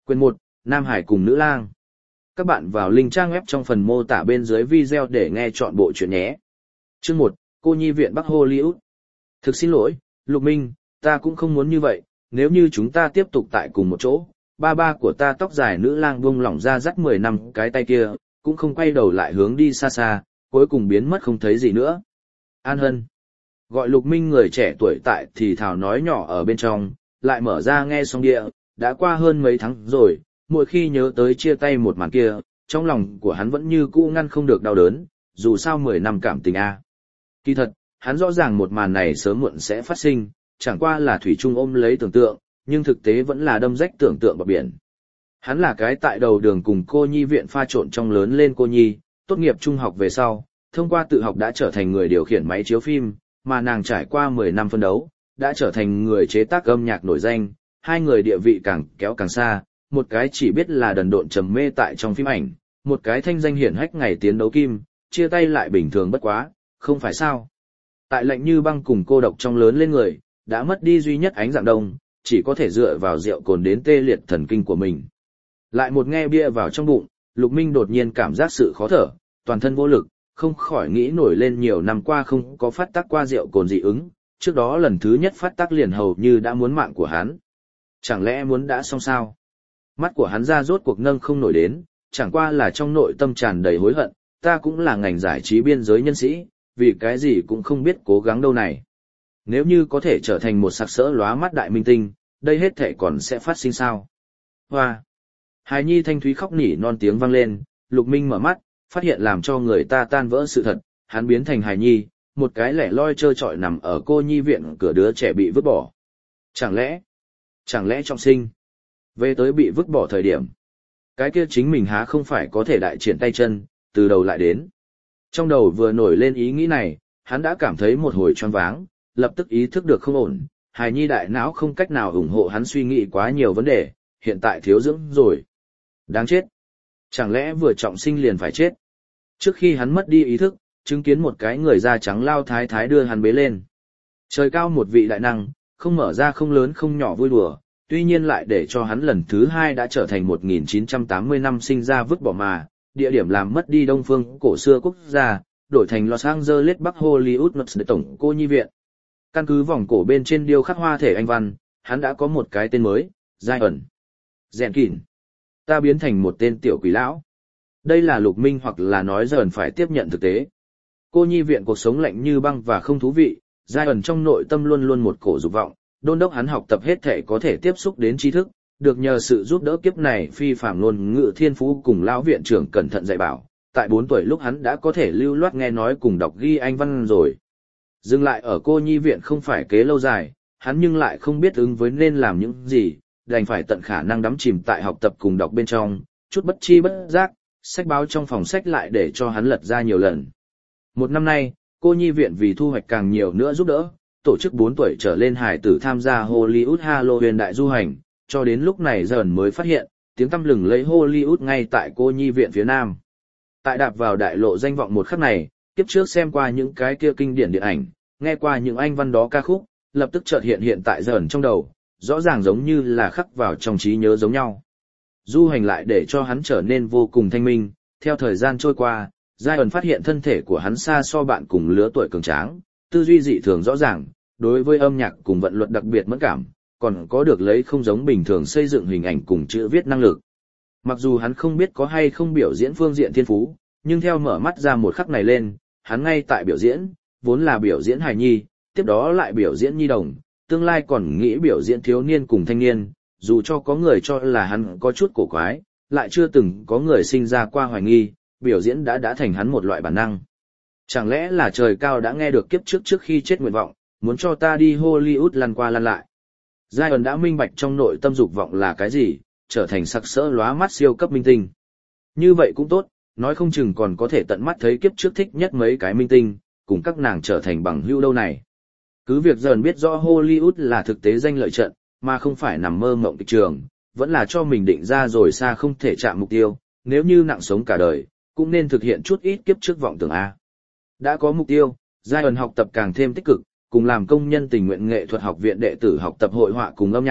Quyền 1, Nam Hải cùng Nữ Lang. Các bạn vào link trang web trong phần mô tả bên dưới video để nghe trọn bộ chuyện nhé. Chương 1, Cô nhi viện Bắc Hollywood. Thực xin lỗi, Lục Minh, ta cũng không muốn như vậy, nếu như chúng ta tiếp tục tại cùng một chỗ, ba của ta tóc dài Nữ Lang buông lỏng ra dắt 10 năm cái tay kia, cũng không quay đầu lại hướng đi xa xa, cuối cùng biến mất không thấy gì nữa. An Hân. Gọi Lục Minh người trẻ tuổi tại thì thào nói nhỏ ở bên trong, lại mở ra nghe xong địa, đã qua hơn mấy tháng rồi, mỗi khi nhớ tới chia tay một màn kia, trong lòng của hắn vẫn như cũ ngăn không được đau đớn, dù sao 10 năm cảm tình a. Kỳ thật, hắn rõ ràng một màn này sớm muộn sẽ phát sinh, chẳng qua là thủy chung ôm lấy tưởng tượng, nhưng thực tế vẫn là đâm rách tưởng tượng vào biển. Hắn là cái tại đầu đường cùng cô nhi viện pha trộn trong lớn lên cô nhi, tốt nghiệp trung học về sau, thông qua tự học đã trở thành người điều khiển máy chiếu phim, mà nàng trải qua 10 năm phân đấu, đã trở thành người chế tác âm nhạc nổi danh, hai người địa vị càng kéo càng xa, một cái chỉ biết là đần độn trầm mê tại trong phim ảnh, một cái thanh danh hiển hách ngày tiến đấu kim, chia tay lại bình thường bất quá, không phải sao. Tại lạnh như băng cùng cô độc trong lớn lên người, đã mất đi duy nhất ánh dạng đông, chỉ có thể dựa vào rượu cồn đến tê liệt thần kinh của mình. Lại một nghe bia vào trong bụng, Lục Minh đột nhiên cảm giác sự khó thở, toàn thân vô lực, không khỏi nghĩ nổi lên nhiều năm qua không có phát tác qua rượu cồn dị ứng, trước đó lần thứ nhất phát tác liền hầu như đã muốn mạng của hắn. Chẳng lẽ muốn đã xong sao? Mắt của hắn ra rốt cuộc nâng không nổi đến, chẳng qua là trong nội tâm tràn đầy hối hận, ta cũng là ngành giải trí biên giới nhân sĩ, vì cái gì cũng không biết cố gắng đâu này. Nếu như có thể trở thành một sặc sỡ lóa mắt đại minh tinh, đây hết thể còn sẽ phát sinh sao? Hoa! Hài nhi thanh thúy khóc nỉ non tiếng vang lên, Lục Minh mở mắt, phát hiện làm cho người ta tan vỡ sự thật, hắn biến thành hài nhi, một cái lẻ loi trơ trọi nằm ở cô nhi viện cửa đứa trẻ bị vứt bỏ. Chẳng lẽ trọng sinh? Về tới bị vứt bỏ thời điểm. Cái kia chính mình há không phải có thể đại triển tay chân, từ đầu lại đến. Trong đầu vừa nổi lên ý nghĩ này, hắn đã cảm thấy một hồi choáng váng, lập tức ý thức được không ổn, hài nhi đại não không cách nào ủng hộ hắn suy nghĩ quá nhiều vấn đề, hiện tại thiếu dưỡng rồi. Đáng chết. Chẳng lẽ vừa trọng sinh liền phải chết? Trước khi hắn mất đi ý thức, chứng kiến một cái người da trắng lao thái thái đưa hắn bế lên. Trời cao một vị đại năng, không mở ra không lớn không nhỏ vui đùa, tuy nhiên lại để cho hắn lần thứ hai đã trở thành 1980 năm sinh ra vứt bỏ mà, địa điểm làm mất đi Đông phương cổ xưa quốc gia, đổi thành Los Angeles Bắc Hollywood Nuts để tổng cô nhi viện. Căn cứ vòng cổ bên trên điêu khắc hoa thể anh văn, hắn đã có một cái tên mới, Zion. Jenkins. Ta biến thành một tên tiểu quỷ lão. Đây là Lục Minh hoặc là nói dần phải tiếp nhận thực tế. Cô nhi viện cuộc sống lạnh như băng và không thú vị, Zion trong nội tâm luôn luôn một cổ dục vọng, đôn đốc hắn học tập hết thể có thể tiếp xúc đến tri thức, được nhờ sự giúp đỡ kiếp này phi phàm ngôn ngữ thiên phú cùng lão viện trưởng cẩn thận dạy bảo. Tại 4 tuổi lúc hắn đã có thể lưu loát nghe nói cùng đọc ghi anh văn rồi. Dừng lại ở cô nhi viện không phải kế lâu dài, hắn nhưng lại không biết ứng với nên làm những gì, đành phải tận khả năng đắm chìm tại học tập cùng đọc bên trong, chút bất chi bất giác, sách báo trong phòng sách lại để cho hắn lật ra nhiều lần. Một năm nay, cô nhi viện vì thu hoạch càng nhiều nữa giúp đỡ, tổ chức 4 tuổi trở lên hài tử tham gia Hollywood Halloween đại du hành, cho đến lúc này dần mới phát hiện, tiếng tăm lừng lấy Hollywood ngay tại cô nhi viện phía nam. Tại đạp vào đại lộ danh vọng một khắc này, kiếp trước xem qua những cái kia kinh điển điện ảnh, nghe qua những anh văn đó ca khúc, lập tức chợt hiện tại dần trong đầu, rõ ràng giống như là khắc vào trong trí nhớ giống nhau. Du hành lại để cho hắn trở nên vô cùng thanh minh, theo thời gian trôi qua, Zion phát hiện thân thể của hắn xa so bạn cùng lứa tuổi cường tráng, tư duy dị thường rõ ràng, đối với âm nhạc cùng vận luật đặc biệt mẫn cảm, còn có được lấy không giống bình thường xây dựng hình ảnh cùng chữ viết năng lực. Mặc dù hắn không biết có hay không biểu diễn phương diện thiên phú, nhưng theo mở mắt ra một khắc này lên, hắn ngay tại biểu diễn, vốn là biểu diễn hài nhi, tiếp đó lại biểu diễn nhi đồng, tương lai còn nghĩ biểu diễn thiếu niên cùng thanh niên, dù cho có người cho là hắn có chút cổ quái, lại chưa từng có người sinh ra qua hoài nghi, biểu diễn đã thành hắn một loại bản năng. Chẳng lẽ là trời cao đã nghe được kiếp trước khi chết nguyện vọng, muốn cho ta đi Hollywood lăn qua lăn lại. Zion đã minh bạch trong nội tâm dục vọng là cái gì, trở thành sặc sỡ lóa mắt siêu cấp minh tinh. Như vậy cũng tốt, nói không chừng còn có thể tận mắt thấy kiếp trước thích nhất mấy cái minh tinh, cùng các nàng trở thành bằng hữu đâu này. Cứ việc dần biết rõ Hollywood là thực tế danh lợi trận, mà không phải nằm mơ mộng kịch trường, vẫn là cho mình định ra rồi xa không thể chạm mục tiêu, nếu như nặng sống cả đời, cũng nên thực hiện chút ít kiếp trước vọng tưởng A. Đã có mục tiêu, Zion học tập càng thêm tích cực, cùng làm công nhân tình nguyện nghệ thuật học viện đệ tử học tập hội họa cùng âm nhạc,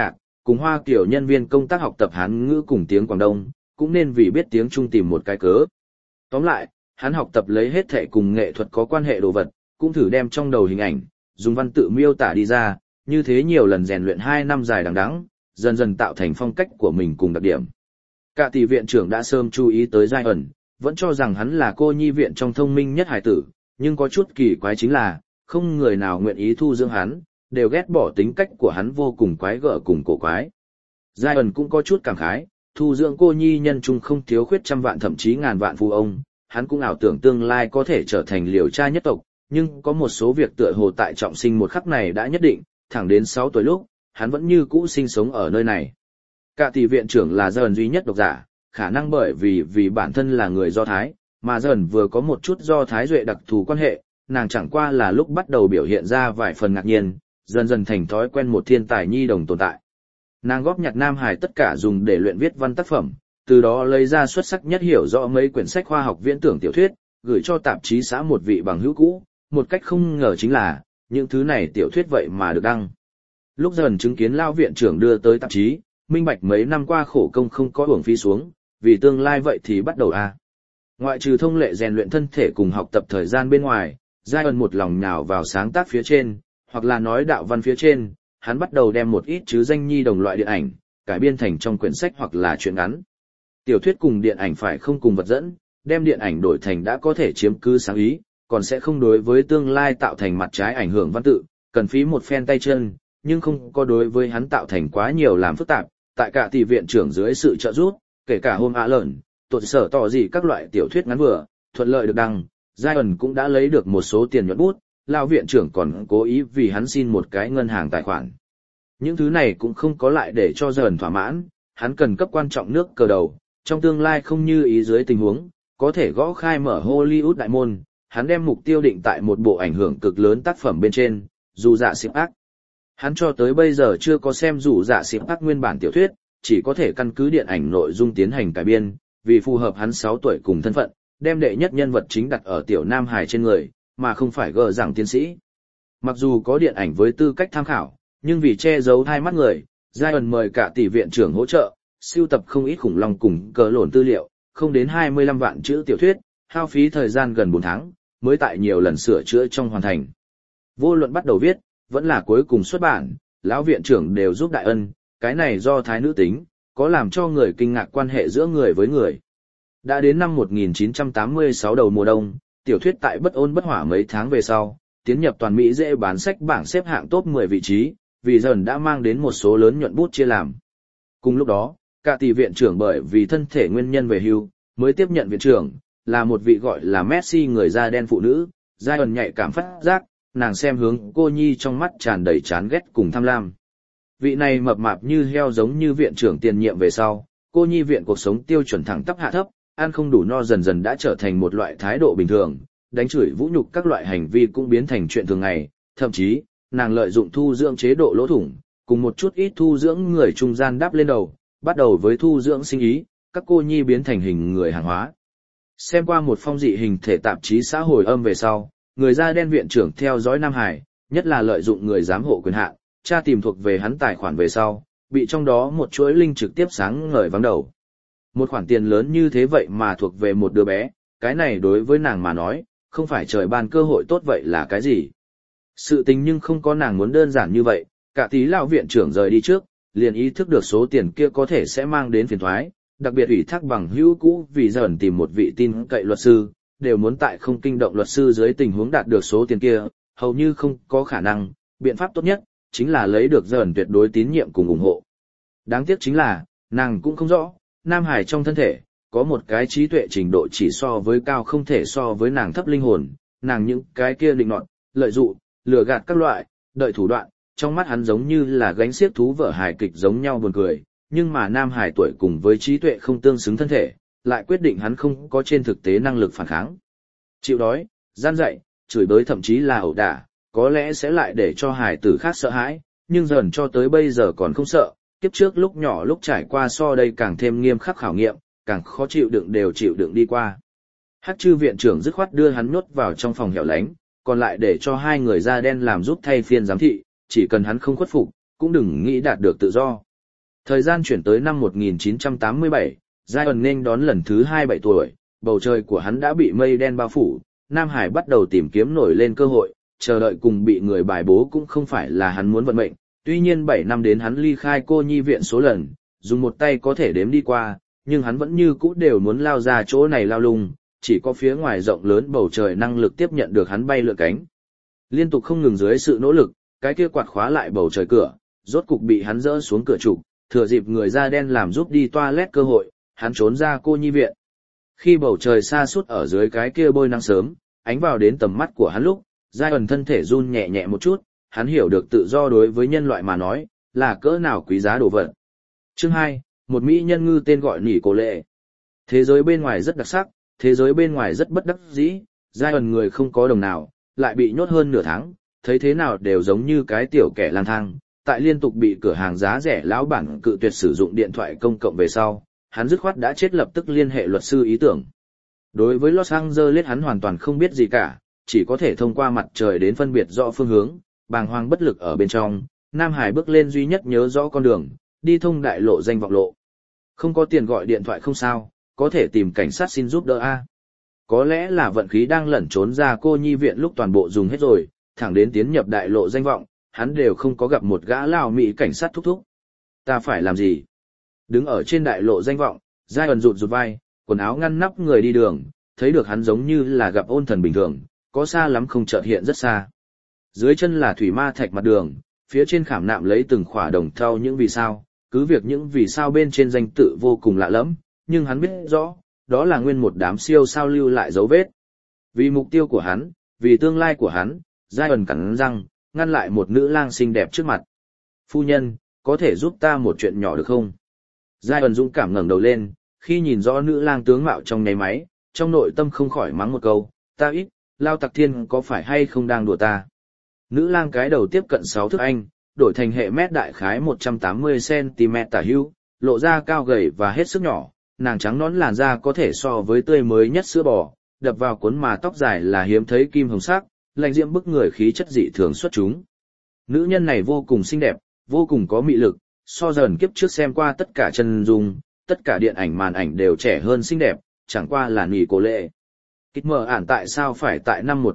cùng Hoa Kiều nhân viên công tác học tập Hán ngữ cùng tiếng Quảng Đông, cũng nên vì biết tiếng Trung tìm một cái cớ. Tóm lại, hắn học tập lấy hết thệ cùng nghệ thuật có quan hệ đồ vật, cũng thử đem trong đầu hình ảnh, dùng văn tự miêu tả đi ra, như thế nhiều lần rèn luyện 2 năm dài đằng đẵng, dần dần tạo thành phong cách của mình cùng đặc điểm. Cả tỷ viện trưởng đã sớm chú ý tới Giai ẩn, vẫn cho rằng hắn là cô nhi viện trong thông minh nhất hải tử, nhưng có chút kỳ quái chính là, không người nào nguyện ý thu dưỡng hắn, đều ghét bỏ tính cách của hắn vô cùng quái gở cùng cổ quái. Giai ẩn cũng có chút cảm khái, thu dưỡng cô nhi nhân trung không thiếu khuyết trăm vạn thậm chí ngàn vạn phu ông, hắn cũng ảo tưởng tương lai có thể trở thành liều trai nhất tộc, nhưng có một số việc tựa hồ tại trọng sinh một khắc này đã nhất định, thẳng đến 6 tuổi lúc, hắn vẫn như cũ sinh sống ở nơi này. Cả tỷ viện trưởng là Giai ẩn duy nhất độc giả, khả năng bởi vì bản thân là người Do Thái, mà Giai ẩn vừa có một chút Do Thái duệ đặc thù quan hệ, nàng chẳng qua là lúc bắt đầu biểu hiện ra vài phần ngạc nhiên, dần dần thành thói quen một thiên tài nhi đồng tồn tại. Nàng góp nhặt Nam Hải tất cả dùng để luyện viết văn tác phẩm, từ đó lấy ra xuất sắc nhất hiểu rõ mấy quyển sách khoa học viễn tưởng tiểu thuyết, gửi cho tạp chí xã một vị bằng hữu cũ, một cách không ngờ chính là, những thứ này tiểu thuyết vậy mà được đăng. Lúc dần chứng kiến Lao viện trưởng đưa tới tạp chí, minh bạch mấy năm qua khổ công không có uổng phí xuống, vì tương lai vậy thì bắt đầu a. Ngoại trừ thông lệ rèn luyện thân thể cùng học tập thời gian bên ngoài, Giai ẩn một lòng nhào vào sáng tác phía trên, hoặc là nói đạo văn phía trên, hắn bắt đầu đem một ít chứ danh nhi đồng loại điện ảnh, cải biên thành trong quyển sách hoặc là truyện ngắn. Tiểu thuyết cùng điện ảnh phải không cùng vật dẫn, đem điện ảnh đổi thành đã có thể chiếm cứ sáng ý, còn sẽ không đối với tương lai tạo thành mặt trái ảnh hưởng văn tự, cần phí một phen tay chân, nhưng không có đối với hắn tạo thành quá nhiều làm phức tạp. Tại cả tỷ viện trưởng dưới sự trợ giúp, kể cả hôm ạ lợn, tột sở tỏ gì các loại tiểu thuyết ngắn vừa, thuận lợi được đăng, Giai ẩn cũng đã lấy được một số tiền nhuận bút, Lao viện trưởng còn cố ý vì hắn xin một cái ngân hàng tài khoản. Những thứ này cũng không có lại để cho Giai ẩn thỏa mãn, hắn cần cấp quan trọng nước cờ đầu, trong tương lai không như ý dưới tình huống, có thể gõ khai mở Hollywood đại môn, hắn đem mục tiêu định tại một bộ ảnh hưởng cực lớn tác phẩm bên trên, dù dạ xịp ác. Hắn cho tới bây giờ chưa có xem dù dạ xịp ác nguyên bản tiểu thuyết, chỉ có thể căn cứ điện ảnh nội dung tiến hành cải biên, vì phù hợp hắn 6 tuổi cùng thân phận, đem đệ nhất nhân vật chính đặt ở tiểu nam hài trên người, mà không phải gờ rằng tiến sĩ. Mặc dù có điện ảnh với tư cách tham khảo, nhưng vì che giấu hai mắt người, Giai ẩn mời cả tỷ viện trưởng hỗ trợ, sưu tập không ít khủng long cùng cờ lộn tư liệu, không đến 25 vạn chữ tiểu thuyết, hao phí thời gian gần 4 tháng, mới tại nhiều lần sửa chữa trong hoàn thành. Vô luận bắt đầu viết, vẫn là cuối cùng xuất bản, lão viện trưởng đều giúp đại ân, cái này do thái nữ tính, có làm cho người kinh ngạc quan hệ giữa người với người. Đã đến năm 1986 đầu mùa đông, tiểu thuyết tại bất ôn bất hỏa mấy tháng về sau, tiến nhập toàn Mỹ dễ bán sách bảng xếp hạng top 10 vị trí, vì dần đã mang đến một số lớn nhuận bút chia làm. Cùng lúc đó, cả tỷ viện trưởng bởi vì thân thể nguyên nhân về hưu, mới tiếp nhận viện trưởng, là một vị gọi là Messi người da đen phụ nữ, Giai ẩn nhạy cảm phát giác, nàng xem hướng cô nhi trong mắt tràn đầy chán ghét cùng tham lam. Vị này mập mạp như heo giống như viện trưởng tiền nhiệm về sau, cô nhi viện cuộc sống tiêu chuẩn thẳng tắp hạ thấp, ăn không đủ no dần dần đã trở thành một loại thái độ bình thường, đánh chửi vũ nhục các loại hành vi cũng biến thành chuyện thường ngày, thậm chí, nàng lợi dụng thu dưỡng chế độ lỗ thủng, cùng một chút ít thu dưỡng người trung gian đáp lên đầu, bắt đầu với thu dưỡng sinh ý, các cô nhi biến thành hình người hàng hóa. Xem qua một phong dị hình thể tạp chí xã hội âm về sau, người da đen viện trưởng theo dõi Nam Hải, nhất là lợi dụng người giám hộ quyền hạn, tra tìm thuộc về hắn tài khoản về sau, bị trong đó một chuỗi link trực tiếp sáng ngời vắng đầu. Một khoản tiền lớn như thế vậy mà thuộc về một đứa bé, cái này đối với nàng mà nói, không phải trời ban cơ hội tốt vậy là cái gì. Sự tình nhưng không có nàng muốn đơn giản như vậy, cả tí lão viện trưởng rời đi trước, liền ý thức được số tiền kia có thể sẽ mang đến phiền toái, đặc biệt ủy thác bằng hữu cũ vì dần tìm một vị tin cậy luật sư, đều muốn tại không kinh động luật sư dưới tình huống đạt được số tiền kia, hầu như không có khả năng, biện pháp tốt nhất, chính là lấy được dần tuyệt đối tín nhiệm cùng ủng hộ. Đáng tiếc chính là, nàng cũng không rõ, Nam Hải trong thân thể, có một cái trí tuệ trình độ chỉ so với cao không thể so với nàng thấp linh hồn, nàng những cái kia định nọt, lợi dụng, lừa gạt các loại, đợi thủ đoạn, trong mắt hắn giống như là gánh xiếc thú vợ hài kịch giống nhau buồn cười, nhưng mà Nam Hải tuổi cùng với trí tuệ không tương xứng thân thể, lại quyết định hắn không có trên thực tế năng lực phản kháng. Chịu đói, gian dạy, chửi bới thậm chí là ẩu đả, có lẽ sẽ lại để cho hài tử khác sợ hãi, nhưng dần cho tới bây giờ còn không sợ, kiếp trước lúc nhỏ lúc trải qua so đây càng thêm nghiêm khắc khảo nghiệm, càng khó chịu đựng đều chịu đựng đi qua. Hắc Trư viện trưởng dứt khoát đưa hắn nhốt vào trong phòng hẻo lánh, còn lại để cho hai người da đen làm giúp thay phiên giám thị, chỉ cần hắn không khuất phục, cũng đừng nghĩ đạt được tự do. Thời gian chuyển tới năm 1987, Zion nên đón lần thứ 27 tuổi, bầu trời của hắn đã bị mây đen bao phủ, Nam Hải bắt đầu tìm kiếm nổi lên cơ hội, chờ đợi cùng bị người bài bố cũng không phải là hắn muốn vận mệnh, tuy nhiên 7 năm đến hắn ly khai cô nhi viện số lần, dùng một tay có thể đếm đi qua, nhưng hắn vẫn như cũ đều muốn lao ra chỗ này lao lung, chỉ có phía ngoài rộng lớn bầu trời năng lực tiếp nhận được hắn bay lượn cánh. Liên tục không ngừng dưới sự nỗ lực, cái kia quạt khóa lại bầu trời cửa, rốt cục bị hắn dỡ xuống cửa trụ, thừa dịp người da đen làm giúp đi toilet cơ hội, hắn trốn ra cô nhi viện. Khi bầu trời xa suốt ở dưới cái kia bôi nắng sớm, ánh vào đến tầm mắt của hắn lúc, Zion thân thể run nhẹ nhẹ một chút, hắn hiểu được tự do đối với nhân loại mà nói, là cỡ nào quý giá đồ vật. Chương 2, một mỹ nhân ngư tên gọi Nỉ Cổ Lệ. Thế giới bên ngoài rất đặc sắc, thế giới bên ngoài rất bất đắc dĩ, Zion người không có đồng nào, lại bị nhốt hơn nửa tháng, thấy thế nào đều giống như cái tiểu kẻ lang thang, tại liên tục bị cửa hàng giá rẻ lão bản cự tuyệt sử dụng điện thoại công cộng về sau, hắn dứt khoát đã chết lập tức liên hệ luật sư ý tưởng. Đối với Los Angeles hắn hoàn toàn không biết gì cả, chỉ có thể thông qua mặt trời đến phân biệt rõ phương hướng, bàng hoàng bất lực ở bên trong, Nam Hải bước lên duy nhất nhớ rõ con đường, đi thông đại lộ danh vọng lộ. Không có tiền gọi điện thoại không sao, có thể tìm cảnh sát xin giúp đỡ a. Có lẽ là vận khí đang lẩn trốn ra cô nhi viện lúc toàn bộ dùng hết rồi, thẳng đến tiến nhập đại lộ danh vọng, hắn đều không có gặp một gã Lào Mỹ cảnh sát thúc thúc. Ta phải làm gì? Đứng ở trên đại lộ danh vọng, Zion rụt rụt vai, quần áo ngăn nắp người đi đường, thấy được hắn giống như là gặp ôn thần bình thường, có xa lắm không chợt hiện rất xa. Dưới chân là thủy ma thạch mặt đường, phía trên khảm nạm lấy từng khỏa đồng thau những vì sao, cứ việc những vì sao bên trên danh tự vô cùng lạ lẫm, nhưng hắn biết rõ, đó là nguyên một đám siêu sao lưu lại dấu vết. Vì mục tiêu của hắn, vì tương lai của hắn, Zion cắn răng, ngăn lại một nữ lang xinh đẹp trước mặt. Phu nhân, có thể giúp ta một chuyện nhỏ được không? Zion dũng cảm ngẩng đầu lên, khi nhìn rõ nữ lang tướng mạo trong nháy máy, trong nội tâm không khỏi mắng một câu, ta ít, Lao Tặc Thiên có phải hay không đang đùa ta? Nữ lang cái đầu tiếp cận 6 thước anh, đổi thành hệ mét đại khái 180cm tả hữu, lộ ra cao gầy và hết sức nhỏ, nàng trắng nõn làn da có thể so với tươi mới nhất sữa bò, đập vào cuốn mà tóc dài là hiếm thấy kim hồng sắc, lạnh diễm bức người khí chất dị thường xuất chúng. Nữ nhân này vô cùng xinh đẹp, vô cùng có mị lực, so dần kiếp trước xem qua tất cả chân dung, tất cả điện ảnh màn ảnh đều trẻ hơn xinh đẹp, chẳng qua là Nỉ Cổ Lệ. Kịch mở ản tại sao phải tại năm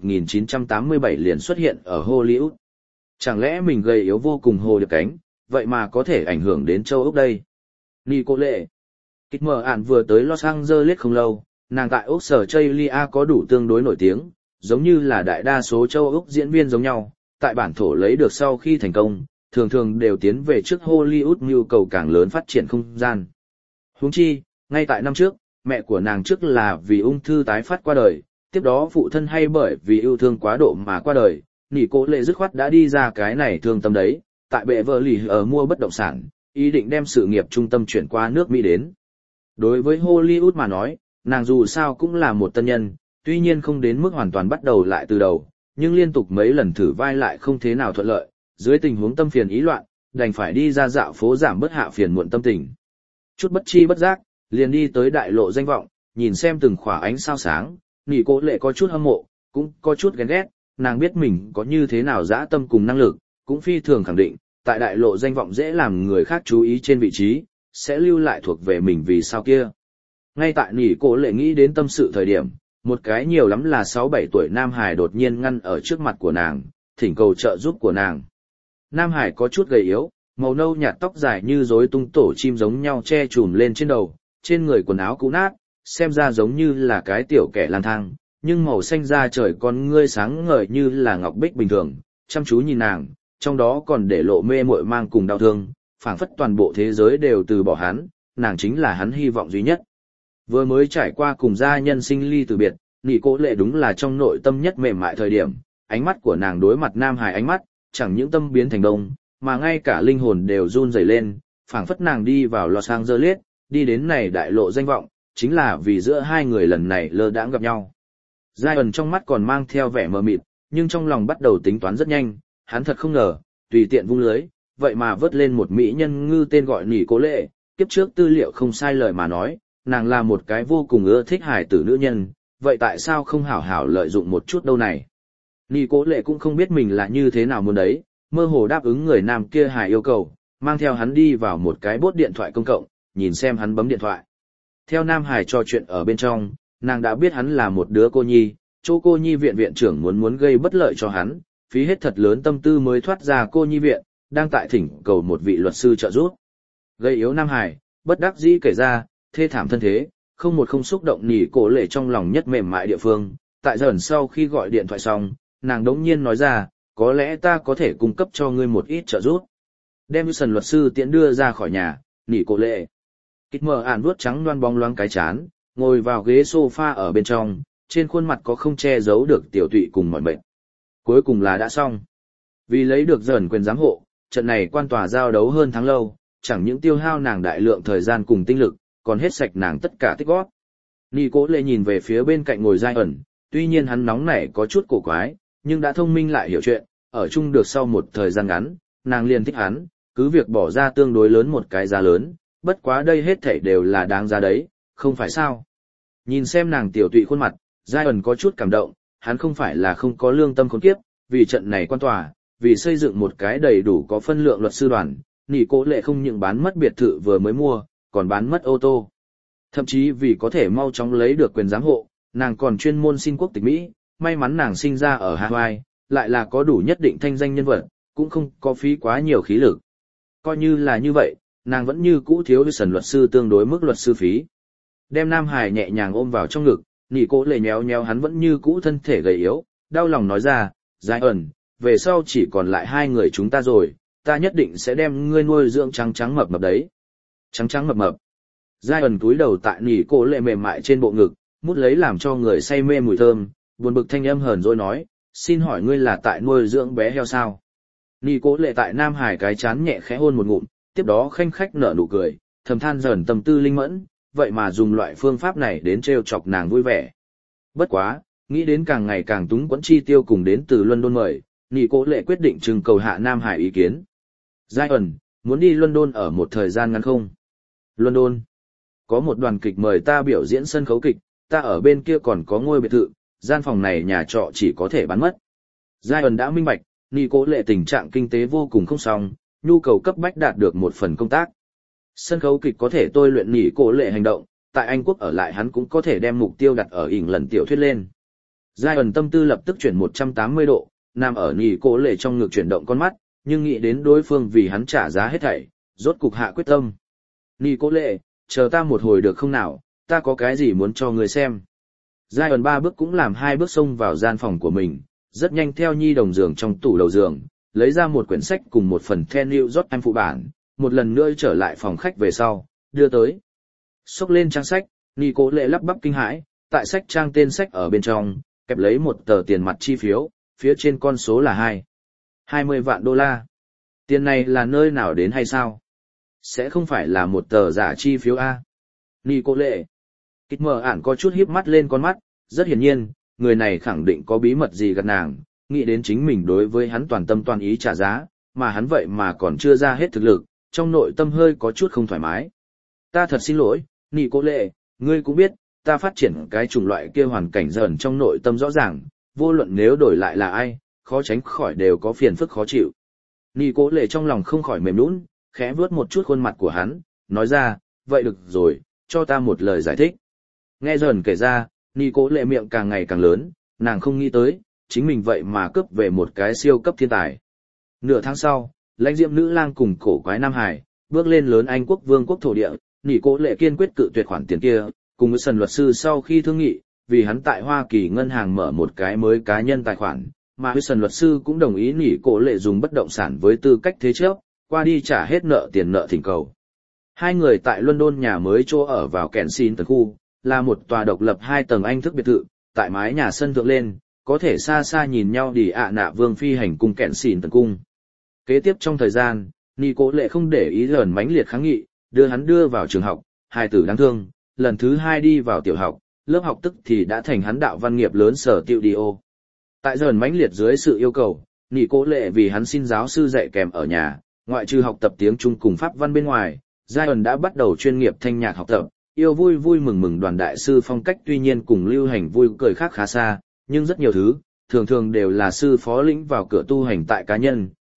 1987 liền xuất hiện ở Hollywood? Chẳng lẽ mình gầy yếu vô cùng hồ điệp cánh, vậy mà có thể ảnh hưởng đến châu Úc đây? Nỉ Cổ Lệ. Kịch mở ản vừa tới Los Angeles không lâu, nàng tại Australia có đủ tương đối nổi tiếng, giống như là đại đa số châu Úc diễn viên giống nhau, tại bản thổ lấy được sau khi thành công, thường thường đều tiến về trước Hollywood nhu cầu càng lớn phát triển không gian. Huống chi, ngay tại năm trước, mẹ của nàng trước là vì ung thư tái phát qua đời, tiếp đó phụ thân hay bởi vì yêu thương quá độ mà qua đời, Nỉ Cổ Lệ dứt khoát đã đi ra cái này thương tâm đấy, tại bệ vợ lì ở mua bất động sản, ý định đem sự nghiệp trung tâm chuyển qua nước Mỹ đến. Đối với Hollywood mà nói, nàng dù sao cũng là một tân nhân, tuy nhiên không đến mức hoàn toàn bắt đầu lại từ đầu, nhưng liên tục mấy lần thử vai lại không thế nào thuận lợi, dưới tình huống tâm phiền ý loạn, đành phải đi ra dạo phố giảm bớt hạ phiền muộn tâm tình. Chút bất chi bất giác, liền đi tới đại lộ danh vọng, nhìn xem từng khỏa ánh sao sáng, Nỉ Cổ Lệ có chút hâm mộ, cũng có chút ghen ghét, nàng biết mình có như thế nào dã tâm cùng năng lực, cũng phi thường khẳng định, tại đại lộ danh vọng dễ làm người khác chú ý trên vị trí, sẽ lưu lại thuộc về mình vì sao kia. Ngay tại Nỉ Cổ Lệ nghĩ đến tâm sự thời điểm, một cái nhiều lắm là 6-7 tuổi Nam Hải đột nhiên ngăn ở trước mặt của nàng, thỉnh cầu trợ giúp của nàng. Nam Hải có chút gầy yếu, màu nâu nhạt tóc dài như rối tung tổ chim giống nhau che trùm lên trên đầu, trên người quần áo cũ nát, xem ra giống như là cái tiểu kẻ lang thang, nhưng màu xanh da trời con ngươi sáng ngời như là ngọc bích bình thường, chăm chú nhìn nàng, trong đó còn để lộ mê muội mang cùng đau thương, phảng phất toàn bộ thế giới đều từ bỏ hắn, nàng chính là hắn hy vọng duy nhất. Vừa mới trải qua cùng gia nhân sinh ly từ biệt, Nỉ Cổ Lệ đúng là trong nội tâm nhất mềm mại thời điểm, ánh mắt của nàng đối mặt Nam Hải ánh mắt, chẳng những tâm biến thành đông, mà ngay cả linh hồn đều run rẩy lên, phảng phất nàng đi vào Los Angeles, đi đến này đại lộ danh vọng, chính là vì giữa hai người lần này lơ đãng gặp nhau. Zion trong mắt còn mang theo vẻ mờ mịt, nhưng trong lòng bắt đầu tính toán rất nhanh, hắn thật không ngờ, tùy tiện vung lưới, vậy mà vớt lên một mỹ nhân ngư tên gọi Nỉ Cổ Lệ, kiếp trước tư liệu không sai lời mà nói, nàng là một cái vô cùng ưa thích hài tử nữ nhân, vậy tại sao không hảo hảo lợi dụng một chút đâu này? Nỉ Cổ Lệ cũng không biết mình là như thế nào muốn đấy, mơ hồ đáp ứng người nam kia hài yêu cầu, mang theo hắn đi vào một cái bốt điện thoại công cộng, nhìn xem hắn bấm điện thoại. Theo Nam Hải trò chuyện ở bên trong, nàng đã biết hắn là một đứa cô nhi, chỗ cô nhi viện viện trưởng muốn gây bất lợi cho hắn, phí hết thật lớn tâm tư mới thoát ra cô nhi viện, đang tại thỉnh cầu một vị luật sư trợ giúp. Gây yếu Nam Hải, bất đắc dĩ kể ra, thê thảm thân thế, không xúc động nỉ cổ lệ trong lòng nhất mềm mại địa phương. Tại dần sau khi gọi điện thoại xong, nàng đống nhiên nói ra, có lẽ ta có thể cung cấp cho ngươi một ít trợ giúp. Đem Wilson luật sư tiễn đưa ra khỏi nhà, nỉ cổ lệ. Kịch mở ản vuốt trắng loan bóng loáng cái chán, ngồi vào ghế sofa ở bên trong, trên khuôn mặt có không che giấu được tiểu tụy cùng mọi bệnh. Cuối cùng là đã xong. Vì lấy được dần quyền giám hộ, trận này quan tòa giao đấu hơn tháng lâu, chẳng những tiêu hao nàng đại lượng thời gian cùng tinh lực, còn hết sạch nàng tất cả tích góp. Nỉ cổ lệ nhìn về phía bên cạnh ngồi Giai ẩn, tuy nhiên hắn nóng nảy có chút cổ quái, nhưng đã thông minh lại hiểu chuyện, ở chung được sau một thời gian ngắn, nàng liền thích hắn, cứ việc bỏ ra tương đối lớn một cái giá lớn, bất quá đây hết thảy đều là đáng giá đấy, không phải sao. Nhìn xem nàng tiểu tụy khuôn mặt, Giai ẩn có chút cảm động, hắn không phải là không có lương tâm khốn kiếp, vì trận này quan tòa, vì xây dựng một cái đầy đủ có phân lượng luật sư đoàn, nỉ cổ lệ không những bán mất biệt thự vừa mới mua, còn bán mất ô tô. Thậm chí vì có thể mau chóng lấy được quyền giám hộ, nàng còn chuyên môn xin quốc tịch Mỹ, may mắn nàng sinh ra ở Hawaii, lại là có đủ nhất định thanh danh nhân vật, cũng không có phí quá nhiều khí lực. Coi như là như vậy, nàng vẫn như cũ thiếu Wilson luật sư tương đối mức luật sư phí. Đem Nam Hải nhẹ nhàng ôm vào trong ngực, nỉ cổ lệ nhéo nhéo hắn vẫn như cũ thân thể gầy yếu, đau lòng nói ra, Giai ẩn, về sau chỉ còn lại hai người chúng ta rồi, ta nhất định sẽ đem ngươi nuôi dưỡng trắng trắng mập mập đấy. Trắng trắng mập mập. Giai ẩn túi đầu tại nỉ cổ lệ mềm mại trên bộ ngực, mút lấy làm cho người say mê mùi thơm, buồn bực thanh âm hờn dỗi nói, xin hỏi ngươi là tại nuôi dưỡng bé heo sao? Nỉ cổ lệ tại Nam Hải cái chán nhẹ khẽ hôn một ngụm, tiếp đó khanh khách nở nụ cười, thầm than dần tâm tư linh mẫn, vậy mà dùng loại phương pháp này đến trêu chọc nàng vui vẻ. Bất quá, nghĩ đến càng ngày càng túng quẫn chi tiêu cùng đến từ London mời, nỉ cổ lệ quyết định trưng cầu hạ Nam Hải ý kiến. Giai ẩn, muốn đi London ở một thời gian ngắn không? London. Có một đoàn kịch mời ta biểu diễn sân khấu kịch, ta ở bên kia còn có ngôi biệt thự, gian phòng này nhà trọ chỉ có thể bán mất. Giai ẩn đã minh bạch, nỉ cổ lệ tình trạng kinh tế vô cùng không xong, nhu cầu cấp bách đạt được một phần công tác. Sân khấu kịch có thể tôi luyện nỉ cổ lệ hành động, tại Anh Quốc ở lại hắn cũng có thể đem mục tiêu đặt ở ỉn lần tiểu thuyết lên. Giai ẩn tâm tư lập tức chuyển 180 độ, nằm ở nỉ cổ lệ trong ngực chuyển động con mắt, nhưng nghĩ đến đối phương vì hắn trả giá hết thảy, rốt cục hạ quyết tâm. Nỉ cổ lệ, chờ ta một hồi được không nào, ta có cái gì muốn cho người xem. Giai ẩn 3 bước cũng làm 2 bước xông vào gian phòng của mình, rất nhanh theo nhi đồng giường trong tủ đầu giường, lấy ra một quyển sách cùng một phần The New York Times phụ bản, một lần nữa trở lại phòng khách về sau, đưa tới. Xốc lên trang sách, nỉ cổ lệ lắp bắp kinh hãi, tại sách trang tên sách ở bên trong, kẹp lấy một tờ tiền mặt chi phiếu, phía trên con số là 20 vạn đô la. Tiền này là nơi nào đến hay sao? Sẽ không phải là một tờ giả chi phiếu A. Nỉ cổ lệ. Kịch mở ản có chút híp mắt lên con mắt, rất hiển nhiên, người này khẳng định có bí mật gì gạt nàng, nghĩ đến chính mình đối với hắn toàn tâm toàn ý trả giá, mà hắn vậy mà còn chưa ra hết thực lực, trong nội tâm hơi có chút không thoải mái. Ta thật xin lỗi, nỉ cổ lệ, ngươi cũng biết, ta phát triển cái chủng loại kia hoàn cảnh dần trong nội tâm rõ ràng, vô luận nếu đổi lại là ai, khó tránh khỏi đều có phiền phức khó chịu. Nỉ cổ lệ trong lòng không khỏi mềm nhũn, khẽ vuốt một chút khuôn mặt của hắn, nói ra, vậy được rồi, cho ta một lời giải thích. Nghe dần kể ra, nỉ cổ lệ miệng càng ngày càng lớn, nàng không nghĩ tới, chính mình vậy mà cướp về một cái siêu cấp thiên tài. Nửa tháng sau, lãnh diệm nữ lang cùng cổ quái Nam Hải, bước lên lớn Anh quốc vương quốc thổ địa, nỉ cổ lệ kiên quyết cự tuyệt khoản tiền kia, cùng với sần luật sư sau khi thương nghị, vì hắn tại Hoa Kỳ ngân hàng mở một cái mới cá nhân tài khoản, mà Wilson luật sư cũng đồng ý nỉ cổ lệ dùng bất động sản với tư cách thế chấp, qua đi trả hết nợ tiền nợ thỉnh cầu. Hai người tại London nhà mới chỗ ở vào Kensington khu, là một tòa độc lập 2 tầng Anh thức biệt thự, tại mái nhà sân thượng lên, có thể xa xa nhìn nhau đi ạ nạ vương phi hành cung Kensington cung. Kế tiếp trong thời gian, nỉ cổ lệ không để ý lần mãnh liệt kháng nghị, đưa hắn đưa vào trường học, hài tử đáng thương, lần thứ 2 đi vào tiểu học, lớp học tức thì đã thành hắn đạo văn nghiệp lớn sở tiệu đi ô. Tại dần mãnh liệt dưới sự yêu cầu, nỉ cổ lệ vì hắn xin giáo sư dạy kèm ở nhà, ngoại trừ học tập tiếng Trung cùng Pháp văn bên ngoài, Giai ẩn đã bắt đầu chuyên nghiệp thanh nhạc học tập, yêu vui vui mừng mừng đoàn đại sư phong cách tuy nhiên cùng lưu hành vui cười khác khá xa, nhưng rất nhiều thứ, thường thường đều là sư phó lĩnh vào cửa tu hành tại cá nhân,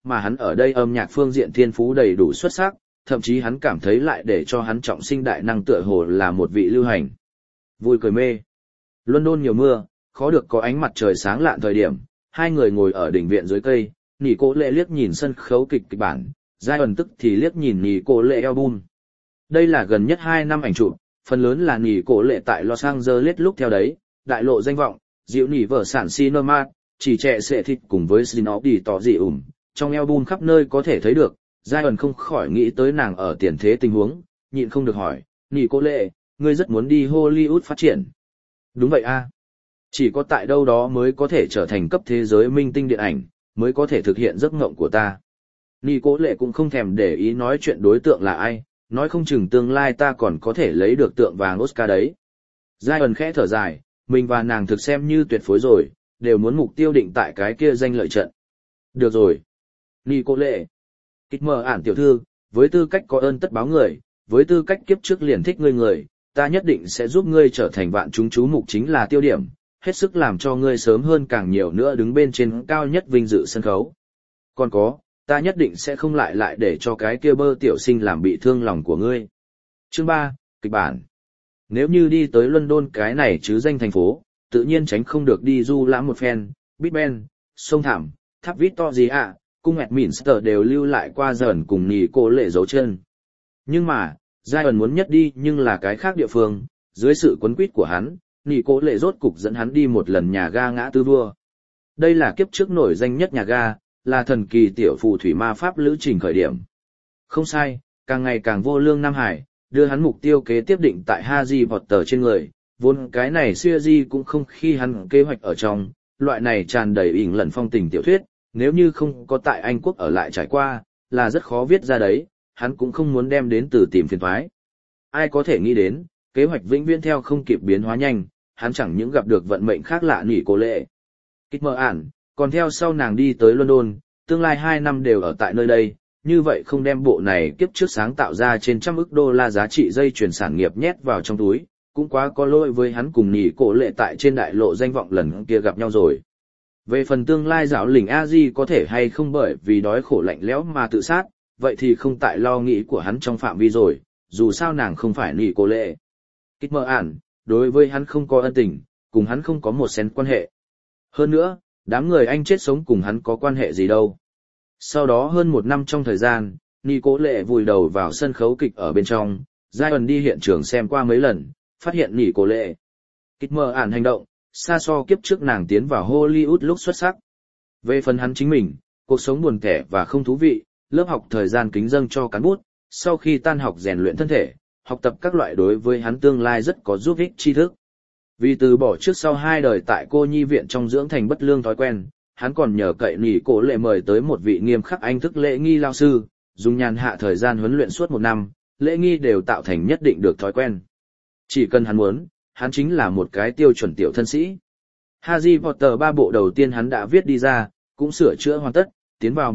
mà hắn ở đây âm nhạc phương diện thiên phú đầy đủ xuất sắc, thậm chí hắn cảm thấy lại để cho hắn trọng sinh đại năng tựa hồ là một vị lưu hành. Vui cười mê. London nhiều mưa, khó được có ánh mặt trời sáng lạn thời điểm, hai người ngồi ở đỉnh viện dưới cây, Nỉ Cố Lệ liếc nhìn sân khấu kịch bản, Giai ẩn tức thì liếc nhìn Nỉ Cố Lệ album. Đây là gần nhất 2 năm ảnh chụp, phần lớn là Nỉ Cố Lệ tại Los Angeles lúc theo đấy, đại lộ danh vọng, dịu nỉ vở sản cinema, chỉ trẻ sệ thịt cùng với Sinoff đi tỏ dị trong album khắp nơi có thể thấy được, Giai ẩn không khỏi nghĩ tới nàng ở tiền thế tình huống, nhịn không được hỏi, Nỉ Cố Lệ, ngươi rất muốn đi Hollywood phát triển. Đúng vậy a. Chỉ có tại đâu đó mới có thể trở thành cấp thế giới minh tinh điện ảnh, mới có thể thực hiện giấc mộng của ta. Nỉ Cố Lệ cũng không thèm để ý nói chuyện đối tượng là ai, nói không chừng tương lai ta còn có thể lấy được tượng vàng Oscar đấy. Giai ẩn khẽ thở dài, mình và nàng thực xem như tuyệt phối rồi, đều muốn mục tiêu định tại cái kia danh lợi trận. Được rồi. Nỉ Cố Lệ. Kịch mở ản tiểu thư, với tư cách có ơn tất báo người, với tư cách kiếp trước liền thích ngươi người, ta nhất định sẽ giúp ngươi trở thành vạn chúng chú mục chính là tiêu điểm, hết sức làm cho ngươi sớm hơn càng nhiều nữa đứng bên trên cao nhất vinh dự sân khấu. Còn có, ta nhất định sẽ không lại để cho cái kia bơ tiểu sinh làm bị thương lòng của ngươi. Chương 3, kịch bản. Nếu như đi tới London cái này chứ danh thành phố, tự nhiên tránh không được đi du lãm một phen, Big Ben, sông Thảm, tháp Victoria, cung Westminster đều lưu lại qua dần cùng Nỉ Cố Lệ dấu chân. Nhưng mà, Giai ẩn muốn nhất đi nhưng là cái khác địa phương, dưới sự quấn quýt của hắn, Nỉ Cố Lệ rốt cục dẫn hắn đi một lần nhà ga ngã tư vua. Đây là kiếp trước nổi danh nhất nhà ga, là thần kỳ tiểu phù thủy ma pháp lữ trình khởi điểm. Không sai, càng ngày càng vô lương Nam Hải, đưa hắn mục tiêu kế tiếp định tại Harry Potter trên người, vốn cái này series cũng không khi hắn kế hoạch ở trong, loại này tràn đầy ỉn lần phong tình tiểu thuyết, nếu như không có tại Anh Quốc ở lại trải qua, là rất khó viết ra đấy, hắn cũng không muốn đem đến từ tìm phiền toái. Ai có thể nghĩ đến, kế hoạch vĩnh viễn theo không kịp biến hóa nhanh, hắn chẳng những gặp được vận mệnh khác lạ Nỉ Cố Lệ. Kịch mở ản, còn theo sau nàng đi tới London, tương lai 2 năm đều ở tại nơi đây, như vậy không đem bộ này kiếp trước sáng tạo ra trên trăm ức đô la giá trị dây chuyển sản nghiệp nhét vào trong túi, cũng quá có lỗi với hắn cùng Nỉ Cố Lệ tại trên đại lộ danh vọng lần kia gặp nhau rồi. Về phần tương lai giáo lĩnh A-di có thể hay không bởi vì đói khổ lạnh lẽo mà tự sát, vậy thì không tại lo nghĩ của hắn trong phạm vi rồi, dù sao nàng không phải Nỉ Cố Lệ. Kịch mở ản, đối với hắn không có ân tình, cùng hắn không có một xen quan hệ. Hơn nữa, đám người anh chết sống cùng hắn có quan hệ gì đâu. Sau đó hơn 1 năm trong thời gian, Nỉ Cố Lệ vùi đầu vào sân khấu kịch ở bên trong, Giai ẩn đi hiện trường xem qua mấy lần, phát hiện Nỉ Cố Lệ. Kịch mở ản hành động, xa so kiếp trước nàng tiến vào Hollywood lúc xuất sắc. Về phần hắn chính mình, cuộc sống buồn tẻ và không thú vị, lớp học thời gian kính dâng cho cán bút, sau khi tan học rèn luyện thân thể, học tập các loại đối với hắn tương lai rất có giúp ích tri thức. Vì từ bỏ trước sau 2 đời tại cô nhi viện trong dưỡng thành bất lương thói quen, hắn còn nhờ cậy Nỉ Cố Lệ mời tới một vị nghiêm khắc anh thức lễ nghi lao sư, dùng nhàn hạ thời gian huấn luyện suốt 1 năm, lễ nghi đều tạo thành nhất định được thói quen. Chỉ cần hắn muốn, hắn chính là một cái tiêu chuẩn tiểu thân sĩ. Harry Potter 3 bộ đầu tiên hắn đã viết đi ra, cũng sửa chữa hoàn tất, tiến vào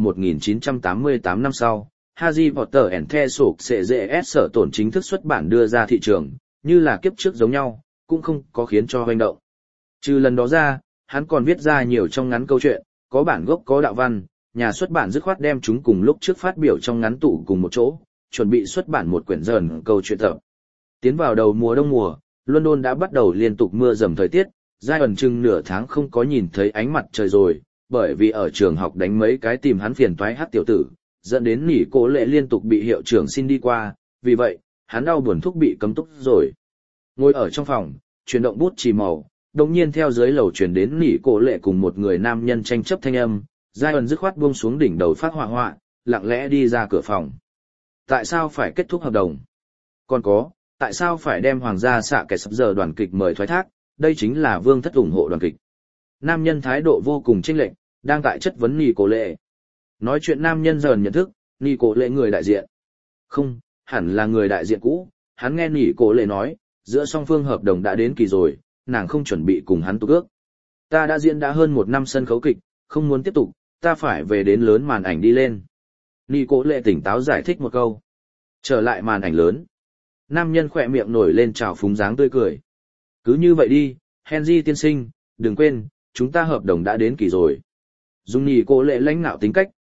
1988 năm sau, Harry Potter and the Sorcerer's sở tổn chính thức xuất bản đưa ra thị trường, như là kiếp trước giống nhau, cũng không có khiến cho hoành động. Trừ lần đó ra, hắn còn viết ra nhiều trong ngắn câu chuyện, có bản gốc có đạo văn, nhà xuất bản dứt khoát đem chúng cùng lúc trước phát biểu trong ngắn tủ cùng một chỗ, chuẩn bị xuất bản một quyển dần câu chuyện tập. Tiến vào đầu mùa đông mùa, London đã bắt đầu liên tục mưa dầm thời tiết, Giai ẩn chừng nửa tháng không có nhìn thấy ánh mặt trời rồi, bởi vì ở trường học đánh mấy cái tìm hắn phiền toái hát tiểu tử, dẫn đến Nỉ Cố Lệ liên tục bị hiệu trưởng xin đi qua, vì vậy, hắn đau buồn thúc bị cấm túc rồi. Ngồi ở trong phòng, chuyển động bút chì màu, đồng nhiên theo dưới lầu chuyển đến Nỉ Cố Lệ cùng một người nam nhân tranh chấp thanh âm, Giai ẩn dứt khoát buông xuống đỉnh đầu phát họa họa, lặng lẽ đi ra cửa phòng. Tại sao phải kết thúc hợp đồng? Còn có, tại sao phải đem hoàng gia xạ kẻ sắp giờ đoàn kịch mời thoái thác, đây chính là vương thất ủng hộ đoàn kịch. Nam nhân thái độ vô cùng chênh lệch, đang tại chất vấn Nỉ Cố Lệ. Nói chuyện nam nhân dần nhận thức, Nỉ Cố Lệ người đại diện. Không, hẳn là người đại diện cũ, hắn nghe Nỉ Cố Lệ nói, giữa song phương hợp đồng đã đến kỳ rồi, nàng không chuẩn bị cùng hắn tục ước. Ta đã diễn đã hơn 1 năm sân khấu kịch, không muốn tiếp tục, ta phải về đến lớn màn ảnh đi lên. Nỉ Cố Lệ tỉnh táo giải thích một câu. Trở lại màn ảnh lớn. Nam nhân khỏe miệng nổi lên trào phúng dáng tươi cười. Cứ như vậy đi, Henry tiên sinh, đừng quên, chúng ta hợp đồng đã đến kỳ rồi. Dùng Nỉ Cố Lệ lãnh nạo tính cách,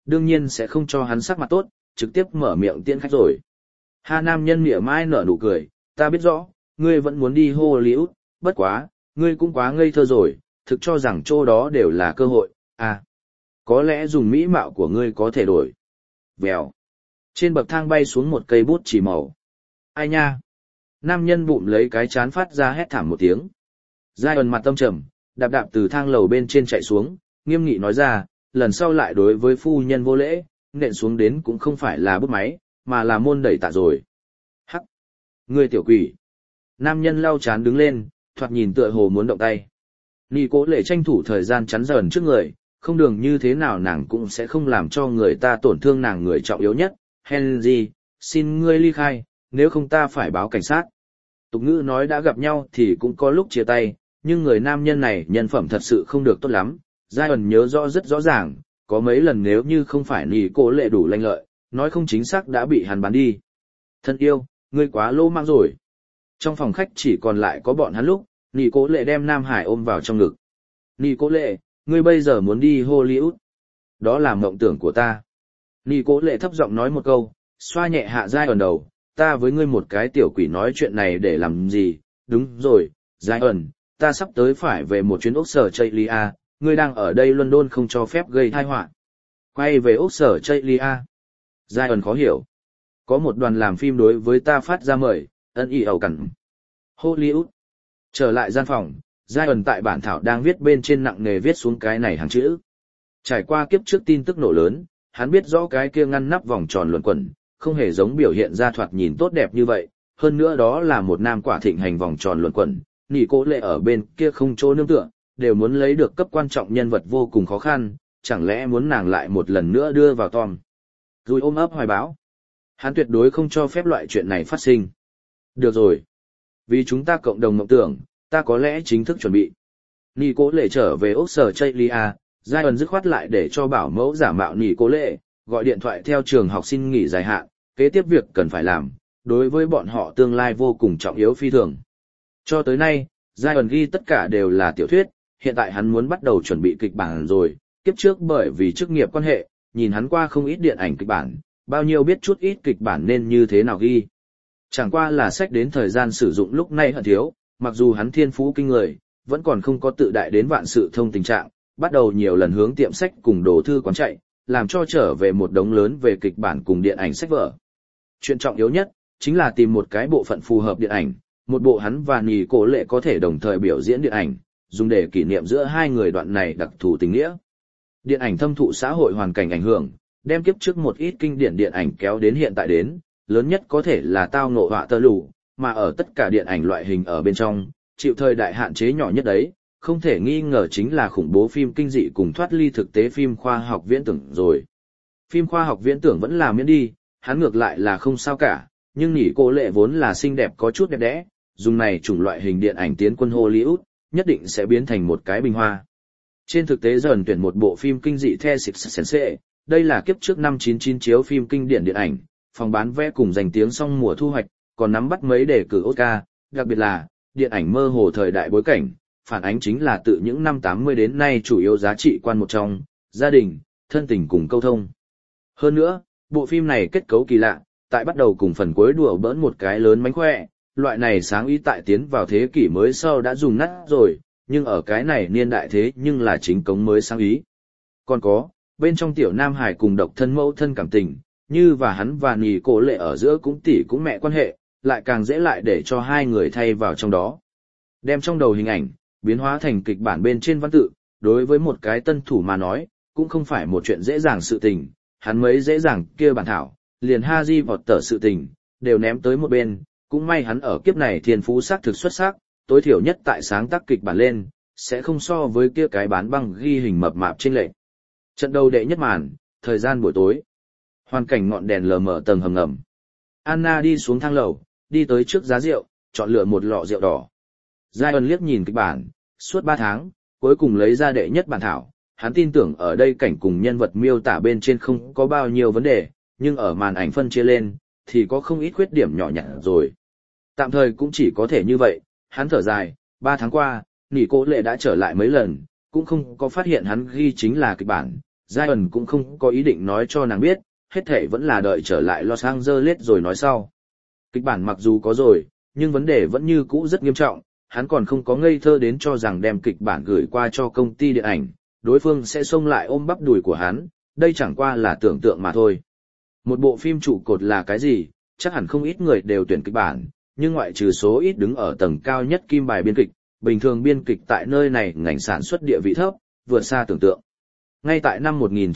đương nhiên sẽ không cho hắn sắc mặt tốt, trực tiếp mở miệng tiễn khách rồi. Hà nam nhân mỉa mai nở nụ cười, ta biết rõ, ngươi vẫn muốn đi Hollywood, bất quá, ngươi cũng quá ngây thơ rồi, thực cho rằng chỗ đó đều là cơ hội, à. Có lẽ dùng mỹ mạo của ngươi có thể đổi. Vèo. Trên bậc thang bay xuống một cây bút chỉ màu. Ai nha? Nam nhân bụm lấy cái chán phát ra hét thảm một tiếng. Giai ẩn mặt tâm trầm, đạp đạp từ thang lầu bên trên chạy xuống, nghiêm nghị nói ra, lần sau lại đối với phu nhân vô lễ, nện xuống đến cũng không phải là bút máy, mà là môn đẩy tạ rồi. Hắc! Ngươi tiểu quỷ! Nam nhân lau chán đứng lên, thoạt nhìn tựa hồ muốn động tay. Nị cố lệ tranh thủ thời gian chắn dần trước người, không đường như thế nào nàng cũng sẽ không làm cho người ta tổn thương nàng người trọng yếu nhất. Henry, xin ngươi ly khai, nếu không ta phải báo cảnh sát. Tục ngữ nói đã gặp nhau thì cũng có lúc chia tay, nhưng người nam nhân này nhân phẩm thật sự không được tốt lắm. Giai ẩn nhớ rõ rất rõ ràng, có mấy lần nếu như không phải nị cố lệ đủ lanh lợi, nói không chính xác đã bị hắn bán đi. Thân yêu, ngươi quá lô mang rồi. Trong phòng khách chỉ còn lại có bọn hắn lúc, nị cố lệ đem Nam Hải ôm vào trong ngực. Nị cố lệ, ngươi bây giờ muốn đi Hollywood. Đó là mộng tưởng của ta. Nị cố lệ thấp giọng nói một câu, xoa nhẹ hạ Giai ẩn đầu, ta với ngươi một cái tiểu quỷ nói chuyện này để làm gì, đúng rồi, Giai ẩn, ta sắp tới phải về một chuyến ốc sở Chaylia, ngươi đang ở đây London không cho phép gây tai họa. Quay về ốc sở Chaylia. Giai ẩn khó hiểu. Có một đoàn làm phim đối với ta phát ra mời, ân ý ẩu cẩn. Hollywood. Trở lại gian phòng, Giai ẩn tại bản thảo đang viết bên trên nặng nề viết xuống cái này hàng chữ. Trải qua kiếp trước tin tức nổ lớn, hắn biết rõ cái kia ngăn nắp vòng tròn luẩn quẩn, không hề giống biểu hiện ra thoạt nhìn tốt đẹp như vậy, hơn nữa đó là một nam quả thịnh hành vòng tròn luẩn quẩn, nị cố lệ ở bên kia không chỗ nương tựa, đều muốn lấy được cấp quan trọng nhân vật vô cùng khó khăn, chẳng lẽ muốn nàng lại một lần nữa đưa vào Tom. Rồi ôm ấp hoài bão. Hắn tuyệt đối không cho phép loại chuyện này phát sinh. Được rồi. Vì chúng ta cộng đồng mộng tưởng, ta có lẽ chính thức chuẩn bị. Nị cố lệ trở về ốc sở Chaylia, Giai ẩn dứt khoát lại để cho bảo mẫu giả mạo nị cố lệ, gọi điện thoại theo trường học xin nghỉ dài hạn, kế tiếp việc cần phải làm, đối với bọn họ tương lai vô cùng trọng yếu phi thường. Cho tới nay, Giai ẩn ghi tất cả đều là tiểu thuyết, hiện tại hắn muốn bắt đầu chuẩn bị kịch bản rồi, kiếp trước bởi vì chức nghiệp quan hệ, nhìn hắn qua không ít điện ảnh kịch bản, bao nhiêu biết chút ít kịch bản nên như thế nào ghi. Chẳng qua là sách đến thời gian sử dụng lúc này hận thiếu, mặc dù hắn thiên phú kinh người, vẫn còn không có tự đại đến vạn sự thông tình trạng, bắt đầu nhiều lần hướng tiệm sách cùng đồ thư quán chạy, làm cho trở về một đống lớn về kịch bản cùng điện ảnh sách vở. Chuyện trọng yếu nhất, chính là tìm một cái bộ phận phù hợp điện ảnh, một bộ hắn và nị cố lệ có thể đồng thời biểu diễn điện ảnh, dùng để kỷ niệm giữa hai người đoạn này đặc thù tình nghĩa. Điện ảnh thâm thụ xã hội hoàn cảnh ảnh hưởng, đem kiếp trước một ít kinh điển điện ảnh kéo đến hiện tại đến, lớn nhất có thể là tao ngộ họa tơ lù, mà ở tất cả điện ảnh loại hình ở bên trong, chịu thời đại hạn chế nhỏ nhất đấy, không thể nghi ngờ chính là khủng bố phim kinh dị cùng thoát ly thực tế phim khoa học viễn tưởng rồi. Phim khoa học viễn tưởng vẫn là miễn đi, hắn ngược lại là không sao cả, nhưng nỉ cô lệ vốn là xinh đẹp có chút đẹp đẽ, dùng này chủng loại hình điện ảnh tiến quân Hollywood, nhất định sẽ biến thành một cái bình hoa. Trên thực tế dần tuyển một bộ phim kinh dị The Sixth Sense, đây là kiếp trước năm 99 chiếu phim kinh điển điện ảnh, phòng bán vé cùng giành tiếng song mùa thu hoạch, còn nắm bắt mấy đề cử Oscar, đặc biệt là điện ảnh mơ hồ thời đại bối cảnh, phản ánh chính là tự những năm 80 đến nay chủ yếu giá trị quan một trong, gia đình, thân tình cùng câu thông. Hơn nữa, bộ phim này kết cấu kỳ lạ, tại bắt đầu cùng phần cuối đùa bỡn một cái lớn mánh khỏe, loại này sáng ý tại tiến vào thế kỷ mới sau đã dùng nát rồi, nhưng ở cái này niên đại thế nhưng là chính cống mới sáng ý. Còn có, bên trong tiểu Nam Hải cùng độc thân mẫu thân cảm tình, như và hắn và nì cổ lệ ở giữa cũng tỷ cũng mẹ quan hệ, lại càng dễ lại để cho hai người thay vào trong đó. Đem trong đầu hình ảnh, biến hóa thành kịch bản bên trên văn tự, đối với một cái tân thủ mà nói, cũng không phải một chuyện dễ dàng sự tình, hắn mới dễ dàng kia bản thảo, liền Haji vọt tờ sự tình, đều ném tới một bên, cũng may hắn ở kiếp này thiên phú sắc thực xuất sắc, tối thiểu nhất tại sáng tác kịch bản lên, sẽ không so với kia cái bán băng ghi hình mập mạp trên lệnh. Trận đầu đệ nhất màn, thời gian buổi tối. Hoàn cảnh ngọn đèn lờ mờ tầng hầm ngầm. Anna đi xuống thang lầu, đi tới trước giá rượu, chọn lựa một lọ rượu đỏ. Giai ân liếc nhìn kịch bản, suốt 3 tháng, cuối cùng lấy ra đệ nhất bản thảo. Hắn tin tưởng ở đây cảnh cùng nhân vật miêu tả bên trên không có bao nhiêu vấn đề, nhưng ở màn ảnh phân chia lên, thì có không ít khuyết điểm nhỏ nhặt rồi. Tạm thời cũng chỉ có thể như vậy, hắn thở dài, 3 tháng qua, nỉ cố lệ đã trở lại mấy lần, cũng không có phát hiện hắn ghi chính là kịch bản, Zion cũng không có ý định nói cho nàng biết, hết thể vẫn là đợi trở lại Los Angeles rồi nói sau. Kịch bản mặc dù có rồi, nhưng vấn đề vẫn như cũ rất nghiêm trọng, hắn còn không có ngây thơ đến cho rằng đem kịch bản gửi qua cho công ty điện ảnh, đối phương sẽ xông lại ôm bắp đùi của hắn, đây chẳng qua là tưởng tượng mà thôi. Một bộ phim trụ cột là cái gì, chắc hẳn không ít người đều tuyển kịch bản, nhưng ngoại trừ số ít đứng ở tầng cao nhất kim bài biên kịch, bình thường biên kịch tại nơi này ngành sản xuất địa vị thấp, vượt xa tưởng tượng. Ngay tại năm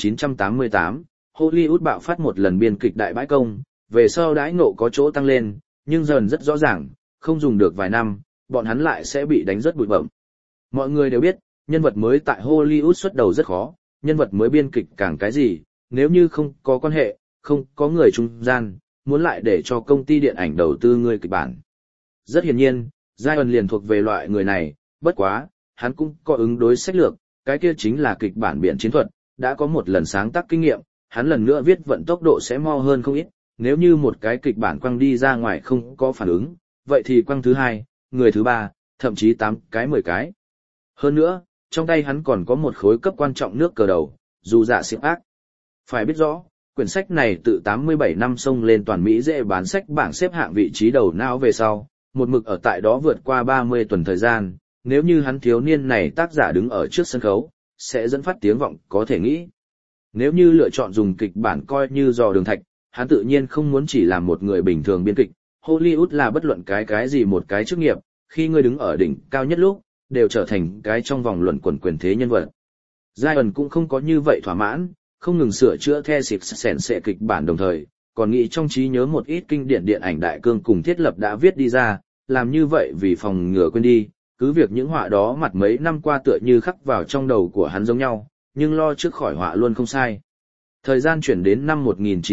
1988, Hollywood bạo phát một lần biên kịch đại bãi công, về sau đãi ngộ có chỗ tăng lên, nhưng dần rất rõ ràng, không dùng được vài năm, bọn hắn lại sẽ bị đánh rất bụi bẩm. Mọi người đều biết, nhân vật mới tại Hollywood xuất đầu rất khó, nhân vật mới biên kịch càng cái gì, nếu như không có quan hệ, không có người trung gian, muốn lại để cho công ty điện ảnh đầu tư người kịch bản. Rất hiển nhiên, Zion liền thuộc về loại người này, bất quá, hắn cũng có ứng đối sách lược, cái kia chính là kịch bản biện chiến thuật, đã có một lần sáng tác kinh nghiệm, hắn lần nữa viết vận tốc độ sẽ mau hơn không ít, nếu như một cái kịch bản quăng đi ra ngoài không có phản ứng, vậy thì quăng thứ hai, người thứ ba, thậm chí 8 cái 10 cái. Hơn nữa, trong tay hắn còn có một khối cấp quan trọng nước cờ đầu, dù dạ siêu ác. Phải biết rõ, quyển sách này tự 87 năm xông lên toàn Mỹ dễ bán sách bảng xếp hạng vị trí đầu não về sau, một mực ở tại đó vượt qua 30 tuần thời gian, nếu như hắn thiếu niên này tác giả đứng ở trước sân khấu, sẽ dẫn phát tiếng vọng có thể nghĩ. Nếu như lựa chọn dùng kịch bản coi như dò đường thạch, hắn tự nhiên không muốn chỉ làm một người bình thường biên kịch. Hollywood là bất luận cái gì một cái chức nghiệp, khi ngươi đứng ở đỉnh cao nhất lúc, đều trở thành cái trong vòng luẩn quẩn quyền thế nhân vật. Zion cũng không có như vậy thỏa mãn, không ngừng sửa chữa the xịt sẻn sệ kịch bản đồng thời, còn nghĩ trong trí nhớ một ít kinh điển điện ảnh đại cương cùng thiết lập đã viết đi ra, làm như vậy vì phòng ngừa quên đi, cứ việc những họa đó mặt mấy năm qua tựa như khắc vào trong đầu của hắn giống nhau, nhưng lo trước khỏi họa luôn không sai. Thời gian chuyển đến năm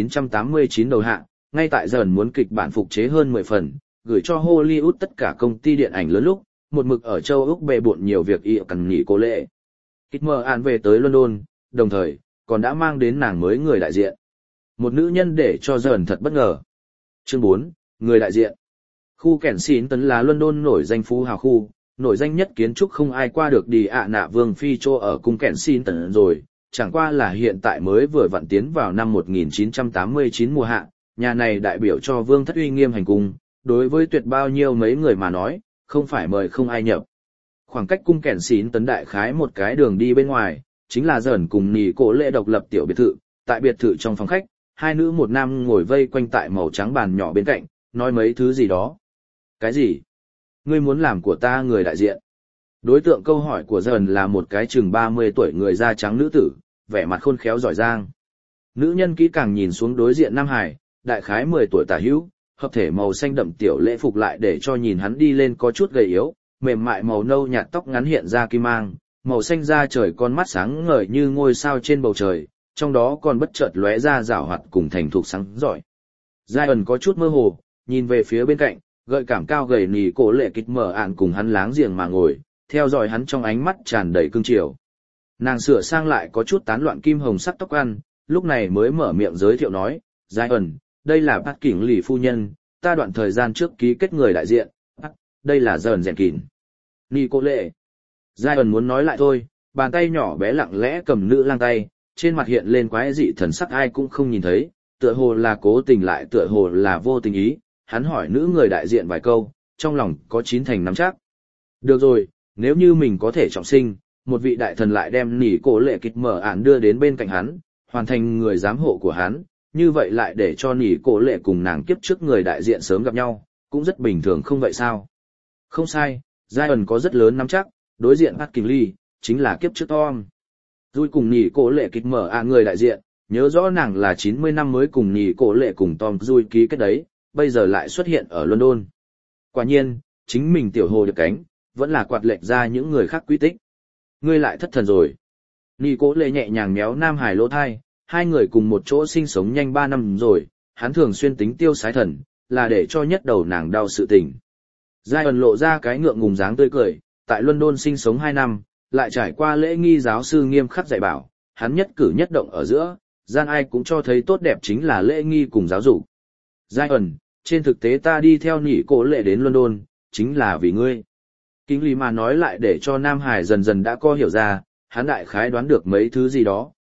1989 đầu hạ, ngay tại dần muốn kịch bản phục chế hơn 10 phần, gửi cho Hollywood tất cả công ty điện ảnh lớn lúc, một mực ở châu Úc bề bộn nhiều việc y cần nghỉ cố lệ. Kịch mờ án về tới London, đồng thời, còn đã mang đến nàng mới người đại diện. Một nữ nhân để cho dần thật bất ngờ. Chương 4, người đại diện. Khu Kensington là London nổi danh phú hào khu, nổi danh nhất kiến trúc không ai qua được đi ạ nạ vương phi chỗ ở cung Kensington rồi, chẳng qua là hiện tại mới vừa vặn tiến vào năm 1989 mùa hạ, nhà này đại biểu cho vương thất uy nghiêm hành cung, đối với tuyệt bao nhiêu mấy người mà nói, không phải mời không ai nhập. Khoảng cách cung Kensington đại khái một cái đường đi bên ngoài, chính là dần cùng nỉ cổ lệ độc lập tiểu biệt thự, tại biệt thự trong phòng khách, hai nữ một nam ngồi vây quanh tại màu trắng bàn nhỏ bên cạnh, nói mấy thứ gì đó. Cái gì? Ngươi muốn làm của ta người đại diện? Đối tượng câu hỏi của dần là một cái chừng 30 tuổi người da trắng nữ tử, vẻ mặt khôn khéo giỏi giang. Nữ nhân kỹ càng nhìn xuống đối diện Nam Hải, đại khái 10 tuổi tả hữu, hợp thể màu xanh đậm tiểu lễ phục lại để cho nhìn hắn đi lên có chút gầy yếu, mềm mại màu nâu nhạt tóc ngắn hiện ra kim mang, màu xanh da trời con mắt sáng ngời như ngôi sao trên bầu trời, trong đó còn bất chợt lóe ra rảo hoạt cùng thành thục sáng giỏi. Zion có chút mơ hồ, nhìn về phía bên cạnh, gợi cảm cao gầy nỉ cổ lệ kịch mở ạn cùng hắn láng giềng mà ngồi, theo dõi hắn trong ánh mắt tràn đầy cương triều. Nàng sửa sang lại có chút tán loạn kim hồng sắc tóc ăn, lúc này mới mở miệng giới thiệu nói, Zion, đây là bác kỉnh lì phu nhân, ta đoạn thời gian trước ký kết người đại diện, đây là dần rèn kín. Nỉ cổ lệ. Zion muốn nói lại thôi, bàn tay nhỏ bé lặng lẽ cầm nữ lang tay, trên mặt hiện lên quái dị thần sắc ai cũng không nhìn thấy, tựa hồ là cố tình lại tựa hồ là vô tình ý, hắn hỏi nữ người đại diện vài câu, trong lòng có 9 thành nắm chắc. Được rồi, nếu như mình có thể trọng sinh, một vị đại thần lại đem nỉ cổ lệ kịch mở ản đưa đến bên cạnh hắn, hoàn thành người giám hộ của hắn, như vậy lại để cho nỉ cổ lệ cùng nàng kiếp trước người đại diện sớm gặp nhau, cũng rất bình thường không vậy sao? Không sai, Zion có rất lớn nắm chắc, đối diện Atkinson chính là kiếp trước Tom. Rồi cùng nỉ cổ lệ kịch mở ản người đại diện, nhớ rõ nàng là 90 năm mới cùng nỉ cổ lệ cùng Tom Dui ký kết đấy, bây giờ lại xuất hiện ở London. Quả nhiên, chính mình tiểu hồ được cánh, vẫn là quạt lệch ra những người khác quy tích. Ngươi lại thất thần rồi. Nỉ cổ lệ nhẹ nhàng méo Nam Hải lỗ thai, hai người cùng một chỗ sinh sống nhanh 3 năm rồi, hắn thường xuyên tính tiêu sái thần, là để cho nhất đầu nàng đau sự tình. Zion lộ ra cái ngượng ngùng dáng tươi cười, tại London sinh sống 2 năm, lại trải qua lễ nghi giáo sư nghiêm khắc dạy bảo, hắn nhất cử nhất động ở giữa, gian ai cũng cho thấy tốt đẹp chính là lễ nghi cùng giáo dục. Zion, trên thực tế ta đi theo nỉ cổ lệ đến London, chính là vì ngươi. Kính lý mà nói lại để cho Nam Hải dần dần đã có hiểu ra, hắn đại khái đoán được mấy thứ gì đó,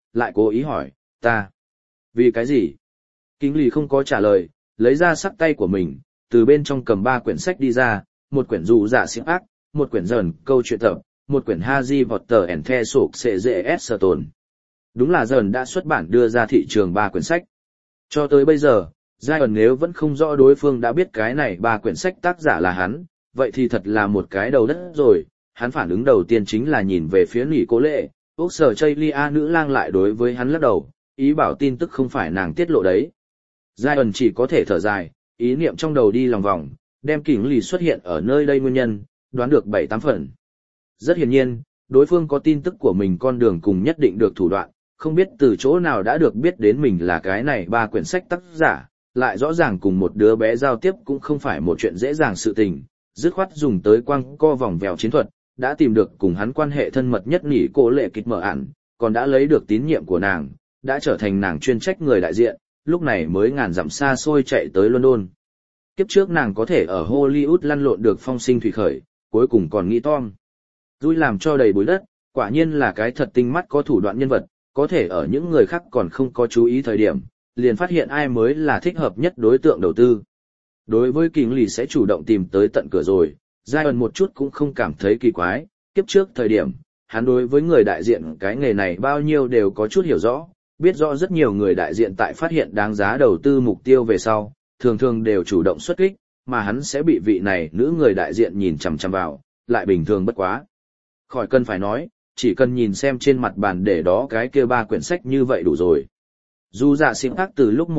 lại cố ý hỏi, ta. Vì cái gì? Kính lì không có trả lời, lấy ra sắc tay của mình, từ bên trong cầm 3 quyển sách đi ra, một quyển dù dạ siếc ác, một quyển dần câu chuyện tập, một quyển Harry Potter and the Sục Sệ Dễ Esserton. Đúng là dần đã xuất bản đưa ra thị trường 3 quyển sách. Cho tới bây giờ, Zion nếu vẫn không rõ đối phương đã biết cái này 3 quyển sách tác giả là hắn, vậy thì thật là một cái đầu đất rồi. Hắn phản ứng đầu tiên chính là nhìn về phía nỉ cố lệ, Úc sở Chaylia nữ lang lại đối với hắn lắc đầu, ý bảo tin tức không phải nàng tiết lộ đấy. Zion chỉ có thể thở dài, ý niệm trong đầu đi lòng vòng, đem kỉnh lì xuất hiện ở nơi đây nguyên nhân, đoán được 7-8 phần. Rất hiển nhiên, đối phương có tin tức của mình con đường cùng nhất định được thủ đoạn, không biết từ chỗ nào đã được biết đến mình là cái này 3 quyển sách tác giả, lại rõ ràng cùng một đứa bé giao tiếp cũng không phải một chuyện dễ dàng sự tình, dứt khoát dùng tới quăng co vòng vèo chiến thuật, đã tìm được cùng hắn quan hệ thân mật nhất nỉ cô lệ kịch mở ản, còn đã lấy được tín nhiệm của nàng, đã trở thành nàng chuyên trách người đại diện, lúc này mới ngàn dặm xa xôi chạy tới London. Kiếp trước nàng có thể ở Hollywood lăn lộn được phong sinh thủy khởi, cuối cùng còn nghĩ Tom. Dui làm cho đầy bụi đất, quả nhiên là cái thật tinh mắt có thủ đoạn nhân vật, có thể ở những người khác còn không có chú ý thời điểm, liền phát hiện ai mới là thích hợp nhất đối tượng đầu tư. Đối với Kính lì sẽ chủ động tìm tới tận cửa rồi, Zion một chút cũng không cảm thấy kỳ quái, kiếp trước thời điểm, hắn đối với người đại diện cái nghề này bao nhiêu đều có chút hiểu rõ, biết rõ rất nhiều người đại diện tại phát hiện đáng giá đầu tư mục tiêu về sau, thường thường đều chủ động xuất kích, mà hắn sẽ bị vị này nữ người đại diện nhìn chằm chằm vào, lại bình thường bất quá. Khỏi cần phải nói, chỉ cần nhìn xem trên mặt bàn để đó cái kia 3 quyển sách như vậy đủ rồi. Dù dạ siêng ác từ lúc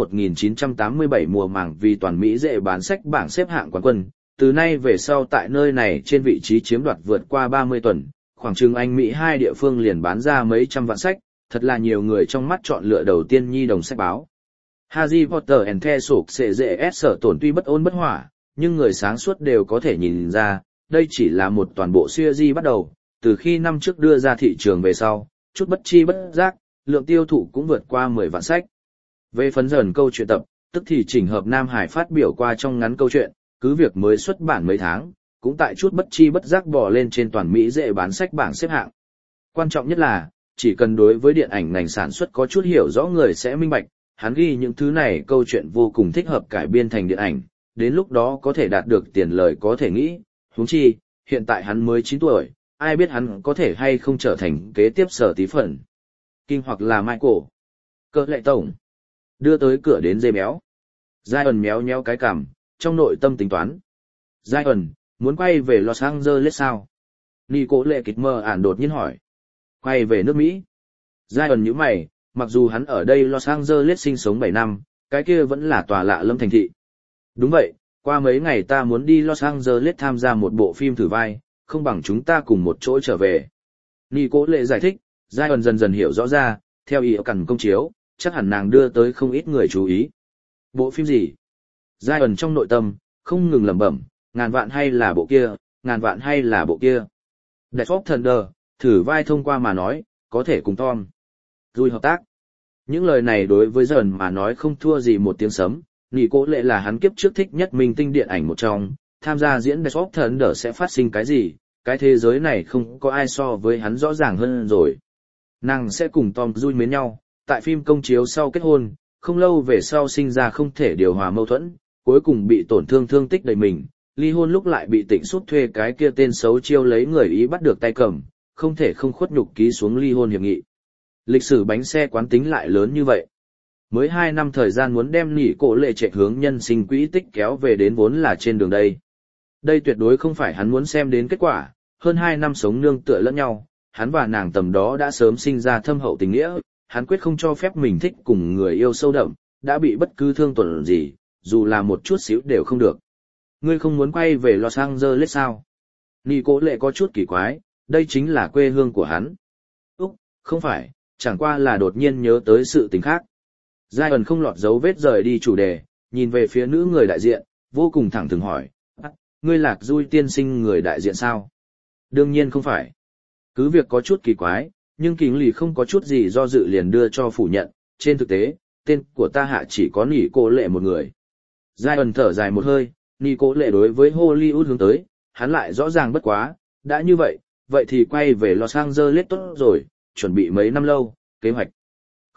1987 mùa màng vì toàn Mỹ dễ bán sách bảng xếp hạng quán quân, từ nay về sau tại nơi này trên vị trí chiếm đoạt vượt qua 30 tuần, khoảng chừng Anh Mỹ 2 địa phương liền bán ra mấy trăm vạn sách, thật là nhiều người trong mắt chọn lựa đầu tiên nhi đồng sách báo. Harry Potter and the Sục Sệ Dễ Esserton tuy bất ôn bất hỏa, nhưng người sáng suốt đều có thể nhìn ra, đây chỉ là một toàn bộ series bắt đầu, từ khi năm trước đưa ra thị trường về sau, chút bất chi bất giác, lượng tiêu thụ cũng vượt qua 10 vạn sách. Về phần dần câu chuyện tập, tức thì chỉnh hợp Nam Hải phát biểu qua trong ngắn câu chuyện, cứ việc mới xuất bản mấy tháng, cũng tại chút bất chi bất giác bò lên trên toàn Mỹ dễ bán sách bảng xếp hạng. Quan trọng nhất là, chỉ cần đối với điện ảnh ngành sản xuất có chút hiểu rõ người sẽ minh bạch, hắn ghi những thứ này câu chuyện vô cùng thích hợp cải biên thành điện ảnh, đến lúc đó có thể đạt được tiền lời có thể nghĩ, huống chi, hiện tại hắn mới 9 tuổi, ai biết hắn có thể hay không trở thành kế tiếp Sở Tí Phần. Kinh hoặc là Michael. Cơ lệ tổng. Đưa tới cửa đến dê béo. Zion méo méo cái cằm, trong nội tâm tính toán. Zion, muốn quay về Los Angeles sao? Nico lệ kịch mơ ản đột nhiên hỏi. Quay về nước Mỹ. Zion nhíu mày, mặc dù hắn ở đây Los Angeles sinh sống 7 năm, cái kia vẫn là tòa lạ lâm thành thị. Đúng vậy, qua mấy ngày ta muốn đi Los Angeles tham gia một bộ phim thử vai, không bằng chúng ta cùng một chỗ trở về. Nico lệ giải thích, Zion dần dần hiểu rõ ra, theo ý cần công chiếu, chắc hẳn nàng đưa tới không ít người chú ý. Bộ phim gì? Zion trong nội tâm, không ngừng lẩm bẩm, ngàn vạn hay là bộ kia, ngàn vạn hay là bộ kia. Death of Thunder, thử vai thông qua mà nói, có thể cùng Tom. Dùi hợp tác. Những lời này đối với Zion mà nói không thua gì một tiếng sấm, Nico lệ là hắn kiếp trước thích nhất minh tinh điện ảnh một trong, tham gia diễn Death of Thunder sẽ phát sinh cái gì, cái thế giới này không có ai so với hắn rõ ràng hơn rồi. Nàng sẽ cùng Tom Cruise mến nhau, tại phim công chiếu sau kết hôn, không lâu về sau sinh ra không thể điều hòa mâu thuẫn, cuối cùng bị tổn thương thương tích đầy mình, ly hôn lúc lại bị Tịnh Sút thuê cái kia tên xấu chiêu lấy người Ý bắt được tay cầm, không thể không khuất nhục ký xuống ly hôn hiệp nghị. Lịch sử bánh xe quán tính lại lớn như vậy. Mới 2 năm thời gian muốn đem nỉ cổ lệ chạy hướng nhân sinh quỹ tích kéo về đến vốn là trên đường đây. Đây tuyệt đối không phải hắn muốn xem đến kết quả, hơn 2 năm sống nương tựa lẫn nhau, hắn và nàng tầm đó đã sớm sinh ra thâm hậu tình nghĩa, hắn quyết không cho phép mình thích cùng người yêu sâu đậm, đã bị bất cứ thương tổn gì, dù là một chút xíu đều không được. Ngươi không muốn quay về Los Angeles sao? Nico lệ có chút kỳ quái, đây chính là quê hương của hắn. Úc, không phải, chẳng qua là đột nhiên nhớ tới sự tình khác. Zion không lọt dấu vết rời đi chủ đề, nhìn về phía nữ người đại diện, vô cùng thẳng thừng hỏi, ngươi Lạc Dui tiên sinh người đại diện sao? Đương nhiên không phải. Cứ việc có chút kỳ quái, nhưng Kính lì không có chút gì do dự liền đưa cho phủ nhận, trên thực tế, tên của ta hạ chỉ có nỉ cô lệ một người. Zion thở dài một hơi, nỉ cô lệ đối với Hollywood hướng tới, hắn lại rõ ràng bất quá, đã như vậy, vậy thì quay về Los Angeles tốt rồi, chuẩn bị mấy năm lâu, kế hoạch.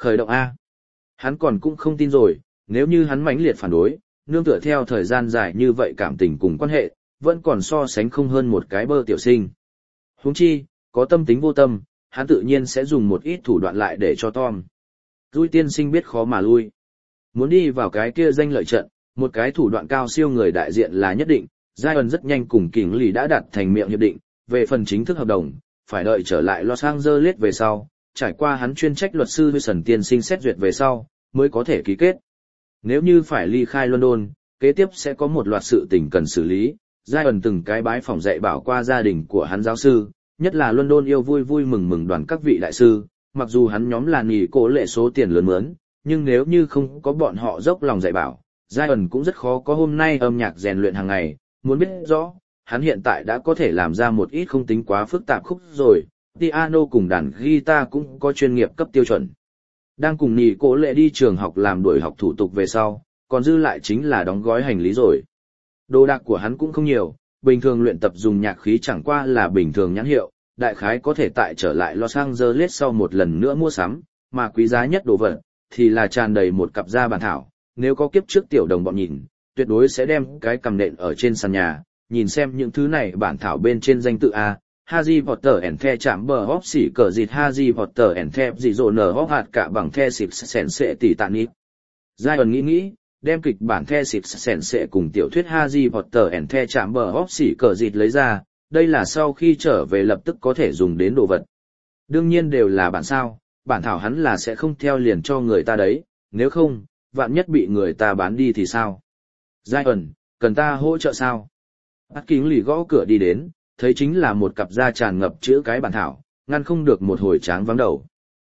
Khởi động A. Hắn còn cũng không tin rồi, nếu như hắn mãnh liệt phản đối, nương tựa theo thời gian dài như vậy cảm tình cùng quan hệ, vẫn còn so sánh không hơn một cái bơ tiểu sinh. Huống chi, có tâm tính vô tâm, hắn tự nhiên sẽ dùng một ít thủ đoạn lại để cho Tom. Rui tiên sinh biết khó mà lui. Muốn đi vào cái kia danh lợi trận, một cái thủ đoạn cao siêu người đại diện là nhất định, Zion rất nhanh cùng Kình Lì đã đặt thành miệng hiệp định, về phần chính thức hợp đồng, phải đợi trở lại Los Angeles về sau, trải qua hắn chuyên trách luật sư Wilson tiên sinh xét duyệt về sau, mới có thể ký kết. Nếu như phải ly khai London, kế tiếp sẽ có một loạt sự tình cần xử lý, Zion từng cái bái phỏng dạy bảo qua gia đình của hắn giáo sư, nhất là London yêu vui vui mừng mừng đoàn các vị đại sư, mặc dù hắn nhóm là nghỉ cố lệ số tiền lớn mướn, nhưng nếu như không có bọn họ dốc lòng dạy bảo, Zion cũng rất khó có hôm nay âm nhạc rèn luyện hàng ngày, muốn biết rõ, hắn hiện tại đã có thể làm ra một ít không tính quá phức tạp khúc rồi, piano cùng đàn guitar cũng có chuyên nghiệp cấp tiêu chuẩn. Đang cùng nghỉ cố lệ đi trường học làm đuổi học thủ tục về sau, còn dư lại chính là đóng gói hành lý rồi. Đồ đạc của hắn cũng không nhiều, bình thường luyện tập dùng nhạc khí chẳng qua là bình thường nhãn hiệu, đại khái có thể tại trở lại Los Angeles sau một lần nữa mua sắm, mà quý giá nhất đồ vật thì là tràn đầy một cặp da bản thảo, nếu có kiếp trước tiểu đồng bọn nhìn, tuyệt đối sẽ đem cái cầm nện ở trên sàn nhà, nhìn xem những thứ này bản thảo bên trên danh tự A, Harry Potter and the Chamber of Secrets, Harry Potter and the Prisoner of hạt cả bằng the Sixth Sense tỷ tạn ít. Zion nghĩ, đem kịch bản the Sixth Sense cùng tiểu thuyết Harry Potter and the Chamber of Secrets lấy ra, đây là sau khi trở về lập tức có thể dùng đến đồ vật. Đương nhiên đều là bản sao, bản thảo hắn là sẽ không theo liền cho người ta đấy, nếu không, vạn nhất bị người ta bán đi thì sao? Zion, cần ta hỗ trợ sao? Bác Kính lì gõ cửa đi đến, thấy chính là một cặp da tràn ngập chữ cái bản thảo, ngăn không được một hồi tráng vắng đầu.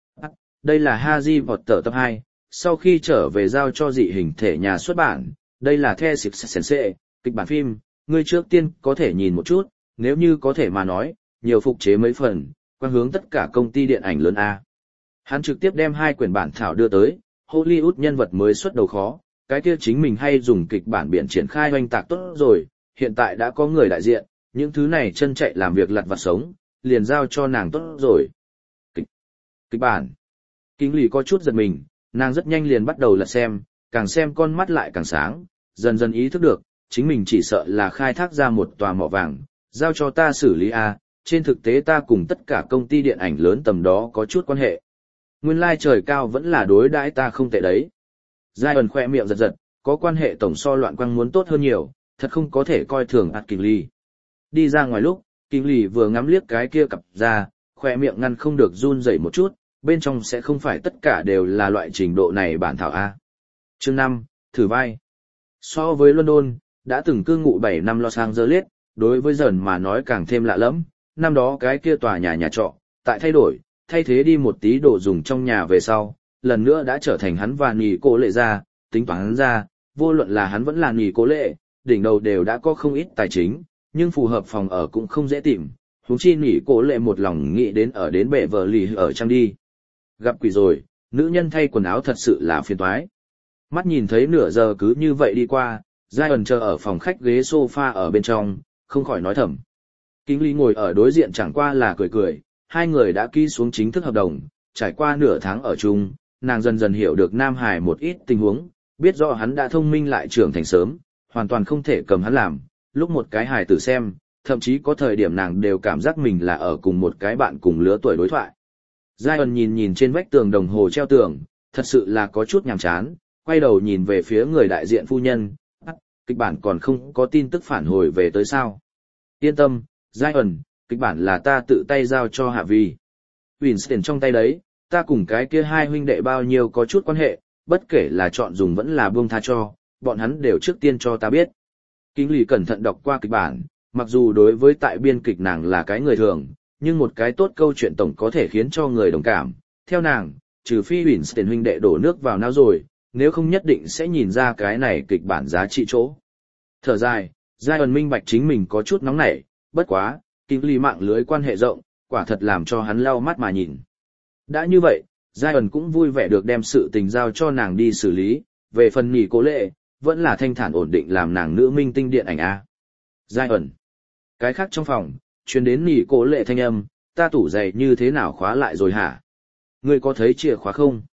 Đây là Harry Potter tập 2, sau khi trở về giao cho dị hình thể nhà xuất bản, đây là The Sixth Sense, kịch bản phim, ngươi trước tiên có thể nhìn một chút, nếu như có thể mà nói, nhiều phục chế mấy phần, quan hướng tất cả công ty điện ảnh lớn A. Hắn trực tiếp đem 2 quyển bản thảo đưa tới, Hollywood nhân vật mới xuất đầu khó, cái kia chính mình hay dùng kịch bản biển triển khai oanh tạc tốt rồi, hiện tại đã có người đại diện, những thứ này chân chạy làm việc lặt vặt sống, liền giao cho nàng tốt rồi. Kịch bản. Kính lì có chút giật mình, nàng rất nhanh liền bắt đầu lật xem con mắt lại càng sáng, dần dần ý thức được, chính mình chỉ sợ là khai thác ra một tòa mỏ vàng, giao cho ta xử lý A, trên thực tế ta cùng tất cả công ty điện ảnh lớn tầm đó có chút quan hệ. Nguyên lai trời cao vẫn là đối đãi ta không tệ đấy. Zion khoe miệng giật giật, có quan hệ tổng so loạn quang muốn tốt hơn nhiều, thật không có thể coi thường Kingley. Đi ra ngoài lúc, Kingley vừa ngắm liếc cái kia cặp ra, khoe miệng ngăn không được run rẩy một chút, bên trong sẽ không phải tất cả đều là loại trình độ này bản thảo A. Chương 5, thử vai. So với London, đã từng cư ngụ 7 năm Los Angeles, đối với dần mà nói càng thêm lạ lẫm, năm đó cái kia tòa nhà trọ, tại thay thế đi một tí đồ dùng trong nhà về sau, lần nữa đã trở thành hắn và nghỉ cố lệ ra, tính toán hắn ra, vô luận là hắn vẫn là nghỉ cố lệ, đỉnh đầu đều đã có không ít tài chính, nhưng phù hợp phòng ở cũng không dễ tìm, huống chi nghỉ cố lệ một lòng nghĩ đến ở đến bệ vợ lì ở trang đi. Gặp quỷ rồi, nữ nhân thay quần áo thật sự là phiền toái. Mắt nhìn thấy nửa giờ cứ như vậy đi qua, Zion chờ ở phòng khách ghế sofa ở bên trong, không khỏi nói thầm. Kính Lý ngồi ở đối diện chẳng qua là cười, hai người đã ký xuống chính thức hợp đồng, trải qua nửa tháng ở chung, nàng dần dần hiểu được Nam Hải một ít tình huống, biết rõ hắn đã thông minh lại trưởng thành sớm, hoàn toàn không thể cầm hắn làm, lúc một cái hài tử xem, thậm chí có thời điểm nàng đều cảm giác mình là ở cùng một cái bạn cùng lứa tuổi đối thoại. Zion nhìn trên vách tường đồng hồ treo tường, thật sự là có chút nhàm chán, quay đầu nhìn về phía người đại diện phu nhân, kịch bản còn không có tin tức phản hồi về tới sao. Yên tâm, Zion, kịch bản là ta tự tay giao cho Hạ Vi. Winston trong tay đấy, ta cùng cái kia hai huynh đệ bao nhiêu có chút quan hệ, bất kể là chọn dùng vẫn là buông tha cho, bọn hắn đều trước tiên cho ta biết. Kính Lì cẩn thận đọc qua kịch bản, mặc dù đối với tại biên kịch nàng là cái người thường, nhưng một cái tốt câu chuyện tổng có thể khiến cho người đồng cảm. Theo nàng, trừ phi Winston huynh đệ đổ nước vào não rồi, nếu không nhất định sẽ nhìn ra cái này kịch bản giá trị chỗ. Thở dài, Zion minh bạch chính mình có chút nóng nảy, bất quá, Kính Lì mạng lưới quan hệ rộng, quả thật làm cho hắn lau mắt mà nhìn. Đã như vậy, Zion cũng vui vẻ được đem sự tình giao cho nàng đi xử lý, về phần nghỉ cố lệ, vẫn là thanh thản ổn định làm nàng nữ minh tinh điện ảnh A. Zion. Cái khác trong phòng, truyền đến nghỉ cố lệ thanh âm, ta tủ giày như thế nào khóa lại rồi hả? Ngươi có thấy chìa khóa không?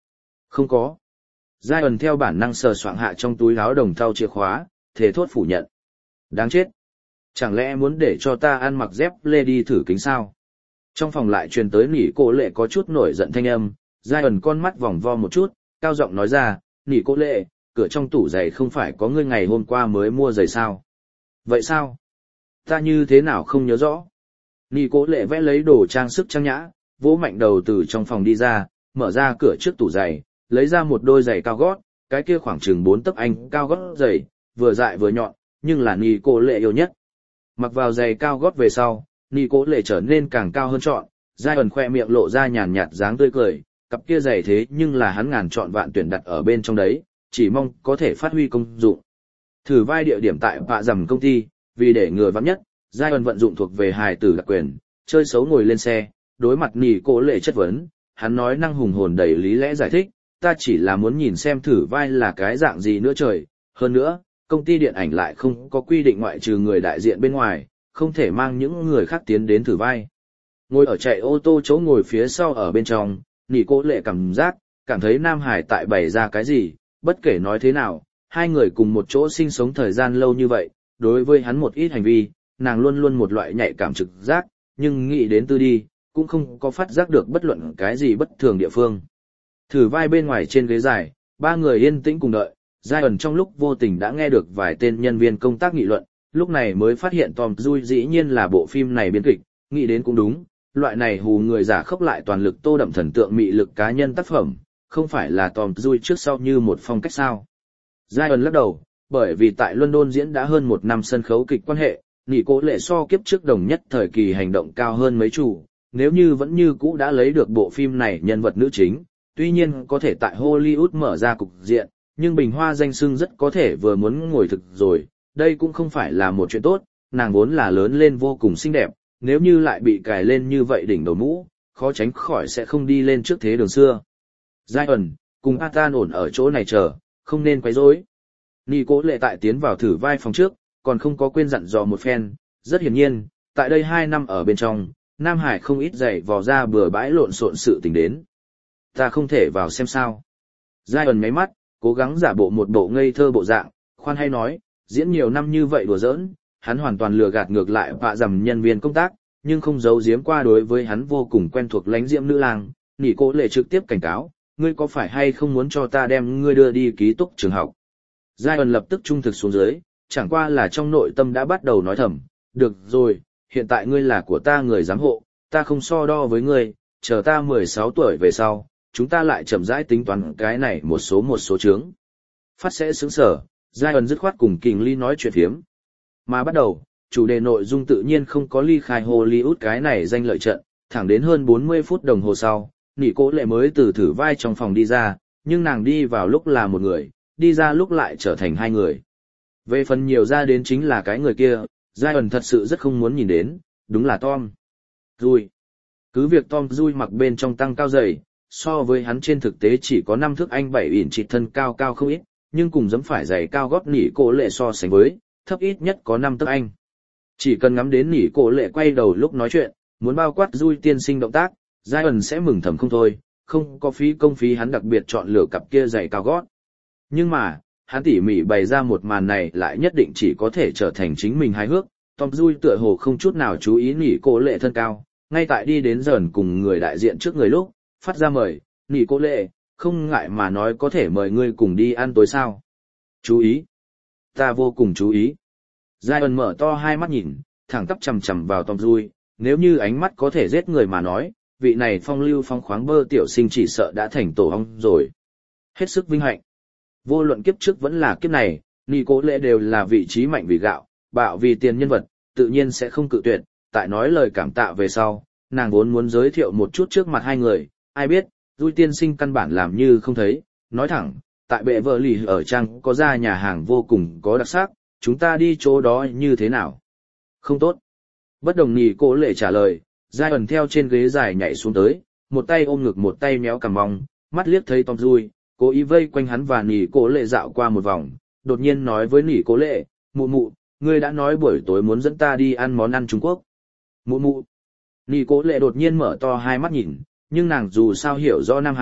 Không có. Giai ẩn theo bản năng sờ soạng hạ trong túi áo đồng thau chìa khóa, thề thốt phủ nhận. Đáng chết. Chẳng lẽ muốn để cho ta ăn mặc dép lê đi thử kính sao? Trong phòng lại truyền tới nỉ cô lệ có chút nổi giận thanh âm, Giai ẩn con mắt vòng vo một chút, cao giọng nói ra, nỉ cô lệ, cửa trong tủ giày không phải có ngươi ngày hôm qua mới mua giày sao? Vậy sao? Ta như thế nào không nhớ rõ? Nỉ cô lệ vẽ lấy đồ trang sức trang nhã, vỗ mạnh đầu từ trong phòng đi ra, mở ra cửa trước tủ giày, lấy ra một đôi giày cao gót, cái kia khoảng chừng 4 tấc anh cao gót giày, vừa dại vừa nhọn, nhưng là nỉ cô lệ yêu nhất. Mặc vào giày cao gót về sau, nỉ cô lệ trở nên càng cao hơn trọn, Giai ẩn khoe miệng lộ ra nhàn nhạt dáng tươi cười, cặp kia giày thế nhưng là hắn ngàn chọn vạn tuyển đặt ở bên trong đấy, chỉ mong có thể phát huy công dụng. Thử vai địa điểm tại Pạ Rằm công ty, vì để ngừa vắng nhất, Giai ẩn vận dụng thuộc về hài tử đặc quyền, chơi xấu ngồi lên xe, đối mặt nỉ cô lệ chất vấn, hắn nói năng hùng hồn đầy lý lẽ giải thích, ta chỉ là muốn nhìn xem thử vai là cái dạng gì nữa trời, hơn nữa, công ty điện ảnh lại không có quy định ngoại trừ người đại diện bên ngoài, không thể mang những người khác tiến đến thử vai. Ngồi ở chạy ô tô chỗ ngồi phía sau ở bên trong, nỉ cô lệ cảm thấy Nam Hải tại bày ra cái gì, bất kể nói thế nào, hai người cùng một chỗ sinh sống thời gian lâu như vậy, đối với hắn một ít hành vi, nàng luôn luôn một loại nhạy cảm trực giác, nhưng nghĩ đến tư đi, cũng không có phát giác được bất luận cái gì bất thường địa phương. Thử vai bên ngoài trên ghế dài, ba người yên tĩnh cùng đợi, Giai ẩn trong lúc vô tình đã nghe được vài tên nhân viên công tác nghị luận, lúc này mới phát hiện Tom Cruise dĩ nhiên là bộ phim này biên kịch, nghĩ đến cũng đúng, loại này hù người giả khốc lại toàn lực tô đậm thần tượng mị lực cá nhân tác phẩm, không phải là Tom Cruise trước sau như một phong cách sao. Giai ẩn lắc đầu, bởi vì tại London diễn đã hơn một năm sân khấu kịch quan hệ, nỉ cô lệ so kiếp trước đồng nhất thời kỳ hành động cao hơn mấy chủ, nếu như vẫn như cũ đã lấy được bộ phim này nhân vật nữ chính, tuy nhiên có thể tại Hollywood mở ra cục diện, nhưng bình hoa danh xưng rất có thể vừa muốn ngồi thực rồi, đây cũng không phải là một chuyện tốt, nàng vốn là lớn lên vô cùng xinh đẹp, nếu như lại bị cài lên như vậy đỉnh đầu mũ, khó tránh khỏi sẽ không đi lên trước thế đường xưa. Giai ẩn, cùng Athan ổn ở chỗ này chờ, không nên quấy rối. Nỉ cô lệ tại tiến vào thử vai phòng trước, còn không có quên dặn dò một phen, rất hiển nhiên, tại đây 2 năm ở bên trong, Nam Hải không ít giày vò ra bừa bãi lộn xộn sự tình đến. Ta không thể vào xem sao. Giai ẩn mấy mắt, cố gắng giả bộ một bộ ngây thơ bộ dạng, khoan hay nói, diễn nhiều năm như vậy đùa giỡn, hắn hoàn toàn lừa gạt ngược lại Pạ Rằm nhân viên công tác, nhưng không giấu giếm qua đối với hắn vô cùng quen thuộc lánh diễm nữ lang, nỉ cô lệ trực tiếp cảnh cáo, ngươi có phải hay không muốn cho ta đem ngươi đưa đi ký túc trường học. Giai ẩn lập tức trung thực xuống dưới, chẳng qua là trong nội tâm đã bắt đầu nói thầm, được rồi, hiện tại ngươi là của ta người giám hộ, ta không so đo với ngươi, chờ ta 16 tuổi về sau, chúng ta lại chậm rãi tính toán cái này một số chướng. Phát sẽ sướng sở, Giai ẩn dứt khoát cùng Kình Ly nói chuyện phiếm. Mà bắt đầu, chủ đề nội dung tự nhiên không có ly khai Hollywood cái này danh lợi trận, thẳng đến hơn 40 phút đồng hồ sau, nỉ cô lệ mới từ thử vai trong phòng đi ra, nhưng nàng đi vào lúc là một người, đi ra lúc lại trở thành 2 người. Về phần nhiều ra đến chính là cái người kia, Giai ẩn thật sự rất không muốn nhìn đến, đúng là Tom Cruise. Cứ việc Tom Cruise mặc bên trong tăng cao dày, so với hắn trên thực tế chỉ có 5 thước anh 7 ỉn chỉ thân cao cao không ít, nhưng cùng giẫm phải giày cao gót nỉ cô lệ so sánh với, thấp ít nhất có 5 tấc anh. Chỉ cần ngắm đến nỉ cô lệ quay đầu lúc nói chuyện, muốn bao quát Cruise tiên sinh động tác, Giai ẩn sẽ mừng thầm không thôi, không có phí công phí hắn đặc biệt chọn lựa cặp kia giày cao gót. Nhưng mà, hắn tỉ mỉ bày ra một màn này lại nhất định chỉ có thể trở thành chính mình hài hước. Tom Cruise tựa hồ không chút nào chú ý nỉ cô lệ thân cao, ngay tại đi đến dần cùng người đại diện trước người lúc, phát ra mời, nỉ cô lệ, không ngại mà nói có thể mời ngươi cùng đi ăn tối sao. Chú ý. Ta vô cùng chú ý. Giai ẩn mở to hai mắt nhìn, thẳng tắp chằm chằm vào Tom Cruise, nếu như ánh mắt có thể giết người mà nói, vị này phong lưu phong khoáng bơ tiểu sinh chỉ sợ đã thành tổ ong rồi. Hết sức vinh hạnh. Vô luận kiếp trước vẫn là kiếp này, nỉ cô lệ đều là vị trí mạnh vì gạo, bạo vì tiền nhân vật, tự nhiên sẽ không cự tuyệt. Tại nói lời cảm tạ về sau, nàng vốn muốn giới thiệu một chút trước mặt 2 người, ai biết, Cruise tiên sinh căn bản làm như không thấy, nói thẳng, tại bệ vợ lì ở trang có ra nhà hàng vô cùng có đặc sắc, chúng ta đi chỗ đó như thế nào? Không tốt. Bất đồng nỉ cô lệ trả lời, Giai ẩn theo trên ghế dài nhảy xuống tới, một tay ôm ngực một tay méo cằm vòng, mắt liếc thấy Tom Cruise, cố ý vây quanh hắn và nỉ cô lệ dạo qua một vòng, đột nhiên nói với nỉ cô lệ, mụ mụ, ngươi đã nói buổi tối muốn dẫn ta đi ăn món ăn Trung Quốc. Mụ mụ. Nỉ cô lệ đột nhiên mở to hai mắt nhìn, nhưng nàng dù sao hiểu rõ Nam Hải,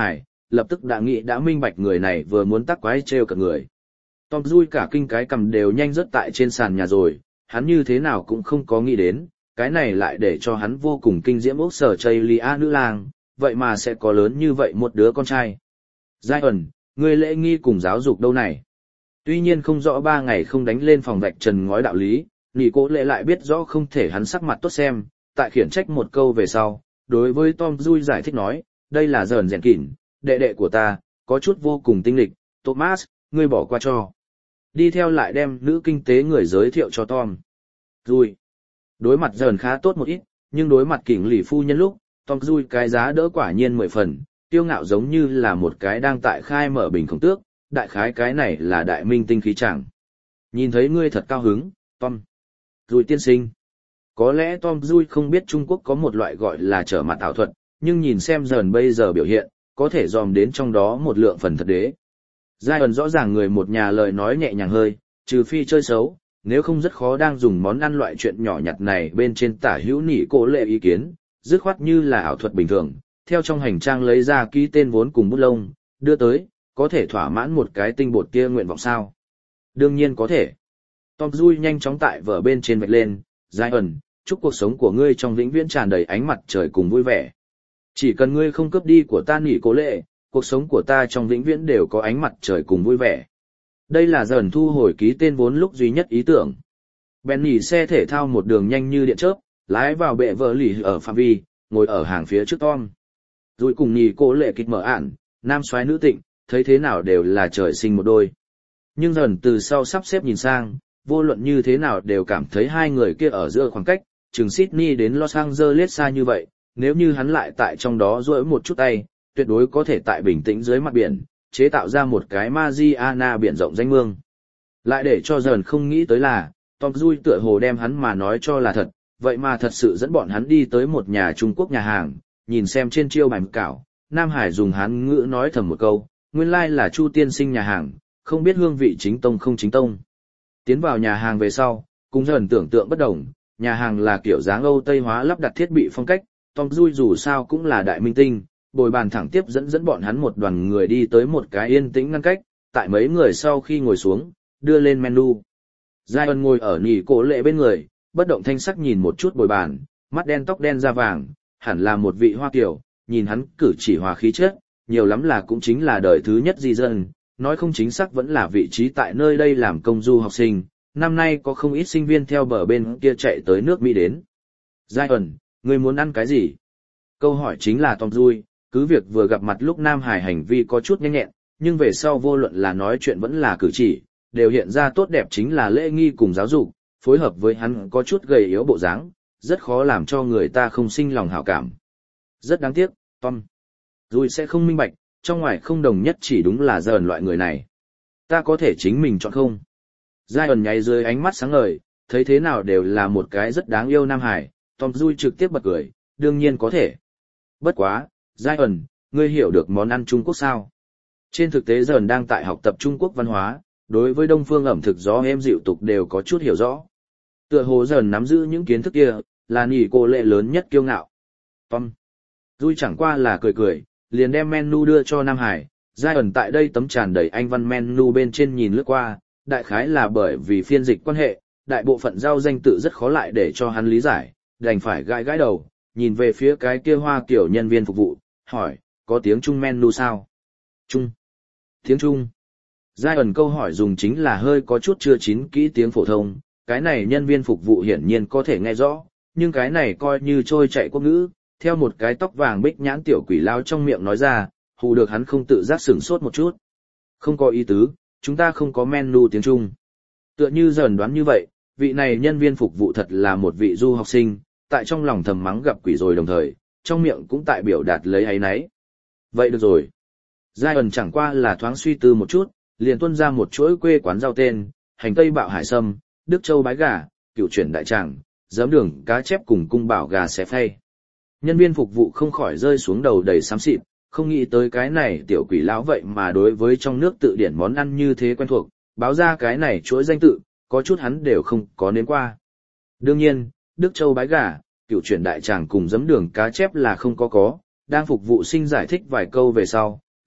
lập tức đã nghĩ đã minh bạch người này vừa muốn tắc quái trêu cả người. Tom Dui cả kinh cái cầm đều nhanh rớt tại trên sàn nhà rồi, hắn như thế nào cũng không có nghĩ đến, cái này lại để cho hắn vô cùng kinh diễm ốc sở chây lia nữ lang, vậy mà sẽ có lớn như vậy một đứa con trai. Zion, người lễ nghi cùng giáo dục đâu này? Tuy nhiên không rõ 3 ngày không đánh lên phòng vạch trần ngói đạo lý, Nị Cố Lệ lại biết rõ không thể hắn sắc mặt tốt xem, tại khiển trách một câu về sau, đối với Tom Dui giải thích nói, đây là Dởn Rèn Kỉn, đệ đệ của ta, có chút vô cùng tinh lịch, Thomas, ngươi bỏ qua cho. Đi theo lại đem nữ kinh tế người giới thiệu cho Tom. Dui. Đối mặt Dởn khá tốt một ít, nhưng đối mặt Kỉnh lì phu nhân lúc, Tom Dui cái giá đỡ quả nhiên 10 phần, tiêu ngạo giống như là một cái đang tại khai mở bình khổng tước, đại khái cái này là đại minh tinh khí chẳng. Nhìn thấy ngươi thật cao hứng, Tom. Dui tiên sinh. Có lẽ Tom Dui không biết Trung Quốc có một loại gọi là trở mặt ảo thuật, nhưng nhìn xem Dởn bây giờ biểu hiện, có thể dòm đến trong đó một lượng phần thật đế. Zion rõ ràng người một nhà lời nói nhẹ nhàng hơi, trừ phi chơi xấu, nếu không rất khó đang dùng món ăn loại chuyện nhỏ nhặt này bên trên tả hữu Nị Cố Lệ ý kiến, dứt khoát như là ảo thuật bình thường, theo trong hành trang lấy ra ký tên vốn cùng bút lông, đưa tới, có thể thỏa mãn một cái tinh bột kia nguyện vọng sao? Đương nhiên có thể. Tom Dui nhanh chóng tại vở bên trên vạch lên, Zion, chúc cuộc sống của ngươi trong vĩnh viễn tràn đầy ánh mặt trời cùng vui vẻ. Chỉ cần ngươi không cướp đi của ta Nị Cố Lệ, cuộc sống của ta trong vĩnh viễn đều có ánh mặt trời cùng vui vẻ. Đây là Dởn thu hồi ký tên vốn lúc duy nhất ý tưởng. Benny xe thể thao một đường nhanh như điện chớp, lái vào bệ vợ lì ở phạm vi, ngồi ở hàng phía trước Tom. Rồi cùng Nị Cố Lệ kịch mở ản, nam soái nữ tịnh, thấy thế nào đều là trời sinh một đôi. Nhưng Dởn từ sau sắp xếp nhìn sang, vô luận như thế nào đều cảm thấy hai người kia ở giữa khoảng cách, chừng Sydney đến Los Angeles xa như vậy, nếu như hắn lại tại trong đó duỗi một chút tay, tuyệt đối có thể tại bình tĩnh dưới mặt biển, chế tạo ra một cái Mariana biển rộng danh mương. Lại để cho Dởn không nghĩ tới là, Tom Dui tựa hồ đem hắn mà nói cho là thật, vậy mà thật sự dẫn bọn hắn đi tới một nhà Trung Quốc nhà hàng, nhìn xem trên chiêu bánh cảo, Nam Hải dùng Hán ngữ nói thầm một câu, nguyên lai là Chu tiên sinh nhà hàng, không biết hương vị chính tông không chính tông. Tiến vào nhà hàng về sau, cùng Dởn tưởng tượng bất đồng, nhà hàng là kiểu dáng Âu Tây hóa lắp đặt thiết bị phong cách, Tom Dui dù sao cũng là đại minh tinh, bồi bàn thẳng tiếp dẫn bọn hắn một đoàn người đi tới một cái yên tĩnh ngăn cách, tại mấy người sau khi ngồi xuống, đưa lên menu. Zion ngồi ở Nị Cố Lệ bên người, bất động thanh sắc nhìn một chút bồi bàn, mắt đen tóc đen da vàng, hẳn là một vị Hoa Kiều, nhìn hắn cử chỉ hòa khí chất, nhiều lắm là cũng chính là đời thứ nhất di dân, nói không chính xác vẫn là vị trí tại nơi đây làm công du học sinh, năm nay có không ít sinh viên theo bờ bên kia chạy tới nước Mỹ đến. Zion, ngươi muốn ăn cái gì? Câu hỏi chính là Tom Dui, cứ việc vừa gặp mặt lúc Nam Hải hành vi có chút nhanh nhẹn, nhưng về sau vô luận là nói chuyện vẫn là cử chỉ, đều hiện ra tốt đẹp chính là lễ nghi cùng giáo dục, phối hợp với hắn có chút gầy yếu bộ dáng, rất khó làm cho người ta không sinh lòng hảo cảm. Rất đáng tiếc, Tom. Dui sẽ không minh bạch, trong ngoài không đồng nhất chỉ đúng là Dởn loại người này. Ta có thể chính mình chọn không? Zion nháy dưới ánh mắt sáng ngời, thấy thế nào đều là một cái rất đáng yêu Nam Hải, Tom Dui trực tiếp bật cười, đương nhiên có thể. Bất quá, Zion, ngươi hiểu được món ăn Trung Quốc sao? Trên thực tế Dởn đang tại học tập Trung Quốc văn hóa, đối với Đông phương ẩm thực gió êm dịu tục đều có chút hiểu rõ. Tựa hồ Dởn nắm giữ những kiến thức kia, là Nị Cố Lệ lớn nhất kiêu ngạo. Tom. Dui chẳng qua là cười cười, liền đem menu đưa cho Nam Hải, Zion tại đây tấm tràn đầy anh văn menu bên trên nhìn lướt qua, đại khái là bởi vì phiên dịch quan hệ, đại bộ phận giao danh tự rất khó lại để cho hắn lý giải, đành phải gãi gãi đầu, nhìn về phía cái kia Hoa Kiều nhân viên phục vụ, hỏi, có tiếng Trung menu sao? Trung. Tiếng Trung. Zion câu hỏi dùng chính là hơi có chút chưa chín kỹ tiếng phổ thông, cái này nhân viên phục vụ hiển nhiên có thể nghe rõ, nhưng cái này coi như trôi chạy quốc ngữ, theo một cái tóc vàng bích nhãn tiểu quỷ lao trong miệng nói ra, hù được hắn không tự giác sửng sốt một chút. Không có ý tứ, chúng ta không có menu tiếng Trung. Tựa như Dởn đoán như vậy, vị này nhân viên phục vụ thật là một vị du học sinh, tại trong lòng thầm mắng gặp quỷ rồi đồng thời, trong miệng cũng tại biểu đạt lấy áy náy. Vậy được rồi. Zion chẳng qua là thoáng suy tư một chút, liền tuôn ra một chuỗi quê quán rau tên, hành tây bạo hải sâm, đức châu bái gà, cựu chuyển đại tràng, giấm đường cá chép cùng cung bảo gà xé phay. Nhân viên phục vụ không khỏi rơi xuống đầu đầy xám xịt, không nghĩ tới cái này tiểu quỷ lão vậy mà đối với trong nước tự điển món ăn như thế quen thuộc, báo ra cái này chuỗi danh tự, có chút hắn đều không có nếm qua. Đương nhiên, đức châu bái gà, cựu chuyển đại tràng cùng giấm đường cá chép là không có, đang phục vụ sinh giải thích vài câu về sau,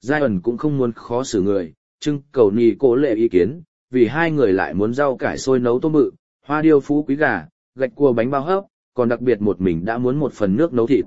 Zion cũng không muốn khó xử người, trưng cầu nì cổ lệ ý kiến, vì hai người lại muốn rau cải sôi nấu tôm bự, hoa điêu phú quý gà, gạch cua bánh bao hấp, còn đặc biệt một mình đã muốn một phần nước nấu thịt.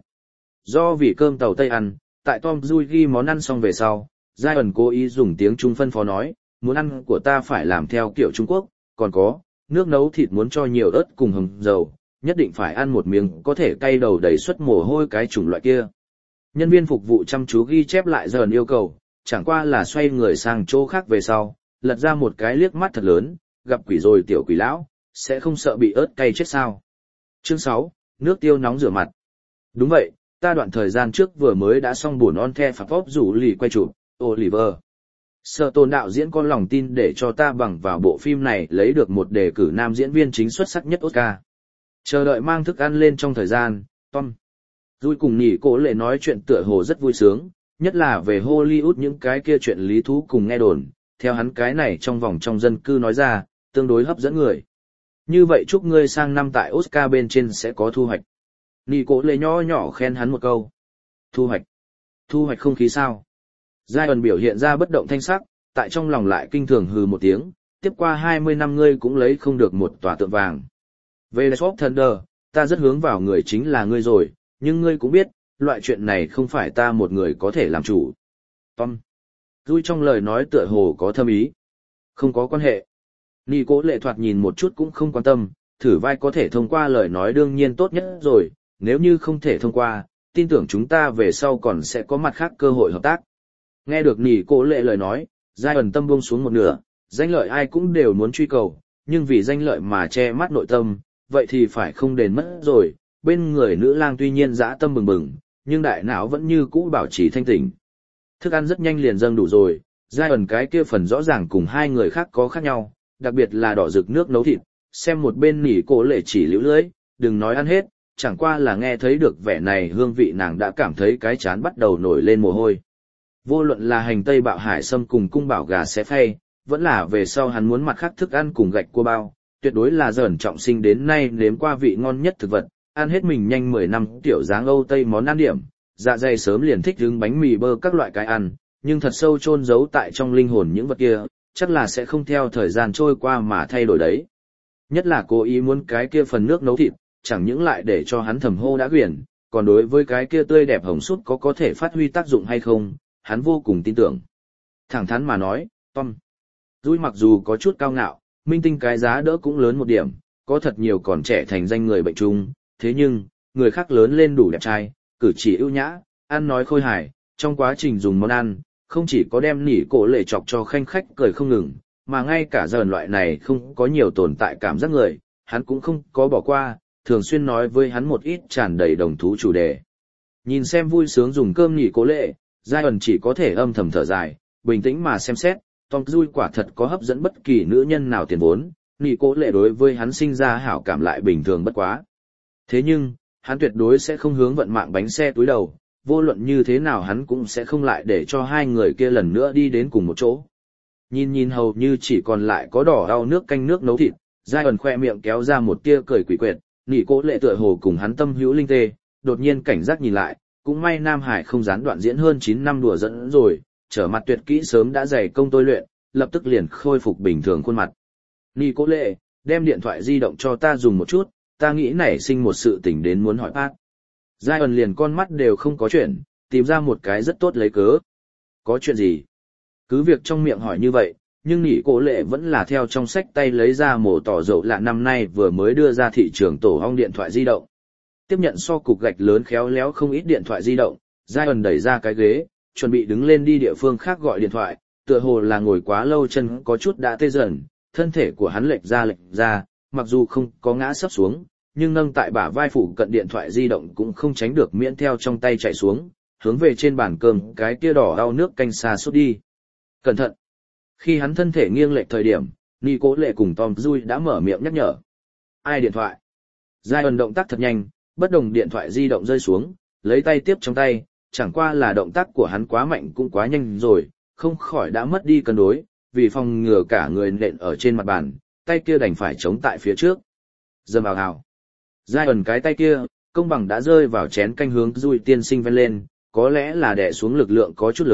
Do vì cơm tàu Tây ăn, tại Tom Dui ghi món ăn xong về sau, Zion cố ý dùng tiếng Trung phân phó nói, muốn ăn của ta phải làm theo kiểu Trung Quốc, còn có, nước nấu thịt muốn cho nhiều ớt cùng hồng dầu, nhất định phải ăn một miếng có thể cay đầu đầy suất mồ hôi cái chủng loại kia. Nhân viên phục vụ chăm chú ghi chép lại Zion yêu cầu, chẳng qua là xoay người sang chỗ khác về sau, lật ra một cái liếc mắt thật lớn, gặp quỷ rồi tiểu quỷ lão, sẽ không sợ bị ớt cay chết sao. Chương 6, nước tiêu nóng rửa mặt. Đúng vậy, ta đoạn thời gian trước vừa mới đã xong buồn on the phạp pop rủ lì quay chụp, Oliver. Sở Tôn đạo diễn có lòng tin để cho ta bằng vào bộ phim này lấy được một đề cử nam diễn viên chính xuất sắc nhất Oscar. Chờ đợi mang thức ăn lên trong thời gian, Tom. Dui cùng nhỉ cổ lệ nói chuyện tựa hồ rất vui sướng, nhất là về Hollywood những cái kia chuyện lý thú cùng nghe đồn, theo hắn cái này trong vòng trong dân cư nói ra, tương đối hấp dẫn người. Như vậy chúc ngươi sang năm tại Oscar bên trên sẽ có thu hoạch. Nhỉ cổ lệ nho nhỏ khen hắn một câu. Thu hoạch? Thu hoạch không khí sao? Zion biểu hiện ra bất động thanh sắc, tại trong lòng lại kinh thường hừ một tiếng, tiếp qua 20 năm ngươi cũng lấy không được một tòa tượng vàng. Về Swap Thunder, ta rất hướng vào người chính là ngươi rồi, nhưng ngươi cũng biết, loại chuyện này không phải ta một người có thể làm chủ. Tom. Dui trong lời nói tựa hồ có thâm ý. Không có quan hệ. Nì cố lệ thoạt nhìn một chút cũng không quan tâm, thử vai có thể thông qua lời nói đương nhiên tốt nhất rồi, nếu như không thể thông qua, tin tưởng chúng ta về sau còn sẽ có mặt khác cơ hội hợp tác. Nghe được nỉ cố lệ lời nói, Zion tâm buông xuống một nửa, danh lợi ai cũng đều muốn truy cầu, nhưng vì danh lợi mà che mắt nội tâm, vậy thì phải không đền mất rồi. Bên người nữ lang tuy nhiên dã tâm bừng bừng, nhưng đại não vẫn như cũ bảo trì thanh tỉnh. Thức ăn rất nhanh liền dâng đủ rồi, Zion cái kia phần rõ ràng cùng hai người khác có khác nhau, đặc biệt là đỏ rực nước nấu thịt, xem một bên nỉ cố lệ chỉ liễu lưỡi, đừng nói ăn hết, chẳng qua là nghe thấy được vẻ này hương vị nàng đã cảm thấy cái chán bắt đầu nổi lên mồ hôi. Vô luận là hành tây bạo hải sâm cùng cung bảo gà xé phay, vẫn là về sau hắn muốn mặt khác thức ăn cùng gạch cua bao, tuyệt đối là Zion trọng sinh đến nay nếm qua vị ngon nhất thực vật, ăn hết mình nhanh 10 năm tiểu dáng Âu Tây món ăn điểm, dạ dày sớm liền thích hứng bánh mì bơ các loại cái ăn, nhưng thật sâu chôn giấu tại trong linh hồn những vật kia, chắc là sẽ không theo thời gian trôi qua mà thay đổi đấy. Nhất là cố ý muốn cái kia phần nước nấu thịt, chẳng những lại để cho hắn thầm hô đã quyển, còn đối với cái kia tươi đẹp hồng sút có thể phát huy tác dụng hay không, hắn vô cùng tin tưởng. Thẳng thắn mà nói, Tom. Dui mặc dù có chút cao ngạo, minh tinh cái giá đỡ cũng lớn một điểm, có thật nhiều còn trẻ thành danh người bệnh chung, thế nhưng, người khác lớn lên đủ đẹp trai, cử chỉ ưu nhã, ăn nói khôi hài, trong quá trình dùng món ăn, không chỉ có đem nỉ cổ lệ chọc cho khanh khách cười không ngừng, mà ngay cả Zion loại này không có nhiều tồn tại cảm giác người, hắn cũng không có bỏ qua, thường xuyên nói với hắn một ít tràn đầy đồng thú chủ đề. Nhìn xem vui sướng dùng cơm nỉ cổ lệ, Zion chỉ có thể âm thầm thở dài, bình tĩnh mà xem xét, Tom Dui quả thật có hấp dẫn bất kỳ nữ nhân nào tiền vốn, nỉ cổ lệ đối với hắn sinh ra hảo cảm lại bình thường bất quá. Thế nhưng, hắn tuyệt đối sẽ không hướng vận mạng bánh xe túi đầu, vô luận như thế nào hắn cũng sẽ không lại để cho hai người kia lần nữa đi đến cùng một chỗ. Nhìn hầu như chỉ còn lại có đỏ đau nước canh nước nấu thịt, Zion khoe miệng kéo ra một tia cười quỷ quyệt, nỉ cố lệ tựa hồ cùng hắn tâm hữu linh tê, đột nhiên cảnh giác nhìn lại, cũng may Nam Hải không gián đoạn diễn hơn 9 năm đùa dẫn rồi, trở mặt tuyệt kỹ sớm đã dày công tôi luyện, lập tức liền khôi phục bình thường khuôn mặt. Nỉ cố lệ, đem điện thoại di động cho ta dùng một chút, ta nghĩ nảy sinh một sự tình đến muốn hỏi bác. Zion liền con mắt đều không có chuyện, tìm ra một cái rất tốt lấy cớ. Có chuyện gì? Cứ việc trong miệng hỏi như vậy, nhưng nỉ cố lệ vẫn là theo trong sách tay lấy ra mổ tỏ dầu lạ năm nay vừa mới đưa ra thị trường tổ ong điện thoại di động. Tiếp nhận so cục gạch lớn khéo léo không ít điện thoại di động, Zion đẩy ra cái ghế, chuẩn bị đứng lên đi địa phương khác gọi điện thoại, tựa hồ là ngồi quá lâu chân có chút đã tê dần, thân thể của hắn lệch ra, mặc dù không có ngã sấp xuống, nhưng nâng tại bả vai phụ cận điện thoại di động cũng không tránh được miễn theo trong tay chạy xuống, hướng về trên bàn cơm cái kia đỏ đau nước canh xa suốt đi. Cẩn thận! Khi hắn thân thể nghiêng lệch thời điểm, Nỉ cố lệ cùng Tom Dui đã mở miệng nhắc nhở. Ai điện thoại? Zion động tác thật nhanh, bất đồng điện thoại di động rơi xuống, lấy tay tiếp trong tay, chẳng qua là động tác của hắn quá mạnh cũng quá nhanh rồi, không khỏi đã mất đi cân đối, vì phòng ngừa cả người nện ở trên mặt bàn, tay kia đành phải chống tại phía trước. Dầm vào hào. Zion cái tay kia, công bằng đã rơi vào chén canh hướng Dui tiên sinh ven lên, có lẽ là đè xuống lực lượng có chút lớn,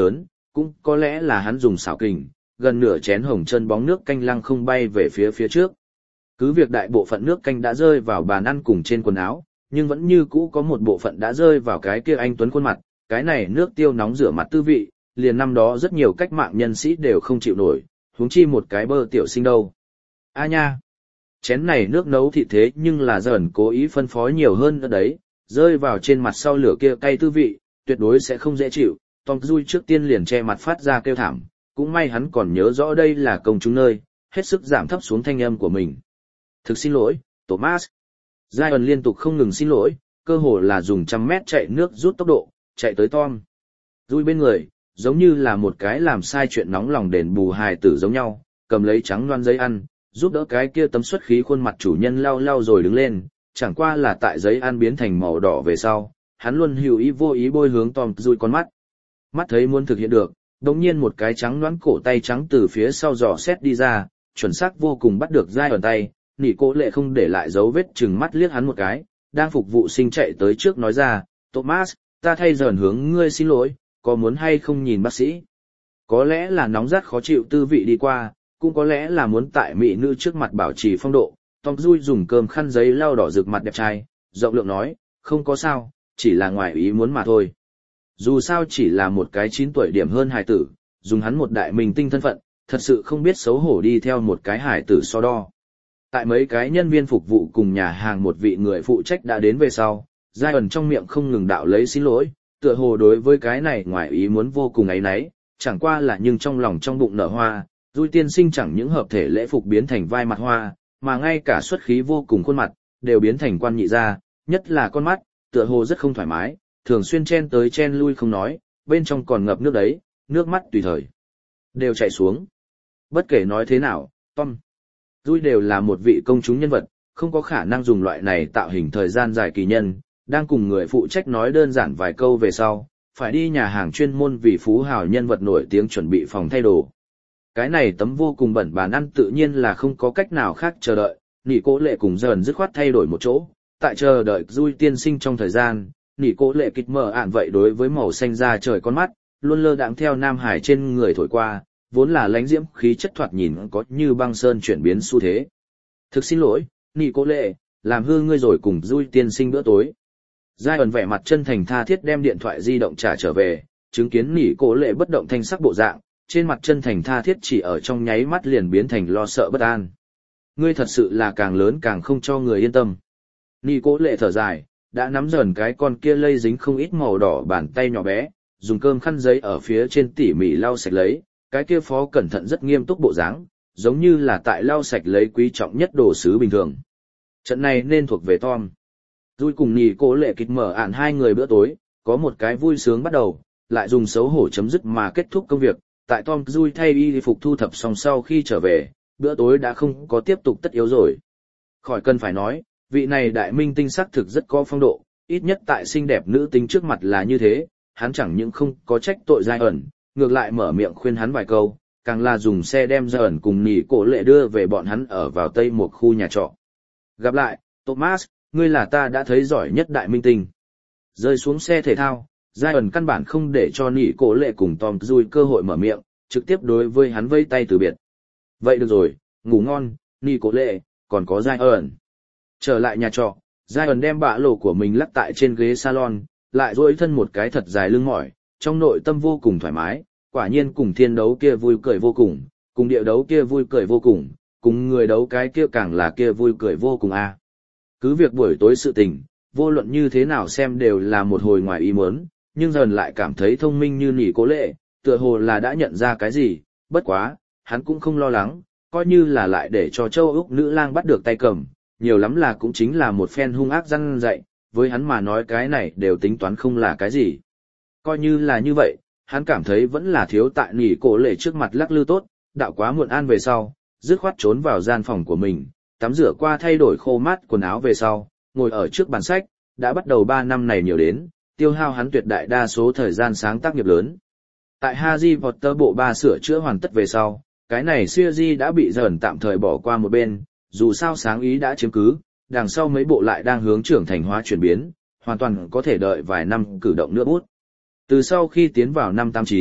cũng có lẽ là hắn dùng xảo kình, gần nửa chén hồng chân bóng nước canh lăng không bay về phía trước. Cứ việc đại bộ phận nước canh đã rơi vào bàn ăn cùng trên quần áo, nhưng vẫn như cũ có một bộ phận đã rơi vào cái kia anh tuấn khuôn mặt, cái này nước tiêu nóng rửa mặt tư vị, liền năm đó rất nhiều cách mạng nhân sĩ đều không chịu nổi, huống chi một cái bơ tiểu sinh đâu. A nha! Chén này nước nấu thịt thế nhưng là dần cố ý phân phối nhiều hơn nữa đấy, rơi vào trên mặt sau lửa kia cay tư vị, tuyệt đối sẽ không dễ chịu. Tom Dui trước tiên liền che mặt phát ra kêu thảm, cũng may hắn còn nhớ rõ đây là công chúng nơi, hết sức giảm thấp xuống thanh âm của mình. Thực xin lỗi, Thomas. Zion liên tục không ngừng xin lỗi, cơ hồ là dùng 100 mét chạy nước rút tốc độ, chạy tới Tom Dui bên người, giống như là một cái làm sai chuyện nóng lòng đền bù hài tử giống nhau, cầm lấy trắng loan giấy ăn, giúp đỡ cái kia tấm xuất khí khuôn mặt chủ nhân lau lau rồi đứng lên, chẳng qua là tại giấy ăn biến thành màu đỏ về sau, hắn luôn hữu ý vô ý bôi hướng Tom Dui con mắt. Mắt thấy muốn thực hiện được, đột nhiên một cái trắng loãng cổ tay trắng từ phía sau giò xét đi ra, chuẩn xác vô cùng bắt được Zion tay, nỉ cố lệ không để lại dấu vết chừng mắt liếc hắn một cái, đang phục vụ sinh chạy tới trước nói ra, Thomas, ta thay dần hướng ngươi xin lỗi, có muốn hay không nhìn bác sĩ? Có lẽ là nóng rát khó chịu tư vị đi qua, cũng có lẽ là muốn tại mỹ nữ trước mặt bảo trì phong độ, Tom Dui dùng cơm khăn giấy lau đỏ rực mặt đẹp trai, rộng lượng nói, không có sao, chỉ là ngoài ý muốn mà thôi. Dù sao chỉ là một cái 9 tuổi điểm hơn hài tử, dùng hắn một đại minh tinh thân phận, thật sự không biết xấu hổ đi theo một cái hài tử so đo. Tại mấy cái nhân viên phục vụ cùng nhà hàng một vị người phụ trách đã đến về sau, Zion trong miệng không ngừng đạo lấy xin lỗi, tựa hồ đối với cái này ngoài ý muốn vô cùng áy náy, chẳng qua là nhưng trong lòng trong bụng nở hoa, Dui tiên sinh chẳng những hợp thể lễ phục biến thành vai mặt hoa, mà ngay cả xuất khí vô cùng khuôn mặt, đều biến thành quan nhị gia, nhất là con mắt, tựa hồ rất không thoải mái, thường xuyên chen tới chen lui không nói, bên trong còn ngập nước đấy, nước mắt tùy thời đều chảy xuống. Bất kể nói thế nào, Tom Dui đều là một vị công chúng nhân vật, không có khả năng dùng loại này tạo hình thời gian dài kỳ nhân, đang cùng người phụ trách nói đơn giản vài câu về sau, phải đi nhà hàng chuyên môn vì phú hào nhân vật nổi tiếng chuẩn bị phòng thay đồ. Cái này tấm vô cùng bẩn bàn ăn tự nhiên là không có cách nào khác chờ đợi, nỉ cố lệ cùng dần dứt khoát thay đổi một chỗ, tại chờ đợi Dui tiên sinh trong thời gian, nỉ cố lệ kịch mở ạn vậy đối với màu xanh da trời con mắt, luôn lơ đãng theo Nam Hải trên người thổi qua, vốn là lánh diễm khí chất thoạt nhìn có như băng sơn chuyển biến xu thế. Thực xin lỗi, nỉ cố lệ, làm hư ngươi rồi cùng Dui tiên sinh bữa tối. Zion vẻ mặt chân thành tha thiết đem điện thoại di động trả trở về, chứng kiến nỉ cố lệ bất động thanh sắc bộ dạng, trên mặt chân thành tha thiết chỉ ở trong nháy mắt liền biến thành lo sợ bất an. Ngươi thật sự là càng lớn càng không cho người yên tâm. Nỉ cố lệ thở dài, đã nắm dần cái con kia lây dính không ít màu đỏ bàn tay nhỏ bé, dùng cơm khăn giấy ở phía trên tỉ mỉ lau sạch lấy, cái kia phó cẩn thận rất nghiêm túc bộ dáng, giống như là tại lau sạch lấy quý trọng nhất đồ sứ bình thường. Trận này nên thuộc về Tom. Dui cùng nỉ cố lệ kịch mở ạn hai người bữa tối, có một cái vui sướng bắt đầu, lại dùng xấu hổ chấm dứt mà kết thúc công việc. Tại Tom Dui thay y phục thu thập xong sau khi trở về, bữa tối đã không có tiếp tục tất yếu rồi. Khỏi cần phải nói, vị này đại minh tinh sắc thực rất có phong độ, ít nhất tại xinh đẹp nữ tính trước mặt là như thế, hắn chẳng những không có trách tội Zion, ngược lại mở miệng khuyên hắn vài câu, càng là dùng xe đem Zion cùng nỉ cố lệ đưa về bọn hắn ở vào tây một khu nhà trọ. Gặp lại, Thomas, ngươi là ta đã thấy giỏi nhất đại minh tinh. Rơi xuống xe thể thao, Zion căn bản không để cho nỉ cố lệ cùng Tom Dui cơ hội mở miệng, trực tiếp đối với hắn vây tay từ biệt. Vậy được rồi, ngủ ngon, nỉ cố lệ, còn có Zion. Trở lại nhà trọ, Zion đem bạ lộ của mình lắc tại trên ghế salon, lại duỗi thân một cái thật dài lưng mỏi, trong nội tâm vô cùng thoải mái, quả nhiên cùng thiên đấu kia vui cười vô cùng, cùng địa đấu kia vui cười vô cùng, cùng người đấu cái kia càng là kia vui cười vô cùng a. Cứ việc buổi tối sự tình, vô luận như thế nào xem đều là một hồi ngoài ý muốn, nhưng dần lại cảm thấy thông minh như nỉ cố lệ, tựa hồ là đã nhận ra cái gì, bất quá, hắn cũng không lo lắng, coi như là lại để cho châu Úc nữ lang bắt được tay cầm, nhiều lắm là cũng chính là một phen hung ác răn dạy, với hắn mà nói cái này đều tính toán không là cái gì. Coi như là như vậy, hắn cảm thấy vẫn là thiếu tại nỉ cố lệ trước mặt lắc lư tốt, đạo quá muộn an về sau, dứt khoát trốn vào gian phòng của mình, tắm rửa qua thay đổi khô mát quần áo về sau, ngồi ở trước bàn sách, đã bắt đầu 3 năm này nhiều đến, tiêu hao hắn tuyệt đại đa số thời gian sáng tác nghiệp lớn. Tại Harry Potter bộ 3 sửa chữa hoàn tất về sau, cái này series đã bị dần tạm thời bỏ qua một bên, dù sao sáng ý đã chiếm cứ, đằng sau mấy bộ lại đang hướng trưởng thành hóa chuyển biến, hoàn toàn có thể đợi vài năm cử động nữa bút. Từ sau khi tiến vào năm 89,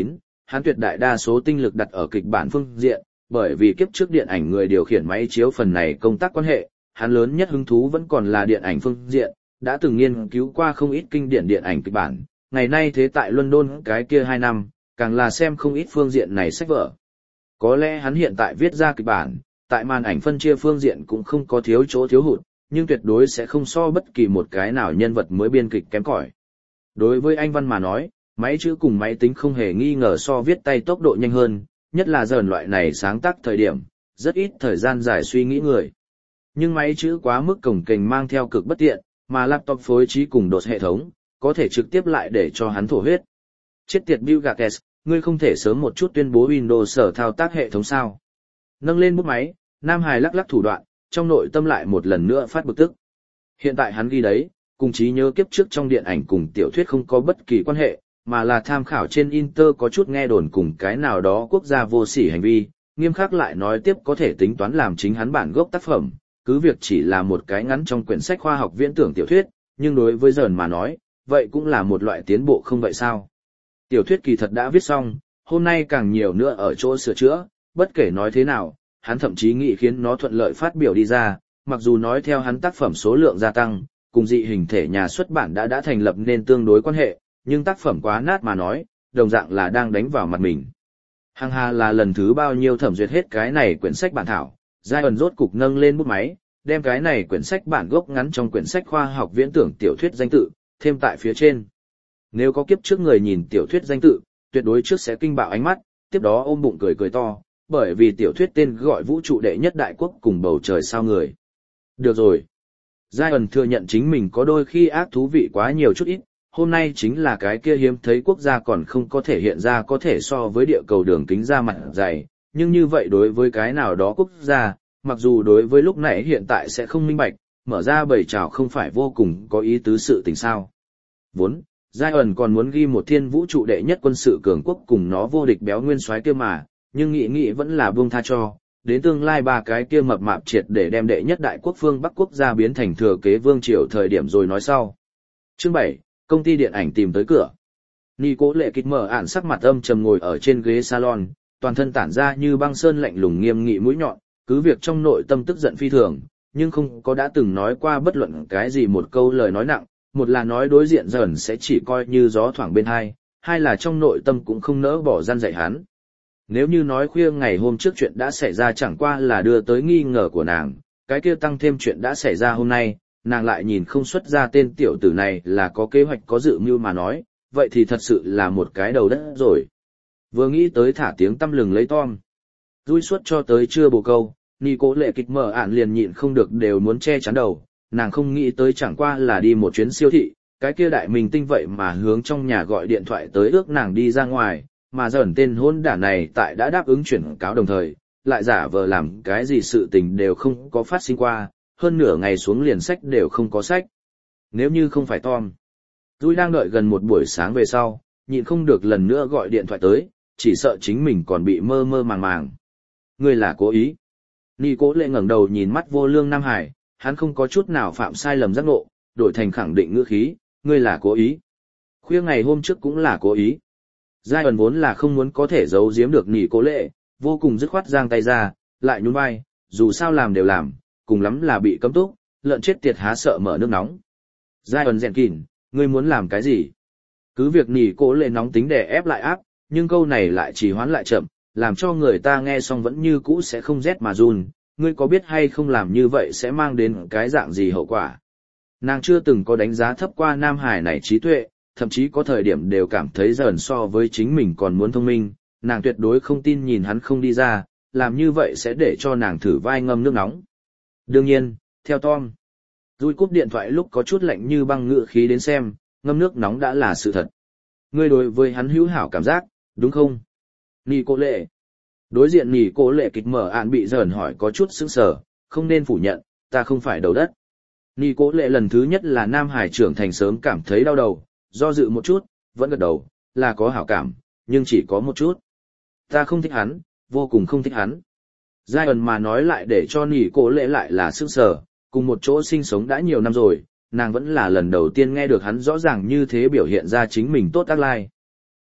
hắn tuyệt đại đa số tinh lực đặt ở kịch bản phương diện, bởi vì kiếp trước điện ảnh người điều khiển máy chiếu phần này công tác quan hệ, hắn lớn nhất hứng thú vẫn còn là điện ảnh phương diện, đã từng nghiên cứu qua không ít kinh điển điện ảnh kịch bản, ngày nay thế tại London cái kia 2 năm, càng là xem không ít phương diện này sách vở. Có lẽ hắn hiện tại viết ra kịch bản, tại màn ảnh phân chia phương diện cũng không có thiếu chỗ thiếu hụt, nhưng tuyệt đối sẽ không so bất kỳ một cái nào nhân vật mới biên kịch kém cỏi. Đối với anh Văn mà nói, máy chữ cùng máy tính không hề nghi ngờ so viết tay tốc độ nhanh hơn, nhất là dần loại này sáng tác thời điểm, rất ít thời gian dài suy nghĩ người. Nhưng máy chữ quá mức cồng kềnh mang theo cực bất tiện, mà laptop phối trí cùng đột hệ thống, có thể trực tiếp lại để cho hắn thổ huyết. Chết tiệt Bill Gates, ngươi không thể sớm một chút tuyên bố Windows sở thao tác hệ thống sao? Nâng lên bút máy, Nam Hải lắc lắc thủ đoạn, trong nội tâm lại một lần nữa phát bực tức. Hiện tại hắn ghi đấy, cùng trí nhớ kiếp trước trong điện ảnh cùng tiểu thuyết không có bất kỳ quan hệ, mà là tham khảo trên Inter có chút nghe đồn cùng cái nào đó quốc gia vô sỉ hành vi, nghiêm khắc lại nói tiếp có thể tính toán làm chính hắn bản gốc tác phẩm, cứ việc chỉ là một cái ngắn trong quyển sách khoa học viễn tưởng tiểu thuyết, nhưng đối với dần mà nói, vậy cũng là một loại tiến bộ không vậy sao? Tiểu thuyết kỳ thật đã viết xong, hôm nay càng nhiều nữa ở chỗ sửa chữa, bất kể nói thế nào, hắn thậm chí nghĩ khiến nó thuận lợi phát biểu đi ra, mặc dù nói theo hắn tác phẩm số lượng gia tăng, cùng dị hình thể nhà xuất bản đã thành lập nên tương đối quan hệ, nhưng tác phẩm quá nát mà nói, đồng dạng là đang đánh vào mặt mình. Hằng hà là lần thứ bao nhiêu thẩm duyệt hết cái này quyển sách bản thảo, giai ẩn rốt cục nâng lên bút máy, đem cái này quyển sách bản gốc ngắn trong quyển sách khoa học viễn tưởng tiểu thuyết danh tự, thêm tại phía trên. Nếu có kiếp trước người nhìn tiểu thuyết danh tự, tuyệt đối trước sẽ kinh bạo ánh mắt, tiếp đó ôm bụng cười cười to, bởi vì tiểu thuyết tên gọi vũ trụ đệ nhất đại quốc cùng bầu trời sao người. Được rồi. Giai ẩn thừa nhận chính mình có đôi khi ác thú vị quá nhiều chút ít, hôm nay chính là cái kia hiếm thấy quốc gia còn không có thể hiện ra có thể so với địa cầu đường kính ra mặt dày, nhưng như vậy đối với cái nào đó quốc gia, mặc dù đối với lúc này hiện tại sẽ không minh bạch, mở ra bầy trào không phải vô cùng có ý tứ sự tình sao. Vốn, Giai ẩn còn muốn ghi một thiên vũ trụ đệ nhất quân sự cường quốc cùng nó vô địch béo nguyên soái kia mà, nhưng nghĩ vẫn là buông tha cho, đến tương lai ba cái kia mập mạp triệt để đem đệ nhất đại quốc phương Bắc quốc gia biến thành thừa kế vương triều thời điểm rồi nói sau. Chương 7, công ty điện ảnh tìm tới cửa. Nico Lệ Kịch mở ản sắc mặt âm trầm ngồi ở trên ghế salon, toàn thân tản ra như băng sơn lạnh lùng nghiêm nghị mũi nhọn, cứ việc trong nội tâm tức giận phi thường, nhưng không có đã từng nói qua bất luận cái gì một câu lời nói nặng, một là nói đối diện dần sẽ chỉ coi như gió thoảng bên hai là trong nội tâm cũng không nỡ bỏ gian dạy hắn. Nếu như nói khuya ngày hôm trước chuyện đã xảy ra chẳng qua là đưa tới nghi ngờ của nàng, cái kia tăng thêm chuyện đã xảy ra hôm nay, nàng lại nhìn không xuất ra tên tiểu tử này là có kế hoạch có dự mưu mà nói, vậy thì thật sự là một cái đầu đất rồi. Vừa nghĩ tới thả tiếng tăm lừng lấy Tom. Rui suốt cho tới trưa bồ câu, Nico Lệ Kịch mở ản liền nhịn không được đều muốn che chắn đầu, nàng không nghĩ tới chẳng qua là đi một chuyến siêu thị, cái kia đại minh tinh vậy mà hướng trong nhà gọi điện thoại tới ước nàng đi ra ngoài, mà dần tên hôn đản này tại đã đáp ứng chuyển cáo đồng thời, lại giả vờ làm cái gì sự tình đều không có phát sinh qua, hơn nửa ngày xuống liền sách đều không có sách. Nếu như không phải Tom, Rui đang đợi gần một buổi sáng về sau, nhịn không được lần nữa gọi điện thoại tới, chỉ sợ chính mình còn bị mơ mơ màng màng. Ngươi là cố ý. Nico Lệ ngẩng đầu nhìn mắt vô lương Nam Hải, hắn không có chút nào phạm sai lầm giác ngộ, đổi thành khẳng định ngữ khí, ngươi là cố ý. Khuya ngày hôm trước cũng là cố ý. Giai ẩn vốn là không muốn có thể giấu giếm được Nico Lệ, vô cùng dứt khoát giang tay ra, lại nhún vai, dù sao làm đều làm, cùng lắm là bị cấm túc, lợn chết tiệt há sợ mở nước nóng. Giai ẩn rèn kỉn, ngươi muốn làm cái gì? Cứ việc Nico Lệ nóng tính đè ép lại áp, nhưng câu này lại trì hoãn lại chậm, làm cho người ta nghe xong vẫn như cũ sẽ không rét mà run, ngươi có biết hay không làm như vậy sẽ mang đến cái dạng gì hậu quả? Nàng chưa từng có đánh giá thấp qua Nam Hải này trí tuệ, thậm chí có thời điểm đều cảm thấy dần so với chính mình còn muốn thông minh, nàng tuyệt đối không tin nhìn hắn không đi ra, làm như vậy sẽ để cho nàng thử vai ngâm nước nóng. Đương nhiên, theo Tom, Rui cúp điện thoại lúc có chút lạnh như băng ngựa khí đến xem, ngâm nước nóng đã là sự thật. Ngươi đối với hắn hữu hảo cảm giác, đúng không? Nico Lệ. Đối diện Nico Lệ Kịch mở ạn bị dần hỏi có chút sững sờ, không nên phủ nhận, ta không phải đầu đất. Nico Lệ lần thứ nhất là Nam Hải trưởng thành sớm cảm thấy đau đầu, do dự một chút, vẫn gật đầu, là có hảo cảm, nhưng chỉ có một chút. Ta không thích hắn, vô cùng không thích hắn. Giai ẩn mà nói lại để cho Nico Lệ lại là sững sờ, cùng một chỗ sinh sống đã nhiều năm rồi, nàng vẫn là lần đầu tiên nghe được hắn rõ ràng như thế biểu hiện ra chính mình tốt ác lai.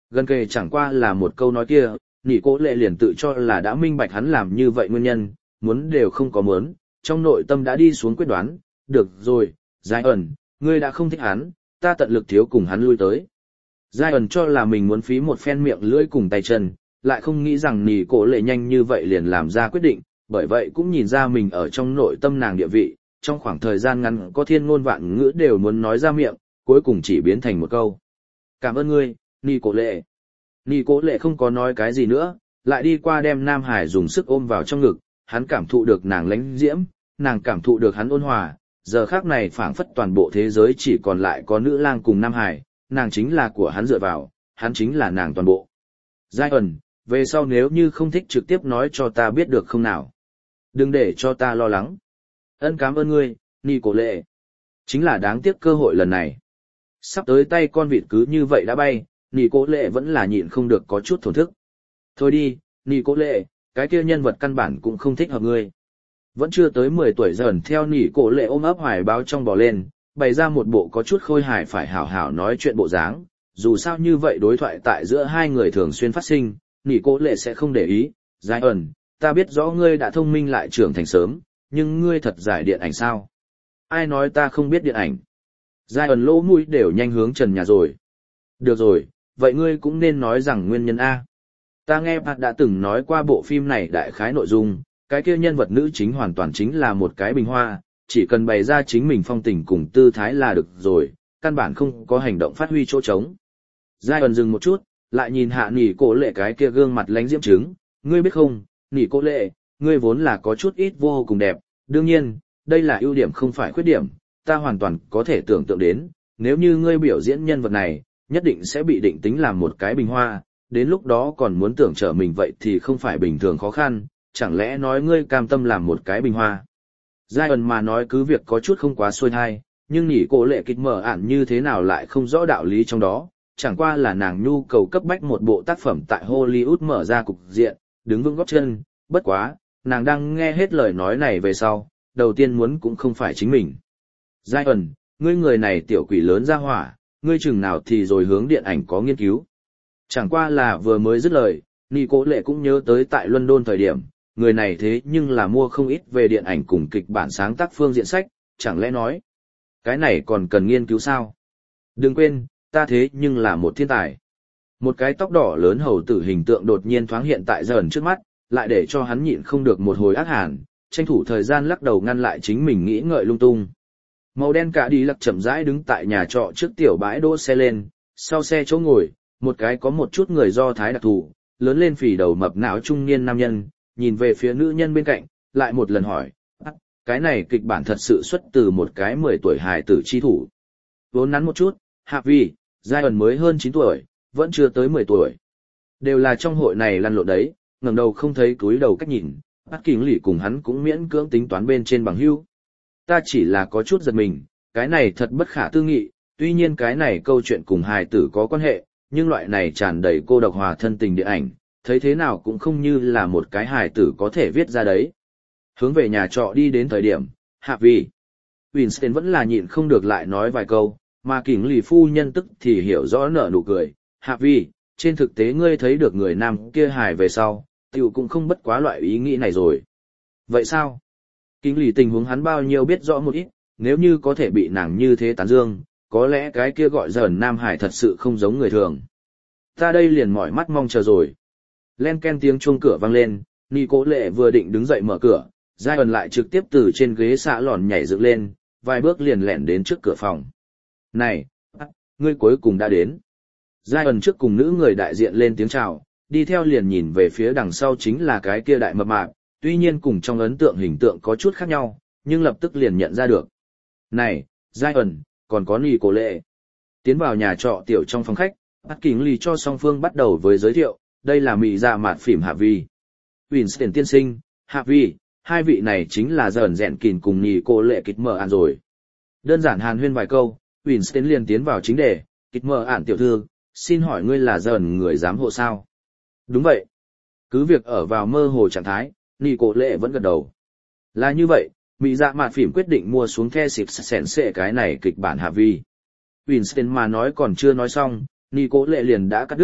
Gần kề chẳng qua là một câu nói kia, nỉ cố lệ liền tự cho là đã minh bạch hắn làm như vậy nguyên nhân, muốn đều không có muốn, trong nội tâm đã đi xuống quyết đoán, được rồi, Giai ẩn, ngươi đã không thích hắn, ta tận lực thiếu cùng hắn lui tới. Giai ẩn cho là mình muốn phí một phen miệng lưỡi cùng tay chân, lại không nghĩ rằng nỉ cố lệ nhanh như vậy liền làm ra quyết định, bởi vậy cũng nhìn ra mình ở trong nội tâm nàng địa vị, trong khoảng thời gian ngắn có thiên ngôn vạn ngữ đều muốn nói ra miệng, cuối cùng chỉ biến thành một câu. Cảm ơn ngươi, nỉ cố lệ. Nỉ cố lệ không có nói cái gì nữa, lại đi qua đem Nam Hải dùng sức ôm vào trong ngực, hắn cảm thụ được nàng lánh diễm, nàng cảm thụ được hắn ôn hòa, giờ khác này phảng phất toàn bộ thế giới chỉ còn lại có nữ lang cùng Nam Hải, nàng chính là của hắn dựa vào, hắn chính là nàng toàn bộ. Giai ẩn, về sau nếu như không thích trực tiếp nói cho ta biết được không nào. Đừng để cho ta lo lắng. Ân cảm ơn ngươi, nỉ cố lệ. Chính là đáng tiếc cơ hội lần này. Sắp tới tay con vịt cứ như vậy đã bay, nỉ cố lệ vẫn là nhịn không được có chút thổn thức. Thôi đi, nỉ cố lệ, cái kia nhân vật căn bản cũng không thích hợp ngươi. Vẫn chưa tới 10 tuổi dần theo nỉ cố lệ ôm ấp hoài báo trong bò lên, bày ra một bộ có chút khôi hài phải hảo hảo nói chuyện bộ dáng. Dù sao như vậy đối thoại tại giữa hai người thường xuyên phát sinh, nỉ cố lệ sẽ không để ý. Giai ẩn, ta biết rõ ngươi đã thông minh lại trưởng thành sớm, nhưng ngươi thật giải điện ảnh sao? Ai nói ta không biết điện ảnh? Giai ẩn lỗ mũi đều nhanh hướng trần nhà rồi. Được rồi, vậy ngươi cũng nên nói rằng nguyên nhân A. Ta nghe bạn đã từng nói qua bộ phim này đại khái nội dung, cái kia nhân vật nữ chính hoàn toàn chính là một cái bình hoa, chỉ cần bày ra chính mình phong tình cùng tư thái là được rồi, căn bản không có hành động phát huy chỗ trống. Giai ẩn dừng một chút, lại nhìn hạ nỉ cố lệ cái kia gương mặt lánh diễm trứng, ngươi biết không, nỉ cố lệ, ngươi vốn là có chút ít vô cùng đẹp, đương nhiên, đây là ưu điểm không phải khuyết điểm, ta hoàn toàn có thể tưởng tượng đến, nếu như ngươi biểu diễn nhân vật này, nhất định sẽ bị định tính làm một cái bình hoa, đến lúc đó còn muốn tưởng trở mình vậy thì không phải bình thường khó khăn, chẳng lẽ nói ngươi cam tâm làm một cái bình hoa. Giai ẩn mà nói cứ việc có chút không quá xuôi thai, nhưng nỉ cố lệ kịch mở ản như thế nào lại không rõ đạo lý trong đó, chẳng qua là nàng nhu cầu cấp bách một bộ tác phẩm tại Hollywood mở ra cục diện, đứng vững góp chân, bất quá, nàng đang nghe hết lời nói này về sau, đầu tiên muốn cũng không phải chính mình. Giai ẩn, ngươi người này tiểu quỷ lớn ra hỏa, ngươi chừng nào thì rồi hướng điện ảnh có nghiên cứu. Chẳng qua là vừa mới dứt lời, nỉ cố lệ cũng nhớ tới tại London thời điểm, người này thế nhưng là mua không ít về điện ảnh cùng kịch bản sáng tác phương diện sách, chẳng lẽ nói, cái này còn cần nghiên cứu sao? Đừng quên, ta thế nhưng là một thiên tài. Một cái tóc đỏ lớn hầu tử hình tượng đột nhiên thoáng hiện tại dần trước mắt, lại để cho hắn nhịn không được một hồi ác hàn, tranh thủ thời gian lắc đầu ngăn lại chính mình nghĩ ngợi lung tung. Màu đen cả đi lặc chậm rãi đứng tại nhà trọ trước tiểu bãi đỗ xe lên, sau xe chỗ ngồi, một cái có một chút người Do Thái đặc thù, lớn lên phì đầu mập não trung niên nam nhân, nhìn về phía nữ nhân bên cạnh, lại một lần hỏi, cái này kịch bản thật sự xuất từ một cái 10 tuổi hài tử chi thủ. Vốn nắn một chút, Hạ Vi, Giai ẩn mới hơn 9 tuổi, vẫn chưa tới 10 tuổi. Đều là trong hội này lăn lộn đấy, ngẩng đầu không thấy cúi đầu cách nhìn, Bác Kính Lỷ cùng hắn cũng miễn cưỡng tính toán bên trên bằng hữu. Ta chỉ là có chút giật mình, cái này thật bất khả tư nghị, tuy nhiên cái này câu chuyện cùng hài tử có quan hệ, nhưng loại này tràn đầy cô độc hòa thân tình điện ảnh, thấy thế nào cũng không như là một cái hài tử có thể viết ra đấy. Hướng về nhà trọ đi đến thời điểm, Hạ Vi, Winston vẫn là nhịn không được lại nói vài câu, mà Kính Lỷ phu nhân tức thì hiểu rõ nở nụ cười. Hạ Vi, trên thực tế ngươi thấy được người nam kia hài về sau, tiểu cũng không bất quá loại ý nghĩ này rồi. Vậy sao? Kính Lỷ tình huống hắn bao nhiêu biết rõ một ít, nếu như có thể bị nàng như thế tán dương, có lẽ cái kia gọi dần Nam Hải thật sự không giống người thường. Ta đây liền mỏi mắt mong chờ rồi. Len ken tiếng chuông cửa vang lên, nỉ cố lệ vừa định đứng dậy mở cửa, Giai ẩn lại trực tiếp từ trên ghế xạ lòn nhảy dựng lên, vài bước liền lẻn đến trước cửa phòng. Này, ngươi cuối cùng đã đến. Giai ẩn trước cùng nữ người đại diện lên tiếng chào, đi theo liền nhìn về phía đằng sau chính là cái kia đại mập mạp, tuy nhiên cùng trong ấn tượng hình tượng có chút khác nhau, nhưng lập tức liền nhận ra được. Này, Giai ẩn, còn có nỉ cố lệ. Tiến vào nhà trọ tiểu trong phòng khách, Bác Kính Lỷ cho song phương bắt đầu với giới thiệu, đây là mỹ dạ mạt phỉm Hạ Vi. Winston tiên sinh, Hạ Vi, hai vị này chính là dần dẹn kìn cùng nỉ cố lệ kịch mở ản rồi. Đơn giản hàn huyên vài câu, Winston liền tiến vào chính đề, kịch mở ản tiểu thư, xin hỏi ngươi là dần người giám hộ sao? Đúng vậy. Cứ việc ở vào mơ hồ trạng thái, nỉ cố lệ vẫn gật đầu. Là như vậy, mỹ dạ mạt phỉm quyết định mua xuống the xịp sẻn xệ cái này kịch bản Hạ Vi. Winston mà nói còn chưa nói xong, nỉ cố lệ liền đã cắt đứt,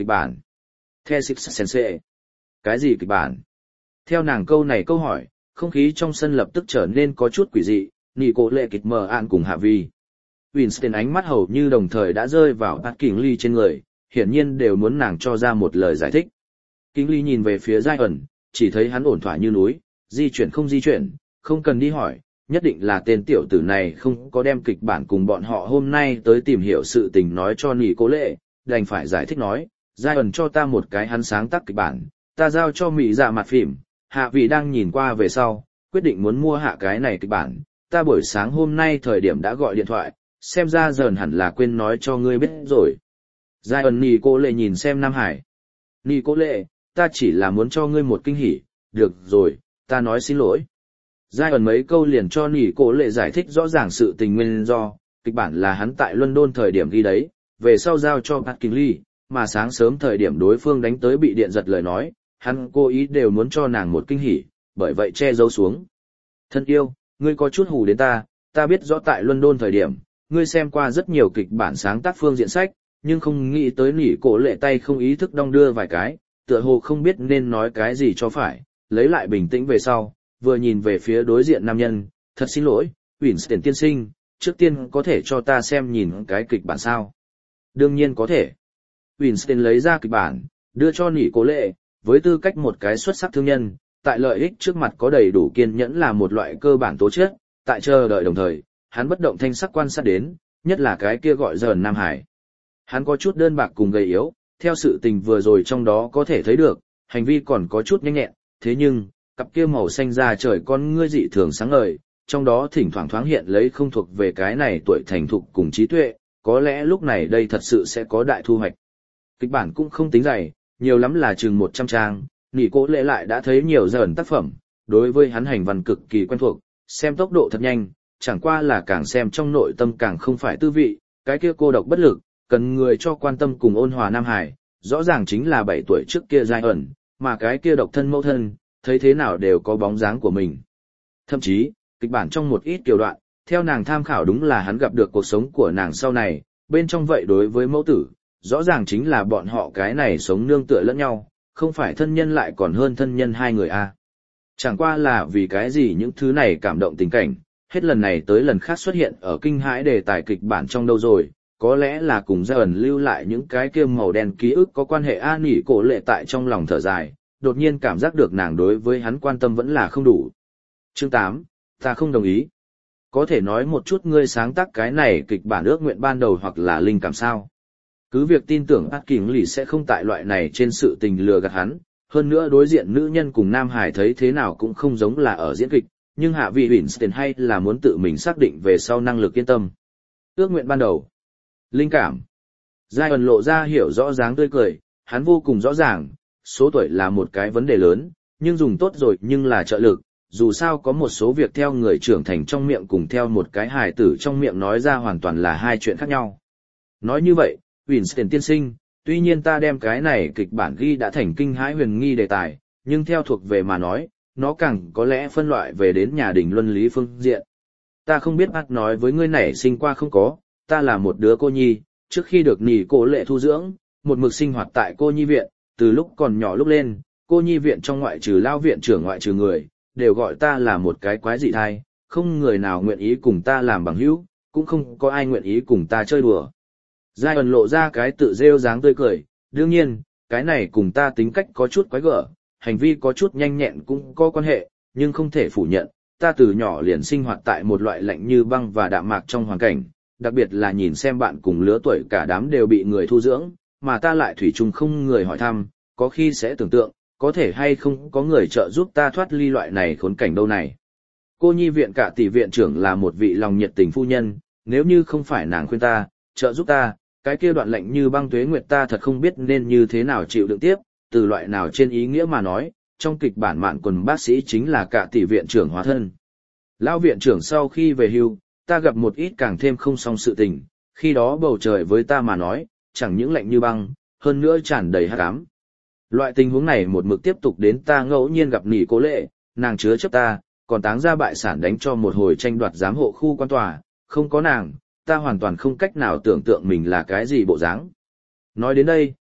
Kịch bản. Thesis Sensei. Cái gì kịch bản? Theo nàng câu này câu hỏi, không khí trong sân lập tức trở nên có chút quỷ dị, nị cổ lệ kịch mờ ạn cùng hạ vi. Winston ánh mắt hầu như đồng thời đã rơi vào Pat Kính Ly trên người, hiển nhiên đều muốn nàng cho ra một lời giải thích. Kính Ly nhìn về phía Giai ẩn, chỉ thấy hắn ổn thỏa như núi, di chuyển, không cần đi hỏi, nhất định là tên tiểu tử này không có đem kịch bản cùng bọn họ hôm nay tới tìm hiểu sự tình nói cho nị cổ lệ, đành phải giải thích nói, Giai ẩn cho ta một cái hắn sáng tác kịch bản, ta giao cho Mỹ Dạ mặt phim, hạ vị đang nhìn qua về sau, quyết định muốn mua hạ cái này kịch bản, ta buổi sáng hôm nay thời điểm đã gọi điện thoại, xem ra dần hẳn là quên nói cho ngươi biết rồi. Giai ẩn nị cổ lệ nhìn xem Nam Hải. Nị cổ lệ, ta chỉ là muốn cho ngươi một kinh hỉ, được rồi, ta nói xin lỗi. Giai ẩn mấy câu liền cho nị cổ lệ giải thích rõ ràng sự tình nguyên do, kịch bản là hắn tại London thời điểm ghi đấy, về sau giao cho Pat Kính Ly, mà sáng sớm thời điểm đối phương đánh tới bị điện giật lời nói, hắn cố ý đều muốn cho nàng một kinh hỉ, bởi vậy che giấu xuống. Thân yêu, ngươi có chút hù đến ta biết rõ tại London thời điểm, ngươi xem qua rất nhiều kịch bản sáng tác phương diện sách, nhưng không nghĩ tới nỉ cổ lệ tay không ý thức đong đưa vài cái, tựa hồ không biết nên nói cái gì cho phải, lấy lại bình tĩnh về sau, vừa nhìn về phía đối diện nam nhân, thật xin lỗi, Winston tiên sinh, trước tiên có thể cho ta xem nhìn cái kịch bản sao? Đương nhiên có thể. Winston lấy ra kịch bản, đưa cho nỉ cổ lệ, với tư cách một cái xuất sắc thương nhân, tại lợi ích trước mặt có đầy đủ kiên nhẫn là một loại cơ bản tố chất, tại chờ đợi đồng thời, hắn bất động thanh sắc quan sát đến, nhất là cái kia gọi dần Nam Hải. Hắn có chút đơn bạc cùng gầy yếu, theo sự tình vừa rồi trong đó có thể thấy được, hành vi còn có chút nhanh nhẹn, thế nhưng, cặp kia màu xanh da trời con ngươi dị thường sáng ngời, trong đó thỉnh thoảng thoáng hiện lấy không thuộc về cái này tuổi thành thục cùng trí tuệ, có lẽ lúc này đây thật sự sẽ có đại thu hoạch. Kịch bản cũng không tính dày, nhiều lắm là chừng 100 trang, nỉ cổ lệ lại đã thấy nhiều dần tác phẩm, đối với hắn hành văn cực kỳ quen thuộc, xem tốc độ thật nhanh, chẳng qua là càng xem trong nội tâm càng không phải tư vị, cái kia cô độc bất lực, cần người cho quan tâm cùng ôn hòa Nam Hải, rõ ràng chính là 7 tuổi trước kia Giai ẩn, mà cái kia độc thân mẫu thân, thấy thế nào đều có bóng dáng của mình. Thậm chí, kịch bản trong một ít tiểu đoạn, theo nàng tham khảo đúng là hắn gặp được cuộc sống của nàng sau này, bên trong vậy đối với mẫu tử, rõ ràng chính là bọn họ cái này sống nương tựa lẫn nhau, không phải thân nhân lại còn hơn thân nhân hai người a. Chẳng qua là vì cái gì những thứ này cảm động tình cảnh, hết lần này tới lần khác xuất hiện ở kinh hãi đề tài kịch bản trong đâu rồi, có lẽ là cùng Giai ẩn lưu lại những cái kia màu đen ký ức có quan hệ a. Nỉ cổ lệ tại trong lòng thở dài, đột nhiên cảm giác được nàng đối với hắn quan tâm vẫn là không đủ. Chương 8, ta không đồng ý. Có thể nói một chút ngươi sáng tác cái này kịch bản ước nguyện ban đầu hoặc là linh cảm sao? Cứ việc tin tưởng Pat Kính Ly sẽ không tại loại này trên sự tình lừa gạt hắn, hơn nữa đối diện nữ nhân cùng Nam Hải thấy thế nào cũng không giống là ở diễn kịch, nhưng hạ vị Winston hay là muốn tự mình xác định về sau năng lực yên tâm. Ước nguyện ban đầu. Linh cảm. Giai ẩn lộ ra hiểu rõ dáng tươi cười, hắn vô cùng rõ ràng, số tuổi là một cái vấn đề lớn, nhưng dùng tốt rồi nhưng là trợ lực, dù sao có một số việc theo người trưởng thành trong miệng cùng theo một cái hài tử trong miệng nói ra hoàn toàn là hai chuyện khác nhau. Nói như vậy, Winston tiên sinh, tuy nhiên ta đem cái này kịch bản ghi đã thành kinh hãi huyền nghi đề tài, nhưng theo thuộc về mà nói, nó càng có lẽ phân loại về đến nhà đình luân lý phương diện. Ta không biết bác nói với ngươi nảy sinh qua không có, ta là một đứa cô nhi, trước khi được nỉ cổ lệ thu dưỡng, một mực sinh hoạt tại cô nhi viện, từ lúc còn nhỏ lúc lên, cô nhi viện trong ngoại trừ lao viện trưởng ngoại trừ người, đều gọi ta là một cái quái dị thai, không người nào nguyện ý cùng ta làm bằng hữu, cũng không có ai nguyện ý cùng ta chơi đùa. Giai ẩn lộ ra cái tự rêu dáng tươi cười, đương nhiên, cái này cùng ta tính cách có chút quái gở, hành vi có chút nhanh nhẹn cũng có quan hệ, nhưng không thể phủ nhận, ta từ nhỏ liền sinh hoạt tại một loại lạnh như băng và đạm mạc trong hoàn cảnh, đặc biệt là nhìn xem bạn cùng lứa tuổi cả đám đều bị người thu dưỡng, mà ta lại thủy chung không người hỏi thăm, có khi sẽ tưởng tượng, có thể hay không có người trợ giúp ta thoát ly loại này khốn cảnh đâu này. Cô nhi viện cả tỷ viện trưởng là một vị lòng nhiệt tình phu nhân, nếu như không phải nàng khuyên ta, trợ giúp ta, cái kia đoạn lạnh như băng tuế nguyệt ta thật không biết nên như thế nào chịu đựng tiếp, từ loại nào trên ý nghĩa mà nói, trong kịch bản mạn quần bác sĩ chính là cả tỷ viện trưởng hóa thân. Lão viện trưởng sau khi về hưu, ta gặp một ít càng thêm không song sự tình, khi đó bầu trời với ta mà nói, chẳng những lạnh như băng, hơn nữa tràn đầy hắc ám. Loại tình huống này một mực tiếp tục đến ta ngẫu nhiên gặp nỉ cố lệ, nàng chứa chấp ta, còn táng ra bại sản đánh cho một hồi tranh đoạt giám hộ khu quan tòa, không có nàng, ta hoàn toàn không cách nào tưởng tượng mình là cái gì bộ dáng. Nói đến đây,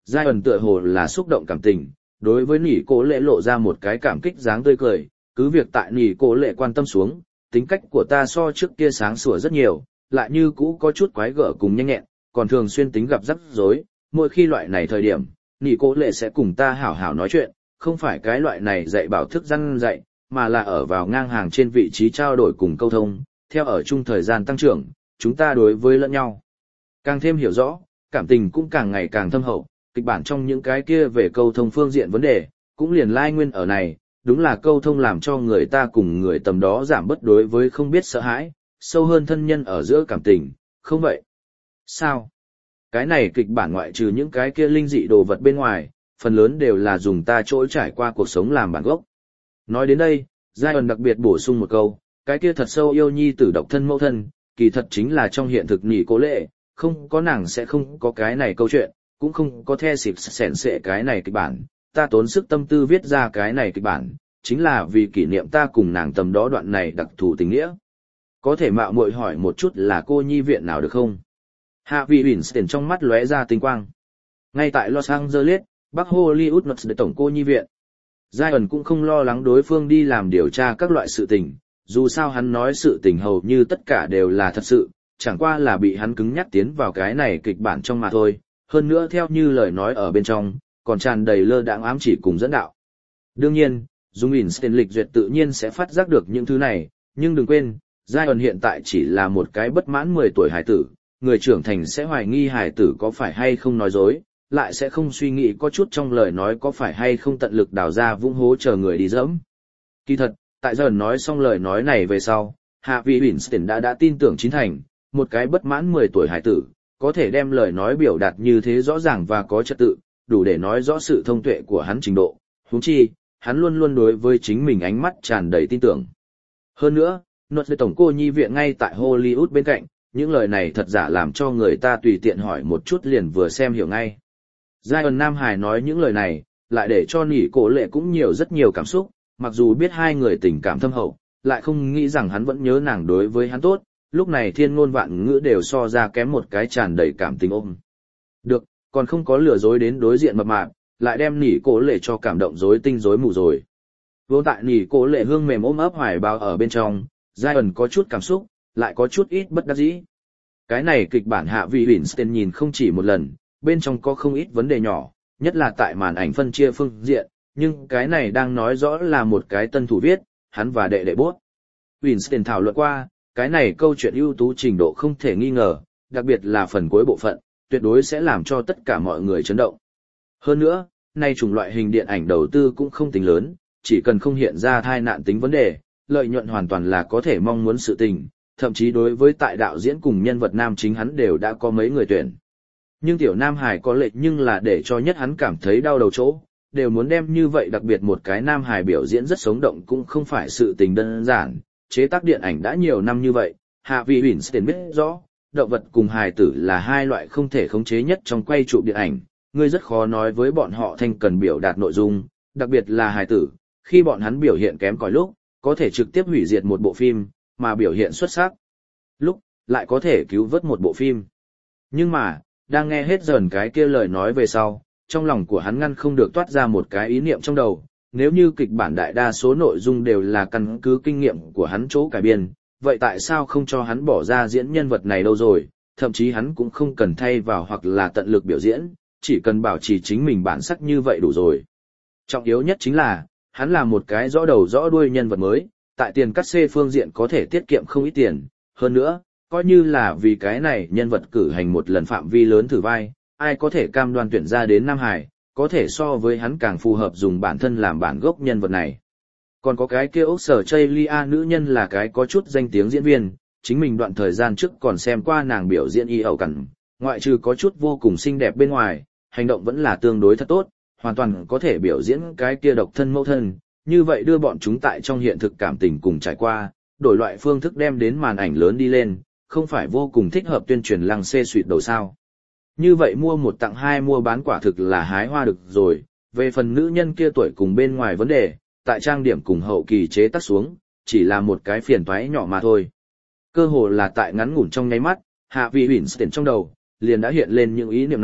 Giai ẩn tựa hồ là xúc động cảm tình, đối với nỉ cổ lệ lộ ra một cái cảm kích dáng tươi cười, cứ việc tại nỉ cổ lệ quan tâm xuống, tính cách của ta so trước kia sáng sủa rất nhiều, lại như cũ có chút quái gở cùng nhanh nhẹn, còn thường xuyên tính gặp rắc rối, mỗi khi loại này thời điểm, nỉ cổ lệ sẽ cùng ta hảo hảo nói chuyện, không phải cái loại này dạy bảo thức răn dạy, mà là ở vào ngang hàng trên vị trí trao đổi cùng câu thông, theo ở chung thời gian tăng trưởng, chúng ta đối với lẫn nhau. Càng thêm hiểu rõ, cảm tình cũng càng ngày càng thâm hậu, kịch bản trong những cái kia về câu thông phương diện vấn đề, cũng liền lai nguyên ở này, đúng là câu thông làm cho người ta cùng người tầm đó giảm bất đối với không biết sợ hãi, sâu hơn thân nhân ở giữa cảm tình, không vậy? Sao? Cái này kịch bản ngoại trừ những cái kia linh dị đồ vật bên ngoài, phần lớn đều là dùng ta trỗi trải qua cuộc sống làm bản gốc. Nói đến đây, Giai ẩn đặc biệt bổ sung một câu, cái kia thật sâu yêu nhi tử độc thân mẫu thân, kỳ thật chính là trong hiện thực nỉ cố lệ, không có nàng sẽ không có cái này câu chuyện, cũng không có the xịp sẻn sệ cái này kịch bản, ta tốn sức tâm tư viết ra cái này kịch bản, chính là vì kỷ niệm ta cùng nàng tầm đó đoạn này đặc thù tình nghĩa. Có thể mạo muội hỏi một chút là cô nhi viện nào được không? Hạ vị Winston trong mắt lóe ra tinh quang. Ngay tại Los Angeles, Bắc Hollywood North tổng cô nhi viện. Giai ẩn cũng không lo lắng đối phương đi làm điều tra các loại sự tình, dù sao hắn nói sự tình hầu như tất cả đều là thật sự, chẳng qua là bị hắn cứng nhắc tiến vào cái này kịch bản trong mà thôi, hơn nữa theo như lời nói ở bên trong, còn tràn đầy lơ đãng ám chỉ cùng dẫn đạo. Đương nhiên, dùng Winston lịch duyệt tự nhiên sẽ phát giác được những thứ này, nhưng đừng quên, Giai ẩn hiện tại chỉ là một cái bất mãn 10 tuổi hải tử, người trưởng thành sẽ hoài nghi hải tử có phải hay không nói dối, lại sẽ không suy nghĩ có chút trong lời nói có phải hay không tận lực đào ra vũng hố chờ người đi dẫm. Kỳ thật, tại Giai ẩn nói xong lời nói này về sau, Hạ vị Winston đã tin tưởng chín thành, một cái bất mãn 10 tuổi hải tử, có thể đem lời nói biểu đạt như thế rõ ràng và có trật tự, đủ để nói rõ sự thông tuệ của hắn trình độ, huống chi, hắn luôn luôn đối với chính mình ánh mắt tràn đầy tin tưởng. Hơn nữa, Notre tổng cô nhi viện ngay tại Hollywood bên cạnh, những lời này thật giả làm cho người ta tùy tiện hỏi một chút liền vừa xem hiểu ngay. Giai ẩn Nam Hải nói những lời này, lại để cho nỉ cổ lệ cũng nhiều rất nhiều cảm xúc, mặc dù biết hai người tình cảm thâm hậu, lại không nghĩ rằng hắn vẫn nhớ nàng đối với hắn tốt, lúc này thiên ngôn vạn ngữ đều so ra kém một cái tràn đầy cảm tình ôm. Được, còn không có lừa dối đến đối diện mập mạp, lại đem nỉ cổ lệ cho cảm động rối tinh rối mù rồi. Vô tại nỉ cổ lệ hương mềm ôm ấp hoài bao ở bên trong, Giai ẩn có chút cảm xúc, lại có chút ít bất đắc dĩ. Cái này kịch bản Hạ vị Winston nhìn không chỉ một lần, bên trong có không ít vấn đề nhỏ, nhất là tại màn ảnh phân chia phương diện, nhưng cái này đang nói rõ là một cái tân thủ viết, hắn và đệ đệ bốt. Winston thảo luận qua, cái này câu chuyện ưu tú trình độ không thể nghi ngờ, đặc biệt là phần cuối bộ phận, tuyệt đối sẽ làm cho tất cả mọi người chấn động. Hơn nữa, nay chủng loại hình điện ảnh đầu tư cũng không tính lớn, chỉ cần không hiện ra tai nạn tính vấn đề, lợi nhuận hoàn toàn là có thể mong muốn sự tình, thậm chí đối với tại đạo diễn cùng nhân vật nam chính hắn đều đã có mấy người tuyển. Nhưng tiểu Nam Hải có lệ nhưng là để cho nhất hắn cảm thấy đau đầu chỗ, đều muốn đem như vậy đặc biệt một cái Nam Hải biểu diễn rất sống động cũng không phải sự tình đơn giản, chế tác điện ảnh đã nhiều năm như vậy, Hạ vị Winston biết rõ, động vật cùng hài tử là hai loại không thể khống chế nhất trong quay chụp điện ảnh, ngươi rất khó nói với bọn họ thanh cần biểu đạt nội dung, đặc biệt là hài tử, khi bọn hắn biểu hiện kém cỏi lúc, có thể trực tiếp hủy diệt một bộ phim, mà biểu hiện xuất sắc lúc, lại có thể cứu vớt một bộ phim. Nhưng mà, đang nghe hết dần cái kia lời nói về sau, trong lòng của hắn ngăn không được toát ra một cái ý niệm trong đầu, nếu như kịch bản đại đa số nội dung đều là căn cứ kinh nghiệm của hắn chỗ cải biên, vậy tại sao không cho hắn bỏ ra diễn nhân vật này đâu rồi, thậm chí hắn cũng không cần thay vào hoặc là tận lực biểu diễn, chỉ cần bảo trì chính mình bản sắc như vậy đủ rồi. Trọng yếu nhất chính là, hắn là một cái rõ đầu rõ đuôi nhân vật mới, tại tiền cắt xê phương diện có thể tiết kiệm không ít tiền, hơn nữa, coi như là vì cái này nhân vật cử hành một lần phạm vi lớn thử vai, ai có thể cam đoan tuyển ra đến Nam Hải, có thể so với hắn càng phù hợp dùng bản thân làm bản gốc nhân vật này. Còn có cái kia Úc Sở Chaylia nữ nhân là cái có chút danh tiếng diễn viên, chính mình đoạn thời gian trước còn xem qua nàng biểu diễn y ẩu cẩn, ngoại trừ có chút vô cùng xinh đẹp bên ngoài, hành động vẫn là tương đối thật tốt, hoàn toàn có thể biểu diễn cái kia độc thân mẫu thân, như vậy đưa bọn chúng tại trong hiện thực cảm tình cùng trải qua, đổi loại phương thức đem đến màn ảnh lớn đi lên, không phải vô cùng thích hợp tuyên truyền lăng xê suỵt đầu sao. Như vậy mua một tặng hai mua bán quả thực là hái hoa được rồi, về phần nữ nhân kia tuổi cùng bên ngoài vấn đề, tại trang điểm cùng hậu kỳ chế tác xuống, chỉ là một cái phiền toái nhỏ mà thôi. Cơ hồ là tại ngắn ngủn trong nháy mắt, Hạ vị Winston trong đầu, liền đã hiện lên những ý niệm này,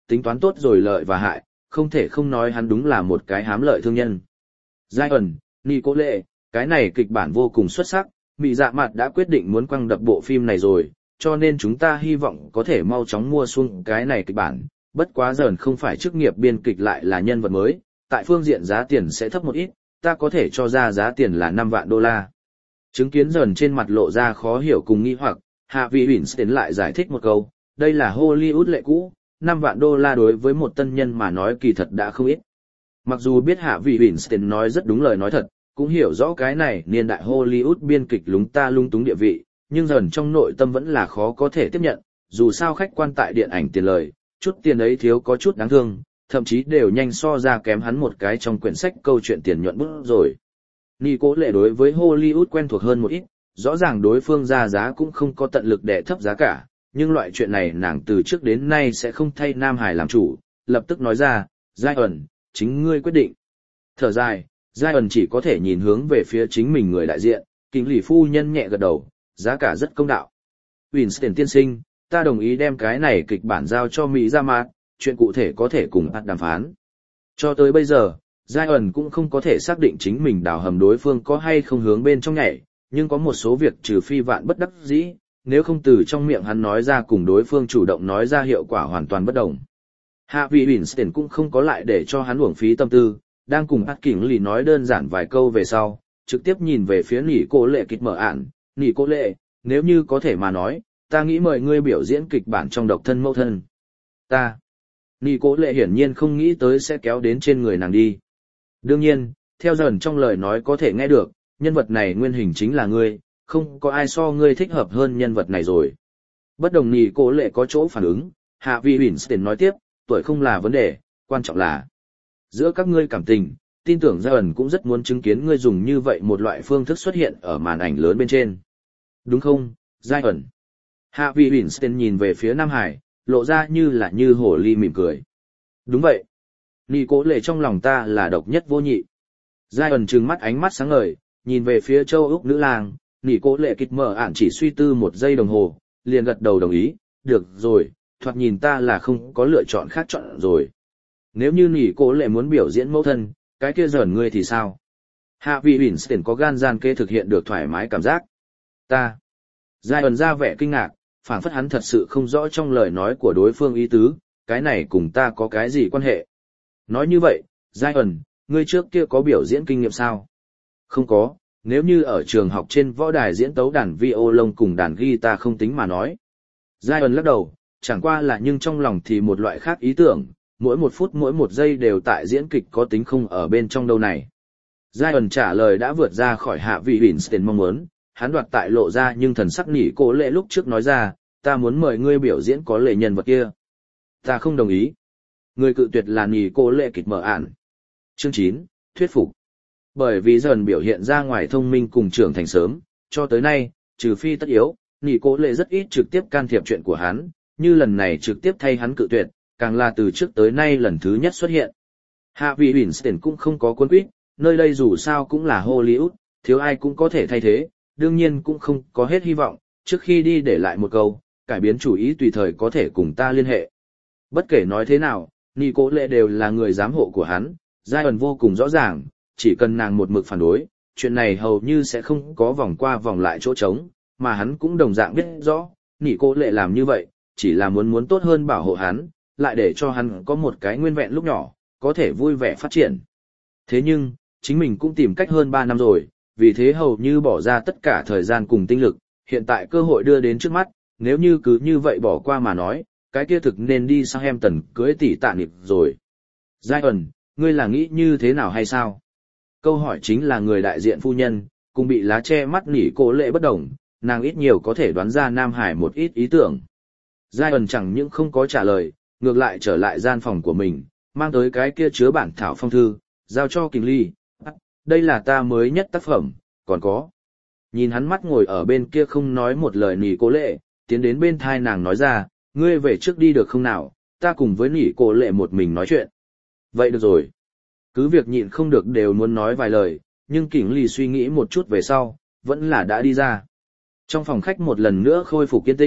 tính toán tốt rồi lợi và hại, không thể không nói hắn đúng là một cái hám lợi thương nhân. Giai ẩn, Nico Lệ, cái này kịch bản vô cùng xuất sắc, Mị Dạ Mạt đã quyết định muốn quăng đập bộ phim này rồi, cho nên chúng ta hy vọng có thể mau chóng mua xuống cái này kịch bản, bất quá dần không phải chức nghiệp biên kịch lại là nhân vật mới, tại phương diện giá tiền sẽ thấp một ít, ta có thể cho ra giá tiền là $5 vạn. Chứng kiến dần trên mặt lộ ra khó hiểu cùng nghi hoặc, Hạ Vị Winston lại giải thích một câu, đây là Hollywood lệ cũ, $5 vạn đối với một tân nhân mà nói kỳ thật đã không ít. Mặc dù biết Hạ Vị Winston nói rất đúng lời nói thật, cũng hiểu rõ cái này niên đại Hollywood biên kịch lúng ta lung túng địa vị, nhưng dần trong nội tâm vẫn là khó có thể tiếp nhận, dù sao khách quan tại điện ảnh tiền lời, chút tiền ấy thiếu có chút đáng thương, thậm chí đều nhanh so ra kém hắn một cái trong quyển sách câu chuyện tiền nhuận bút rồi. Nico Lệ đối với Hollywood quen thuộc hơn một ít, rõ ràng đối phương ra giá cũng không có tận lực để thấp giá cả, nhưng loại chuyện này nàng từ trước đến nay sẽ không thay Nam Hải làm chủ, lập tức nói ra, Giai ẩn, chính ngươi quyết định. Thở dài, Giai ẩn chỉ có thể nhìn hướng về phía chính mình người đại diện, kính lì phu nhân nhẹ gật đầu, giá cả rất công đạo. Winston tiên sinh, ta đồng ý đem cái này kịch bản giao cho Mỹ Dạ Mạt, chuyện cụ thể có thể cùng đàm phán. Cho tới bây giờ, Giai ẩn cũng không có thể xác định chính mình đào hầm đối phương có hay không hướng bên trong nhảy, nhưng có một số việc trừ phi vạn bất đắc dĩ, nếu không từ trong miệng hắn nói ra cùng đối phương chủ động nói ra hiệu quả hoàn toàn bất đồng. Hạ Vị Winston cũng không có lại để cho hắn uổng phí tâm tư, đang cùng Bát Kỉnh Lì nói đơn giản vài câu về sau, trực tiếp nhìn về phía Nỉ Cô Lệ kịch mở ạn, Nỉ Cô Lệ, nếu như có thể mà nói, ta nghĩ mời ngươi biểu diễn kịch bản trong độc thân mẫu thân. Ta. Nỉ Cô Lệ hiển nhiên không nghĩ tới sẽ kéo đến trên người nàng đi. Đương nhiên, theo dần trong lời nói có thể nghe được, nhân vật này nguyên hình chính là ngươi, không có ai so ngươi thích hợp hơn nhân vật này rồi. Bất đồng Nỉ Cô Lệ có chỗ phản ứng, Hạ Vị Winston nói tiếp, tuổi không là vấn đề, quan trọng là giữa các ngươi cảm tình, tin tưởng Giai ẩn cũng rất muốn chứng kiến ngươi dùng như vậy một loại phương thức xuất hiện ở màn ảnh lớn bên trên. Đúng không, Giai ẩn? Hạ Vị Winston nhìn về phía Nam Hải, lộ ra như hồ ly mỉm cười. Đúng vậy. Nỉ Cô Lệ trong lòng ta là độc nhất vô nhị. Giai ẩn trừng mắt ánh mắt sáng ngời, nhìn về phía châu Úc nữ lang, Nỉ Cô Lệ kịch mở ạn chỉ suy tư 1 giây đồng hồ, liền gật đầu đồng ý, được rồi, thoạt nhìn ta là không có lựa chọn khác chọn rồi. Nếu như Nỉ Cô Lệ muốn biểu diễn mẫu thân, cái kia giỡn ngươi thì sao? Hạ Vị Winston có gan gian kê thực hiện được thoải mái cảm giác. Ta. Giai ẩn ra vẻ kinh ngạc, phảng phất hắn thật sự không rõ trong lời nói của đối phương ý tứ, cái này cùng ta có cái gì quan hệ? Nói như vậy, Giai ẩn, ngươi trước kia có biểu diễn kinh nghiệm sao? Không có, nếu như ở trường học trên võ đài diễn tấu đàn violon cùng đàn guitar không tính mà nói. Giai ẩn lắc đầu, chẳng qua là nhưng trong lòng thì một loại khác ý tưởng, mỗi 1 phút mỗi 1 giây đều tại diễn kịch có tính không ở bên trong đâu này. Giai ẩn trả lời đã vượt ra khỏi Hạ Vị Winston mong muốn, hắn đoạt tại lộ ra nhưng thần sắc Nỉ Cô Lệ lúc trước nói ra, ta muốn mời ngươi biểu diễn có lệ nhân vật kia. Ta không đồng ý. Người cự tuyệt là Nỉ Cô Lệ kịch mở ạn. Chương 9, thuyết phục. Bởi vì dần biểu hiện ra ngoài thông minh cùng trưởng thành sớm, cho tới nay, trừ phi tất yếu, Nỉ Cô Lệ rất ít trực tiếp can thiệp chuyện của hắn, như lần này trực tiếp thay hắn cự tuyệt, càng là từ trước tới nay lần thứ nhất xuất hiện. Hạ Vị Winston cũng không có cuốn quýt, nơi đây dù sao cũng là Hollywood, thiếu ai cũng có thể thay thế, đương nhiên cũng không có hết hy vọng, trước khi đi để lại một câu, cải biến chủ ý tùy thời có thể cùng ta liên hệ. Bất kể nói thế nào, Nỉ Cô Lệ đều là người giám hộ của hắn, Giai ẩn vô cùng rõ ràng, chỉ cần nàng một mực phản đối, chuyện này hầu như sẽ không có vòng qua vòng lại chỗ trống, mà hắn cũng đồng dạng biết rõ, Nỉ Cô Lệ làm như vậy, chỉ là muốn tốt hơn bảo hộ hắn, lại để cho hắn có một cái nguyên vẹn lúc nhỏ, có thể vui vẻ phát triển. Thế nhưng, chính mình cũng tìm cách hơn 3 năm rồi, vì thế hầu như bỏ ra tất cả thời gian cùng tinh lực, hiện tại cơ hội đưa đến trước mắt, nếu như cứ như vậy bỏ qua mà nói, cái kia thực nên đi sang em tần cưới tỷ tạ nịp rồi. Giai ẩn, ngươi là nghĩ như thế nào hay sao? Câu hỏi chính là người đại diện phu nhân, cùng bị lá che mắt Nỉ Cô Lệ bất đồng, nàng ít nhiều có thể đoán ra Nam Hải một ít ý tưởng. Giai ẩn chẳng những không có trả lời, ngược lại trở lại gian phòng của mình, mang tới cái kia chứa bản thảo phong thư, giao cho Kình Ly. Đây là ta mới nhất tác phẩm, còn có. Nhìn hắn mắt ngồi ở bên kia không nói một lời Nỉ Cô Lệ, tiến đến bên thai nàng nói ra, ngươi về trước đi được không nào, ta cùng với Nỉ Cô Lệ một mình nói chuyện. Vậy được rồi. Cứ việc nhịn không được đều muốn nói vài lời, nhưng Kình Ly suy nghĩ một chút về sau, vẫn là đã đi ra. Trong phòng khách một lần nữa khôi phục yên tĩnh,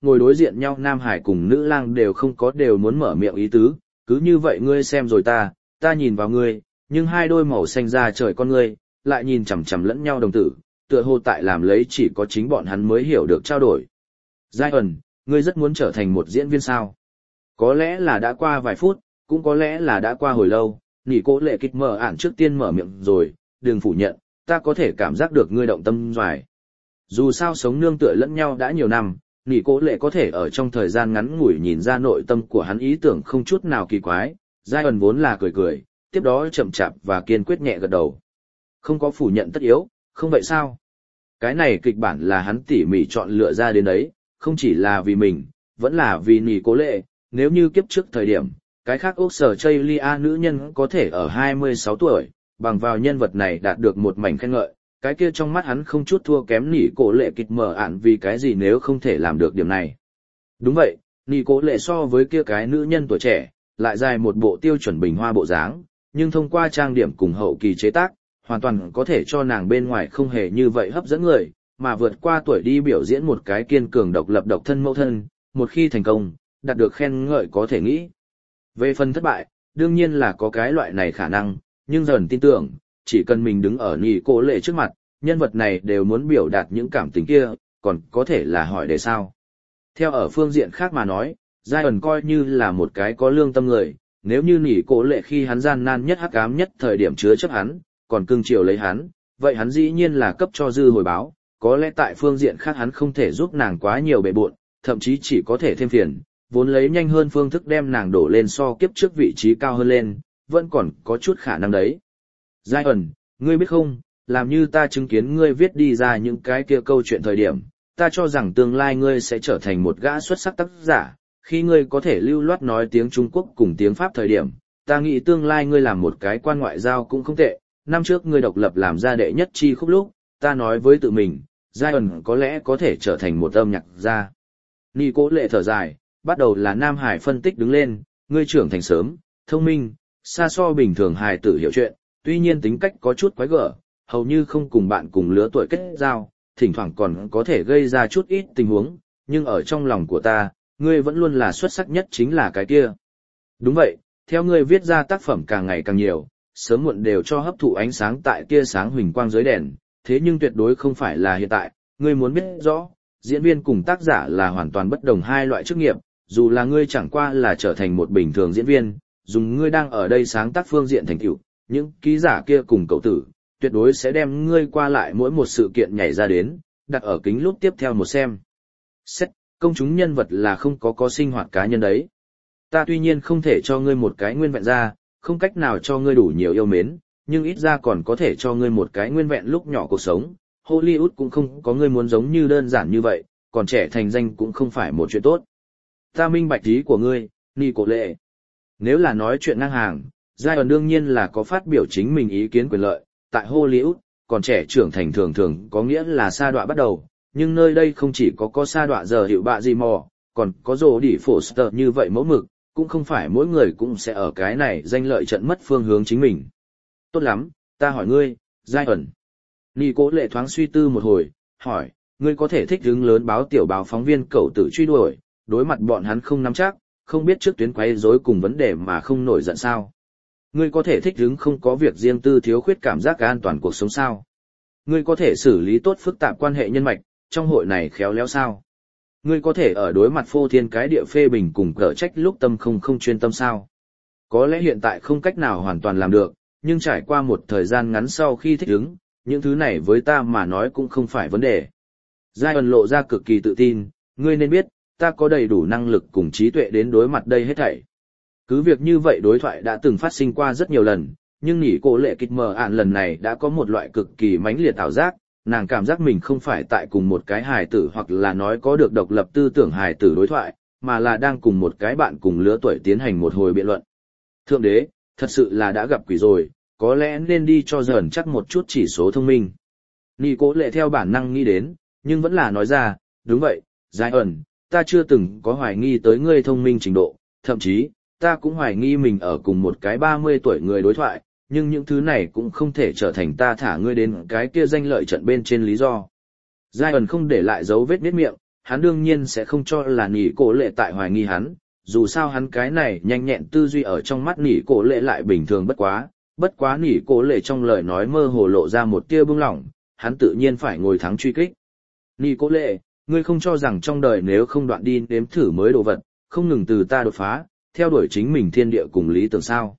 ngồi đối diện nhau Nam Hải cùng nữ lang đều muốn mở miệng ý tứ, cứ như vậy ngươi xem rồi ta nhìn vào ngươi, nhưng hai đôi màu xanh da trời con ngươi, lại nhìn chằm chằm lẫn nhau đồng tử, tựa hồ tại làm lấy chỉ có chính bọn hắn mới hiểu được trao đổi. Giai ẩn, ngươi rất muốn trở thành một diễn viên sao? Có lẽ là đã qua vài phút, cũng có lẽ là đã qua hồi lâu, nỉ cố lệ kịch mở ản trước tiên mở miệng rồi, đừng phủ nhận, ta có thể cảm giác được ngươi động tâm doài. Dù sao sống nương tựa lẫn nhau đã nhiều năm, nỉ cố lệ có thể ở trong thời gian ngắn ngủi nhìn ra nội tâm của hắn ý tưởng không chút nào kỳ quái, Giai ẩn vốn là cười, tiếp đó chậm chạp và kiên quyết nhẹ gật đầu. Không có phủ nhận tất yếu, không vậy sao? Cái này kịch bản là hắn tỉ mỉ chọn lựa ra đến đấy, không chỉ là vì mình, vẫn là vì nỉ cố lệ, nếu như kiếp trước thời điểm, cái khác ốc sở chây lia nữ nhân có thể ở 26 tuổi, bằng vào nhân vật này đạt được một mảnh khen ngợi, cái kia trong mắt hắn không chút thua kém nỉ cố lệ kịch mở ản vì cái gì nếu không thể làm được điểm này. Đúng vậy, nỉ cố lệ so với kia cái nữ nhân tuổi trẻ, lại dài một bộ tiêu chuẩn bình hoa bộ dáng, nhưng thông qua trang điểm cùng hậu kỳ chế tác, hoàn toàn có thể cho nàng bên ngoài không hề như vậy hấp dẫn người, mà vượt qua tuổi đi biểu diễn một cái kiên cường độc lập độc thân mẫu thân, một khi thành công, đạt được khen ngợi có thể nghĩ. Về phần thất bại, đương nhiên là có cái loại này khả năng, nhưng dần tin tưởng, chỉ cần mình đứng ở nỉ cố lệ trước mặt, nhân vật này đều muốn biểu đạt những cảm tình kia, còn có thể là hỏi để sao. Theo ở phương diện khác mà nói, Giai ẩn coi như là một cái có lương tâm người, nếu như nỉ cố lệ khi hắn gian nan nhất hắc ám nhất thời điểm chứa chấp hắn, còn cưng chiều lấy hắn, vậy hắn dĩ nhiên là cấp cho dư hồi báo, có lẽ tại phương diện khác hắn không thể giúp nàng quá nhiều bề bộn, thậm chí chỉ có thể thêm phiền, vốn lấy nhanh hơn phương thức đem nàng đổ lên so kiếp trước vị trí cao hơn lên, vẫn còn có chút khả năng đấy. Giai ẩn, ngươi biết không, làm như ta chứng kiến ngươi viết đi ra những cái kia câu chuyện thời điểm, ta cho rằng tương lai ngươi sẽ trở thành một gã xuất sắc tác giả, khi ngươi có thể lưu loát nói tiếng Trung Quốc cùng tiếng Pháp thời điểm, ta nghĩ tương lai ngươi làm một cái quan ngoại giao cũng không tệ, năm trước ngươi độc lập làm ra đệ nhất chi khúc lúc, ta nói với tự mình, Giai ẩn có lẽ có thể trở thành một âm nhạc gia. Nỉ cố lệ thở dài, bắt đầu là Nam Hải phân tích đứng lên, ngươi trưởng thành sớm, thông minh, xa so bình thường hài tử hiểu chuyện, tuy nhiên tính cách có chút quái gở, hầu như không cùng bạn cùng lứa tuổi kết giao, thỉnh thoảng còn có thể gây ra chút ít tình huống, nhưng ở trong lòng của ta, ngươi vẫn luôn là xuất sắc nhất chính là cái kia. Đúng vậy, theo ngươi viết ra tác phẩm càng ngày càng nhiều, sớm muộn đều cho hấp thụ ánh sáng tại tia sáng huỳnh quang dưới đèn, thế nhưng tuyệt đối không phải là hiện tại, ngươi muốn biết rõ, diễn viên cùng tác giả là hoàn toàn bất đồng hai loại chức nghiệp, dù là ngươi chẳng qua là trở thành một bình thường diễn viên, dùng ngươi đang ở đây sáng tác phương diện thành tựu, những ký giả kia cùng cậu tử, tuyệt đối sẽ đem ngươi qua lại mỗi một sự kiện nhảy ra đến, đặt ở kính lúc tiếp theo một xem. Xét, công chúng nhân vật là không có sinh hoạt cá nhân đấy. Ta tuy nhiên không thể cho ngươi một cái nguyên vẹn ra, không cách nào cho ngươi đủ nhiều yêu mến, nhưng ít ra còn có thể cho ngươi một cái nguyên vẹn lúc nhỏ cuộc sống. Hollywood cũng không có ngươi muốn giống như đơn giản như vậy, còn trẻ thành danh cũng không phải một chuyện tốt. Ta minh bạch ý của ngươi, nỉ cố lệ. Nếu là nói chuyện ngang hàng, Giai ẩn đương nhiên là có phát biểu chính mình ý kiến quyền lợi, tại Hollywood, còn trẻ trưởng thành thường thường có nghĩa là sa đọa bắt đầu, nhưng nơi đây không chỉ có sa đọa giờ hiệu bạ gì mò, còn có rồ đỉ Foster như vậy mẫu mực, cũng không phải mỗi người cũng sẽ ở cái này danh lợi trận mất phương hướng chính mình. Tốt lắm, ta hỏi ngươi, Giai ẩn. Nỉ cố lệ thoáng suy tư một hồi, hỏi, ngươi có thể thích hứng lớn báo tiểu báo phóng viên cậu tử truy đuổi, đối mặt bọn hắn không nắm chắc, không biết trước tuyến quấy rối cùng vấn đề mà không nổi giận sao? Ngươi có thể thích hứng không có việc riêng tư thiếu khuyết cảm giác an toàn cuộc sống sao? Ngươi có thể xử lý tốt phức tạp quan hệ nhân mạch, trong hội này khéo léo sao? Ngươi có thể ở đối mặt phô thiên cái địa phê bình cùng cở trách lúc tâm không chuyên tâm sao? Có lẽ hiện tại không cách nào hoàn toàn làm được, nhưng trải qua một thời gian ngắn sau khi thích ứng, những thứ này với ta mà nói cũng không phải vấn đề. Giai ẩn lộ ra cực kỳ tự tin, ngươi nên biết, ta có đầy đủ năng lực cùng trí tuệ đến đối mặt đây hết thảy. Cứ việc như vậy đối thoại đã từng phát sinh qua rất nhiều lần, nhưng nỉ cố lệ kịch mờ ạn lần này đã có một loại cực kỳ mãnh liệt ảo giác, nàng cảm giác mình không phải tại cùng một cái hài tử hoặc là nói có được độc lập tư tưởng hài tử đối thoại, mà là đang cùng một cái bạn cùng lứa tuổi tiến hành một hồi biện luận. Thượng đế, thật sự là đã gặp quỷ rồi, có lẽ nên đi cho dần chắc một chút chỉ số thông minh. Nỉ cố lệ theo bản năng nghĩ đến, nhưng vẫn là nói ra, đúng vậy, Giai ẩn, ta chưa từng có hoài nghi tới ngươi thông minh trình độ, thậm chí, ta cũng hoài nghi mình ở cùng một cái 30 tuổi người đối thoại, nhưng những thứ này cũng không thể trở thành ta thả ngươi đến cái kia danh lợi trận bên trên lý do. Giai ẩn không để lại dấu vết nết miệng, hắn đương nhiên sẽ không cho là nỉ cổ lệ tại hoài nghi hắn, dù sao hắn cái này nhanh nhẹn tư duy ở trong mắt nỉ cổ lệ lại bình thường bất quá nỉ cổ lệ trong lời nói mơ hồ lộ ra một tia bưng lỏng, hắn tự nhiên phải ngồi thắng truy kích. Nỉ cổ lệ, ngươi không cho rằng trong đời nếu không đoạn đi nếm thử mới đồ vật, không ngừng từ ta đột phá, theo đuổi chính mình thiên địa cùng lý tưởng sao?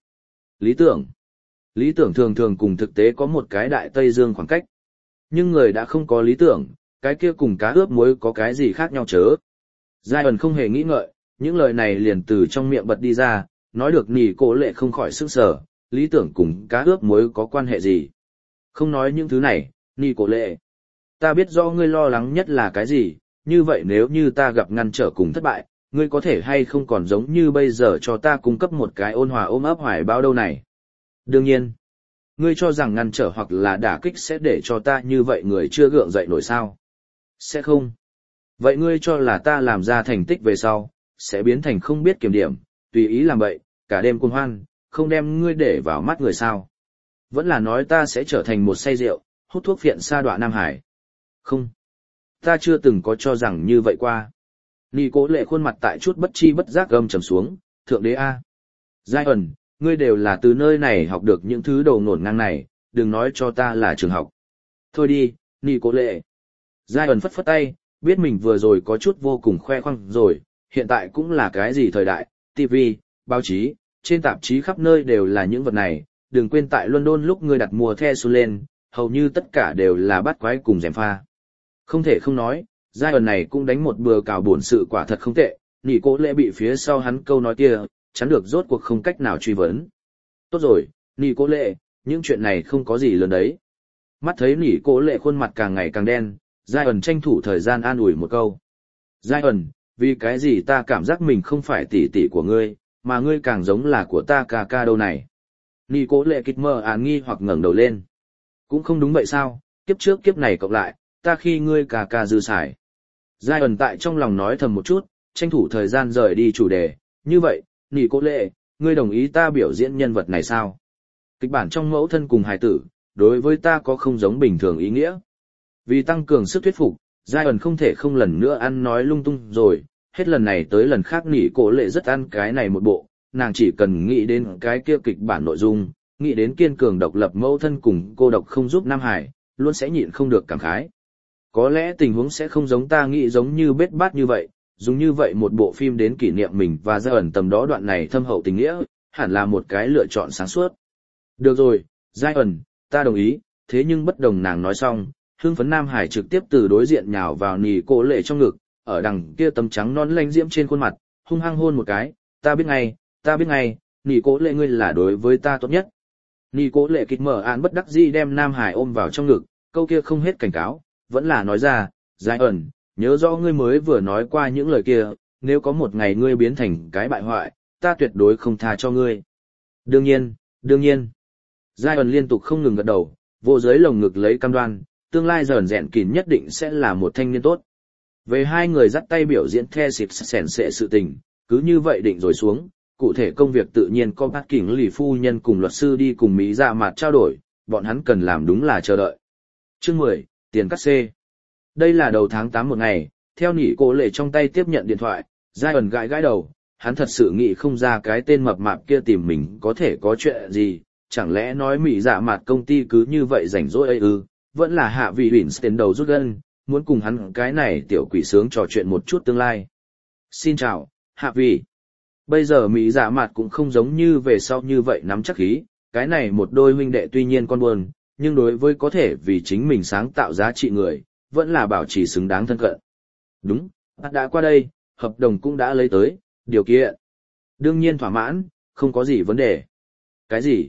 Lý tưởng thường thường cùng thực tế có một cái đại tây dương khoảng cách. Nhưng người đã không có lý tưởng, cái kia cùng cá ướp muối có cái gì khác nhau chớ. Giai ẩn không hề nghĩ ngợi, những lời này liền từ trong miệng bật đi ra, nói được nỉ cổ lệ không khỏi sức sở, lý tưởng cùng cá ướp muối có quan hệ gì. Không nói những thứ này, nỉ cổ lệ. Ta biết rõ ngươi lo lắng nhất là cái gì, như vậy nếu như ta gặp ngăn trở cùng thất bại, ngươi có thể hay không còn giống như bây giờ cho ta cung cấp một cái ôn hòa ôm ấp hoài bao đâu này. Đương nhiên, ngươi cho rằng ngăn trở hoặc là đả kích sẽ để cho ta như vậy người chưa gượng dậy nổi sao? Sẽ không. Vậy ngươi cho là ta làm ra thành tích về sau, sẽ biến thành không biết kiểm điểm, tùy ý làm vậy, cả đêm cuồng hoan, không đem ngươi để vào mắt người sao? Vẫn là nói ta sẽ trở thành một say rượu, hút thuốc phiện sa đọa Nam Hải. Không. Ta chưa từng có cho rằng như vậy qua. Nỉ cổ lệ khuôn mặt tại chút bất chi bất giác gầm trầm xuống, thượng đế A. Giai ẩn, ngươi đều là từ nơi này học được những thứ đồ ngổn ngang này, đừng nói cho ta là trường học. Thôi đi, nỉ cổ lệ. Giai ẩn phất phất tay, biết mình vừa rồi có chút vô cùng khoe khoang rồi, hiện tại cũng là cái gì thời đại, TV, báo chí, trên tạp chí khắp nơi đều là những vật này, đừng quên tại London lúc ngươi đặt mùa the xuân lên, hầu như tất cả đều là bắt quái cùng dèm pha. Không thể không nói, giai ẩn này cũng đánh một bừa cào bổn sự quả thật không tệ, nỉ cổ lệ bị phía sau hắn câu nói kia, chắn được rốt cuộc không cách nào truy vấn. Tốt rồi, nỉ cổ lệ, những chuyện này không có gì lớn đấy. Mắt thấy nỉ cổ lệ khuôn mặt càng ngày càng đen, giai ẩn tranh thủ thời gian an ủi một câu. Giai ẩn, vì cái gì ta cảm giác mình không phải tỷ tỷ của ngươi, mà ngươi càng giống là của ta ca ca đâu này. Nỉ cổ lệ kịch mơ nghi hoặc ngẩng đầu lên. Cũng không đúng vậy sao, kiếp trước kiếp này cộng lại, ta khi ngươi ca ca dư xài. Giai ẩn tại trong lòng nói thầm một chút, tranh thủ thời gian rời đi chủ đề, như vậy, nỉ cổ lệ, ngươi đồng ý ta biểu diễn nhân vật này sao? Kịch bản trong mẫu thân cùng hài tử, đối với ta có không giống bình thường ý nghĩa. Vì tăng cường sức thuyết phục, Giai ẩn không thể không lần nữa ăn nói lung tung rồi, hết lần này tới lần khác nỉ cổ lệ rất ăn cái này một bộ, nàng chỉ cần nghĩ đến cái kia kịch bản nội dung, nghĩ đến kiên cường độc lập mẫu thân cùng cô độc không giúp Nam Hải, luôn sẽ nhịn không được cảm khái. Có lẽ tình huống sẽ không giống ta nghĩ giống như bết bát như vậy, dùng như vậy một bộ phim đến kỷ niệm mình và Giai ẩn tầm đó đoạn này thâm hậu tình nghĩa, hẳn là một cái lựa chọn sáng suốt. Được rồi, Giai ẩn, ta đồng ý, thế nhưng bất đồng nàng nói xong, hưng phấn Nam Hải trực tiếp từ đối diện nhào vào nỉ cổ lệ trong ngực, ở đằng kia tấm trắng non lanh diễm trên khuôn mặt, hung hăng hôn một cái, ta biết ngay, nỉ cổ lệ ngươi là đối với ta tốt nhất. Nỉ cổ lệ kịch mở án bất đắc dĩ đem Nam Hải ôm vào trong ngực, câu kia không hết cảnh cáo, vẫn là nói ra, Giai ẩn, nhớ rõ ngươi mới vừa nói qua những lời kia, nếu có một ngày ngươi biến thành cái bại hoại, ta tuyệt đối không tha cho ngươi. Đương nhiên. Giai ẩn liên tục không ngừng gật đầu, vô dưới lồng ngực lấy cam đoan, tương lai dởn dẹn kín nhất định sẽ là một thanh niên tốt. Về hai người dắt tay biểu diễn the xịt sẻn sệ sự tình, cứ như vậy định rồi xuống, cụ thể công việc tự nhiên có bác kỉnh lì phu nhân cùng luật sư đi cùng Mỹ ra mặt trao đổi, bọn hắn cần làm đúng là chờ đợi. Chương 10, tiền cắt xê. Đây là đầu tháng 8 một ngày, theo nỉ cổ lệ trong tay tiếp nhận điện thoại, Giai ẩn gãi đầu, hắn thật sự nghĩ không ra cái tên mập mạp kia tìm mình có thể có chuyện gì, chẳng lẽ nói Mỹ dạ mặt công ty cứ như vậy rảnh rỗi ấy ư, vẫn là hạ vị Winston đầu rút gân, muốn cùng hắn cái này tiểu quỷ sướng trò chuyện một chút tương lai. Xin chào, hạ vị. Bây giờ Mỹ dạ mặt cũng không giống như về sau như vậy nắm chắc khí, cái này một đôi huynh đệ tuy nhiên con buồn, nhưng đối với có thể vì chính mình sáng tạo giá trị người, vẫn là bảo trì xứng đáng thân cận. Đúng, đã qua đây, hợp đồng cũng đã lấy tới, điều kiện. Đương nhiên thỏa mãn, không có gì vấn đề. Cái gì?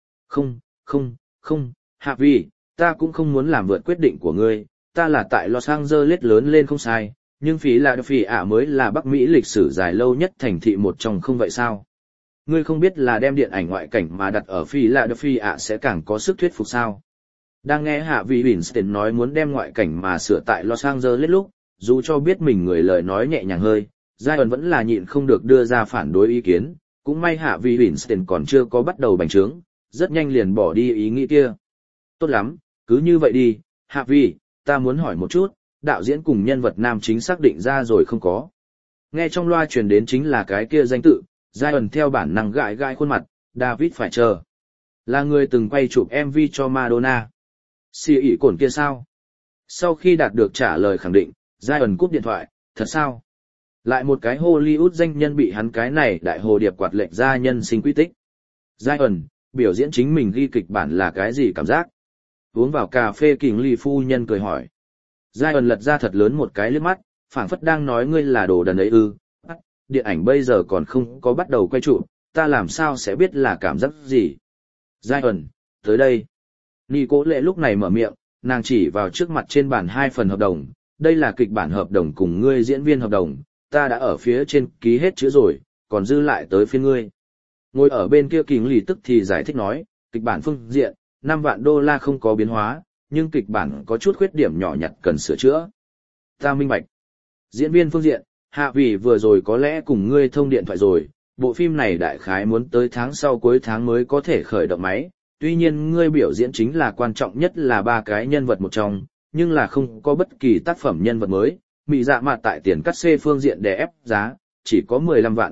Không, hạ vi, ta cũng không muốn làm vượt quyết định của ngươi, ta là tại Los Angeles lớn lên không sai, nhưng Philadelphia mới là Bắc Mỹ lịch sử dài lâu nhất thành thị một trong không vậy sao? Ngươi không biết là đem điện ảnh ngoại cảnh mà đặt ở Philadelphia sẽ càng có sức thuyết phục sao? Đang nghe hạ vị Winston nói muốn đem ngoại cảnh mà sửa tại Los Angeles lúc, dù cho biết mình người lời nói nhẹ nhàng hơi, Giai ẩn vẫn là nhịn không được đưa ra phản đối ý kiến, cũng may hạ vị Winston còn chưa có bắt đầu bành trướng, rất nhanh liền bỏ đi ý nghĩ kia. Tốt lắm, cứ như vậy đi, hạ vị, ta muốn hỏi một chút, đạo diễn cùng nhân vật nam chính xác định ra rồi không có. Nghe trong loa truyền đến chính là cái kia danh tự, Zion theo bản năng gãi gãi khuôn mặt, David phải chờ. Là người từng quay chụp MV cho Madonna. Xì ỉ cổn kia sao? Sau khi đạt được trả lời khẳng định, Zion cúp điện thoại, thật sao? Lại một cái Hollywood danh nhân bị hắn cái này đại hồ điệp quạt lệnh ra nhân sinh quy tích. Zion, biểu diễn chính mình ghi kịch bản là cái gì cảm giác? Uống vào cà phê Kình Ly phu nhân cười hỏi. Zion lật ra thật lớn một cái liếc mắt, phảng phất đang nói ngươi là đồ đần ấy ư. Điện ảnh bây giờ còn không có bắt đầu quay trụ, ta làm sao sẽ biết là cảm giác gì? Zion, tới đây. Nị Cố Lệ lúc này mở miệng, nàng chỉ vào trước mặt trên bàn 2 phần hợp đồng, đây là kịch bản hợp đồng cùng ngươi diễn viên hợp đồng, ta đã ở phía trên ký hết chữ rồi, còn dư lại tới phiên ngươi. Ngồi ở bên kia Kình Lì tức thì giải thích nói, kịch bản phương diện, $5 vạn không có biến hóa, nhưng kịch bản có chút khuyết điểm nhỏ nhặt cần sửa chữa. Ta minh bạch. Diễn viên phương diện, Hạ Vĩ vừa rồi có lẽ cùng ngươi thông điện thoại rồi, bộ phim này đại khái muốn tới tháng sau cuối tháng mới có thể khởi động máy, tuy nhiên ngươi biểu diễn chính là quan trọng nhất là 3 cái nhân vật một trong, nhưng là không có bất kỳ tác phẩm nhân vật mới, mị dạ mặt tại tiền cắt xê phương diện đè ép giá, chỉ có $15 vạn.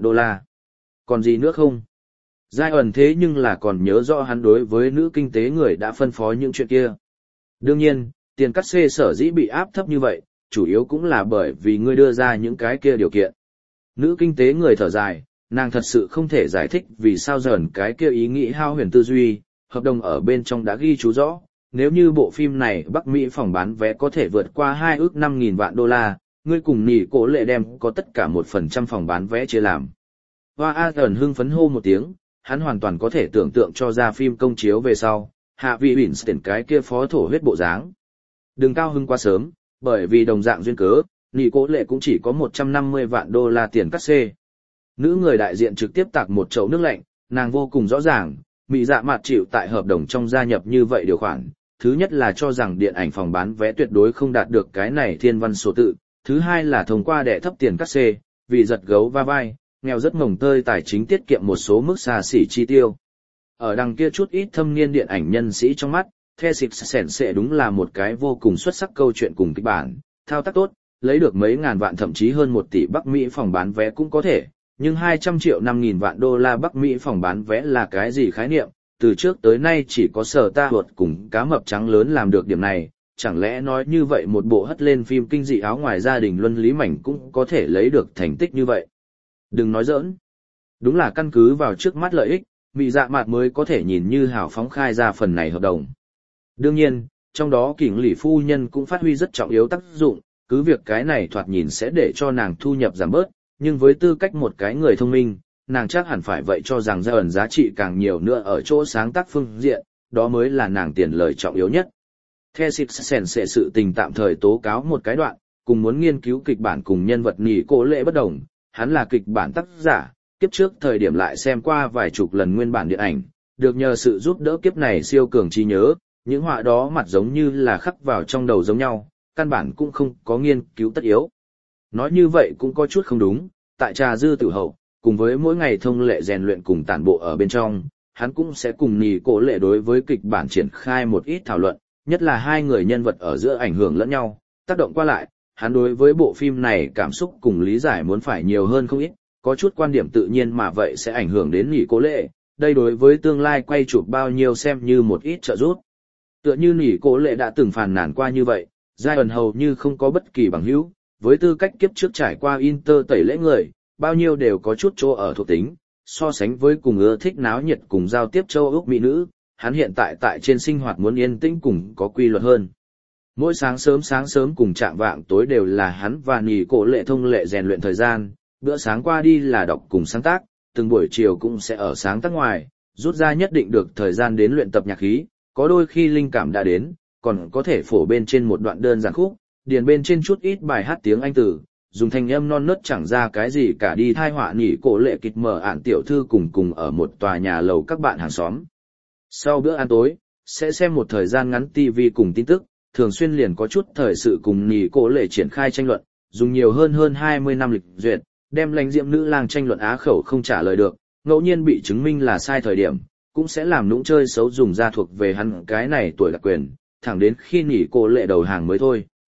Còn gì nữa không? Zion thế nhưng là còn nhớ rõ hắn đối với nữ kinh tế người đã phân phó những chuyện kia. Đương nhiên, tiền cắt xê sở dĩ bị áp thấp như vậy, chủ yếu cũng là bởi vì ngươi đưa ra những cái kia điều kiện. Nữ kinh tế người thở dài, nàng thật sự không thể giải thích vì sao dần cái kia ý nghĩ hao huyền tư duy, hợp đồng ở bên trong đã ghi chú rõ, nếu như bộ phim này Bắc Mỹ phòng bán vé có thể vượt qua 2 ức 5.000 vạn đô la, ngươi cùng Nị Cố Lệ đem có tất cả 1% phòng bán vé chia làm. Hoa A Tần hưng phấn hô một tiếng, hắn hoàn toàn có thể tưởng tượng cho ra phim công chiếu về sau, Hạ Vĩ Winston cái kia phó thổ huyết bộ dáng. Đừng cao hưng quá sớm, bởi vì đồng dạng duyên cớ, Nị Cố Lệ cũng chỉ có 150 vạn đô la tiền cắt xê. Nữ người đại diện trực tiếp tạc một chậu nước lạnh, nàng vô cùng rõ ràng, mị dạ mặt chịu tại hợp đồng trong gia nhập như vậy điều khoản. Thứ nhất là cho rằng điện ảnh phòng bán vé tuyệt đối không đạt được cái này thiên văn số tự, thứ hai là thông qua đẻ thấp tiền cắt xê, vì giật gấu va vai, nghèo rất mồng tơi tài chính tiết kiệm một số mức xa xỉ chi tiêu. Ở đằng kia chút ít thâm niên điện ảnh nhân sĩ trong mắt, The Sixth Sense đúng là một cái vô cùng xuất sắc câu chuyện cùng kịch bản, thao tác tốt, lấy được mấy ngàn vạn thậm chí hơn 1 tỷ Bắc Mỹ phòng bán vé cũng có thể, nhưng 200 triệu 5.000 vạn đô la Bắc Mỹ phòng bán vé là cái gì khái niệm, từ trước tới nay chỉ có Sở Ta Huột cùng Cá Mập Trắng lớn làm được điểm này, chẳng lẽ nói như vậy một bộ hất lên phim kinh dị áo ngoài gia đình luân lý mảnh cũng có thể lấy được thành tích như vậy. Đừng nói giỡn. Đúng là căn cứ vào trước mắt lợi ích, mị dạ mạt mới có thể nhìn như hào phóng khai ra phần này hợp đồng. Đương nhiên, trong đó Kình Lì phu nhân cũng phát huy rất trọng yếu tác dụng, cứ việc cái này thoạt nhìn sẽ để cho nàng thu nhập giảm bớt, nhưng với tư cách một cái người thông minh, nàng chắc hẳn phải vậy cho rằng Zion giá trị càng nhiều nữa ở chỗ sáng tác phương diện, đó mới là nàng tiền lời trọng yếu nhất. The Sixth Sense sự tình tạm thời tố cáo một cái đoạn, cùng muốn nghiên cứu kịch bản cùng nhân vật Nị Cố Lệ bất đồng, hắn là kịch bản tác giả, kiếp trước thời điểm lại xem qua vài chục lần nguyên bản điện ảnh, được nhờ sự giúp đỡ kiếp này siêu cường trí nhớ, những họa đó mặt giống như là khắc vào trong đầu giống nhau, căn bản cũng không có nghiên cứu tất yếu. Nói như vậy cũng có chút không đúng, tại trà dư tử hậu, cùng với mỗi ngày thông lệ rèn luyện cùng tản bộ ở bên trong, hắn cũng sẽ cùng Nị Cố Lệ đối với kịch bản triển khai một ít thảo luận, nhất là hai người nhân vật ở giữa ảnh hưởng lẫn nhau, tác động qua lại, hắn đối với bộ phim này cảm xúc cùng lý giải muốn phải nhiều hơn không ít, có chút quan điểm tự nhiên mà vậy sẽ ảnh hưởng đến Nị Cố Lệ, đây đối với tương lai quay chụp bao nhiêu xem như một ít trợ giúp. Tựa như Nị Cố Lệ đã từng phàn nàn qua như vậy, Zion hầu như không có bất kỳ bằng hữu, với tư cách kiếp trước trải qua Inter tẩy lễ người, bao nhiêu đều có chút chỗ ở thuộc tính, so sánh với cùng ưa thích náo nhiệt cùng giao tiếp châu Úc mỹ nữ, hắn hiện tại trên sinh hoạt muốn yên tĩnh cùng có quy luật hơn. Mỗi sáng sớm cùng chạm vạng tối đều là hắn và Nị Cố Lệ thông lệ rèn luyện thời gian, bữa sáng qua đi là đọc cùng sáng tác, từng buổi chiều cũng sẽ ở sáng tác ngoài, rút ra nhất định được thời gian đến luyện tập nhạc khí, có đôi khi linh cảm đã đến, còn có thể phổ bên trên một đoạn đơn giản khúc, điền bên trên chút ít bài hát tiếng Anh từ, dùng thanh âm non nớt chẳng ra cái gì cả đi thai họa Nị Cố Lệ kịch mở ản tiểu thư cùng ở một tòa nhà lầu các bạn hàng xóm. Sau bữa ăn tối, sẽ xem một thời gian ngắn TV cùng tin tức, thường xuyên liền có chút thời sự cùng Nị Cố Lệ triển khai tranh luận, dùng nhiều hơn 20 năm lịch duyệt, đem lãnh diệm nữ lang tranh luận á khẩu không trả lời được, ngẫu nhiên bị chứng minh là sai thời điểm, cũng sẽ làm nũng chơi xấu dùng ra thuộc về hắn cái này tuổi đặc quyền, thẳng đến khi Nị Cố Lệ đầu hàng mới thôi.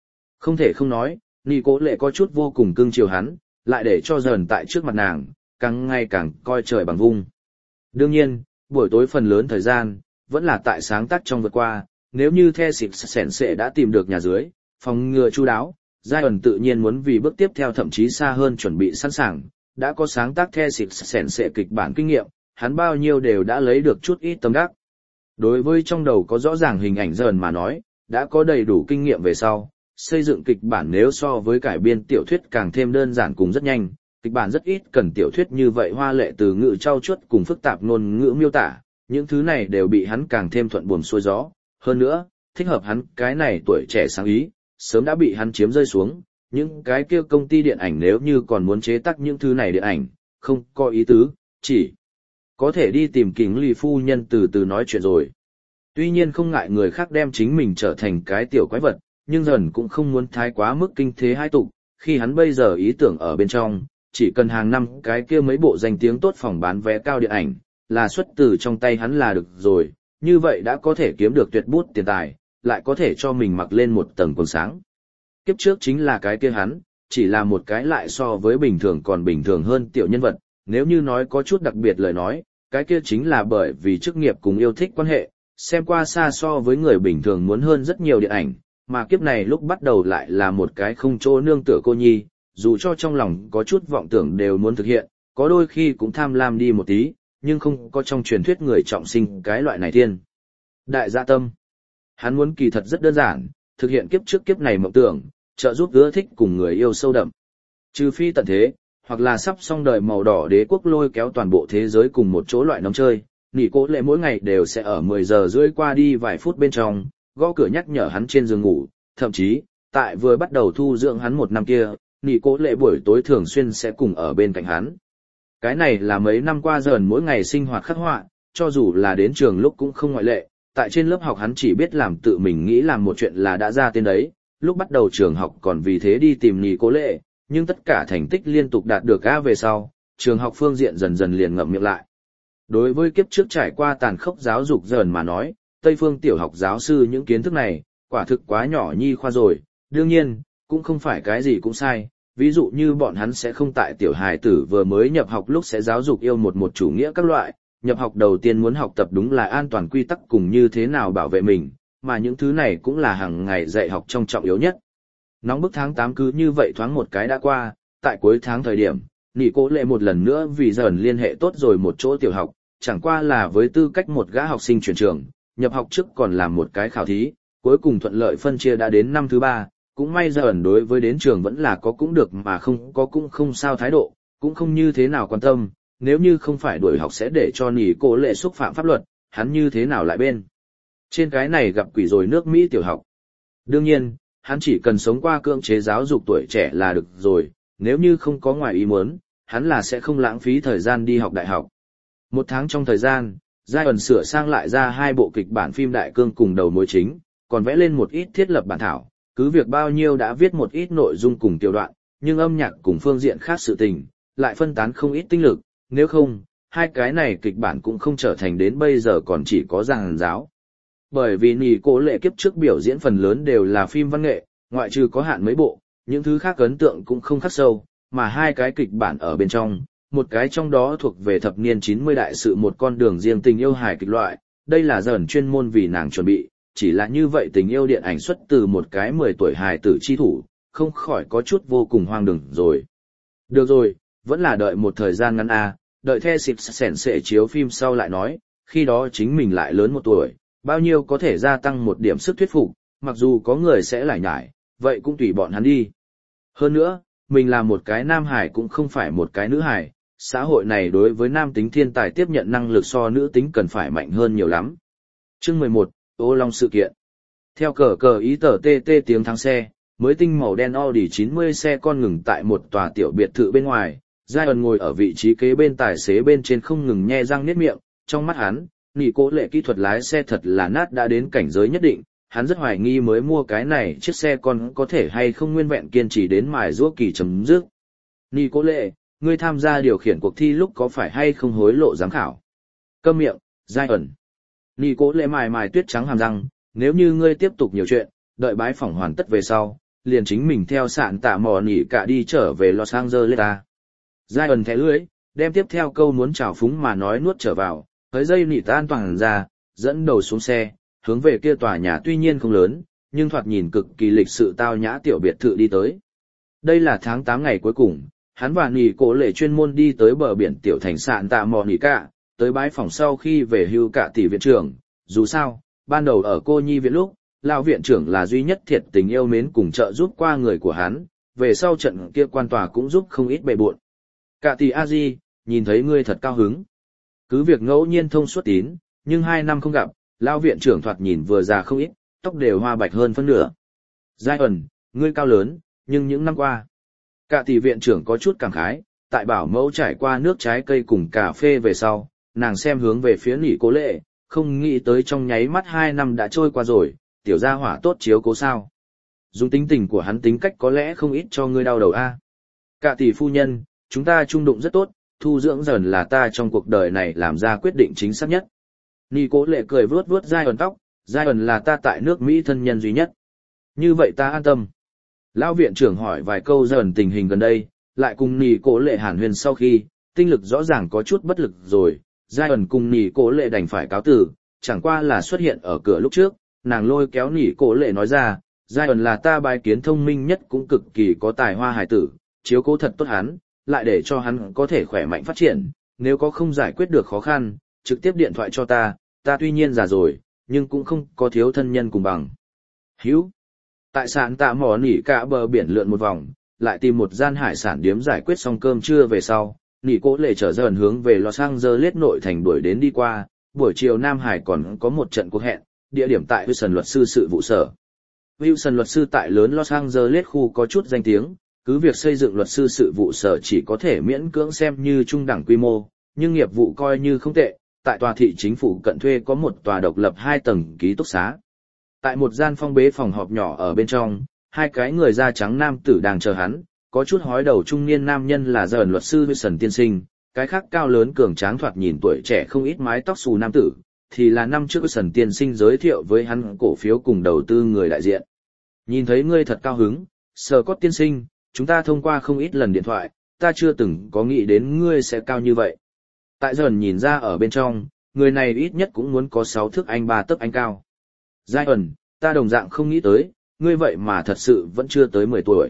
Không thể không nói, Nị Cố Lệ có chút vô cùng cưng chiều hắn, lại để cho dần tại trước mặt nàng, càng ngày càng coi trời bằng vung. Đương nhiên, buổi tối phần lớn thời gian, vẫn là tại sáng tác trong vượt qua, nếu như The Six Sense đã tìm được nhà dưới, phòng ngừa chu đáo, giai ẩn tự nhiên muốn vì bước tiếp theo thậm chí xa hơn chuẩn bị sẵn sàng, đã có sáng tác The Six Sense kịch bản kinh nghiệm, hắn bao nhiêu đều đã lấy được chút ít tâm đắc. Đối với trong đầu có rõ ràng hình ảnh dần mà nói, đã có đầy đủ kinh nghiệm về sau, xây dựng kịch bản nếu so với cải biên tiểu thuyết càng thêm đơn giản cùng rất nhanh, kịch bản rất ít cần tiểu thuyết như vậy hoa lệ từ ngữ trau chuốt cùng phức tạp ngôn ngữ miêu tả, những thứ này đều bị hắn càng thêm thuận buồm xuôi gió, hơn nữa, thích hợp hắn cái này tuổi trẻ sáng ý, sớm đã bị hắn chiếm rơi xuống, những cái kia công ty điện ảnh nếu như còn muốn chế tác những thứ này điện ảnh, không có ý tứ, chỉ có thể đi tìm Kính Lì phu nhân từ từ nói chuyện rồi. Tuy nhiên không ngại người khác đem chính mình trở thành cái tiểu quái vật, nhưng dần cũng không muốn thái quá mức kinh thế hai tục, khi hắn bây giờ ý tưởng ở bên trong, chỉ cần hàng năm cái kia mấy bộ danh tiếng tốt phòng bán vé cao điện ảnh, là xuất từ trong tay hắn là được rồi, như vậy đã có thể kiếm được tuyệt bút tiền tài, lại có thể cho mình mặc lên một tầng quần sáng. Kiếp trước chính là cái kia hắn, chỉ là một cái lại so với bình thường còn bình thường hơn tiểu nhân vật, nếu như nói có chút đặc biệt lời nói, cái kia chính là bởi vì chức nghiệp cùng yêu thích quan hệ, xem qua xa so với người bình thường muốn hơn rất nhiều điện ảnh, mà kiếp này lúc bắt đầu lại là một cái không chỗ nương tựa cô nhi, dù cho trong lòng có chút vọng tưởng đều muốn thực hiện, có đôi khi cũng tham lam đi một tí, nhưng không có trong truyền thuyết người trọng sinh cái loại này thiên. Đại dạ tâm. Hắn muốn kỳ thật rất đơn giản, thực hiện kiếp trước kiếp này mộng tưởng, trợ giúp ưa thích cùng người yêu sâu đậm. Trừ phi tận thế, hoặc là sắp xong đời màu đỏ đế quốc lôi kéo toàn bộ thế giới cùng một chỗ loại nóng chơi, Nị Cố Lệ mỗi ngày đều sẽ ở 10 giờ rưỡi qua đi vài phút bên trong, gõ cửa nhắc nhở hắn trên giường ngủ, thậm chí, tại vừa bắt đầu thu dưỡng hắn một năm kia, Nị Cố Lệ buổi tối thường xuyên sẽ cùng ở bên cạnh hắn. Cái này là mấy năm qua dần mỗi ngày sinh hoạt khắc họa, cho dù là đến trường lúc cũng không ngoại lệ, tại trên lớp học hắn chỉ biết làm tự mình nghĩ làm một chuyện là đã ra tên đấy, lúc bắt đầu trường học còn vì thế đi tìm Nị Cố Lệ, nhưng tất cả thành tích liên tục đạt được A về sau, trường học phương diện dần dần liền ngậm miệng lại. Đối với kiếp trước trải qua tàn khốc giáo dục dần mà nói, Tây phương tiểu học giáo sư những kiến thức này, quả thực quá nhỏ nhi khoa rồi, đương nhiên, cũng không phải cái gì cũng sai, ví dụ như bọn hắn sẽ không tại tiểu hài tử vừa mới nhập học lúc sẽ giáo dục yêu một chủ nghĩa các loại, nhập học đầu tiên muốn học tập đúng là an toàn quy tắc cùng như thế nào bảo vệ mình, mà những thứ này cũng là hàng ngày dạy học trong trọng yếu nhất. Nóng bức tháng 8 cứ như vậy thoáng một cái đã qua, tại cuối tháng thời điểm, Nị Cố Lệ một lần nữa vì dần liên hệ tốt rồi một chỗ tiểu học, chẳng qua là với tư cách một gã học sinh chuyển trường, nhập học trước còn làm một cái khảo thí, cuối cùng thuận lợi phân chia đã đến năm thứ 3, cũng may dần đối với đến trường vẫn là có cũng được mà không có cũng không sao thái độ, cũng không như thế nào quan tâm, nếu như không phải đuổi học sẽ để cho Nị Cố Lệ xúc phạm pháp luật, hắn như thế nào lại bên. Trên cái này gặp quỷ rồi nước Mỹ tiểu học. Đương nhiên, hắn chỉ cần sống qua cưỡng chế giáo dục tuổi trẻ là được rồi, nếu như không có ngoài ý muốn, hắn là sẽ không lãng phí thời gian đi học đại học. Một tháng trong thời gian, giai ẩn sửa sang lại ra 2 bộ kịch bản phim đại cương cùng đầu mối chính, còn vẽ lên một ít thiết lập bản thảo, cứ việc bao nhiêu đã viết một ít nội dung cùng tiểu đoạn, nhưng âm nhạc cùng phương diện khác sự tình, lại phân tán không ít tinh lực, nếu không, hai cái này kịch bản cũng không trở thành đến bây giờ còn chỉ có giảng giáo. Bởi vì Nị Cố Lệ kiếp trước biểu diễn phần lớn đều là phim văn nghệ, ngoại trừ có hạn mấy bộ, những thứ khác ấn tượng cũng không khắc sâu, mà 2 cái kịch bản ở bên trong, một cái trong đó thuộc về thập niên 90 đại sự một con đường riêng tình yêu hài kịch loại, đây là dần chuyên môn vì nàng chuẩn bị, chỉ là như vậy tình yêu điện ảnh xuất từ một cái 10 tuổi hài tử chi thủ, không khỏi có chút vô cùng hoang đường rồi. Được rồi, vẫn là đợi một thời gian ngắn đợi The Six Sense chiếu phim sau lại nói, khi đó chính mình lại lớn 1 tuổi, bao nhiêu có thể gia tăng một điểm sức thuyết phục, mặc dù có người sẽ lải nhải, vậy cũng tùy bọn hắn đi. Hơn nữa, mình là một cái nam hải cũng không phải một cái nữ hải, xã hội này đối với nam tính thiên tài tiếp nhận năng lực so nữ tính cần phải mạnh hơn nhiều lắm. Chương 11, Ô Long sự kiện. Theo cờ ý tờ TT tiếng thắng xe, mới tinh màu đen Audi 90 xe con ngừng tại một tòa tiểu biệt thự bên ngoài, Giai ẩn ngồi ở vị trí kế bên tài xế bên trên không ngừng nhe răng niết miệng, trong mắt hắn, Nị Cố Lệ kỹ thuật lái xe thật là nát đã đến cảnh giới nhất định, hắn rất hoài nghi mới mua cái này chiếc xe con có thể hay không nguyên vẹn kiên trì đến mài giũa kỳ chấm dứt. Nị Cố Lệ, ngươi tham gia điều khiển cuộc thi lúc có phải hay không hối lộ giám khảo? Câm miệng, Giai ẩn. Nị Cố Lệ mài tuyết trắng hàm răng, nếu như ngươi tiếp tục nhiều chuyện, đợi bái phỏng hoàn tất về sau, liền chính mình theo sạn tạ mò nỉ cả đi trở về Los Angeles ta. Zion thẻ lưỡi, đem tiếp theo câu muốn trào phúng mà nói nuốt trở vào, tới dây nỉ ta an toàn ra, dẫn đầu xuống xe, hướng về kia tòa nhà tuy nhiên không lớn, nhưng thoạt nhìn cực kỳ lịch sự tao nhã tiểu biệt thự đi tới. Đây là tháng 8 ngày cuối cùng, hắn và nỉ cổ lệ chuyên môn đi tới bờ biển tiểu thành sạn tạ mò nỉ cả, tới bái phòng sau khi về hưu cả tỷ viện trưởng. Dù sao, ban đầu ở cô nhi viện lúc, lão viện trưởng là duy nhất thiệt tình yêu mến cùng trợ giúp qua người của hắn, về sau trận kia quan tòa cũng giúp không ít bề bộn. Cả tỷ a di, nhìn thấy ngươi thật cao hứng. Cứ việc ngẫu nhiên thông suốt tín, nhưng 2 năm không gặp, lão viện trưởng thoạt nhìn vừa già không ít, tóc đều hoa bạch hơn phân nửa. Zion, ngươi cao lớn, nhưng những năm qua, cả tỷ viện trưởng có chút cảm khái, tại bảo mẫu trải qua nước trái cây cùng cà phê về sau, nàng xem hướng về phía nỉ cố lệ, không nghĩ tới trong nháy mắt 2 năm đã trôi qua rồi, tiểu gia hỏa tốt chiếu cố sao. Dùng tính tình của hắn tính cách có lẽ không ít cho ngươi đau đầu a. Cả tỷ phu nhân, chúng ta chung đụng rất tốt, thu dưỡng dần là ta trong cuộc đời này làm ra quyết định chính xác nhất. Nỉ cố lệ cười vuốt vuốt Zion tóc, Zion là ta tại nước Mỹ thân nhân duy nhất. Như vậy ta an tâm. Lão viện trưởng hỏi vài câu dần tình hình gần đây, lại cùng nỉ cố lệ hàn huyền sau khi, tinh lực rõ ràng có chút bất lực rồi. Zion cùng nỉ cố lệ đành phải cáo từ, chẳng qua là xuất hiện ở cửa lúc trước, nàng lôi kéo nỉ cố lệ nói ra, Zion là ta bái kiến thông minh nhất cũng cực kỳ có tài hoa hài tử, chiếu cố thật tốt hắn, lại để cho hắn có thể khỏe mạnh phát triển, nếu có không giải quyết được khó khăn, trực tiếp điện thoại cho ta tuy nhiên già rồi, nhưng cũng không có thiếu thân nhân cùng bằng. Hữu. Tại sạn tạ mỏ nỉ cả bờ biển lượn một vòng, lại tìm một gian hải sản điếm giải quyết xong cơm trưa về sau, nỉ cố lệ trở dần hướng về Los Angeles nội thành đuổi đến đi qua, buổi chiều Nam Hải còn có một trận cuộc hẹn, địa điểm tại Wilson luật sư sự vụ sở. Wilson luật sư tại lớn Los Angeles khu có chút danh tiếng, cứ việc xây dựng luật sư sự vụ sở chỉ có thể miễn cưỡng xem như trung đẳng quy mô, nhưng nghiệp vụ coi như không tệ, tại tòa thị chính phủ cận thuê có một tòa độc lập 2 tầng ký túc xá. Tại một gian phong bế phòng họp nhỏ ở bên trong, 2 cái người da trắng nam tử đang chờ hắn, có chút hói đầu trung niên nam nhân là dần luật sư Wilson tiên sinh, cái khác cao lớn cường tráng thoạt nhìn tuổi trẻ không ít mái tóc xù nam tử, thì là năm trước Wilson tiên sinh giới thiệu với hắn cổ phiếu cùng đầu tư người đại diện. Nhìn thấy ngươi thật cao hứng, Scott tiên sinh, chúng ta thông qua không ít lần điện thoại, ta chưa từng có nghĩ đến ngươi sẽ cao như vậy. Tại dần nhìn ra ở bên trong, người này ít nhất cũng muốn có 6 thước anh 3 tấc anh cao. Zion, ta đồng dạng không nghĩ tới, ngươi vậy mà thật sự vẫn chưa tới 10 tuổi.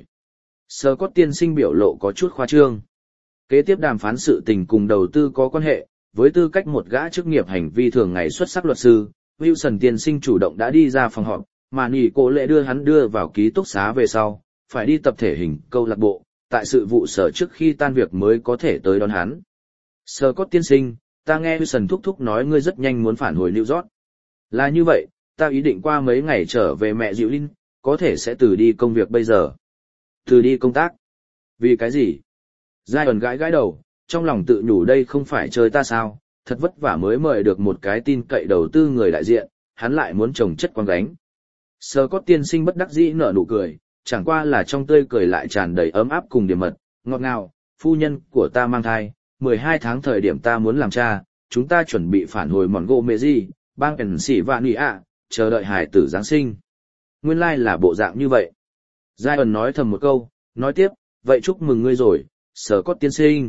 Scott tiên sinh biểu lộ có chút khoa trương. Kế tiếp đàm phán sự tình cùng đầu tư có quan hệ, với tư cách một gã chức nghiệp hành vi thường ngày xuất sắc luật sư, Wilson tiên sinh chủ động đã đi ra phòng họp, mà nỉ cố lệ đưa hắn đưa vào ký túc xá về sau, phải đi tập thể hình câu lạc bộ, tại sự vụ sở trước khi tan việc mới có thể tới đón hắn. Scott tiên sinh, ta nghe Wilson thúc thúc nói ngươi rất nhanh muốn phản hồi New York. Là như vậy, ta ý định qua mấy ngày trở về mẹ Diệu Linh, có thể sẽ từ đi công việc bây giờ. Từ đi công tác? Vì cái gì? Zion gãi gãi đầu, trong lòng tự nhủ đây không phải chơi ta sao, thật vất vả mới mời được một cái tin cậy đầu tư người đại diện, hắn lại muốn chồng chất quăng gánh. Scott tiên sinh bất đắc dĩ nở nụ cười, chẳng qua là trong tươi cười lại tràn đầy ấm áp cùng điểm mật, ngọt ngào, phu nhân của ta mang thai, 12 tháng thời điểm ta muốn làm cha, chúng ta chuẩn bị phản hồi Montgomery, bang Pennsylvania, chờ đợi hải tử Giáng sinh. Nguyên lai là bộ dạng như vậy. Zion nói thầm một câu, nói tiếp, vậy chúc mừng ngươi rồi, Scott tiên sinh.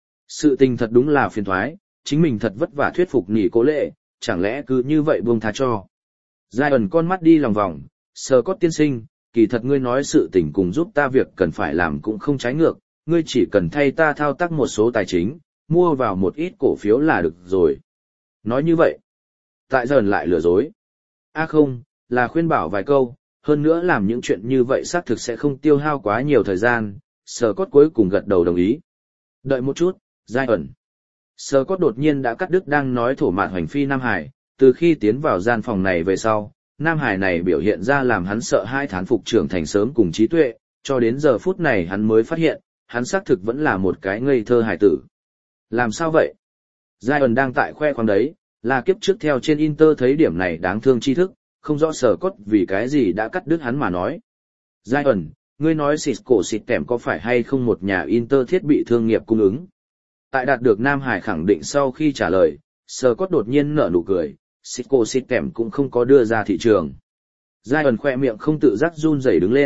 Sự tình thật đúng là phiền thoái, chính mình thật vất vả thuyết phục nỉ cố lệ, chẳng lẽ cứ như vậy buông tha cho. Zion con mắt đi lòng vòng, Scott tiên sinh, kỳ thật ngươi nói sự tình cùng giúp ta việc cần phải làm cũng không trái ngược, ngươi chỉ cần thay ta thao tác một số tài chính, mua vào một ít cổ phiếu là được rồi. Nói như vậy, tại dần lại lừa dối. Không, là khuyên bảo vài câu, hơn nữa làm những chuyện như vậy xác thực sẽ không tiêu hao quá nhiều thời gian, Scott cuối cùng gật đầu đồng ý. Đợi một chút, Zion. Scott đột nhiên đã cắt đứt đang nói thổ mạt hoành phi Nam Hải, từ khi tiến vào gian phòng này về sau, Nam Hải này biểu hiện ra làm hắn sợ hai thán phục trưởng thành sớm cùng trí tuệ, cho đến giờ phút này hắn mới phát hiện, hắn xác thực vẫn là một cái ngây thơ hải tử. Làm sao vậy? Zion đang tại khoe khoang đấy, là kiếp trước theo trên Inter thấy điểm này đáng thương tri thức, không rõ Scott vì cái gì đã cắt đứt hắn mà nói. Zion, ngươi nói Cisco xịt kèm có phải hay không một nhà Inter thiết bị thương nghiệp cung ứng? Tại đạt được Nam Hải khẳng định sau khi trả lời, Scott đột nhiên nở nụ cười, Cisco xịt kèm cũng không có đưa ra thị trường. Zion khoe miệng không tự giác run rẩy đứng lên,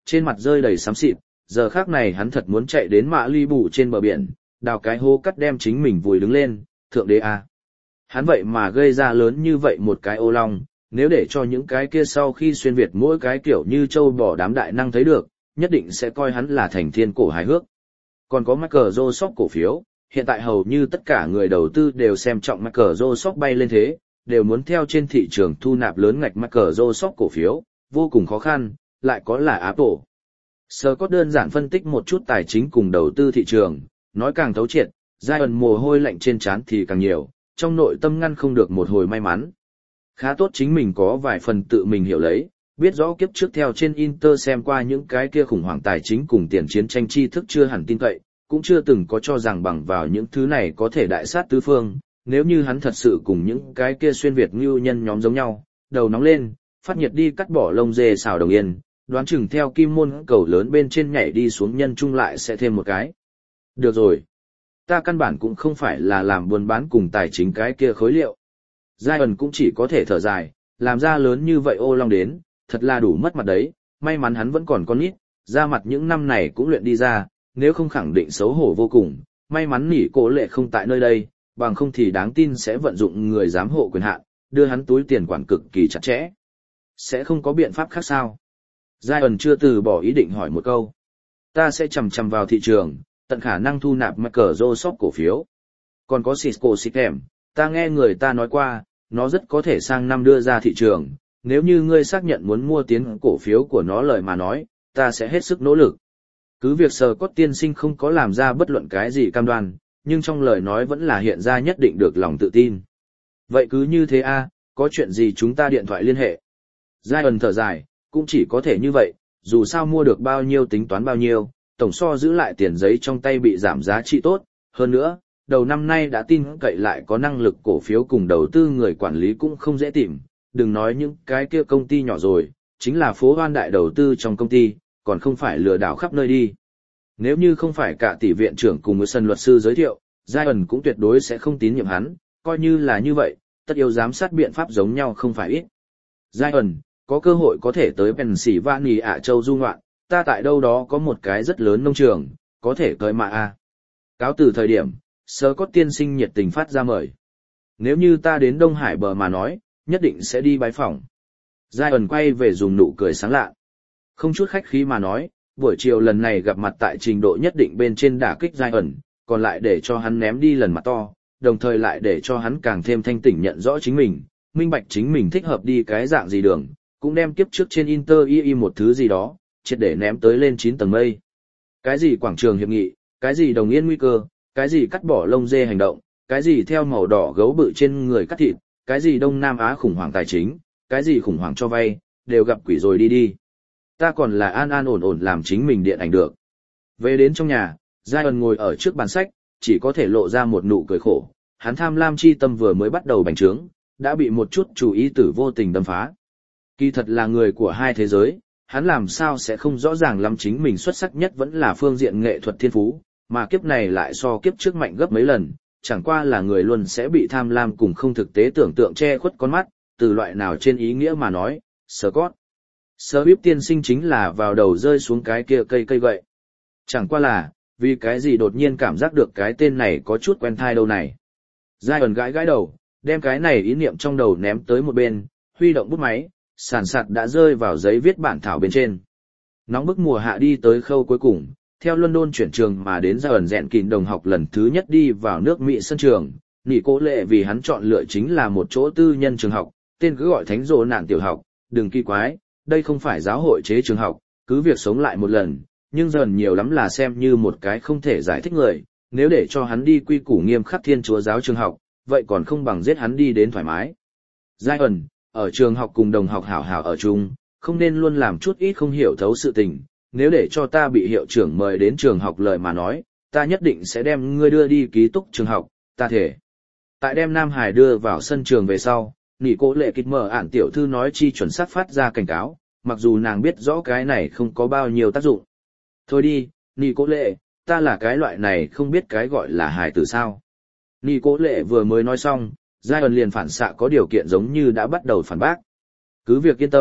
trên mặt rơi đầy xám xịt, giờ khác này hắn thật muốn chạy đến mạ ly bù trên bờ biển, đào cái hố cắt đem chính mình vùi đứng lên, thượng đế à. Hắn vậy mà gây ra lớn như vậy một cái ô long, nếu để cho những cái kia sau khi xuyên Việt mỗi cái kiểu như châu bò đám đại năng thấy được, nhất định sẽ coi hắn là thành thiên cổ hài hước. Còn có Microsoft cổ phiếu, hiện tại hầu như tất cả người đầu tư đều xem trọng Microsoft bay lên thế, đều muốn theo trên thị trường thu nạp lớn ngạch Microsoft cổ phiếu, vô cùng khó khăn, lại có là Apple. Scott đơn giản phân tích một chút tài chính cùng đầu tư thị trường, nói càng thấu triệt, Zion mồ hôi lạnh trên trán thì càng nhiều, trong nội tâm ngăn không được một hồi may mắn. Khá tốt chính mình có vài phần tự mình hiểu lấy, biết rõ kiếp trước theo trên Inter xem qua những cái kia khủng hoảng tài chính cùng tiền chiến tranh tri thức chưa hẳn tin cậy, cũng chưa từng có cho rằng bằng vào những thứ này có thể đại sát tứ phương, nếu như hắn thật sự cùng những cái kia xuyên Việt ngưu nhân nhóm giống nhau, đầu nóng lên, phát nhiệt đi cắt bỏ lông dê xào đồng yên, đoán chừng theo kim môn cầu lớn bên trên nhảy đi xuống nhân trung lại sẽ thêm một cái. Được rồi. Ta căn bản cũng không phải là làm buôn bán cùng tài chính cái kia khối liệu. Zion cũng chỉ có thể thở dài, làm ra lớn như vậy ô long đến, thật là đủ mất mặt đấy, may mắn hắn vẫn còn con nít, ra mặt những năm này cũng luyện đi ra, nếu không khẳng định xấu hổ vô cùng, may mắn nỉ cổ lệ không tại nơi đây, bằng không thì đáng tin sẽ vận dụng người giám hộ quyền hạn, đưa hắn túi tiền quản cực kỳ chặt chẽ. Sẽ không có biện pháp khác sao? Zion chưa từ bỏ ý định hỏi một câu. Ta sẽ chằm chằm vào thị trường, tận khả năng thu nạp Microsoft cổ phiếu. Còn có Cisco Systems, ta nghe người ta nói qua, nó rất có thể sang năm đưa ra thị trường, nếu như ngươi xác nhận muốn mua tiến cổ phiếu của nó lời mà nói, ta sẽ hết sức nỗ lực. Cứ việc Scott tiên sinh không có làm ra bất luận cái gì cam đoan, nhưng trong lời nói vẫn là hiện ra nhất định được lòng tự tin. Vậy cứ như thế a, có chuyện gì chúng ta điện thoại liên hệ. Zion thở dài, cũng chỉ có thể như vậy, dù sao mua được bao nhiêu tính toán bao nhiêu, tổng so giữ lại tiền giấy trong tay bị giảm giá trị tốt, hơn nữa, đầu năm nay đã tin cậy lại có năng lực cổ phiếu cùng đầu tư người quản lý cũng không dễ tìm, đừng nói những cái kia công ty nhỏ rồi, chính là phố hoan đại đầu tư trong công ty, còn không phải lừa đảo khắp nơi đi. Nếu như không phải cả tỷ viện trưởng cùng với sân luật sư giới thiệu, Zion cũng tuyệt đối sẽ không tín nhiệm hắn, coi như là như vậy, tất yếu giám sát biện pháp giống nhau không phải ít. Zion, có cơ hội có thể tới Pennsylvania châu du ngoạn, ta tại đâu đó có một cái rất lớn nông trường, có thể tới mà a. Cáo từ thời điểm, Scott tiên sinh nhiệt tình phát ra mời. Nếu như ta đến Đông Hải bờ mà nói, nhất định sẽ đi bái phỏng. Zion quay về dùng nụ cười sáng lạ. Không chút khách khí mà nói, buổi chiều lần này gặp mặt tại trình độ nhất định bên trên đả kích Zion, còn lại để cho hắn ném đi lần mặt to, đồng thời lại để cho hắn càng thêm thanh tỉnh nhận rõ chính mình, minh bạch chính mình thích hợp đi cái dạng gì đường, cũng đem kiếp trước trên Inter y một thứ gì đó, triệt để ném tới lên 9 tầng mây. Cái gì quảng trường hiệp nghị, cái gì đồng yên nguy cơ, cái gì cắt bỏ lông dê hành động, cái gì theo màu đỏ gấu bự trên người cắt thịt, cái gì Đông Nam Á khủng hoảng tài chính, cái gì khủng hoảng cho vay, đều gặp quỷ rồi đi đi. Ta còn là an an ổn ổn làm chính mình điện ảnh được. Về đến trong nhà, Zion ngồi ở trước bàn sách, chỉ có thể lộ ra một nụ cười khổ, hắn tham lam chi tâm vừa mới bắt đầu bành trướng, đã bị một chút chủ ý tử vô tình đâm phá. Kỳ thật là người của hai thế giới, hắn làm sao sẽ không rõ ràng lắm chính mình xuất sắc nhất vẫn là phương diện nghệ thuật thiên phú, mà kiếp này lại so kiếp trước mạnh gấp mấy lần, chẳng qua là người luôn sẽ bị tham lam cùng không thực tế tưởng tượng che khuất con mắt, từ loại nào trên ý nghĩa mà nói, Scott. Smith tiên sinh chính là vào đầu rơi xuống cái kia cây gậy. Chẳng qua là, vì cái gì đột nhiên cảm giác được cái tên này có chút quen thai đâu này. Zion gãi gãi đầu, đem cái này ý niệm trong đầu ném tới một bên, huy động bút máy, sàn sạt đã rơi vào giấy viết bản thảo bên trên. Nóng bức mùa hạ đi tới khâu cuối cùng, theo London chuyển trường mà đến Zion rèn kín đồng học lần thứ nhất đi vào nước Mỹ sân trường, nỉ cố lệ vì hắn chọn lựa chính là một chỗ tư nhân trường học, tên cứ gọi Thánh Rồ Nạn tiểu học, đừng kỳ quái, đây không phải giáo hội chế trường học, cứ việc sống lại một lần, nhưng dần nhiều lắm là xem như một cái không thể giải thích người, nếu để cho hắn đi quy củ nghiêm khắc Thiên Chúa giáo trường học, vậy còn không bằng giết hắn đi đến thoải mái. Zion, ở trường học cùng đồng học hảo hảo ở chung, không nên luôn làm chút ít không hiểu thấu sự tình, nếu để cho ta bị hiệu trưởng mời đến trường học lời mà nói, ta nhất định sẽ đem ngươi đưa đi ký túc trường học, ta thể. Tại đem Nam Hải đưa vào sân trường về sau, nỉ cố lệ kịch mở ản tiểu thư nói chi chuẩn xác phát ra cảnh cáo, mặc dù nàng biết rõ cái này không có bao nhiêu tác dụng. Thôi đi, nỉ cố lệ, ta là cái loại này không biết cái gọi là hài tử sao. Nỉ cố lệ vừa mới nói xong, Zion liền phản xạ có điều kiện giống như đã bắt đầu phản bác. Cứ việc yên tâm,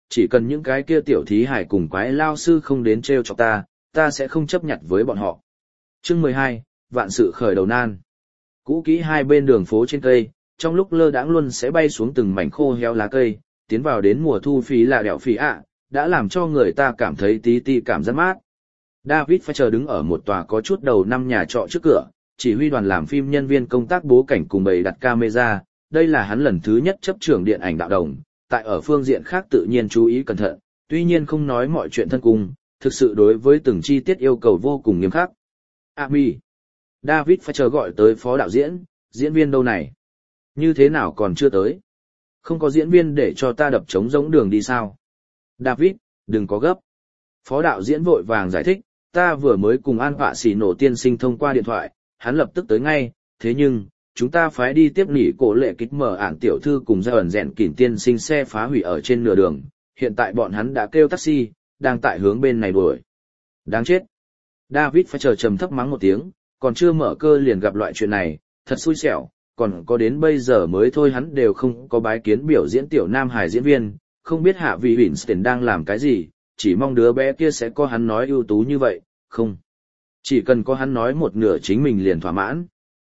chỉ cần những cái kia tiểu thí hải cùng quái lao sư không đến trêu chọc ta sẽ không chấp nhận với bọn họ. Chương 12, vạn sự khởi đầu nan. Cũ kỹ hai bên đường phố trên cây, trong lúc lơ đãng luôn sẽ bay xuống từng mảnh khô héo lá cây, tiến vào đến mùa thu phí là đẹo phí ạ, đã làm cho người ta cảm thấy tí tí cảm giác mát. David Fincher đứng ở một tòa có chút đầu năm nhà trọ trước cửa, chỉ huy đoàn làm phim nhân viên công tác bố cảnh cùng bày đặt camera, đây là hắn lần thứ nhất chấp trưởng điện ảnh đạo đồng, tại ở phương diện khác tự nhiên chú ý cẩn thận, tuy nhiên không nói mọi chuyện thân cung, thực sự đối với từng chi tiết yêu cầu vô cùng nghiêm khắc. Ami. David Fincher gọi tới phó đạo diễn, diễn viên đâu này? Như thế nào còn chưa tới? Không có diễn viên để cho ta đập trống giống đường đi sao? David, đừng có gấp. Phó đạo diễn vội vàng giải thích, ta vừa mới cùng An Vạ Xỉ Nổ tiên sinh thông qua điện thoại, hắn lập tức tới ngay, thế nhưng, chúng ta phải đi tiếp nỉ cổ lệ kích mở ản tiểu thư cùng ra ẩn rèn kỉn tiên sinh xe phá hủy ở trên nửa đường, hiện tại bọn hắn đã kêu taxi, đang tại hướng bên này đuổi. Đáng chết. David phải chờ trầm thấp mắng một tiếng, còn chưa mở cơ liền gặp loại chuyện này, thật xui xẻo, còn có đến bây giờ mới thôi hắn đều không có bái kiến biểu diễn tiểu nam hài diễn viên, không biết hạ vị Winston đang làm cái gì, chỉ mong đứa bé kia sẽ có hắn nói ưu tú như vậy, không. Chỉ cần có hắn nói một nửa chính mình liền thỏa mãn.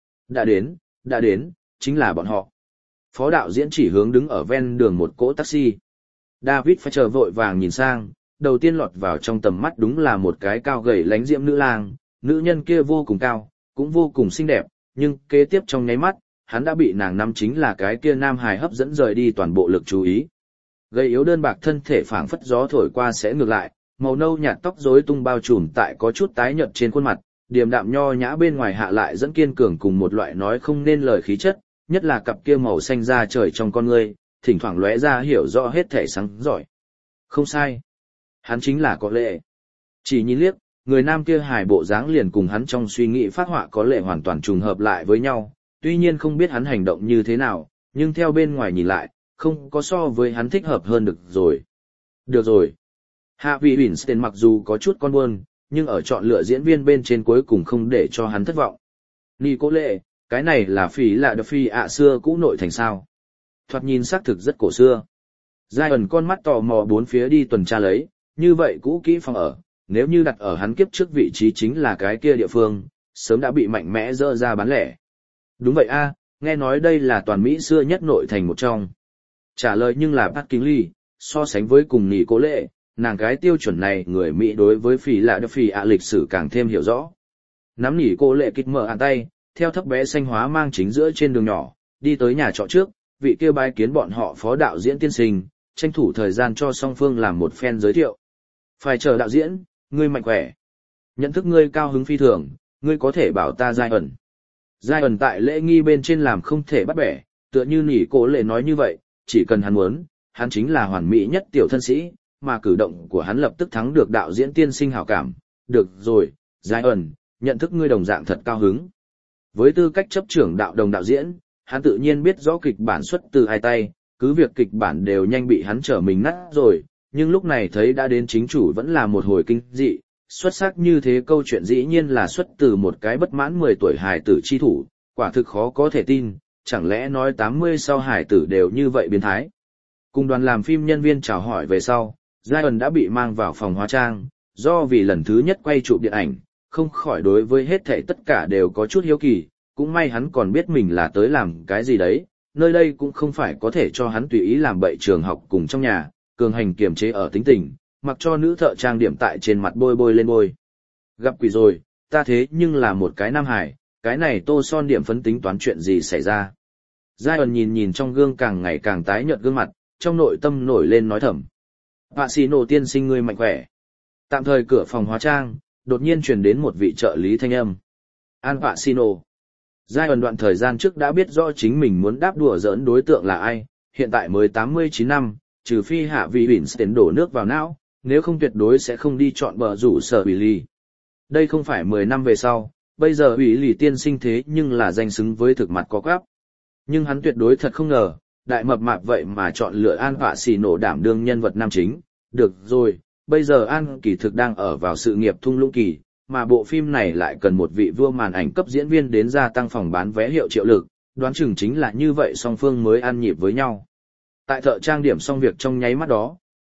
Đã đến, chính là bọn họ. Phó đạo diễn chỉ hướng đứng ở ven đường một cỗ taxi. David phải chờ vội vàng nhìn sang, đầu tiên lọt vào trong tầm mắt đúng là một cái cao gầy lánh diễm nữ lang, nữ nhân kia vô cùng cao, cũng vô cùng xinh đẹp, nhưng kế tiếp trong nháy mắt, hắn đã bị nàng nắm chính là cái kia nam hài hấp dẫn rời đi toàn bộ lực chú ý. Gầy yếu đơn bạc thân thể phảng phất gió thổi qua sẽ ngược lại, màu nâu nhạt tóc rối tung bao trùm tại có chút tái nhợt trên khuôn mặt, điềm đạm nho nhã bên ngoài hạ lại dẫn kiên cường cùng một loại nói không nên lời khí chất, nhất là cặp kia màu xanh da trời trong con ngươi, thỉnh thoảng lóe ra hiểu rõ hết thể sáng giỏi. Không sai, hắn chính là có lệ. Chỉ nhìn liếc, người nam kia hài bộ dáng liền cùng hắn trong suy nghĩ phát họa có lệ hoàn toàn trùng hợp lại với nhau, tuy nhiên không biết hắn hành động như thế nào, nhưng theo bên ngoài nhìn lại, không có so với hắn thích hợp hơn được rồi. Được rồi. Hạ vị Winston mặc dù có chút con buồn, nhưng ở chọn lựa diễn viên bên trên cuối cùng không để cho hắn thất vọng. Cô lệ, cái này là phí là đợt phi ạ xưa cũ nội thành sao. Thoạt nhìn xác thực rất cổ xưa. Giai ẩn con mắt tò mò bốn phía đi tuần tra lấy, như vậy cũ kỹ phòng ở, nếu như đặt ở hắn kiếp trước vị trí chính là cái kia địa phương, sớm đã bị mạnh mẽ dỡ ra bán lẻ. Đúng vậy a, nghe nói đây là toàn Mỹ xưa nhất nội thành một trong. Trả lời nhưng là Pat Kingley, so sánh với cùng cô lệ, nàng cái tiêu chuẩn này người Mỹ đối với phỉ lạ đợt phỉ ạ lịch sử càng thêm hiểu rõ. Nắm cô lệ kích mở bàn tay, theo thấp bé xanh hóa mang chính giữa trên đường nhỏ, đi tới nhà trọ trước, vị kia bái kiến bọn họ phó đạo diễn tiên sinh, tranh thủ thời gian cho song phương làm một phen giới thiệu. Phải chờ đạo diễn, ngươi mạnh khỏe. Nhận thức ngươi cao hứng phi thường, ngươi có thể bảo ta Giai ẩn. Giai ẩn tại lễ nghi bên trên làm không thể bắt bẻ, tựa như cô lệ nói như vậy, chỉ cần hắn muốn, hắn chính là hoàn mỹ nhất tiểu thân sĩ, mà cử động của hắn lập tức thắng được đạo diễn tiên sinh hảo cảm. Được rồi, Giai ẩn, nhận thức ngươi đồng dạng thật cao hứng. Với tư cách chấp trưởng đạo đồng đạo diễn, hắn tự nhiên biết rõ kịch bản xuất từ ai tay, cứ việc kịch bản đều nhanh bị hắn trở mình nát rồi, nhưng lúc này thấy đã đến chính chủ vẫn là một hồi kinh dị, xuất sắc như thế câu chuyện dĩ nhiên là xuất từ một cái bất mãn 10 tuổi hài tử chi thủ, quả thực khó có thể tin, chẳng lẽ nói 80 sau hài tử đều như vậy biến thái. Cùng đoàn làm phim nhân viên chào hỏi về sau, Giai ẩn đã bị mang vào phòng hóa trang, do vì lần thứ nhất quay chụp điện ảnh, không khỏi đối với hết thảy tất cả đều có chút hiếu kỳ, cũng may hắn còn biết mình là tới làm cái gì đấy, nơi đây cũng không phải có thể cho hắn tùy ý làm bậy trường học cùng trong nhà, cường hành kiềm chế ở tính tình, mặc cho nữ thợ trang điểm tại trên mặt bôi bôi lên bôi. Gặp quỷ rồi, ta thế nhưng là một cái nam hải, cái này tô son điểm phấn tính toán chuyện gì xảy ra. Giai ẩn nhìn trong gương càng ngày càng tái nhợt gương mặt, trong nội tâm nổi lên nói thầm. Vạ xì nổ tiên sinh ngươi mạnh khỏe. Tạm thời cửa phòng hóa trang, đột nhiên truyền đến một vị trợ lý thanh âm. An Vạ xì nổ. Giai ẩn đoạn thời gian trước đã biết rõ chính mình muốn đáp đùa giỡn đối tượng là ai, hiện tại mới 89 năm, trừ phi hạ vị Winston đổ nước vào não, nếu không tuyệt đối sẽ không đi chọn bờ rủ sở ủy lì. Đây không phải 10 năm về sau, bây giờ ủy lì tiên sinh thế nhưng là danh xứng với thực mặt có quáp. Nhưng hắn tuyệt đối thật không ngờ, đại mập mạp vậy mà chọn lựa An Vạ xì nổ đảm đương nhân vật nam chính. Được rồi, bây giờ An kỳ thực đang ở vào sự nghiệp thung lũng kỳ, mà bộ phim này lại cần một vị vua màn ảnh cấp diễn viên đến gia tăng phòng bán vé hiệu triệu lực, đoán chừng chính là như vậy song phương mới ăn nhịp với nhau. Tại thợ trang điểm xong việc trong nháy mắt đó,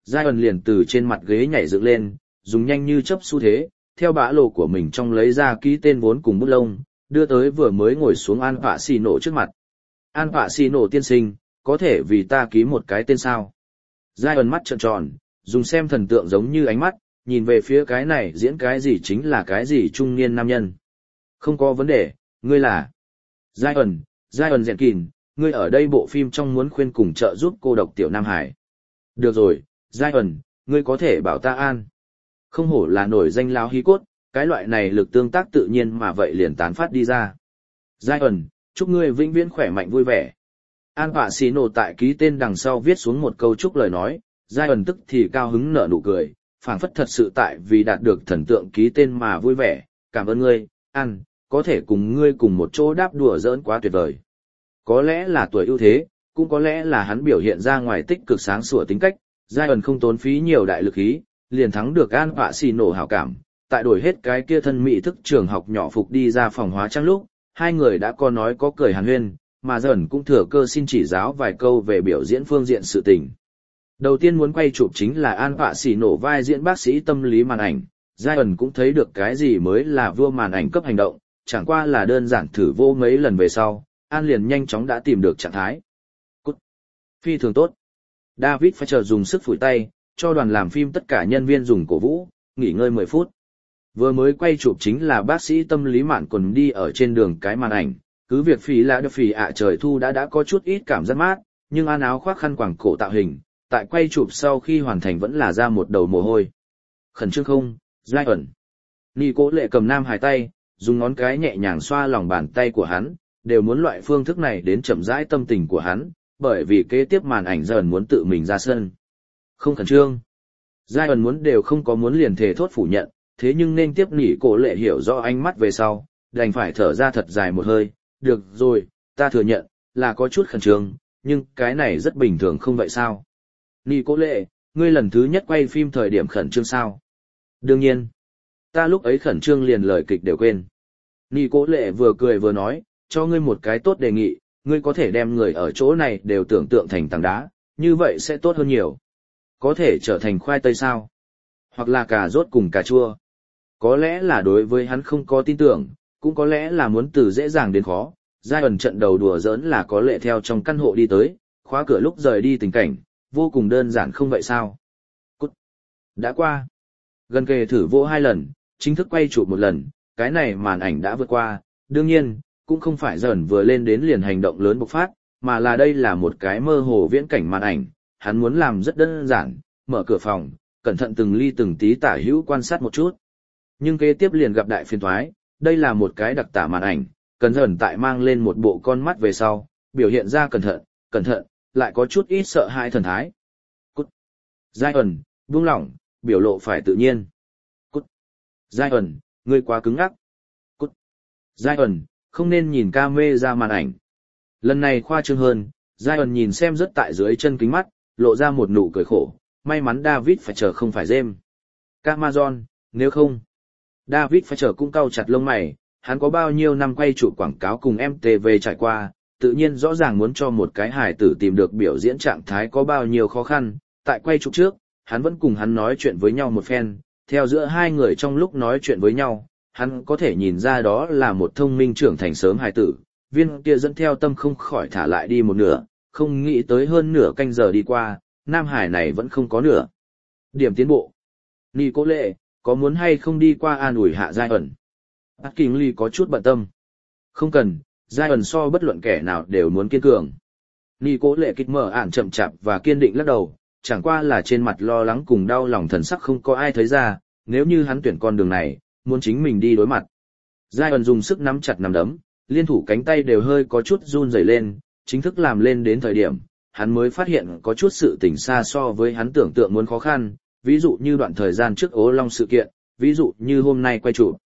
Giai ẩn liền từ trên mặt ghế nhảy dựng lên, dùng nhanh như chớp xu thế, theo bã lộ của mình trong lấy ra ký tên vốn cùng bút lông, đưa tới vừa mới ngồi xuống An Phạ Xì Nổ trước mặt. An Phạ Xì Nổ tiên sinh, có thể vì ta ký một cái tên sao? Giai ẩn mắt trợn tròn, dùng xem thần tượng giống như ánh mắt, nhìn về phía cái này diễn cái gì chính là cái gì trung niên nam nhân. Không có vấn đề, ngươi là... Giai ẩn dẹn kìn, ngươi ở đây bộ phim trong muốn khuyên cùng trợ giúp cô độc tiểu Nam Hải. Được rồi, Giai ẩn, ngươi có thể bảo ta an. Không hổ là nổi danh lão hí cốt, cái loại này lực tương tác tự nhiên mà vậy liền tán phát đi ra. Giai ẩn, chúc ngươi vĩnh viễn khỏe mạnh vui vẻ. An Phạ Xì Nổ tại ký tên đằng sau viết xuống một câu chúc lời nói, Giai ẩn tức thì cao hứng nở nụ cười, phảng phất thật sự tại vì đạt được thần tượng ký tên mà vui vẻ, cảm ơn ngươi, An, có thể cùng ngươi cùng một chỗ đáp đùa giỡn quá tuyệt vời. Có lẽ là tuổi ưu thế, cũng có lẽ là hắn biểu hiện ra ngoài tích cực sáng sủa tính cách, Giai ẩn không tốn phí nhiều đại lực ý, liền thắng được An Phạ Xì Nổ hảo cảm, tại đổi hết cái kia thân mỹ thức trường học nhỏ phục đi ra phòng hóa trang lúc, hai người đã có nói có cười hàn huyên, mà dần cũng thừa cơ xin chỉ giáo vài câu về biểu diễn phương diện sự tình. Đầu tiên muốn quay chụp chính là An Phạ Xì Nổ vai diễn bác sĩ tâm lý màn ảnh, Giai ẩn cũng thấy được cái gì mới là vua màn ảnh cấp hành động, chẳng qua là đơn giản thử vô mấy lần về sau, An liền nhanh chóng đã tìm được trạng thái. Cút! Phi thường tốt. David phải chờ dùng sức phủi tay, cho đoàn làm phim tất cả nhân viên dùng cổ vũ, nghỉ ngơi 10 phút. Vừa mới quay chụp chính là bác sĩ tâm lý mạn còn đi ở trên đường cái màn ảnh, cứ việc phí là được phí trời thu đã có chút ít cảm giác mát, nhưng An áo khoác khăn quàng cổ tạo hình, tại quay chụp sau khi hoàn thành vẫn là ra một đầu mồ hôi. Khẩn trương không, Giai ẩn. Nị Cố Lệ cầm Nam Hải tay, dùng ngón cái nhẹ nhàng xoa lòng bàn tay của hắn, đều muốn loại phương thức này đến chậm rãi tâm tình của hắn, bởi vì kế tiếp màn ảnh dần muốn tự mình ra sân. Không khẩn trương. Giai ẩn muốn đều không có muốn liền thề thốt phủ nhận, thế nhưng nên tiếp Nị Cố Lệ hiểu rõ ánh mắt về sau, đành phải thở ra thật dài một hơi, được rồi, ta thừa nhận, là có chút khẩn trương, nhưng cái này rất bình thường không vậy sao? Nị Cố Lệ, ngươi lần thứ nhất quay phim thời điểm khẩn trương sao? Đương nhiên, ta lúc ấy khẩn trương liền lời kịch đều quên. Nị Cố Lệ vừa cười vừa nói, cho ngươi một cái tốt đề nghị, ngươi có thể đem người ở chỗ này đều tưởng tượng thành tảng đá, như vậy sẽ tốt hơn nhiều. Có thể trở thành khoai tây sao? Hoặc là cà rốt cùng cà chua. Có lẽ là đối với hắn không có tin tưởng, cũng có lẽ là muốn từ dễ dàng đến khó. Giai ẩn trận đầu đùa giỡn là có lệ theo trong căn hộ đi tới, khóa cửa lúc rời đi tình cảnh, vô cùng đơn giản không vậy sao? Cút! Đã qua. Gần kề thử vô 2 lần, chính thức quay chụp 1 lần, cái này màn ảnh đã vượt qua, đương nhiên, cũng không phải dần vừa lên đến liền hành động lớn bộc phát, mà là đây là một cái mơ hồ viễn cảnh màn ảnh, hắn muốn làm rất đơn giản, mở cửa phòng, cẩn thận từng ly từng tí tả hữu quan sát một chút. Nhưng kế tiếp liền gặp đại phiền toái, đây là một cái đặc tả màn ảnh, cần dần tại mang lên một bộ con mắt về sau, biểu hiện ra cẩn thận, lại có chút ít sợ hãi thần thái. Cút. Giai ẩn, buông lỏng, biểu lộ phải tự nhiên. Cút. Giai ẩn, ngươi quá cứng ngắc. Cút. Giai ẩn, không nên nhìn ca mê ra màn ảnh. Lần này khoa trương hơn, Giai ẩn nhìn xem rất tại dưới chân kính mắt, lộ ra một nụ cười khổ, may mắn David phải chờ không phải James. Camazon, nếu không. David phải chờ cũng cau chặt lông mày, hắn có bao nhiêu năm quay chụp quảng cáo cùng MTV trải qua, tự nhiên rõ ràng muốn cho một cái hài tử tìm được biểu diễn trạng thái có bao nhiêu khó khăn, tại quay chụp trước, hắn vẫn cùng hắn nói chuyện với nhau một phen, theo giữa hai người trong lúc nói chuyện với nhau, hắn có thể nhìn ra đó là một thông minh trưởng thành sớm hài tử, viên kia dẫn theo tâm không khỏi thả lại đi một nửa, không nghĩ tới hơn nửa canh giờ đi qua, nam hải này vẫn không có nửa điểm tiến bộ. Nị Cố Lệ, có muốn hay không đi qua an ủi hạ Giai ẩn? Atkinson có chút bận tâm. Không cần, Giai ẩn so bất luận kẻ nào đều muốn kiên cường. Nị Cố Lệ kịch mở ản chậm chạp và kiên định lắc đầu, chẳng qua là trên mặt lo lắng cùng đau lòng thần sắc không có ai thấy ra, nếu như hắn tuyển con đường này, muốn chính mình đi đối mặt. Giai ẩn dùng sức nắm chặt nắm đấm, liên thủ cánh tay đều hơi có chút run rẩy lên, chính thức làm lên đến thời điểm, hắn mới phát hiện có chút sự tình xa so với hắn tưởng tượng muốn khó khăn, ví dụ như đoạn thời gian trước Ố Long sự kiện, ví dụ như hôm nay quay chụp.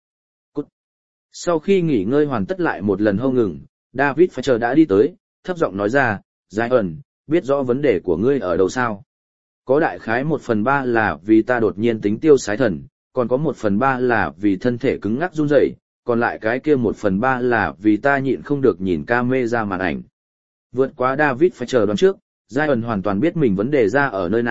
Sau khi nghỉ ngơi hoàn tất lại một lần hâu ngừng, David Fincher đã đi tới, thấp giọng nói ra, Giai ẩn, biết rõ vấn đề của ngươi ở đâu sao? Có đại khái 1/3 là vì ta đột nhiên tính tiêu sái thần, còn có 1/3 là vì thân thể cứng ngắc run rẩy, còn lại cái kia 1/3 là vì ta nhịn không được nhìn camera màn ảnh. Vượt quá David Fincher đoán trước, Giai ẩn hoàn toàn biết mình vấn đề ra ở nơi nào,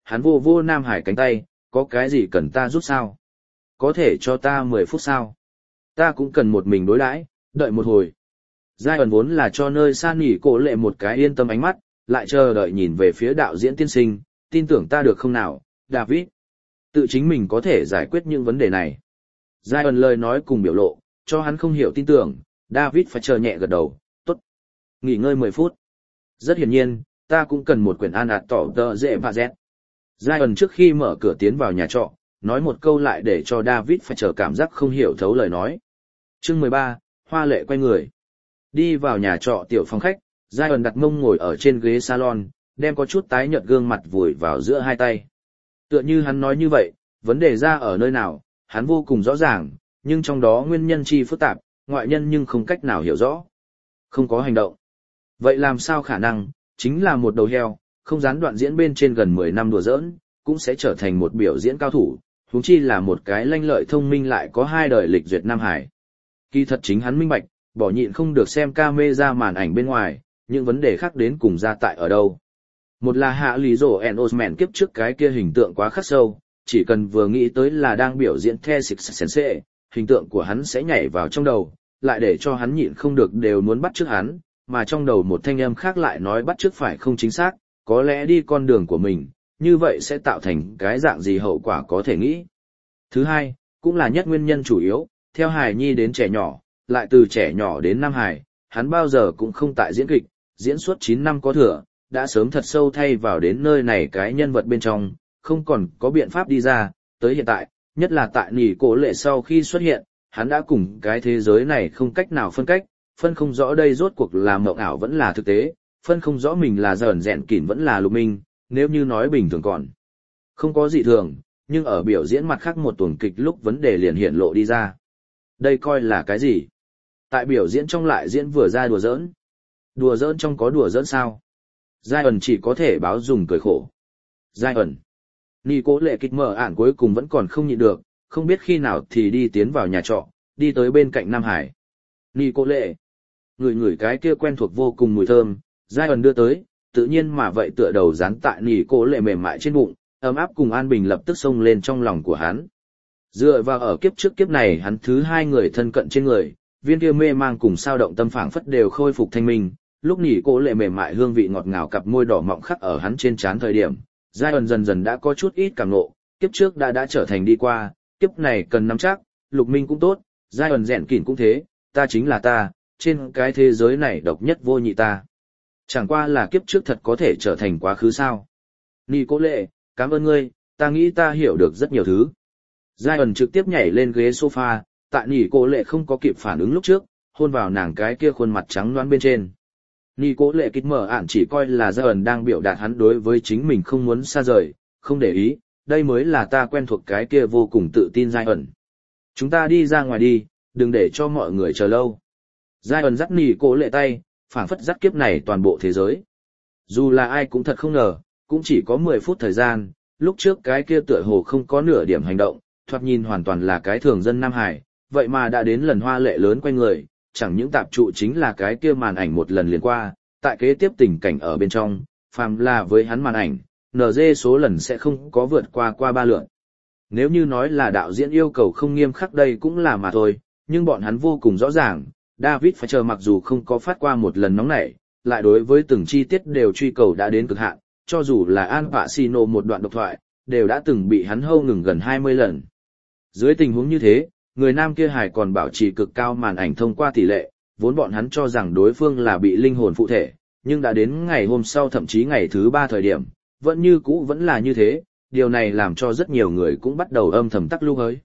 hắn vô vô Nam Hải cánh tay, có cái gì cần ta giúp sao? Có thể cho ta 10 phút sao? Ta cũng cần một mình đối đãi, đợi một hồi. Giai ẩn vốn là cho nơi xa nỉ cổ lệ một cái yên tâm ánh mắt, lại chờ đợi nhìn về phía đạo diễn tiên sinh, tin tưởng ta được không nào, David? Tự chính mình có thể giải quyết những vấn đề này. Giai ẩn lời nói cùng biểu lộ, cho hắn không hiểu tin tưởng, David phải chờ nhẹ gật đầu, tốt. Nghỉ ngơi 10 phút. Rất hiển nhiên, ta cũng cần một quyển an ạt tỏ tờ dễ và dẹt. Giai ẩn trước khi mở cửa tiến vào nhà trọ, nói một câu lại để cho David phải chờ cảm giác không hiểu thấu lời nói. Chương 13, hoa lệ quay người. Đi vào nhà trọ tiểu phòng khách, Giai ẩn đặt mông ngồi ở trên ghế salon, đem có chút tái nhợt gương mặt vùi vào giữa hai tay. Tựa như hắn nói như vậy, vấn đề ra ở nơi nào, hắn vô cùng rõ ràng, nhưng trong đó nguyên nhân chi phức tạp, ngoại nhân nhưng không cách nào hiểu rõ. Không có hành động. Vậy làm sao khả năng, chính là một đầu heo, không gián đoạn diễn bên trên gần 10 năm đùa giỡn, cũng sẽ trở thành một biểu diễn cao thủ, huống chi là một cái lanh lợi thông minh lại có 2 đời lịch duyệt Nam Hải. Kỳ thật chính hắn minh bạch, bỏ nhịn không được xem camera màn ảnh bên ngoài, những vấn đề khác đến cùng ra tại ở đâu. Một là hạ lý rổ and Osman kiếp trước cái kia hình tượng quá khắc sâu, chỉ cần vừa nghĩ tới là đang biểu diễn The Six Sense, hình tượng của hắn sẽ nhảy vào trong đầu, lại để cho hắn nhịn không được đều muốn bắt chước hắn, mà trong đầu một thanh âm khác lại nói bắt chước phải không chính xác, có lẽ đi con đường của mình, như vậy sẽ tạo thành cái dạng gì hậu quả có thể nghĩ. Thứ hai, cũng là nhất nguyên nhân chủ yếu, theo hài nhi đến trẻ nhỏ, lại từ trẻ nhỏ đến nam hài, hắn bao giờ cũng không tại diễn kịch, diễn suốt 9 năm có thừa, đã sớm thật sâu thay vào đến nơi này cái nhân vật bên trong, không còn có biện pháp đi ra, tới hiện tại, nhất là tại nỉ cổ lệ sau khi xuất hiện, hắn đã cùng cái thế giới này không cách nào phân không rõ đây rốt cuộc là mộng ảo vẫn là thực tế, phân không rõ mình là dởn dẹn kỉn vẫn là lục minh, nếu như nói bình thường còn không có gì thường, nhưng ở biểu diễn mặt khác một tuần kịch lúc vấn đề liền hiện lộ đi ra. Đây coi là cái gì? Tại biểu diễn trong lại diễn vừa ra đùa giỡn. Đùa giỡn trong có đùa giỡn sao? Giai ẩn chỉ có thể báo dùng cười khổ. Giai ẩn. Nì cố lệ kịch mở ản cuối cùng vẫn còn không nhịn được, không biết khi nào thì đi tiến vào nhà trọ, đi tới bên cạnh Nam Hải. Nì cố lệ. Ngửi cái kia quen thuộc vô cùng mùi thơm, Giai ẩn đưa tới, tự nhiên mà vậy tựa đầu dán tại nì cố lệ mềm mại trên bụng, ấm áp cùng an bình lập tức xông lên trong lòng của hắn. Dựa vào ở kiếp trước kiếp này hắn thứ 2 người thân cận trên người, viên kia mê mang cùng sao động tâm phảng phất đều khôi phục thanh minh, lúc nỉ cố lệ mềm mại hương vị ngọt ngào cặp môi đỏ mọng khắc ở hắn trên trán thời điểm, Giai ẩn dần dần đã có chút ít cảm nộ, kiếp trước đã trở thành đi qua, kiếp này cần nắm chắc, lục minh cũng tốt, Giai ẩn rèn kỉn cũng thế, ta chính là ta, trên cái thế giới này độc nhất vô nhị ta. Chẳng qua là kiếp trước thật có thể trở thành quá khứ sao. Nỉ cố lệ, cảm ơn ngươi, ta nghĩ ta hiểu được rất nhiều thứ. Giai ẩn trực tiếp nhảy lên ghế sofa, tại nỉ cố lệ không có kịp phản ứng lúc trước, hôn vào nàng cái kia khuôn mặt trắng nõn bên trên. Nỉ cố lệ kịch mở ản chỉ coi là Giai ẩn đang biểu đạt hắn đối với chính mình không muốn xa rời, không để ý, đây mới là ta quen thuộc cái kia vô cùng tự tin Giai ẩn. Chúng ta đi ra ngoài đi, đừng để cho mọi người chờ lâu. Giai ẩn dắt nỉ cố lệ tay, phảng phất dắt kiếp này toàn bộ thế giới. Dù là ai cũng thật không ngờ, cũng chỉ có 10 phút thời gian, lúc trước cái kia tựa hồ không có nửa điểm hành động, thoạt nhìn hoàn toàn là cái thường dân Nam Hải, vậy mà đã đến lần hoa lệ lớn quay người, chẳng những tạp trụ chính là cái kia màn ảnh một lần liền qua, tại kế tiếp tình cảnh ở bên trong, phàm là với hắn màn ảnh, NG số lần sẽ không có vượt qua 3 lượt. Nếu như nói là đạo diễn yêu cầu không nghiêm khắc đây cũng là mà thôi, nhưng bọn hắn vô cùng rõ ràng, David phải chờ mặc dù không có phát qua một lần nóng nảy, lại đối với từng chi tiết đều truy cầu đã đến cực hạn, cho dù là Al Pacino một đoạn độc thoại, đều đã từng bị hắn hâu ngừng gần 20 lần. Dưới tình huống như thế, người nam kia hài còn bảo trì cực cao màn ảnh thông qua tỷ lệ, vốn bọn hắn cho rằng đối phương là bị linh hồn phụ thể, nhưng đã đến ngày hôm sau thậm chí ngày thứ 3 thời điểm, vẫn như cũ vẫn là như thế, điều này làm cho rất nhiều người cũng bắt đầu âm thầm tắc lưu hới.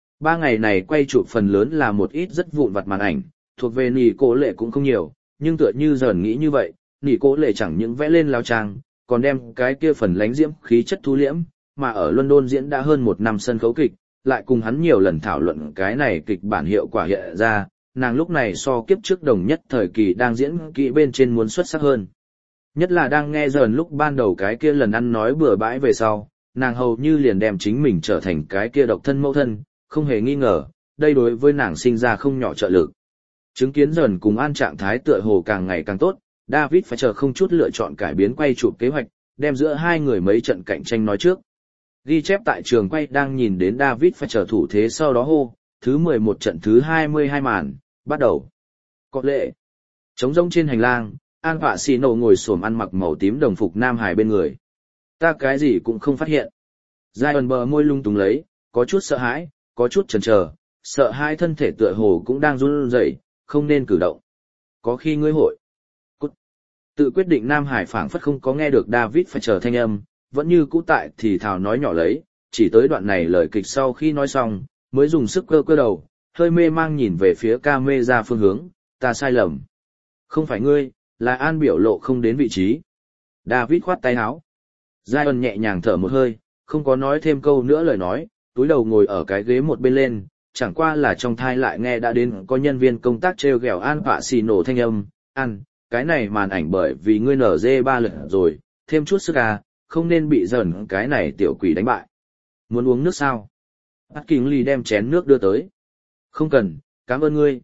3 ngày này quay chụp phần lớn là một ít rất vụn vặt màn ảnh, thuộc về nỉ cố lệ cũng không nhiều, nhưng tựa như dần nghĩ như vậy, nỉ cố lệ chẳng những vẽ lên lao trang, còn đem cái kia phần lánh diễm khí chất thu liễm, mà ở London diễn đã hơn 1 năm sân khấu kịch, lại cùng hắn nhiều lần thảo luận cái này kịch bản hiệu quả hiện ra, nàng lúc này so kiếp trước đồng nhất thời kỳ đang diễn kỹ bên trên muốn xuất sắc hơn. Nhất là đang nghe dần lúc ban đầu cái kia lần ăn nói bừa bãi về sau, nàng hầu như liền đem chính mình trở thành cái kia độc thân mẫu thân, không hề nghi ngờ, đây đối với nàng sinh ra không nhỏ trợ lực. Chứng kiến dần cùng an trạng thái tựa hồ càng ngày càng tốt, David phải chờ không chút lựa chọn cải biến quay chụp kế hoạch, đem giữa hai người mấy trận cạnh tranh nói trước. Ghi chép tại trường quay đang nhìn đến David phải trở thủ thế sau đó hô, thứ 11 trận thứ 22 màn, bắt đầu. Có lệ. Trống rỗng trên hành lang, An Phạ Xì Nổ ngồi xổm ăn mặc màu tím đồng phục Nam Hải bên người. Ta cái gì cũng không phát hiện. Zion bờ môi lung túng lấy, có chút sợ hãi, có chút chần chờ, sợ hai thân thể tựa hồ cũng đang run rẩy, không nên cử động. Có khi ngươi hội. Cút. Tự quyết định Nam Hải phảng phất không có nghe được David phải chờ thanh âm, vẫn như cũ tại thì thào nói nhỏ lấy, chỉ tới đoạn này lời kịch sau khi nói xong, mới dùng sức cơ đầu, hơi mê mang nhìn về phía camera phương hướng, ta sai lầm. Không phải ngươi, là An biểu lộ không đến vị trí. David khoát tay áo. Zion nhẹ nhàng thở một hơi, không có nói thêm câu nữa lời nói, túi đầu ngồi ở cái ghế một bên lên, chẳng qua là trong thai lại nghe đã đến có nhân viên công tác treo gẹo An Phạ Xì Nổ thanh âm, An, cái này màn ảnh bởi vì ngươi nở dê 3 lần rồi, thêm chút sức à, không nên bị dần cái này tiểu quỷ đánh bại. Muốn uống nước sao? Bắt Kính Ly đem chén nước đưa tới. Không cần, cảm ơn ngươi.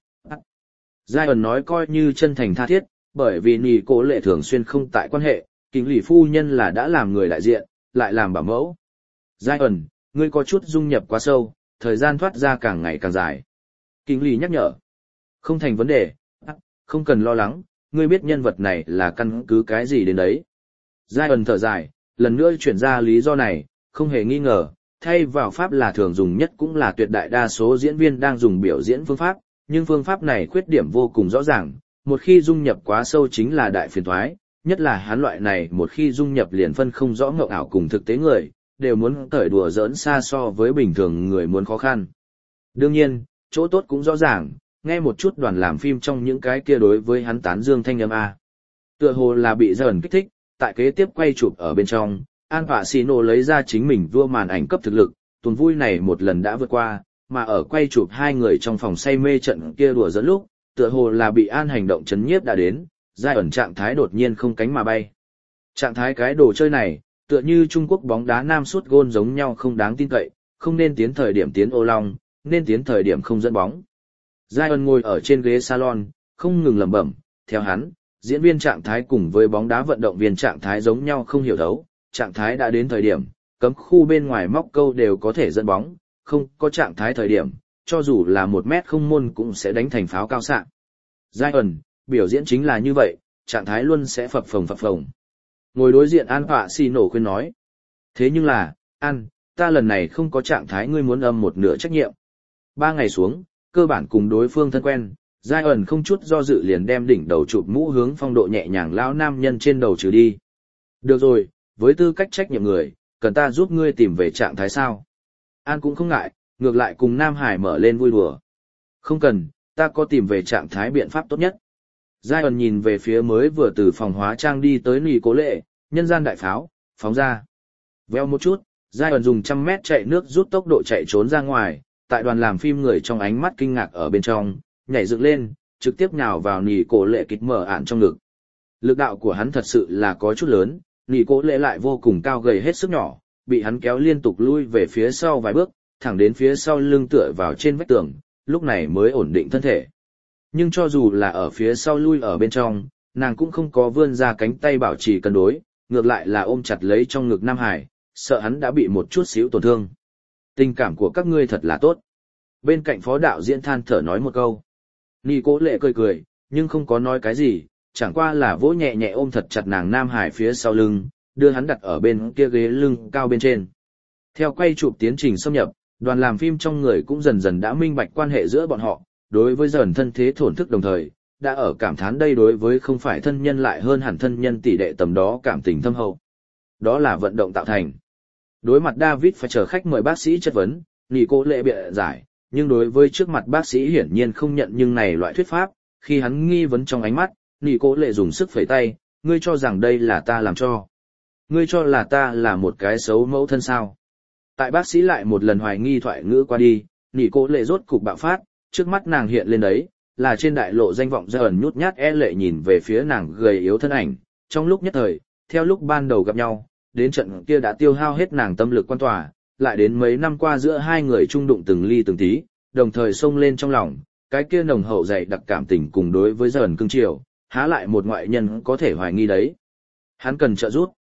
Zion nói coi như chân thành tha thiết, bởi vì nì cố lệ thường xuyên không tại quan hệ, Kính Ly phu nhân là đã làm người đại diện, lại làm bảo mẫu. Zion, ngươi có chút dung nhập quá sâu, thời gian thoát ra càng ngày càng dài. Kính Ly nhắc nhở. Không thành vấn đề, không cần lo lắng, ngươi biết nhân vật này là căn cứ cái gì đến đấy. Zion thở dài, lần nữa chuyển ra lý do này, không hề nghi ngờ, thay vào pháp là thường dùng nhất cũng là tuyệt đại đa số diễn viên đang dùng biểu diễn phương pháp, nhưng phương pháp này khuyết điểm vô cùng rõ ràng, một khi dung nhập quá sâu chính là đại phiền toái, nhất là hắn loại này một khi dung nhập liền phân không rõ ngộ ảo cùng thực tế người, đều muốn cởi đùa giỡn xa so với bình thường người muốn khó khăn. Đương nhiên, chỗ tốt cũng rõ ràng, nghe một chút đoàn làm phim trong những cái kia đối với hắn tán dương thanh âm A. Tựa hồ là bị dần kích thích, tại kế tiếp quay chụp ở bên trong, An Phạ Xì Nổ lấy ra chính mình vua màn ảnh cấp thực lực, tuần vui này một lần đã vượt qua, mà ở quay chụp hai người trong phòng say mê trận kia đùa dẫn lúc, tựa hồ là bị An hành động chấn nhiếp đã đến, giai ẩn trạng thái đột nhiên không cánh mà bay. Trạng thái cái đồ chơi này, tựa như Trung Quốc bóng đá nam sút gôn giống nhau không đáng tin cậy, không nên tiến thời điểm tiến ô long, nên tiến thời điểm không dẫn bóng. Giai ẩn ngồi ở trên ghế salon, không ngừng lẩm bẩm, theo hắn, diễn viên trạng thái cùng với bóng đá vận động viên trạng thái giống nhau không hiểu thấu, trạng thái đã đến thời điểm, cấm khu bên ngoài móc câu đều có thể dẫn bóng, không có trạng thái thời điểm, cho dù là 1 mét không môn cũng sẽ đánh thành pháo cao xạ. Giai ẩn, biểu diễn chính là như vậy, trạng thái luôn sẽ phập phồng. Ngồi đối diện An Phạ Xì Nổ khuyên nói. Thế nhưng là, An, ta lần này không có trạng thái ngươi muốn âm một nửa trách nhiệm. 3 ngày xuống, cơ bản cùng đối phương thân quen, Giai ẩn không chút do dự liền đem đỉnh đầu chụp mũ hướng phong độ nhẹ nhàng lão nam nhân trên đầu trừ đi. Được rồi, với tư cách trách nhiệm người, cần ta giúp ngươi tìm về trạng thái sao? An cũng không ngại, ngược lại cùng Nam Hải mở lên vui đùa. Không cần, ta có tìm về trạng thái biện pháp tốt nhất. Giai ẩn nhìn về phía mới vừa từ phòng hóa trang đi tới nì cố lệ, nhân gian đại pháo, phóng ra. Veo một chút, Giai ẩn dùng 100 mét chạy nước rút tốc độ chạy trốn ra ngoài, tại đoàn làm phim người trong ánh mắt kinh ngạc ở bên trong, nhảy dựng lên, trực tiếp nhào vào nì cố lệ kịch mở ạn trong ngực. Lực đạo của hắn thật sự là có chút lớn, nì cố lệ lại vô cùng cao gầy hết sức nhỏ, bị hắn kéo liên tục lui về phía sau vài bước, thẳng đến phía sau lưng tựa vào trên vách tường, lúc này mới ổn định thân thể. Nhưng cho dù là ở phía sau lui ở bên trong, nàng cũng không có vươn ra cánh tay bảo trì cân đối, ngược lại là ôm chặt lấy trong ngực Nam Hải, sợ hắn đã bị một chút xíu tổn thương. Tình cảm của các ngươi thật là tốt. Bên cạnh phó đạo diễn than thở nói một câu. Nì cố lệ cười, nhưng không có nói cái gì, chẳng qua là vỗ nhẹ nhẹ ôm thật chặt nàng Nam Hải phía sau lưng, đưa hắn đặt ở bên kia ghế lưng cao bên trên. Theo quay chụp tiến trình xâm nhập, đoàn làm phim trong người cũng dần dần đã minh bạch quan hệ giữa bọn họ, đối với dần thân thế thổn thức đồng thời, đã ở cảm thán đây đối với không phải thân nhân lại hơn hẳn thân nhân tỷ đệ tầm đó cảm tình thâm hậu. Đó là vận động tạo thành. Đối mặt David phải chờ khách mời bác sĩ chất vấn, nì cố lệ bịa giải, nhưng đối với trước mặt bác sĩ hiển nhiên không nhận nhưng này loại thuyết pháp, khi hắn nghi vấn trong ánh mắt, nì cố lệ dùng sức phẩy tay, ngươi cho rằng đây là ta làm cho. Ngươi cho là ta là một cái xấu mẫu thân sao? Tại bác sĩ lại một lần hoài nghi thoại ngữ qua đi, nỉ cố lệ rốt cục bạo phát, trước mắt nàng hiện lên đấy, là trên đại lộ danh vọng Giai ẩn nhút nhát lệ nhìn về phía nàng gầy yếu thân ảnh, trong lúc nhất thời, theo lúc ban đầu gặp nhau, đến trận kia đã tiêu hao hết nàng tâm lực quan tỏa, lại đến mấy năm qua giữa hai người chung đụng từng ly từng tí, đồng thời xông lên trong lòng, cái kia nồng hậu dày đặc cảm tình cùng đối với Giai ẩn cưng chiều, há lại một ngoại nhân có thể hoài nghi đấy. Hắn cần trợ giúp.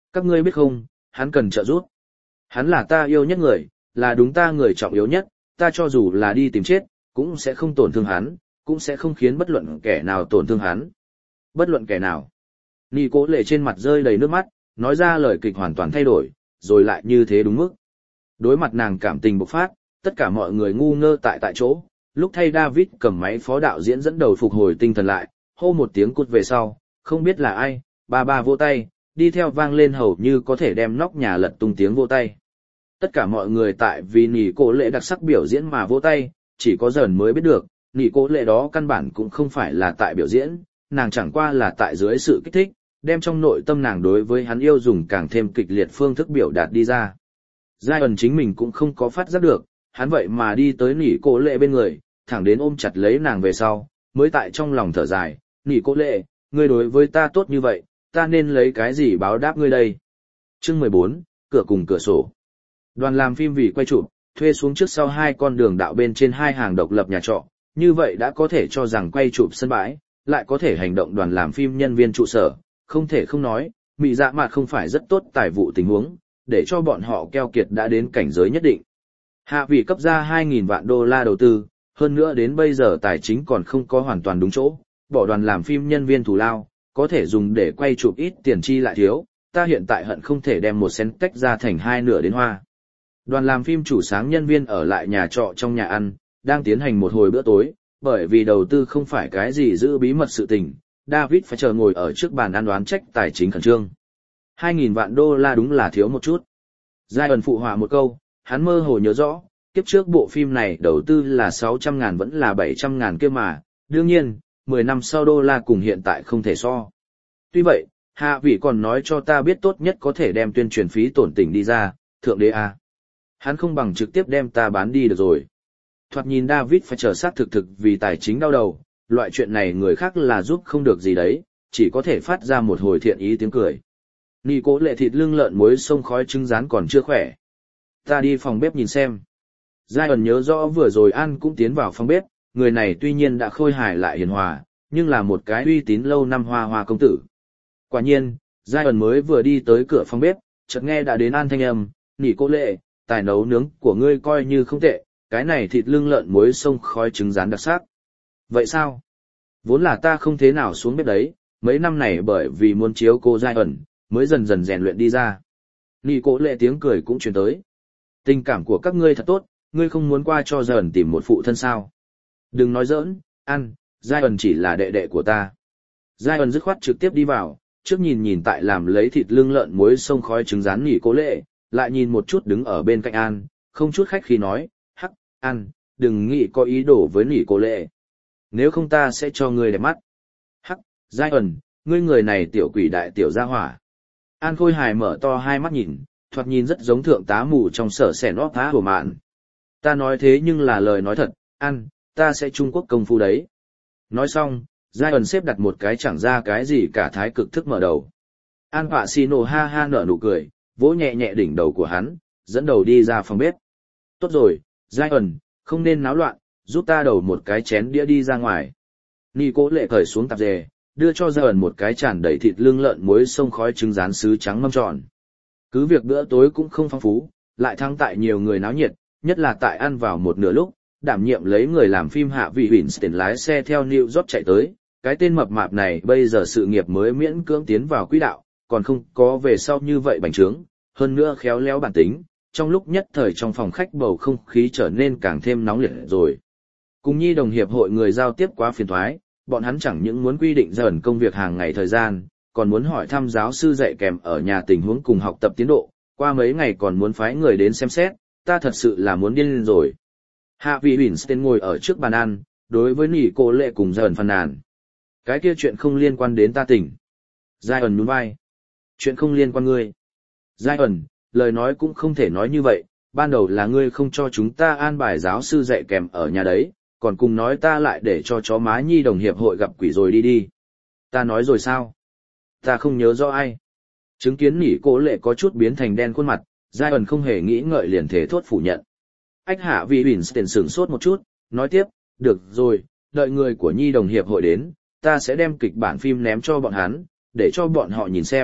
Các ngươi biết không, hắn cần trợ giúp. Hắn là ta yêu nhất người, là đúng ta người trọng yếu nhất, ta cho dù là đi tìm chết, cũng sẽ không tổn thương hắn, cũng sẽ không khiến bất luận kẻ nào tổn thương hắn. Bất luận kẻ nào. Nị Cố Lệ trên mặt rơi đầy nước mắt, nói ra lời kịch hoàn toàn thay đổi, rồi lại như thế đúng mức. Đối mặt nàng cảm tình bộc phát, tất cả mọi người ngu ngơ tại chỗ, lúc thay David cầm máy phó đạo diễn dẫn đầu phục hồi tinh thần lại, hô một tiếng cút về sau, không biết là ai, ba vỗ tay, đi theo vang lên hầu như có thể đem nóc nhà lật tung tiếng vỗ tay. Tất cả mọi người tại vì Nị Cố Lệ đặc sắc biểu diễn mà vỗ tay, chỉ có dần mới biết được, Nị Cố Lệ đó căn bản cũng không phải là tại biểu diễn, nàng chẳng qua là tại dưới sự kích thích, đem trong nội tâm nàng đối với hắn yêu dùng càng thêm kịch liệt phương thức biểu đạt đi ra. Giai ẩn chính mình cũng không có phát giác được, hắn vậy mà đi tới Nị Cố Lệ bên người, thẳng đến ôm chặt lấy nàng về sau, mới tại trong lòng thở dài, Nị Cố Lệ, ngươi đối với ta tốt như vậy, ta nên lấy cái gì báo đáp ngươi đây? Chương 14, cửa cùng cửa sổ. Đoàn làm phim vì quay chụp, thuê xuống trước sau hai con đường đạo bên trên hai hàng độc lập nhà trọ, như vậy đã có thể cho rằng quay chụp sân bãi, lại có thể hành động đoàn làm phim nhân viên trụ sở, không thể không nói, Mị Dạ Mạt không phải rất tốt tài vụ tình huống, để cho bọn họ keo kiệt đã đến cảnh giới nhất định. Hạ vị cấp ra 2.000 vạn đô la đầu tư, hơn nữa đến bây giờ tài chính còn không có hoàn toàn đúng chỗ, bỏ đoàn làm phim nhân viên thù lao, có thể dùng để quay chụp ít tiền chi lại thiếu, ta hiện tại hận không thể đem một sen tách ra thành hai nửa đến hoa. Đoàn làm phim chủ sáng nhân viên ở lại nhà trọ trong nhà ăn, đang tiến hành một hồi bữa tối, bởi vì đầu tư không phải cái gì giữ bí mật sự tình, David phải chờ ngồi ở trước bàn ăn đoán trách tài chính khẩn trương. 2.000 vạn đô la đúng là thiếu một chút. Giai ẩn phụ họa một câu, hắn mơ hồ nhớ rõ, kiếp trước bộ phim này đầu tư là 600.000 vẫn là 700.000 kia mà, đương nhiên, 10 năm sau đô la cùng hiện tại không thể so. Tuy vậy, hạ vị còn nói cho ta biết tốt nhất có thể đem tuyên truyền phí tổn tỉnh đi ra, thượng đế à. Hắn không bằng trực tiếp đem ta bán đi được rồi. Thoạt nhìn David phải chờ xác thực vì tài chính đau đầu, loại chuyện này người khác là giúp không được gì đấy, chỉ có thể phát ra một hồi thiện ý tiếng cười. Nị Cố Lệ thịt lưng lợn muối sông khói trứng rán còn chưa khỏe. Ta đi phòng bếp nhìn xem. Giai ẩn nhớ rõ vừa rồi An cũng tiến vào phòng bếp, người này tuy nhiên đã khôi hài lại hiền hòa, nhưng là một cái uy tín lâu năm hoa công tử. Quả nhiên, Giai ẩn mới vừa đi tới cửa phòng bếp, chợt nghe đã đến An thanh âm, Nị Cố Lệ, tài nấu nướng của ngươi coi như không tệ, cái này thịt lưng lợn muối sông khói trứng rán đặc sắc. Vậy sao? Vốn là ta không thế nào xuống bếp đấy, mấy năm này bởi vì muốn chiếu cô Giai ẩn, mới dần dần rèn luyện đi ra. Nị Cố Lệ tiếng cười cũng truyền tới. Tình cảm của các ngươi thật tốt, ngươi không muốn qua cho Giai ẩn tìm một phụ thân sao? Đừng nói giỡn, An, Giai ẩn chỉ là đệ đệ của ta. Giai ẩn dứt khoát trực tiếp đi vào, trước nhìn tại làm lấy thịt lưng lợn muối sông khói trứng rán Nị Cố Lệ, lại nhìn một chút đứng ở bên cạnh An, không chút khách khí nói, hắc, An, đừng nghĩ có ý đồ với Nị Cố Lệ. Nếu không ta sẽ cho ngươi đẹp mắt. Hắc, Giai ẩn, ngươi người này tiểu quỷ đại tiểu gia hỏa. An khôi hài mở to hai mắt nhìn, thoạt nhìn rất giống thượng tá mù trong sở sẻn óp phá của mạn. Ta nói thế nhưng là lời nói thật, An, ta sẽ Trung Quốc công phu đấy. Nói xong, Giai ẩn xếp đặt một cái chẳng ra cái gì cả thái cực thức mở đầu. An họa xì nổ ha ha nở nụ cười, vỗ nhẹ nhẹ đỉnh đầu của hắn, dẫn đầu đi ra phòng bếp. Tốt rồi, Giai ẩn, không nên náo loạn, giúp ta đầu một cái chén đĩa đi ra ngoài. Nị Cố Lệ cởi xuống tạp dề, đưa cho Giai ẩn một cái tràn đầy thịt lưng lợn muối sông khói trứng rán sứ trắng mâm tròn. Cứ việc bữa tối cũng không phong phú, lại thăng tại nhiều người náo nhiệt, nhất là tại ăn vào một nửa lúc, đảm nhiệm lấy người làm phim Hạ vị Winston lái xe theo New York chạy tới, cái tên mập mạp này bây giờ sự nghiệp mới miễn cưỡng tiến vào quỹ đạo, còn không có về sau như vậy bành trướng, hơn nữa khéo léo bản tính, trong lúc nhất thời trong phòng khách bầu không khí trở nên càng thêm nóng liệt rồi. Cùng nhi đồng hiệp hội người giao tiếp quá phiền toái, bọn hắn chẳng những muốn quy định dần công việc hàng ngày thời gian, còn muốn hỏi thăm giáo sư dạy kèm ở nhà tình huống cùng học tập tiến độ, qua mấy ngày còn muốn phái người đến xem xét, ta thật sự là muốn điên lên rồi. Hạ vị Winston ngồi ở trước bàn ăn, đối với Nị Cố Lệ cùng dần phàn nàn. Cái kia chuyện không liên quan đến ta tỉnh. Giai ẩn nhún vai. Chuyện không liên quan ngươi. Giai ẩn, lời nói cũng không thể nói như vậy, ban đầu là ngươi không cho chúng ta an bài giáo sư dạy kèm ở nhà đấy, còn cùng nói ta lại để cho chó má nhi đồng hiệp hội gặp quỷ rồi đi. Ta nói rồi sao? Ta không nhớ rõ ai. Chứng kiến Nị Cố Lệ có chút biến thành đen khuôn mặt, Giai ẩn không hề nghĩ ngợi liền thể thốt phủ nhận. Ách Hạ vị Winston sửng sốt một chút, nói tiếp, được rồi, đợi người của nhi đồng hiệp hội đến, ta sẽ đem kịch bản phim ném cho bọn hắn, để cho bọn họ nhìn xem,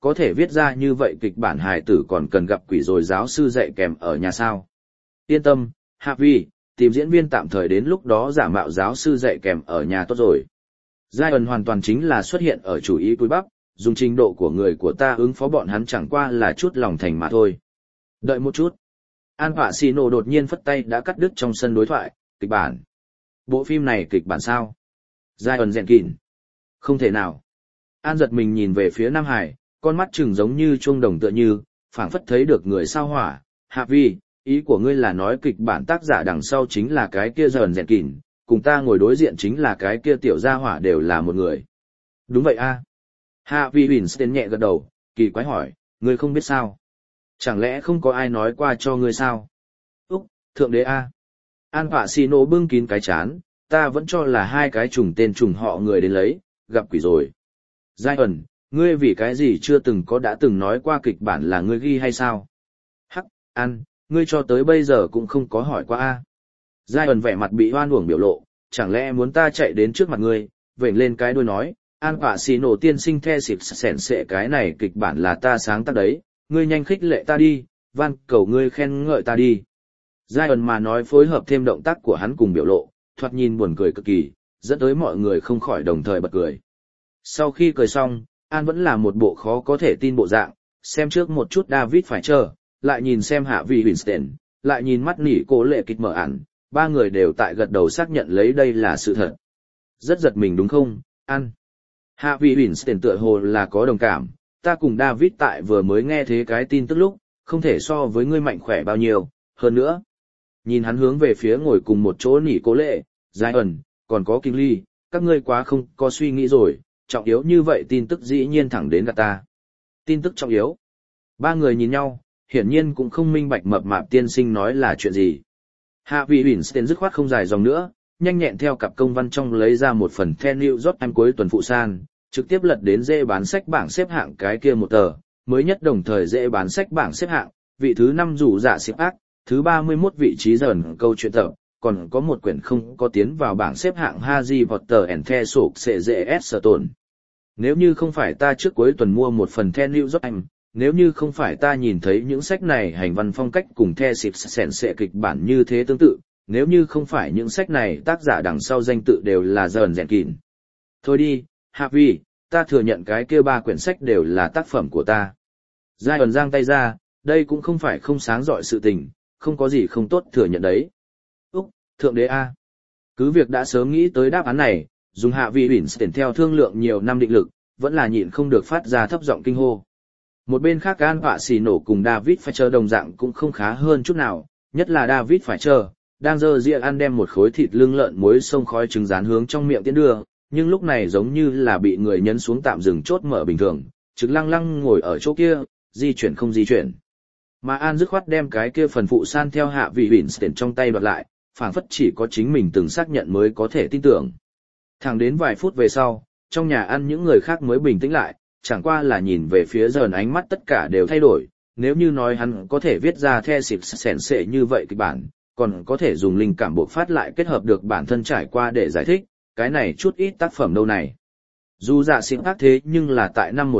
có thể viết ra như vậy kịch bản hài tử còn cần gặp quỷ rồi giáo sư dạy kèm ở nhà sao. Yên tâm, Harvey, tìm diễn viên tạm thời đến lúc đó giả mạo giáo sư dạy kèm ở nhà tốt rồi. Zion hoàn toàn chính là xuất hiện ở chủ ý cúi bắp, dùng trình độ của người của ta ứng phó bọn hắn chẳng qua là chút lòng thành mà thôi. Đợi một chút. An Pacino đột nhiên phất tay đã cắt đứt trong sân đối thoại, kịch bản. Bộ phim này kịch bản sao? Zion Jenkins. Không thể nào. An giật mình nhìn về phía Nam Hải, con mắt trừng giống như chuông đồng tựa như, phảng phất thấy được người sao hỏa. Harvey, ý của ngươi là nói kịch bản tác giả đằng sau chính là cái kia Zion Jenkins, cùng ta ngồi đối diện chính là cái kia tiểu gia hỏa đều là một người. Đúng vậy a. Harvey Weinstein nhẹ gật đầu, kỳ quái hỏi, ngươi không biết sao? Chẳng lẽ không có ai nói qua cho ngươi sao? Úc, thượng đế a. An Pacino bưng kín cái chán, ta vẫn cho là hai cái trùng tên trùng họ người đến lấy, gặp quỷ rồi. Zion, ngươi vì cái gì chưa từng có đã từng nói qua kịch bản là ngươi ghi hay sao? Hắc, An, ngươi cho tới bây giờ cũng không có hỏi qua a. Zion vẻ mặt bị hoan uổng biểu lộ, chẳng lẽ muốn ta chạy đến trước mặt ngươi, vểnh lên cái đuôi nói, An Pacino tiên sinh the xịt sẻn sệ cái này kịch bản là ta sáng tác đấy, ngươi nhanh khích lệ ta đi, van cầu ngươi khen ngợi ta đi. Zion mà nói phối hợp thêm động tác của hắn cùng biểu lộ, thoạt nhìn buồn cười cực kỳ, dẫn tới mọi người không khỏi đồng thời bật cười. Sau khi cười xong, An vẫn là một bộ khó có thể tin bộ dạng, xem trước một chút David phải chờ, lại nhìn xem Hạ Vị Winston, lại nhìn mắt nỉ cố lệ kịch mở ản, ba người đều tại gật đầu xác nhận lấy đây là sự thật. Rất giật mình đúng không, An? Hạ Vị Winston tựa hồ là có đồng cảm, ta cùng David tại vừa mới nghe thế cái tin tức lúc, không thể so với ngươi mạnh khỏe bao nhiêu, hơn nữa. Nhìn hắn hướng về phía ngồi cùng một chỗ nỉ cố lệ, Zion, còn có Kinh Ly, các ngươi quá không có suy nghĩ rồi, trọng yếu như vậy tin tức dĩ nhiên thẳng đến gặp ta. Tin tức trọng yếu. Ba người nhìn nhau, hiển nhiên cũng không minh bạch mập mạp tiên sinh nói là chuyện gì. Hạ Vị Winston dứt khoát không dài dòng nữa, nhanh nhẹn theo cặp công văn trong lấy ra một phần The New York Times cuối tuần phụ san, trực tiếp lật đến dễ bán sách bảng xếp hạng cái kia một tờ, mới nhất đồng thời dễ bán sách bảng xếp hạng, vị thứ 5 rủ dạ xếp ác, thứ 31 vị trí dần câu chuyện tập, còn có một quyển không có tiến vào bảng xếp hạng Harry Potter and the Sổ Sệ Dễ Eston. Nếu như không phải ta trước cuối tuần mua một phần The New York Times, nếu như không phải ta nhìn thấy những sách này hành văn phong cách cùng The Sịp Sèn Sệ kịch bản như thế tương tự, nếu như không phải những sách này tác giả đằng sau danh tự đều là Dần Dẹn Kịn. Thôi đi, Harvey, ta thừa nhận cái kia 3 quyển sách đều là tác phẩm của ta. Zion giang tay ra, đây cũng không phải không sáng dọi sự tình, không có gì không tốt thừa nhận đấy. Úc, thượng đế A. Cứ việc đã sớm nghĩ tới đáp án này, dùng Hạ Vị Winston theo thương lượng nhiều năm định lực, vẫn là nhịn không được phát ra thấp giọng kinh hô. Một bên khác An Pacino cùng David Fincher đồng dạng cũng không khá hơn chút nào, nhất là David Fincher, đang giơ dĩa ăn đem một khối thịt lưng lợn muối xông khói trứng rán hướng trong miệng tiến đưa, nhưng lúc này giống như là bị người nhấn xuống tạm dừng chốt mở bình thường, trực lăng lăng ngồi ở chỗ kia, di chuyển không di chuyển. Mà An dứt khoát đem cái kia phần phụ san theo Hạ Vị Winston trong tay đoạt lại, phảng phất chỉ có chính mình từng xác nhận mới có thể tin tưởng. Thẳng đến vài phút về sau, trong nhà ăn những người khác mới bình tĩnh lại, chẳng qua là nhìn về phía Dần ánh mắt tất cả đều thay đổi, nếu như nói hắn có thể viết ra The Sịp Sèn Sệ như vậy kịch bản, còn có thể dùng linh cảm bộc phát lại kết hợp được bản thân trải qua để giải thích, cái này chút ít tác phẩm đâu này. Dù dạ xịn ác thế nhưng là tại năm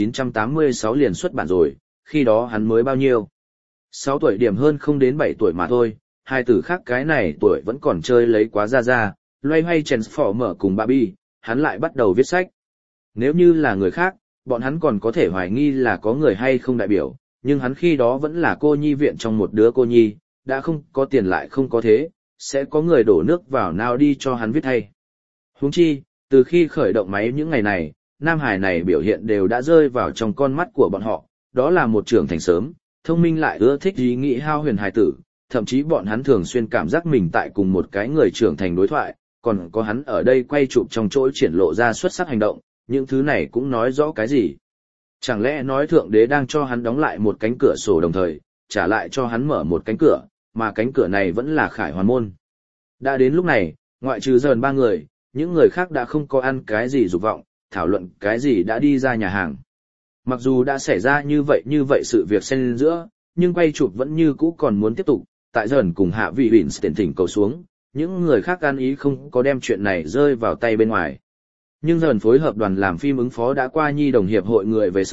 1986 liền xuất bản rồi, khi đó hắn mới bao nhiêu? 6 tuổi điểm hơn không đến 7 tuổi mà thôi, hai tử khác cái này tuổi vẫn còn chơi lấy quá ra, loay hoay Transformer cùng Barbie, hắn lại bắt đầu viết sách. Nếu như là người khác, bọn hắn còn có thể hoài nghi là có người hay không đại biểu, nhưng hắn khi đó vẫn là cô nhi viện trong một đứa cô nhi, đã không có tiền lại không có thế, sẽ có người đổ nước vào nào đi cho hắn viết thay. Huống chi, từ khi khởi động máy những ngày này, Nam Hải này biểu hiện đều đã rơi vào trong con mắt của bọn họ, đó là một trưởng thành sớm, thông minh lại ưa thích ý nghĩ hao huyền hài tử, thậm chí bọn hắn thường xuyên cảm giác mình tại cùng một cái người trưởng thành đối thoại, còn có hắn ở đây quay chụp trong chỗ triển lộ ra xuất sắc hành động, những thứ này cũng nói rõ cái gì. Chẳng lẽ nói Thượng Đế đang cho hắn đóng lại một cánh cửa sổ đồng thời, trả lại cho hắn mở một cánh cửa, mà cánh cửa này vẫn là Khải Hoàn Môn. Đã đến lúc này, ngoại trừ Dần 3 người, những người khác đã không có ăn cái gì dục vọng, thảo luận cái gì đã đi ra nhà hàng. Mặc dù đã xảy ra như vậy sự việc xen giữa, nhưng quay chụp vẫn như cũ còn muốn tiếp tục, tại Dần cùng Hạ Vị Winston thỉnh cầu xuống, những người khác ăn ý không có đem chuyện này rơi vào tay bên ngoài. Nhưng Dần phối hợp đoàn làm phim ứng phó đã qua nhi đồng hiệp hội người về sau,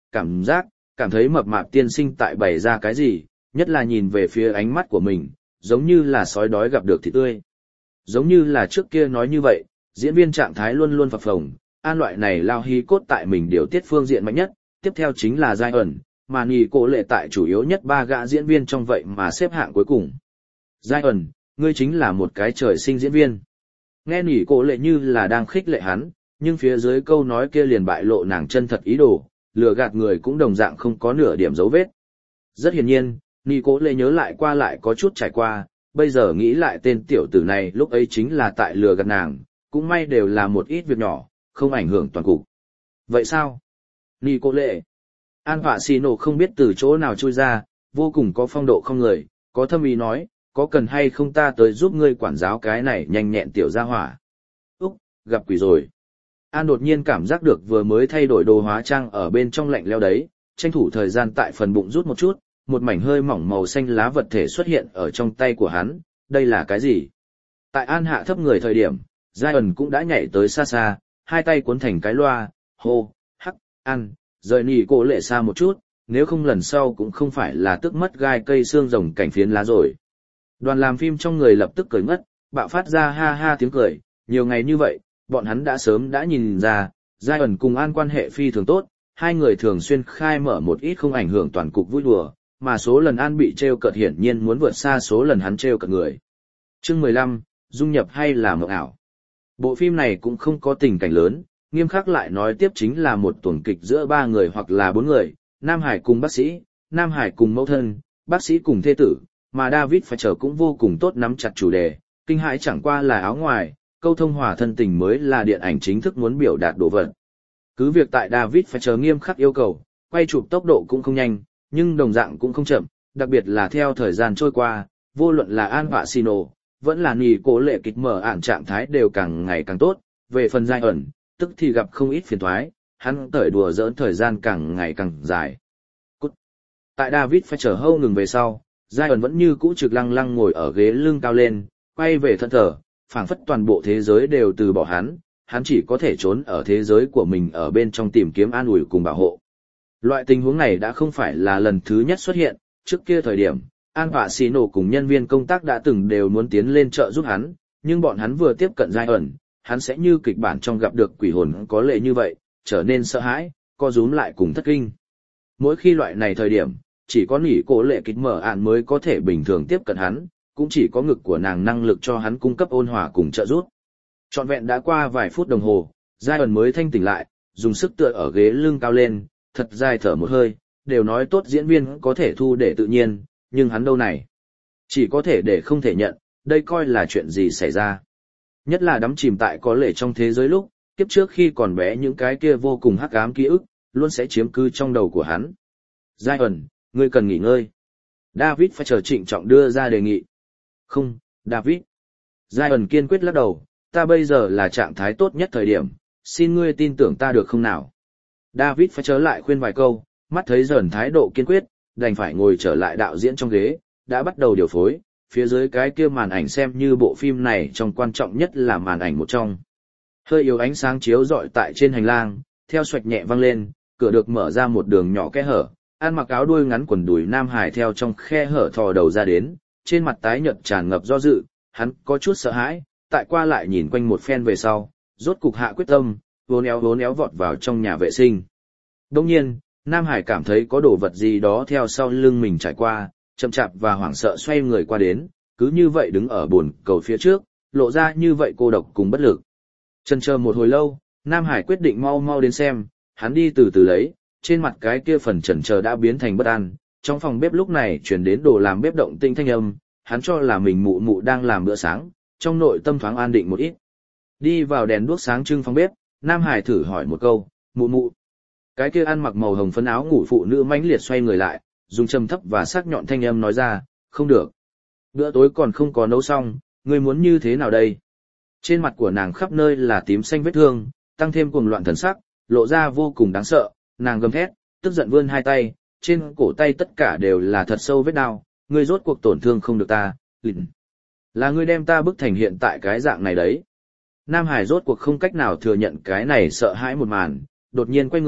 cảm thấy mập mạp tiên sinh tại bày ra cái gì, nhất là nhìn về phía ánh mắt của mình, giống như là sói đói gặp được thịt tươi. Giống như là trước kia nói như vậy, diễn viên trạng thái luôn luôn phập phồng, An loại này lao hí cốt tại mình điều tiết phương diện mạnh nhất, tiếp theo chính là giai ẩn, mà Nỉ Cổ Lệ tại chủ yếu nhất ba gã diễn viên trong vậy mà xếp hạng cuối cùng. Giai ẩn, ngươi chính là một cái trời sinh diễn viên. Nghe Nỉ Cổ Lệ như là đang khích lệ hắn, nhưng phía dưới câu nói kia liền bại lộ nàng chân thật ý đồ, lừa gạt người cũng đồng dạng không có nửa điểm dấu vết. Rất hiển nhiên, Nỉ Cổ Lệ nhớ lại qua lại có chút trải qua, bây giờ nghĩ lại tên tiểu tử này lúc ấy chính là tại lừa gạt nàng, cũng may đều là một ít việc nhỏ, không ảnh hưởng toàn cục. Vậy sao? Nỉ Cổ Lệ. An Vạ Xì Nổ không biết từ chỗ nào chui ra, vô cùng có phong độ không người, có thâm ý nói, có cần hay không ta tới giúp ngươi quản giáo cái này nhanh nhẹn tiểu gia hỏa. Úc, gặp quỷ rồi. An đột nhiên cảm giác được vừa mới thay đổi đồ hóa trang ở bên trong lạnh leo đấy, tranh thủ thời gian tại phần bụng rút một chút, một mảnh hơi mỏng màu xanh lá vật thể xuất hiện ở trong tay của hắn, đây là cái gì? Tại An hạ thấp người thời điểm, Zion cũng đã nhảy tới xa xa, hai tay cuốn thành cái loa, hô, hắc, An, rời Nỉ Cổ Lệ xa một chút, nếu không lần sau cũng không phải là tức mất gai cây xương rồng cảnh phiến lá rồi. Đoàn làm phim trong người lập tức cười ngất, bạo phát ra ha ha tiếng cười, nhiều ngày như vậy, bọn hắn đã sớm đã nhìn ra, Zion cùng An quan hệ phi thường tốt, hai người thường xuyên khai mở một ít không ảnh hưởng toàn cục vui đùa, mà số lần An bị trêu cợt hiển nhiên muốn vượt xa số lần hắn trêu cợt người. Chương 15, dung nhập hay là mộng ảo. Bộ phim này cũng không có tình cảnh lớn, nghiêm khắc lại nói tiếp chính là một tuần kịch giữa ba người hoặc là bốn người, Nam Hải cùng bác sĩ, Nam Hải cùng mẫu thân, bác sĩ cùng thê tử, mà David Fincher cũng vô cùng tốt nắm chặt chủ đề, kinh hãi chẳng qua là áo ngoài, câu thông hòa thân tình mới là điện ảnh chính thức muốn biểu đạt đồ vật. Cứ việc tại David Fincher nghiêm khắc yêu cầu, quay chụp tốc độ cũng không nhanh, nhưng đồng dạng cũng không chậm, đặc biệt là theo thời gian trôi qua, vô luận là An Vạ Xì Nổ, vẫn là Nỉ Cổ Lệ kịch mở ản trạng thái đều càng ngày càng tốt, về phần giai ẩn, tức thì gặp không ít phiền toái, hắn tởi đùa giỡn thời gian càng ngày càng dài. Cút. Tại David Fincher hâu ngừng về sau, giai ẩn vẫn như cũ trực lăng lăng ngồi ở ghế lưng cao lên, quay về thân thở, phảng phất toàn bộ thế giới đều từ bỏ hắn chỉ có thể trốn ở thế giới của mình ở bên trong tìm kiếm an ủi cùng bảo hộ. Loại tình huống này đã không phải là lần thứ nhất xuất hiện, trước kia thời điểm, An Vạ Xì Nổ cùng nhân viên công tác đã từng đều muốn tiến lên trợ giúp hắn, nhưng bọn hắn vừa tiếp cận giai ẩn, hắn sẽ như kịch bản trong gặp được quỷ hồn có lệ như vậy, trở nên sợ hãi, co rúm lại cùng thất kinh. Mỗi khi loại này thời điểm, chỉ có Nỉ Cổ Lệ kịch mở ạn mới có thể bình thường tiếp cận hắn, cũng chỉ có ngực của nàng năng lực cho hắn cung cấp ôn hòa cùng trợ giúp. Trọn vẹn đã qua vài phút đồng hồ, giai ẩn mới thanh tỉnh lại, dùng sức tựa ở ghế lưng cao lên, thật dài thở một hơi, đều nói tốt diễn viên có thể thu để tự nhiên, nhưng hắn đâu này. Chỉ có thể để không thể nhận, đây coi là chuyện gì xảy ra. Nhất là đắm chìm tại có lệ trong thế giới lúc, kiếp trước khi còn bé những cái kia vô cùng hắc ám ký ức, luôn sẽ chiếm cư trong đầu của hắn. Giai ẩn, ngươi cần nghỉ ngơi. David phải chờ trịnh trọng đưa ra đề nghị. Không, David. Giai ẩn kiên quyết lắc đầu, ta bây giờ là trạng thái tốt nhất thời điểm, xin ngươi tin tưởng ta được không nào. David phải trở lại khuyên vài câu, mắt thấy dần thái độ kiên quyết, đành phải ngồi trở lại đạo diễn trong ghế, đã bắt đầu điều phối, phía dưới cái kia màn ảnh xem như bộ phim này trong quan trọng nhất là màn ảnh một trong. Hơi yếu ánh sáng chiếu rọi tại trên hành lang, theo xoạch nhẹ vang lên, cửa được mở ra một đường nhỏ kẽ hở, An mặc áo đuôi ngắn quần đùi Nam Hải theo trong khe hở thò đầu ra đến, trên mặt tái nhợt tràn ngập do dự, hắn có chút sợ hãi, tại qua lại nhìn quanh một phen về sau, rốt cục hạ quyết tâm, vốn éo vọt vào trong nhà vệ sinh. Đương nhiên, Nam Hải cảm thấy có đồ vật gì đó theo sau lưng mình trải qua, chậm chạp và hoảng sợ xoay người qua đến, cứ như vậy đứng ở bồn cầu phía trước, lộ ra như vậy cô độc cùng bất lực. Chần chờ một hồi lâu, Nam Hải quyết định mau mau đến xem, hắn đi từ từ lấy, trên mặt cái kia phần chần chờ đã biến thành bất an. Trong phòng bếp lúc này truyền đến đồ làm bếp động tinh thanh âm, hắn cho là mình mụ mụ đang làm bữa sáng, trong nội tâm thoáng an định một ít. Đi vào đèn đuốc sáng trưng phòng bếp, Nam Hải thử hỏi một câu, mụ mụ. Cái kia ăn mặc màu hồng phấn áo ngủ phụ nữ mãnh liệt xoay người lại, dùng trầm thấp và sắc nhọn thanh âm nói ra, không được. Bữa tối còn không có nấu xong, ngươi muốn như thế nào đây? Trên mặt của nàng khắp nơi là tím xanh vết thương, tăng thêm cuồng loạn thần sắc, lộ ra vô cùng đáng sợ, nàng gầm thét, tức giận vươn hai tay, trên cổ tay tất cả đều là thật sâu vết đau, ngươi rốt cuộc tổn thương không được ta, lịnh. Là ngươi đem ta bức thành hiện tại cái dạng này đấy. Nam Hải rốt cuộc không cách nào thừa nhận cái này sợ hãi một màn, đột nhiên quay người,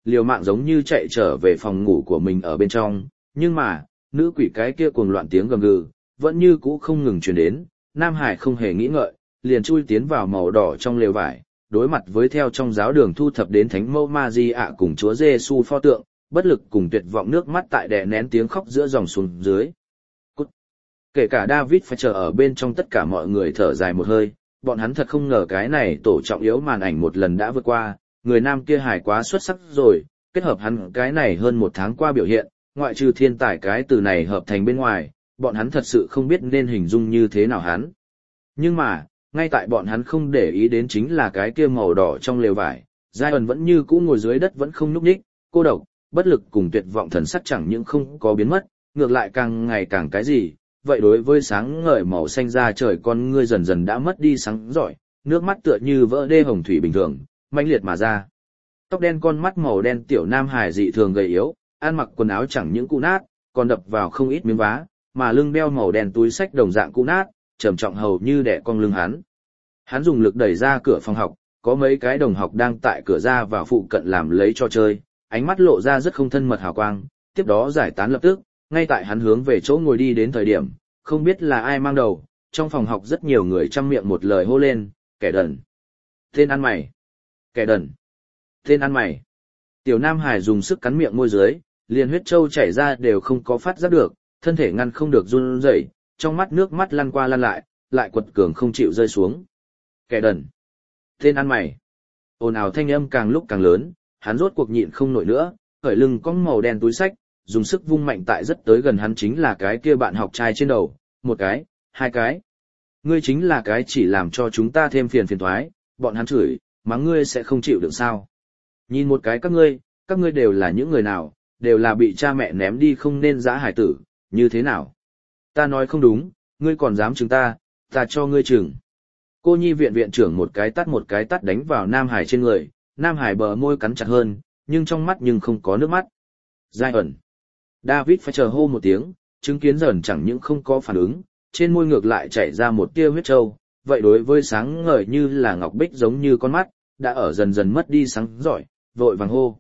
liều mạng giống như chạy trở về phòng ngủ của mình ở bên trong, nhưng mà, nữ quỷ cái kia cuồng loạn tiếng gầm gừ, vẫn như cũ không ngừng truyền đến, Nam Hải không hề nghĩ ngợi, liền chui tiến vào màu đỏ trong lều vải, đối mặt với theo trong giáo đường thu thập đến thánh mẫu Maria cùng Chúa Giêsu pho tượng, bất lực cùng tuyệt vọng nước mắt tại đè nén tiếng khóc giữa dòng xuống dưới. Cút. Kể cả David phải chờ ở bên trong, tất cả mọi người thở dài một hơi, bọn hắn thật không ngờ cái này tổ trọng yếu màn ảnh một lần đã vượt qua, người nam kia hài quá xuất sắc rồi, kết hợp hắn cái này hơn một tháng qua biểu hiện, ngoại trừ thiên tài cái từ này hợp thành bên ngoài, bọn hắn thật sự không biết nên hình dung như thế nào hắn. Nhưng mà, ngay tại bọn hắn không để ý đến chính là cái kia màu đỏ trong lều vải, Zion vẫn như cũ ngồi dưới đất vẫn không nhúc nhích, cô độc, bất lực cùng tuyệt vọng thần sắc chẳng những không có biến mất, ngược lại càng ngày càng cái gì, vậy đối với sáng ngời màu xanh da trời con ngươi dần dần đã mất đi sáng rọi, nước mắt tựa như vỡ đê hồng thủy bình thường, mãnh liệt mà ra. Tóc đen con mắt màu đen tiểu nam hài dị thường gầy yếu, ăn mặc quần áo chẳng những cũ nát, còn đập vào không ít miếng vá, mà lưng đeo màu đen túi sách đồng dạng cũ nát, trầm trọng hầu như đè cong lưng hắn. Hắn dùng lực đẩy ra cửa phòng học, có mấy cái đồng học đang tại cửa ra vào phụ cận làm lấy trò chơi, ánh mắt lộ ra rất không thân mật hào quang, tiếp đó giải tán lập tức, ngay tại hắn hướng về chỗ ngồi đi đến thời điểm, không biết là ai mang đầu, trong phòng học rất nhiều người trăm miệng một lời hô lên, kẻ đần. Tên ăn mày. Kẻ đần. Tên ăn mày. Tiểu Nam Hải dùng sức cắn miệng môi dưới, liền huyết trâu chảy ra đều không có phát giác được, thân thể ngăn không được run rẩy, trong mắt nước mắt lăn qua lăn lại quật cường không chịu rơi xuống. Kẻ đần. Tên ăn mày. Ồn ào thanh âm càng lúc càng lớn, hắn rốt cuộc nhịn không nổi nữa, khởi lưng cong màu đen túi sách, dùng sức vung mạnh tại rất tới gần hắn chính là cái kia bạn học trai trên đầu, một cái, hai cái. Ngươi chính là cái chỉ làm cho chúng ta thêm phiền toái, bọn hắn chửi, mắng ngươi sẽ không chịu được sao. Nhìn một cái các ngươi đều là những người nào, đều là bị cha mẹ ném đi không nên dã hải tử, như thế nào? Ta nói không đúng, ngươi còn dám chừng ta cho ngươi chừng. Cô nhi viện viện trưởng một cái tát đánh vào Nam Hải trên người, Nam Hải bờ môi cắn chặt hơn, nhưng trong mắt nhưng không có nước mắt. Zion. David phải chờ hô một tiếng, chứng kiến dần chẳng những không có phản ứng, trên môi ngược lại chảy ra một tia huyết trâu, vậy đối với sáng ngời như là ngọc bích giống như con mắt, đã ở dần dần mất đi sáng giỏi, vội vàng hô,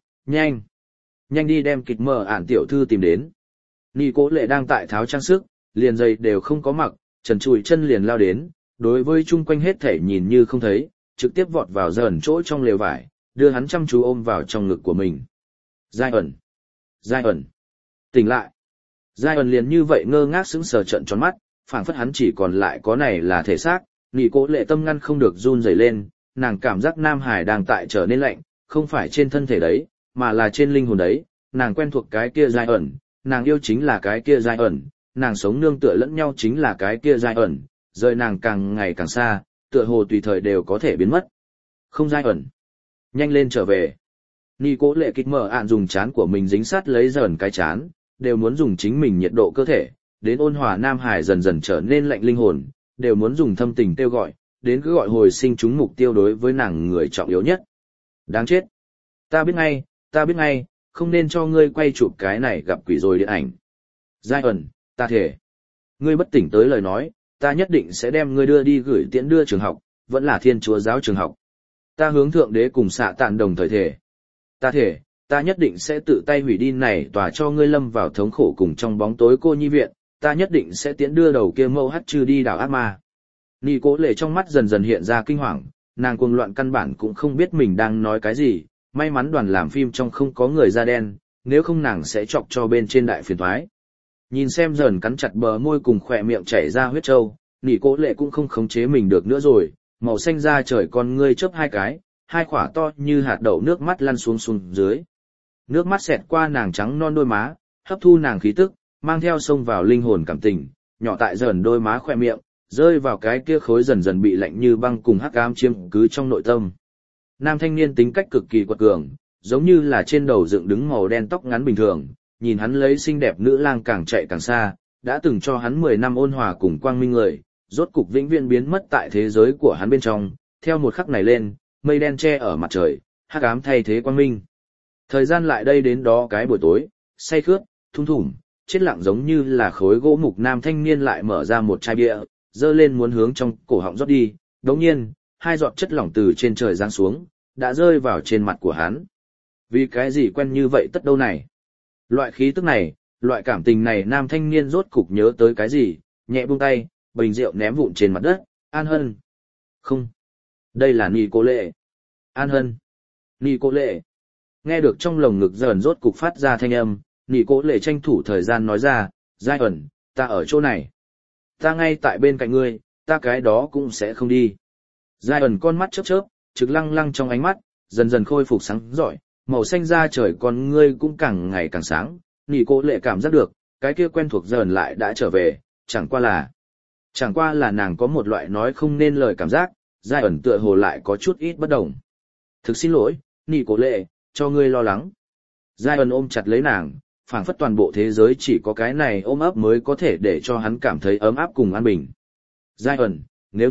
nhanh đi đem kịch mờ ản tiểu thư tìm đến. Nị Cố Lệ đang tại tháo trang sức, liền giày đều không có mặc, trần trụi chân liền lao đến, đối với chung quanh hết thể nhìn như không thấy, trực tiếp vọt vào dần chỗ trong lều vải, đưa hắn chăm chú ôm vào trong ngực của mình. Zion, tỉnh lại. Zion liền như vậy ngơ ngác sững sờ trợn tròn mắt, phảng phất hắn chỉ còn lại có này là thể xác. Nị Cố Lệ tâm ngăn không được run rẩy lên, nàng cảm giác Nam Hải đang tại trở nên lạnh, không phải trên thân thể đấy, mà là trên linh hồn đấy. Nàng quen thuộc cái kia Zion, nàng yêu chính là cái kia Zion, nàng sống nương tựa lẫn nhau chính là cái kia Zion, rời nàng càng ngày càng xa, tựa hồ tùy thời đều có thể biến mất. Không Zion, nhanh lên trở về. Nị Cố Lệ kịch mở ạn dùng chán của mình dính sát lấy dần cái chán, đều muốn dùng chính mình nhiệt độ cơ thể, đến ôn hòa Nam Hải dần dần trở nên lạnh linh hồn, đều muốn dùng thâm tình kêu gọi, đến cứ gọi hồi sinh chúng mục tiêu đối với nàng người trọng yếu nhất. Đáng chết. Ta biết ngay, không nên cho ngươi quay chụp cái này gặp quỷ rồi điện ảnh. Zion, ta thể. Ngươi bất tỉnh tới lời nói, ta nhất định sẽ đem ngươi đưa đi gửi tiễn đưa trường học, vẫn là Thiên Chúa giáo trường học. Ta hướng Thượng Đế cùng Xạ Tạn đồng thời thể. Ta thể, ta nhất định sẽ tự tay hủy đi này tòa cho ngươi lâm vào thống khổ cùng trong bóng tối cô nhi viện, ta nhất định sẽ tiễn đưa đầu kia mâu hắt trừ đi đảo ác ma. Nị Cố Lệ trong mắt dần dần hiện ra kinh hoàng, nàng cuồng loạn căn bản cũng không biết mình đang nói cái gì, may mắn đoàn làm phim trong không có người da đen, nếu không nàng sẽ chọc cho bên trên đại phiền toái. Nhìn xem dần cắn chặt bờ môi cùng khỏe miệng chảy ra huyết trâu, Nị Cố Lệ cũng không khống chế mình được nữa rồi, màu xanh da trời con ngươi chớp hai cái, hai khỏa to như hạt đậu nước mắt lăn xuống dưới. Nước mắt xẹt qua nàng trắng non đôi má, hấp thu nàng khí tức, mang theo xông vào linh hồn cảm tình, nhỏ tại dần đôi má khỏe miệng, rơi vào cái kia khối dần dần bị lạnh như băng cùng hắc ám chiếm cứ trong nội tâm. Nam thanh niên tính cách cực kỳ quật cường, giống như là trên đầu dựng đứng màu đen tóc ngắn bình thường, nhìn hắn lấy xinh đẹp nữ lang càng chạy càng xa, đã từng cho hắn 10 năm ôn hòa cùng quang minh người, rốt cục vĩnh viễn biến mất tại thế giới của hắn bên trong, theo một khắc này lên, mây đen che ở mặt trời, hắc ám thay thế quang minh. Thời gian lại đây đến đó cái buổi tối, say khướt, thung thủm, chết lặng giống như là khối gỗ mục nam thanh niên lại mở ra một chai bia, dơ lên muốn hướng trong cổ họng rót đi, đống nhiên, hai giọt chất lỏng từ trên trời giáng xuống, đã rơi vào trên mặt của hắn. Vì cái gì quen như vậy tất đâu này? Loại khí tức này, loại cảm tình này nam thanh niên rốt cục nhớ tới cái gì, nhẹ buông tay, bình rượu ném vụn trên mặt đất, An Hân. Không. Đây là Nị Cô Lệ. An Hân. Nị Cô Lệ. Nghe được trong lồng ngực dần rốt cục phát ra thanh âm, Nị Cô Lệ tranh thủ thời gian nói ra, Giai ẩn, ta ở chỗ này. Ta ngay tại bên cạnh ngươi, ta cái đó cũng sẽ không đi. Giai ẩn con mắt chớp chớp, trực lăng lăng trong ánh mắt, dần dần khôi phục sáng rọi, màu xanh da trời con ngươi cũng càng ngày càng sáng. Nị Cô Lệ cảm giác được, cái kia quen thuộc dần lại đã trở về, chẳng qua là nàng có một loại nói không nên lời cảm giác, Giai ẩn tựa hồ lại có chút ít bất đồng. Thực xin lỗi, Nị Cô Lệ, cho ngươi lo lắng. Giai ẩn ôm chặt lấy nàng, phảng phất toàn bộ thế giới chỉ có cái này ôm ấp mới có thể để cho hắn cảm thấy ấm áp cùng an bình. Giai ẩn,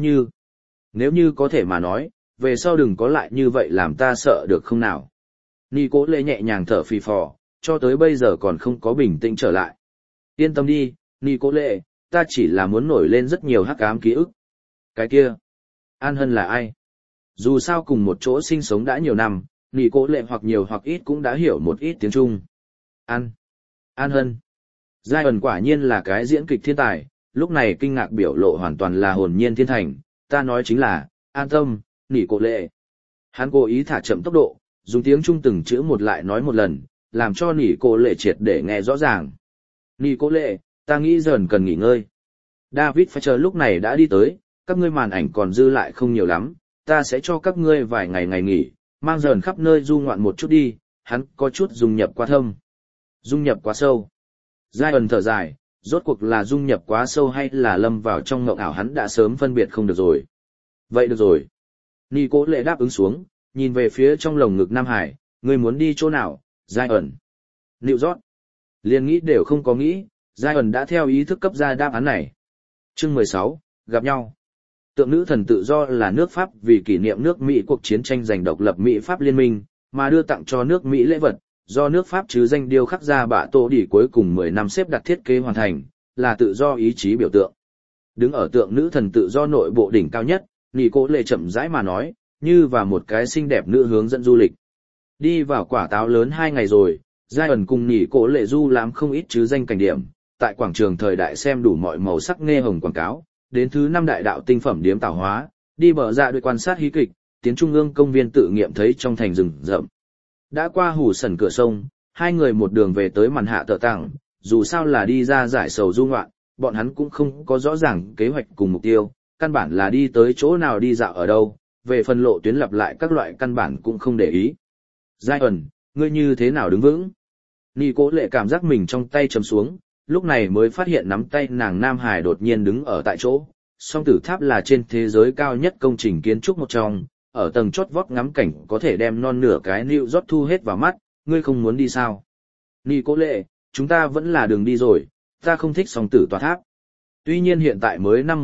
nếu như có thể mà nói, về sau đừng có lại như vậy làm ta sợ được không nào. Nị Cô Lệ nhẹ nhàng thở phì phò, cho tới bây giờ còn không có bình tĩnh trở lại. Yên tâm đi, Nị Cô Lệ, ta chỉ là muốn nổi lên rất nhiều hắc ám ký ức. Cái kia, An Hân là ai? Dù sao cùng một chỗ sinh sống đã nhiều năm, Nị Cô Lệ hoặc nhiều hoặc ít cũng đã hiểu một ít tiếng Trung. An Hân. Giai ẩn quả nhiên là cái diễn kịch thiên tài, lúc này kinh ngạc biểu lộ hoàn toàn là hồn nhiên thiên thành, ta nói chính là, an tâm, Nị Cô Lệ. Hắn cố ý thả chậm tốc độ, dùng tiếng Trung từng chữ một lại nói một lần, làm cho Nị Cô Lệ triệt để nghe rõ ràng. Nị Cô Lệ, ta nghĩ dần cần nghỉ ngơi. David Fincher lúc này đã đi tới, các ngươi màn ảnh còn dư lại không nhiều lắm, ta sẽ cho các ngươi vài ngày nghỉ, mang dần khắp nơi du ngoạn một chút đi, hắn có chút dung nhập quá thâm. Dung nhập quá sâu. Giai ẩn thở dài, rốt cuộc là dung nhập quá sâu hay là lâm vào trong ngộng ảo hắn đã sớm phân biệt không được rồi. Vậy được rồi. Nị Cô Lệ đáp ứng xuống, nhìn về phía trong lồng ngực Nam Hải, ngươi muốn đi chỗ nào, Giai ẩn. New York. Liền nghĩ đều không có nghĩ, Giai ẩn đã theo ý thức cấp ra đáp án này. Chương 16, gặp nhau. Tượng nữ thần tự do là nước Pháp vì kỷ niệm nước Mỹ cuộc chiến tranh giành độc lập Mỹ-Pháp liên minh, mà đưa tặng cho nước Mỹ lễ vật, do nước Pháp chứ danh điêu khắc ra bạ tổ đỉ cuối cùng 10 năm xếp đặt thiết kế hoàn thành, là tự do ý chí biểu tượng. Đứng ở tượng nữ thần tự do nội bộ đỉnh cao nhất, Nị Cô Lệ chậm rãi mà nói, như và một cái xinh đẹp nữ hướng dẫn du lịch. Đi vào quả táo lớn 2 ngày rồi, Giai ẩn cùng Nị Cô Lệ du lãm không ít chứ danh cảnh điểm, tại quảng trường thời đại xem đủ mọi màu sắc nghe hồng quảng cáo, đến thứ 5 đại đạo tinh phẩm điếm tảo hóa, đi bờ ra đuôi quan sát hí kịch, tiến trung ương công viên tự nghiệm thấy trong thành rừng rậm. Đã qua hủ sần cửa sông, hai người một đường về tới màn hạ tờ tặng, dù sao là đi ra giải sầu du ngoạn, bọn hắn cũng không có rõ ràng kế hoạch cùng mục tiêu, căn bản là đi tới chỗ nào đi dạo ở đâu, về phần lộ tuyến lặp lại các loại căn bản cũng không để ý. Giai ẩn, ngươi như thế nào đứng vững? Nị Cô Lệ cảm giác mình trong tay chầm xuống, lúc này mới phát hiện nắm tay nàng Nam Hải đột nhiên đứng ở tại chỗ. Song tử tháp là trên thế giới cao nhất công trình kiến trúc một trong, ở tầng chót vót ngắm cảnh có thể đem non nửa cái New York thu hết vào mắt, ngươi không muốn đi sao? Nị Cô Lệ, chúng ta vẫn là đường đi rồi, ta không thích song tử tòa tháp. Tuy nhiên hiện tại mới năm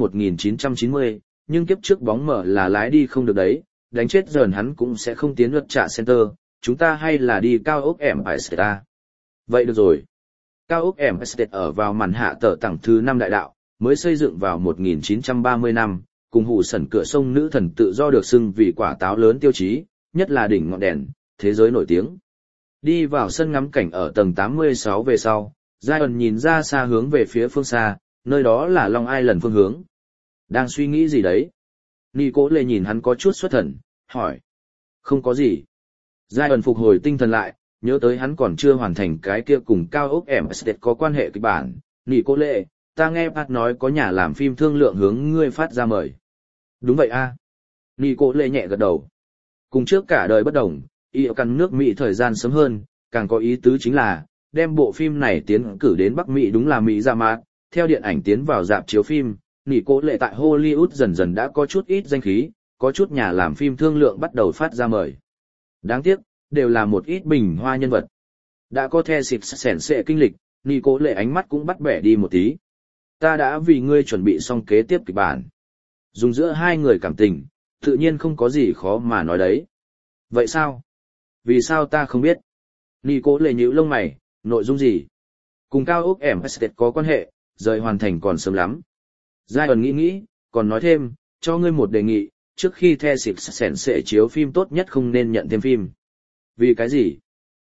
1990, nhưng kiếp trước bóng mở là lái đi không được đấy, đánh chết dần hắn cũng sẽ không tiến luật trả center, chúng ta hay là đi cao ốc Empire State. Vậy được rồi. Cao ốc Empire State ở vào màn hạ tờ tặng thứ 5 đại đạo, mới xây dựng vào 1930 năm, cùng hủ sẩn cửa sông nữ thần tự do được xưng vì quả táo lớn tiêu chí, nhất là đỉnh ngọn đèn, thế giới nổi tiếng. Đi vào sân ngắm cảnh ở tầng 86 về sau, Giai ẩn nhìn ra xa hướng về phía phương xa, nơi đó là Long Island phương hướng. Đang suy nghĩ gì đấy? Nị Cô Lệ nhìn hắn có chút xuất thần, hỏi. Không có gì. Giai ẩn phục hồi tinh thần lại, nhớ tới hắn còn chưa hoàn thành cái kia cùng cao ốc Empire có quan hệ kịch bản. Nị Cô Lệ, ta nghe Pat nói có nhà làm phim thương lượng hướng ngươi phát ra mời. Đúng vậy a. Nị Cô Lệ nhẹ gật đầu. Cùng trước cả đời bất đồng, yêu căn nước Mỹ thời gian sớm hơn, càng có ý tứ chính là, đem bộ phim này tiến cử đến Bắc Mỹ đúng là Mỹ ra mát, theo điện ảnh tiến vào rạp chiếu phim, Nị Cô Lệ tại Hollywood dần dần đã có chút ít danh khí, có chút nhà làm phim thương lượng bắt đầu phát ra mời. Đáng tiếc, đều là một ít bình hoa nhân vật. Đã có the xịt sẻn sệ kinh lịch, Nị Cô Lệ ánh mắt cũng bắt bẻ đi một tí. Ta đã vì ngươi chuẩn bị xong kế tiếp kịch bản. Dùng giữa hai người cảm tình, tự nhiên không có gì khó mà nói đấy. Vậy sao? Vì sao ta không biết? Nị Cô Lệ nhíu lông mày, nội dung gì? Cùng cao ốc Empire có quan hệ, rời hoàn thành còn sớm lắm. Giai ẩn nghĩ, còn nói thêm, cho ngươi một đề nghị, trước khi the xịt sẻn sệ chiếu phim tốt nhất không nên nhận thêm phim. Vì cái gì?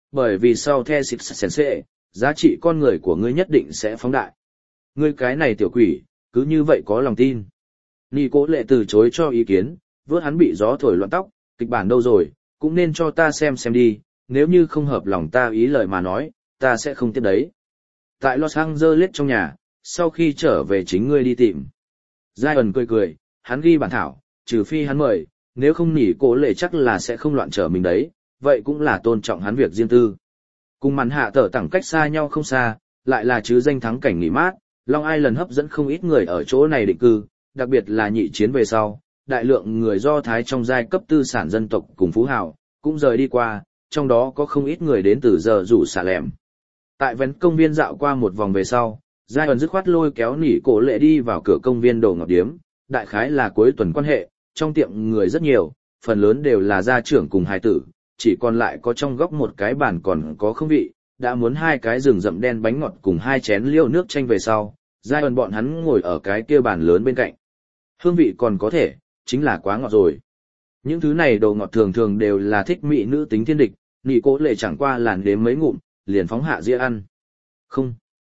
bởi vì sau the xịt sèn xệ, giá trị con người của ngươi nhất định sẽ phóng đại. Ngươi cái này tiểu quỷ, cứ như vậy có lòng tin. Nị cố lệ từ chối cho ý kiến, vớt hắn bị gió thổi loạn tóc, kịch bản đâu rồi, cũng nên cho ta xem đi, nếu như không hợp lòng ta ý lời mà nói, ta sẽ không tiếp đấy. Tại Los Angeles trong nhà, sau khi trở về chính ngươi đi tìm. Zion cười cười, hắn ghi bản thảo, trừ phi hắn mời, nếu không nỉ cố lệ chắc là sẽ không loạn trở mình đấy, vậy cũng là tôn trọng hắn việc riêng tư. Cùng màn hạ tở tẳng cách xa nhau không xa, lại là chứ danh thắng cảnh nghỉ mát, Long Island hấp dẫn không ít người ở chỗ này định cư, đặc biệt là nhị chiến về sau, đại lượng người Do Thái trong giai cấp tư sản dân tộc cùng phú hào, cũng rời đi qua, trong đó có không ít người đến từ giờ rủ xả lẻm. Tại vấn công viên dạo qua một vòng về sau, Giai ẩn dứt khoát lôi kéo nỉ cổ lệ đi vào cửa công viên đồ ngọc điếm, đại khái là cuối tuần quan hệ, trong tiệm người rất nhiều, phần lớn đều là gia trưởng cùng hài tử, chỉ còn lại có trong góc một cái bàn còn có không vị, đã muốn hai cái rừng rậm đen bánh ngọt cùng hai chén liêu nước chanh về sau, Giai ẩn bọn hắn ngồi ở cái kia bàn lớn bên cạnh. Hương vị còn có thể, chính là quá ngọt rồi. Những thứ này đồ ngọt thường thường đều là thích mỹ nữ tính thiên địch, nỉ cổ lệ chẳng qua làn đếm mấy ngụm, liền phóng hạ dĩa ăn. Không,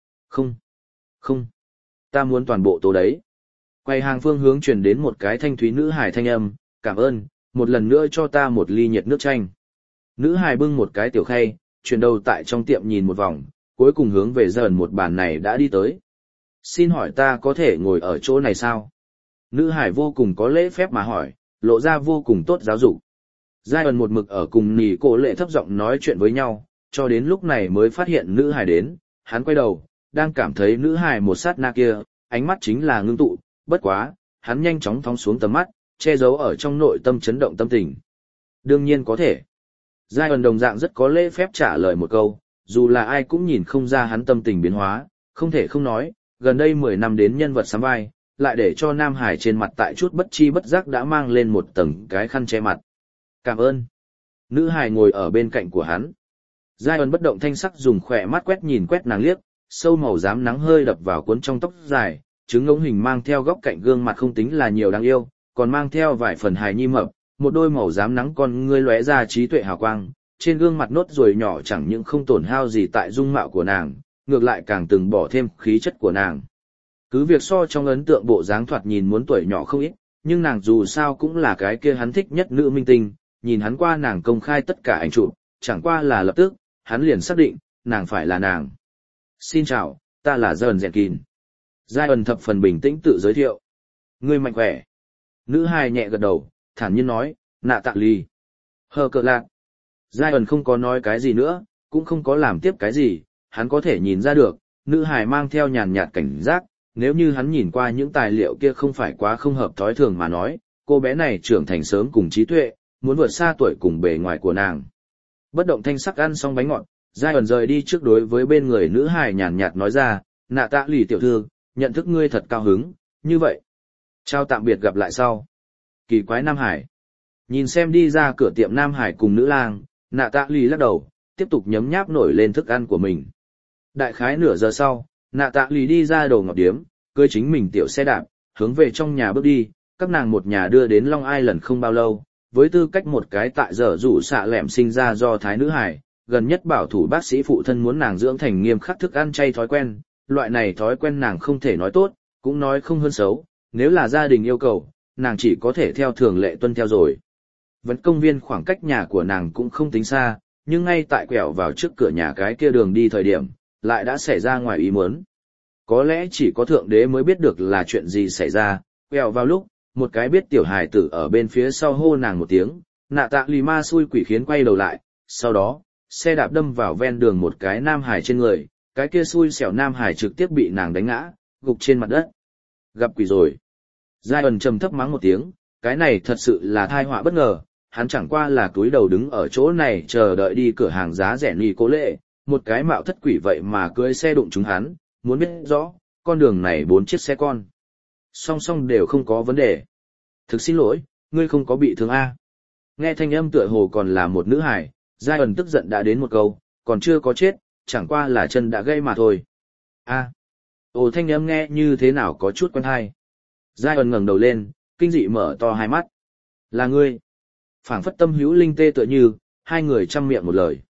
không, ta muốn toàn bộ tố đấy. Quầy hàng phương hướng truyền đến một cái thanh thúy nữ hài thanh âm, cảm ơn, một lần nữa cho ta một ly nhiệt nước chanh. Nữ hài bưng một cái tiểu khay, chuyển đầu tại trong tiệm nhìn một vòng, cuối cùng hướng về dần một bàn này đã đi tới. Xin hỏi ta có thể ngồi ở chỗ này sao? Nữ hài vô cùng có lễ phép mà hỏi, lộ ra vô cùng tốt giáo dục. Giai ẩn một mực ở cùng nỉ cổ lệ thấp giọng nói chuyện với nhau, cho đến lúc này mới phát hiện nữ hài đến, hắn quay đầu, đang cảm thấy nữ hài một sát na kia, ánh mắt chính là ngưng tụ, bất quá, hắn nhanh chóng thóng xuống tầm mắt, che giấu ở trong nội tâm chấn động tâm tình. Đương nhiên có thể. Giai ẩn đồng dạng rất có lễ phép trả lời một câu, dù là ai cũng nhìn không ra hắn tâm tình biến hóa, không thể không nói, gần đây 10 năm đến nhân vật sắm vai, lại để cho Nam Hải trên mặt tại chút bất chi bất giác đã mang lên một tầng cái khăn che mặt. Cảm ơn. Nữ Hải ngồi ở bên cạnh của hắn. Giai ẩn bất động thanh sắc dùng khỏe mắt quét nàng liếc, sâu màu xám nắng hơi đập vào cuốn trong tóc dài, trứng ngỗng hình mang theo góc cạnh gương mặt không tính là nhiều đáng yêu, còn mang theo vài phần hài nhi mập, một đôi màu xám nắng con ngươi lóe ra trí tuệ hào quang, trên gương mặt nốt ruồi nhỏ chẳng những không tổn hao gì tại dung mạo của nàng, ngược lại càng từng bỏ thêm khí chất của nàng. Cứ việc so trong ấn tượng bộ dáng thoạt nhìn muốn tuổi nhỏ không ít, nhưng nàng dù sao cũng là cái kia hắn thích nhất nữ minh tinh, nhìn hắn qua nàng công khai tất cả ảnh chụp, chẳng qua là lập tức, hắn liền xác định, nàng phải là nàng. Xin chào, ta là Dần Dẹn Kìn. Giai ẩn thập phần bình tĩnh tự giới thiệu. Ngươi mạnh khỏe. Nữ hài nhẹ gật đầu, thản nhiên nói, nạ tạ ly. Hờ cờ lạc. Giai ẩn không có nói cái gì nữa, cũng không có làm tiếp cái gì, hắn có thể nhìn ra được, nữ hài mang theo nhàn nhạt cảnh giác, nếu như hắn nhìn qua những tài liệu kia không phải quá không hợp thói thường mà nói, cô bé này trưởng thành sớm cùng trí tuệ, muốn vượt xa tuổi cùng bề ngoài của nàng. Bất động thanh sắc ăn xong bánh ngọt, Giai ẩn rời đi trước đối với bên người nữ hài nhàn nhạt nói ra, nạ tạ lì tiểu thư, nhận thức ngươi thật cao hứng, như vậy. Chào tạm biệt gặp lại sau. Kỳ quái Nam Hải. Nhìn xem đi ra cửa tiệm Nam Hải cùng nữ lang, nạ tạ lì lắc đầu, tiếp tục nhấm nháp nổi lên thức ăn của mình. Đại khái nửa giờ sau, nạ tạ lì đi ra đồ ngọc điếm, cưới chính mình tiểu xe đạp, hướng về trong nhà bước đi, các nàng một nhà đưa đến Long Island không bao lâu, với tư cách một cái tại giờ rủ xạ lẻm sinh ra do thái nữ hải, gần nhất bảo thủ bác sĩ phụ thân muốn nàng dưỡng thành nghiêm khắc thức ăn chay thói quen, loại này thói quen nàng không thể nói tốt, cũng nói không hơn xấu, nếu là gia đình yêu cầu, nàng chỉ có thể theo thường lệ tuân theo rồi. Vẫn công viên khoảng cách nhà của nàng cũng không tính xa, nhưng ngay tại quẹo vào trước cửa nhà cái kia đường đi thời điểm, lại đã xảy ra ngoài ý muốn. Có lẽ chỉ có thượng đế mới biết được là chuyện gì xảy ra, quẹo vào lúc, một cái biết tiểu hài tử ở bên phía sau hô nàng một tiếng, nạ tạ lì ma xui quỷ khiến quay đầu lại, sau đó, xe đạp đâm vào ven đường một cái nam hài trên người, cái kia xui xẻo nam hài trực tiếp bị nàng đánh ngã, gục trên mặt đất. Gặp quỷ rồi. Giai ẩn trầm thấp mắng một tiếng, cái này thật sự là tai họa bất ngờ, hắn chẳng qua là túi đầu đứng ở chỗ này chờ đợi đi cửa hàng giá rẻ nỉ cố lệ, một cái mạo thất quỷ vậy mà cưỡi xe đụng chúng hắn, muốn biết rõ, con đường này 4 chiếc xe con. Song song đều không có vấn đề. Thực xin lỗi, ngươi không có bị thương a? Nghe thanh âm tựa hồ còn là một nữ hài, Giai ẩn tức giận đã đến một câu, còn chưa có chết, chẳng qua là chân đã gây mà thôi. A. Ồ thanh âm nghe như thế nào có chút quen hay. Giai ẩn ngẩng đầu lên, kinh dị mở to hai mắt. Là ngươi. Phảng phất tâm hữu linh tê tựa như, hai người chăm miệng một lời.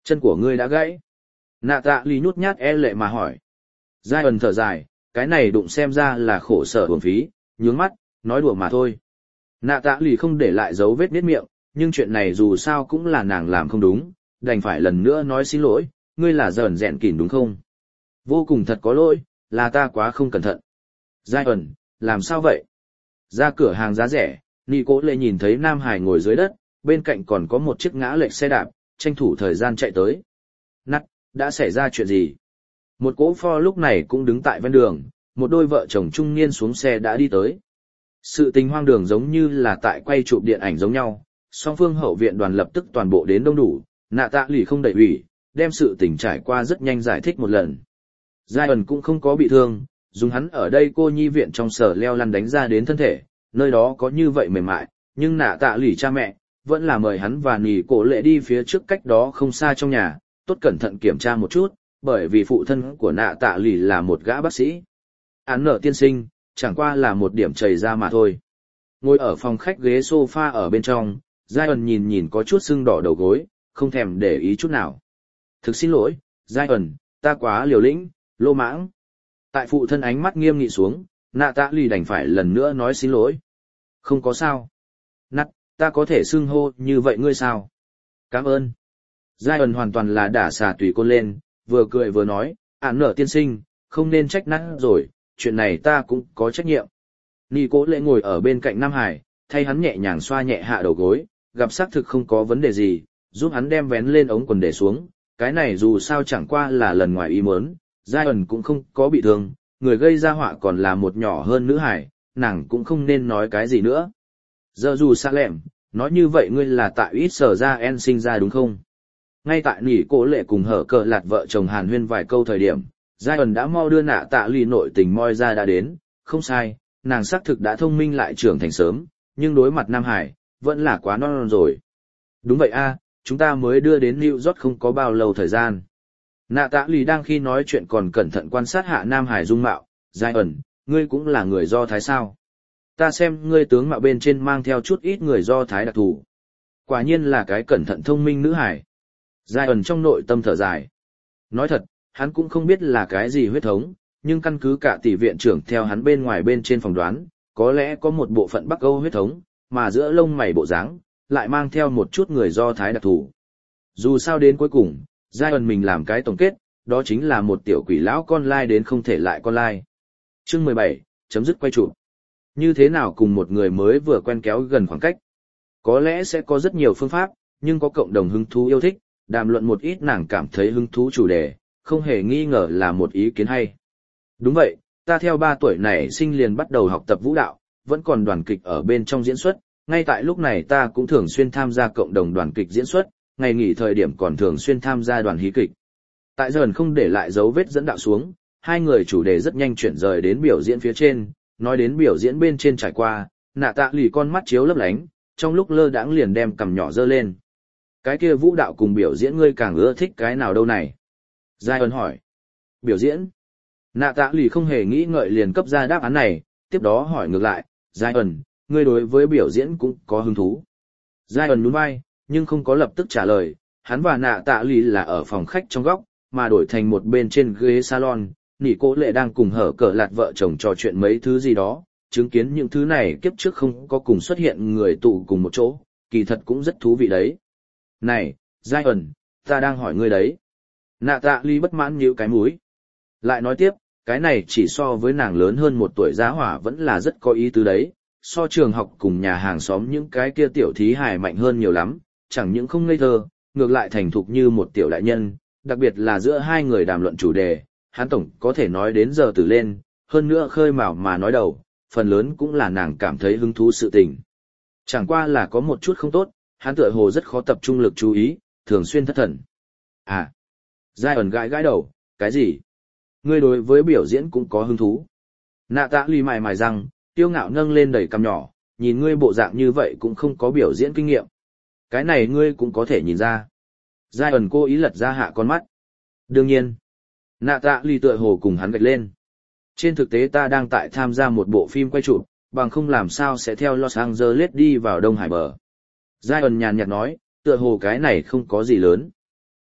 Chân của ngươi đã gãy. Nạ tạ lì nhút nhát e lệ mà hỏi. Giai ẩn thở dài, cái này đụng xem ra là khổ sở uổng phí, nhướng mắt, nói đùa mà thôi. Nạ tạ lì không để lại dấu vết niết miệng, nhưng chuyện này dù sao cũng là nàng làm không đúng, đành phải lần nữa nói xin lỗi, ngươi là dởn dẹn kỉn đúng không? Vô cùng thật có lỗi, là ta quá không cẩn thận. Giai ẩn, làm sao vậy? Ra cửa hàng giá rẻ, Nị Cố Lệ nhìn thấy Nam Hải ngồi dưới đất, bên cạnh còn có một chiếc ngã lệch xe đạp, tranh thủ thời gian chạy tới. Nắt, đã xảy ra chuyện gì? Một cỗ Ford lúc này cũng đứng tại ven đường, một đôi vợ chồng trung niên xuống xe đã đi tới. Sự tình hoang đường giống như là tại quay chụp điện ảnh giống nhau, song phương hậu viện đoàn lập tức toàn bộ đến đông đủ, Nạ Tạ lì không đẩy ủy, đem sự tình trải qua rất nhanh giải thích một lần. Giai ẩn cũng không có bị thương, dùng hắn ở đây cô nhi viện trong sở leo lăn đánh ra đến thân thể, nơi đó có như vậy mềm mại, nhưng Nạ Tạ lì cha mẹ, vẫn là mời hắn và Nị Cố Lệ đi phía trước cách đó không xa trong nhà, tốt cẩn thận kiểm tra một chút, bởi vì phụ thân của Nạ Tạ lì là một gã bác sĩ. Án nợ tiên sinh, chẳng qua là một điểm chảy ra mà thôi. Ngồi ở phòng khách ghế sofa ở bên trong, Giai ẩn nhìn có chút sưng đỏ đầu gối, không thèm để ý chút nào. Thực xin lỗi, Giai ẩn, ta quá liều lĩnh, lô mãng. Tại phụ thân ánh mắt nghiêm nghị xuống, Nạ Tạ lì đành phải lần nữa nói xin lỗi. Không có sao. Nắt, ta có thể xưng hô như vậy ngươi sao? Cảm ơn. Giai ẩn hoàn toàn là đả xà tùy côn lên, vừa cười vừa nói, án nợ tiên sinh, không nên trách nát rồi, chuyện này ta cũng có trách nhiệm. Nị Cố Lệ ngồi ở bên cạnh Nam Hải, thay hắn nhẹ nhàng xoa nhẹ hạ đầu gối, gặp xác thực không có vấn đề gì, giúp hắn đem vén lên ống quần để xuống, cái này dù sao chẳng qua là lần ngoài ý muốn, Giai ẩn cũng không có bị thương, người gây ra họa còn là một nhỏ hơn nữ hải, nàng cũng không nên nói cái gì nữa. Giờ dù xa lẹm, nói như vậy ngươi là tại ít sở ra en sinh ra đúng không? Ngay tại Nị Cố Lệ cùng hở cờ lạt vợ chồng hàn huyên vài câu thời điểm, Giai ẩn đã mau đưa Nạ Tạ lì nội tình moi ra đã đến, không sai, nàng xác thực đã thông minh lại trưởng thành sớm, nhưng đối mặt Nam Hải, vẫn là quá non rồi. Đúng vậy a, chúng ta mới đưa đến New York không có bao lâu thời gian. Nạ Tạ lì đang khi nói chuyện còn cẩn thận quan sát hạ Nam Hải dung mạo, Giai ẩn, ngươi cũng là người Do Thái sao? Ta xem ngươi tướng mạo bên trên mang theo chút ít người Do Thái đặc thù. Quả nhiên là cái cẩn thận thông minh nữ hải. Giai ẩn trong nội tâm thở dài. Nói thật, hắn cũng không biết là cái gì huyết thống, nhưng căn cứ cả tỷ viện trưởng theo hắn bên ngoài bên trên phỏng đoán, có lẽ có một bộ phận Bắc Âu huyết thống, mà giữa lông mày bộ dáng lại mang theo một chút người Do Thái đặc thù. Dù sao đến cuối cùng, Giai ẩn mình làm cái tổng kết, đó chính là một tiểu quỷ lão con lai đến không thể lại con lai. Chương 17, chấm dứt quay chụp. Như thế nào cùng một người mới vừa quen kéo gần khoảng cách? Có lẽ sẽ có rất nhiều phương pháp, nhưng có cộng đồng hứng thú yêu thích, đàm luận một ít nàng cảm thấy hứng thú chủ đề, không hề nghi ngờ là một ý kiến hay. Đúng vậy, ta theo 3 tuổi này sinh liền bắt đầu học tập vũ đạo, vẫn còn đoàn kịch ở bên trong diễn xuất, ngay tại lúc này ta cũng thường xuyên tham gia cộng đồng đoàn kịch diễn xuất, ngày nghỉ thời điểm còn thường xuyên tham gia đoàn hí kịch. Tại dần không để lại dấu vết dẫn đạo xuống, hai người chủ đề rất nhanh chuyển rời đến biểu diễn phía trên, nói đến biểu diễn bên trên trải qua, Nạ Tạ lì con mắt chiếu lấp lánh, trong lúc lơ đãng liền đem cằm nhỏ giơ lên. Cái kia vũ đạo cùng biểu diễn ngươi càng ưa thích cái nào đâu này? Giai ẩn hỏi. Biểu diễn. Nạ Tạ lì không hề nghĩ ngợi liền cấp ra đáp án này, tiếp đó hỏi ngược lại, Giai ẩn, ngươi đối với biểu diễn cũng có hứng thú. Giai ẩn nhún vai, nhưng không có lập tức trả lời, hắn và Nạ Tạ lì là ở phòng khách trong góc, mà đổi thành một bên trên ghế salon, Nị Cố Lệ đang cùng hở cờ lạt vợ chồng trò chuyện mấy thứ gì đó, chứng kiến những thứ này kiếp trước không có cùng xuất hiện người tụ cùng một chỗ, kỳ thật cũng rất thú vị đấy. Này, Giai ẩn, ta đang hỏi ngươi đấy. Nạ Tạ lì bất mãn nhíu cái mũi. Lại nói tiếp, cái này chỉ so với nàng lớn hơn 1 tuổi giá hỏa vẫn là rất có ý tứ đấy, so trường học cùng nhà hàng xóm những cái kia tiểu thí hài mạnh hơn nhiều lắm, chẳng những không ngây thơ, ngược lại thành thục như một tiểu đại nhân, đặc biệt là giữa hai người đàm luận chủ đề, hắn tổng có thể nói đến giờ từ lên, hơn nữa khơi mào mà nói đầu, phần lớn cũng là nàng cảm thấy hứng thú sự tình. Chẳng qua là có một chút không tốt, hắn tựa hồ rất khó tập trung lực chú ý, thường xuyên thất thần. À, Giai ẩn gãi gãi đầu, cái gì? Ngươi đối với biểu diễn cũng có hứng thú. Nạ Tạ lì mài mài răng, tiêu ngạo nâng lên đầy cằm nhỏ, nhìn ngươi bộ dạng như vậy cũng không có biểu diễn kinh nghiệm. Cái này ngươi cũng có thể nhìn ra. Giai ẩn cố ý lật ra hạ con mắt. Đương nhiên. Nạ Tạ lì tựa hồ cùng hắn gạch lên. Trên thực tế ta đang tại tham gia một bộ phim quay chụp, bằng không làm sao sẽ theo Los Angeles đi vào Đông Hải bờ. Giai ẩn nhàn nhạt nói, tựa hồ cái này không có gì lớn.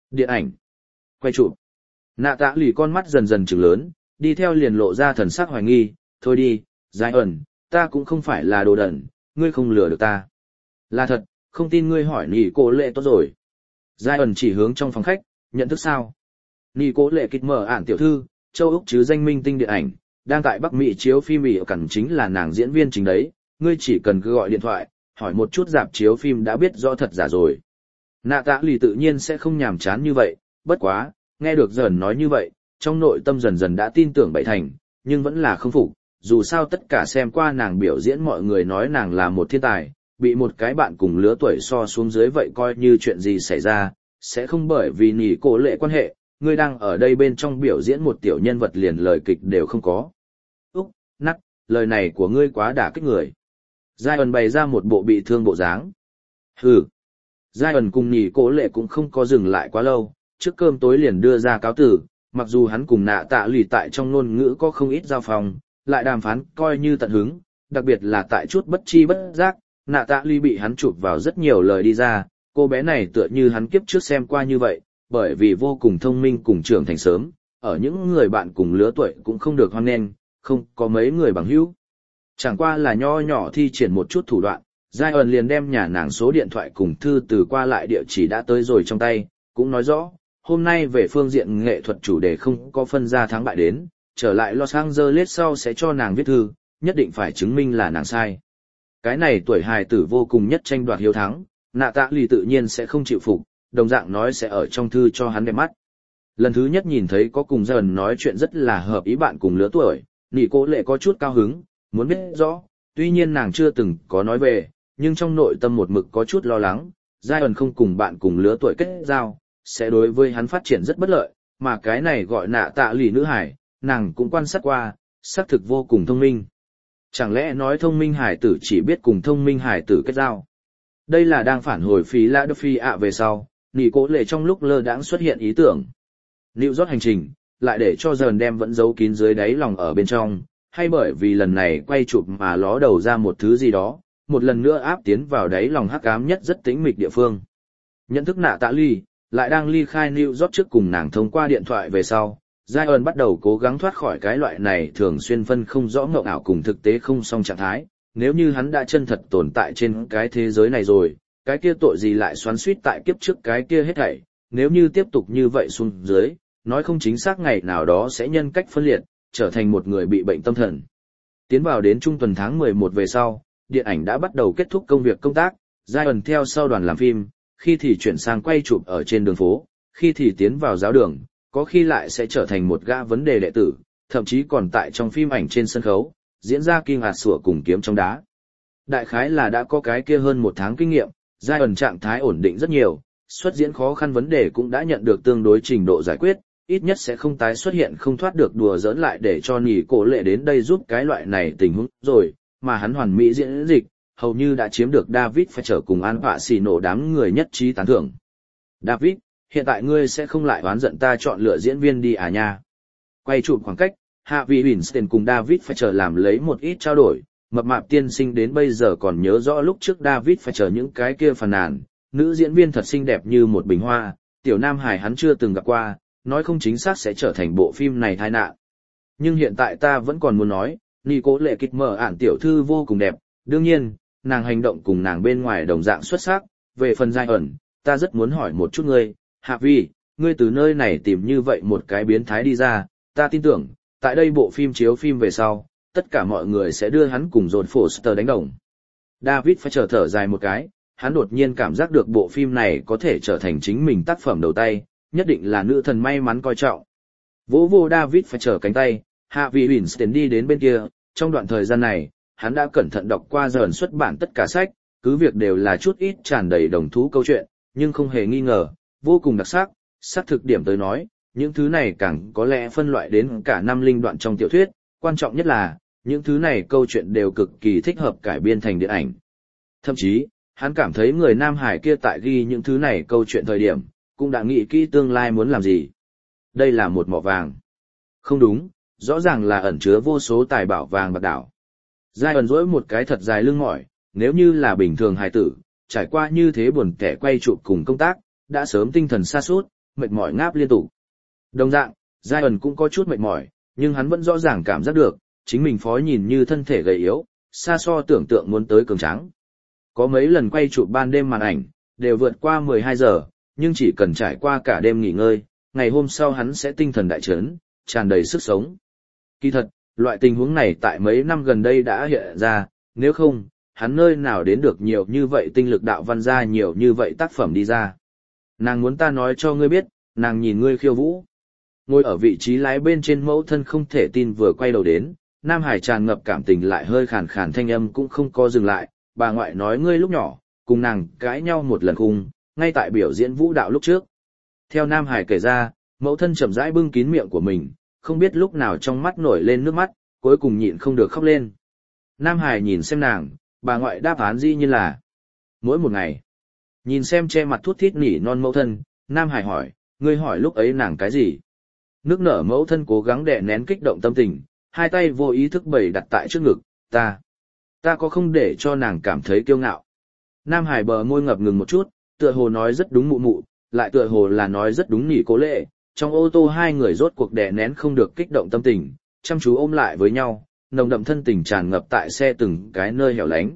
Điện ảnh. Quay chụp. Nạ tạ lì con mắt dần dần trừng lớn, đi theo liền lộ ra thần sắc hoài nghi, thôi đi, Giai ẩn, ta cũng không phải là đồ đần, ngươi không lừa được ta. Là thật, không tin ngươi hỏi nỉ cô lệ tốt rồi. Giai ẩn chỉ hướng trong phòng khách, nhận thức sao? Nỉ cô lệ kịch mở ản tiểu thư, châu Úc chứ danh minh tinh điện ảnh, đang tại Bắc Mỹ chiếu phim Mỹ cẩn chính là nàng diễn viên chính đấy, ngươi chỉ cần cứ gọi điện thoại, hỏi một chút dạp chiếu phim đã biết rõ thật giả rồi. Nạ tạ lì tự nhiên sẽ không nhàm chán như vậy, bất quá, nghe được dần nói như vậy, trong nội tâm dần dần đã tin tưởng bảy thành, nhưng vẫn là không phục, dù sao tất cả xem qua nàng biểu diễn mọi người nói nàng là một thiên tài, bị một cái bạn cùng lứa tuổi so xuống dưới vậy coi như chuyện gì xảy ra, sẽ không bởi vì nỉ cổ lệ quan hệ, ngươi đang ở đây bên trong biểu diễn một tiểu nhân vật liền lời kịch đều không có. Úc, nắc, lời này của ngươi quá đả kích người. Giai ẩn bày ra một bộ bị thương bộ dáng. Hừ. Giai ẩn cùng nỉ cổ lệ cũng không có dừng lại quá lâu, trước cơm tối liền đưa ra cáo tử, mặc dù hắn cùng nạ tạ lì tại trong ngôn ngữ có không ít giao phòng, lại đàm phán coi như tận hứng, đặc biệt là tại chút bất chi bất giác, nạ tạ lì bị hắn chụp vào rất nhiều lời đi ra, cô bé này tựa như hắn kiếp trước xem qua như vậy, bởi vì vô cùng thông minh cùng trưởng thành sớm, ở những người bạn cùng lứa tuổi cũng không được hoan nghênh, không có mấy người bằng hữu. Chẳng qua là nho nhỏ thi triển một chút thủ đoạn, Giai ẩn liền đem nhà nàng số điện thoại cùng thư từ qua lại địa chỉ đã tới rồi trong tay, cũng nói rõ, hôm nay về phương diện nghệ thuật chủ đề không có phân ra thắng bại đến, trở lại Los Angeles sau sẽ cho nàng viết thư, nhất định phải chứng minh là nàng sai. Cái này tuổi hài tử vô cùng nhất tranh đoạt hiếu thắng, nạ tạ lì tự nhiên sẽ không chịu phục, đồng dạng nói sẽ ở trong thư cho hắn đẹp mắt. Lần thứ nhất nhìn thấy có cùng dần nói chuyện rất là hợp ý bạn cùng lứa tuổi, nỉ cô lệ có chút cao hứng, muốn biết rõ, tuy nhiên nàng chưa từng có nói về, nhưng trong nội tâm một mực có chút lo lắng, Giai ẩn không cùng bạn cùng lứa tuổi kết giao, sẽ đối với hắn phát triển rất bất lợi, mà cái này gọi nạ tạ lì nữ hải, nàng cũng quan sát qua, xác thực vô cùng thông minh. Chẳng lẽ nói thông minh hải tử chỉ biết cùng thông minh hải tử kết giao? Đây là đang phản hồi phí lã đức phi ạ về sau, nỉ cố lệ trong lúc lơ đãng xuất hiện ý tưởng. New York hành trình, lại để cho dần đem vẫn giấu kín dưới đáy lòng ở bên trong, hay bởi vì lần này quay chụp mà ló đầu ra một thứ gì đó, một lần nữa áp tiến vào đáy lòng hắc ám nhất rất tĩnh mịch địa phương. Nhận thức nạ tạ ly, lại đang ly khai New York trước cùng nàng thông qua điện thoại về sau, Giai ẩn bắt đầu cố gắng thoát khỏi cái loại này thường xuyên phân không rõ ngộng ảo cùng thực tế không song trạng thái, nếu như hắn đã chân thật tồn tại trên cái thế giới này rồi, cái kia tội gì lại xoắn suýt tại kiếp trước cái kia hết thảy, nếu như tiếp tục như vậy xuống dưới, nói không chính xác ngày nào đó sẽ nhân cách phân liệt, trở thành một người bị bệnh tâm thần. Tiến vào đến trung tuần tháng 11 về sau, điện ảnh đã bắt đầu kết thúc công việc công tác, Giai ẩn theo sau đoàn làm phim, khi thì chuyển sang quay chụp ở trên đường phố, khi thì tiến vào giáo đường, có khi lại sẽ trở thành một gã vấn đề đệ tử, thậm chí còn tại trong phim ảnh trên sân khấu, diễn ra kinh hạt sủa cùng kiếm trong đá. Đại khái là đã có cái kia hơn một tháng kinh nghiệm, Giai ẩn trạng thái ổn định rất nhiều, xuất diễn khó khăn vấn đề cũng đã nhận được tương đối trình độ giải quyết, ít nhất sẽ không tái xuất hiện không thoát được đùa giỡn lại để cho nỉ cổ lệ đến đây giúp cái loại này tình huống rồi, mà hắn hoàn mỹ diễn dịch, hầu như đã chiếm được David Fincher cùng Al Pacino đám người nhất trí tán thưởng. David, hiện tại ngươi sẽ không lại oán giận ta chọn lựa diễn viên đi à nha. Quay chụp khoảng cách, Harvey Weinstein cùng David Fincher làm lấy một ít trao đổi, mập mạp tiên sinh đến bây giờ còn nhớ rõ lúc trước David Fincher những cái kia phàn nàn, nữ diễn viên thật xinh đẹp như một bình hoa, tiểu nam hài hắn chưa từng gặp qua, nói không chính xác sẽ trở thành bộ phim này tai nạn. Nhưng hiện tại ta vẫn còn muốn nói, Nicole Lệ kịch mở ản tiểu thư vô cùng đẹp, đương nhiên, nàng hành động cùng nàng bên ngoài đồng dạng xuất sắc, về phần Giai ẩn, ta rất muốn hỏi một chút ngươi, Harvey, ngươi từ nơi này tìm như vậy một cái biến thái đi ra, ta tin tưởng, tại đây bộ phim chiếu phim về sau, tất cả mọi người sẽ đưa hắn cùng John Foster đánh đồng. David phải thở dài một cái, hắn đột nhiên cảm giác được bộ phim này có thể trở thành chính mình tác phẩm đầu tay, nhất định là nữ thần may mắn coi trọng. Vỗ vô David phải trở cánh tay, Harvey Weinstein đi đến bên kia, trong đoạn thời gian này, hắn đã cẩn thận đọc qua dần xuất bản tất cả sách, cứ việc đều là chút ít tràn đầy đồng thú câu chuyện, nhưng không hề nghi ngờ, vô cùng đặc sắc, xác thực điểm tới nói, những thứ này càng có lẽ phân loại đến cả năm linh đoạn trong tiểu thuyết, quan trọng nhất là, những thứ này câu chuyện đều cực kỳ thích hợp cải biên thành điện ảnh. Thậm chí, hắn cảm thấy người Nam Hải kia tại ghi những thứ này câu chuyện thời điểm, cũng đã nghĩ kỹ tương lai muốn làm gì. Đây là một mỏ vàng. Không đúng, rõ ràng là ẩn chứa vô số tài bảo vàng bạc đảo. Giai ẩn dỗi một cái thật dài lưng mỏi, nếu như là bình thường hài tử, trải qua như thế buồn kẻ quay chụp cùng công tác, đã sớm tinh thần sa sút, mệt mỏi ngáp liên tục. Đồng dạng, Giai ẩn cũng có chút mệt mỏi, nhưng hắn vẫn rõ ràng cảm giác được, chính mình phó nhìn như thân thể gầy yếu, xa so tưởng tượng muốn tới cường tráng. Có mấy lần quay chụp ban đêm màn ảnh, đều vượt qua 12 giờ, nhưng chỉ cần trải qua cả đêm nghỉ ngơi, ngày hôm sau hắn sẽ tinh thần đại chấn, tràn đầy sức sống. Kỳ thật, loại tình huống này tại mấy năm gần đây đã hiện ra, nếu không, hắn nơi nào đến được nhiều như vậy tinh lực đạo văn ra nhiều như vậy tác phẩm đi ra. Nàng muốn ta nói cho ngươi biết, nàng nhìn ngươi khiêu vũ. Ngồi ở vị trí lái bên trên mẫu thân không thể tin vừa quay đầu đến, Nam Hải tràn ngập cảm tình lại hơi khàn khàn thanh âm cũng không có dừng lại, bà ngoại nói ngươi lúc nhỏ, cùng nàng cãi nhau một lần cùng, ngay tại biểu diễn vũ đạo lúc trước. Theo Nam Hải kể ra, mẫu thân chậm rãi bưng kín miệng của mình, không biết lúc nào trong mắt nổi lên nước mắt, cuối cùng nhịn không được khóc lên. Nam Hải nhìn xem nàng, bà ngoại đáp án dĩ như là mỗi một ngày. Nhìn xem che mặt thút thít nỉ non mẫu thân, Nam Hải hỏi, ngươi hỏi lúc ấy nàng cái gì? Nước nở mẫu thân cố gắng đè nén kích động tâm tình, hai tay vô ý thức bày đặt tại trước ngực, ta có không để cho nàng cảm thấy kiêu ngạo. Nam Hải bờ môi ngập ngừng một chút, tựa hồ nói rất đúng mụ mụ, lại tựa hồ là nói rất đúng nỉ cố lệ. Trong ô tô hai người rốt cuộc đè nén không được kích động tâm tình, chăm chú ôm lại với nhau, nồng đậm thân tình tràn ngập tại xe từng cái nơi hẻo lánh.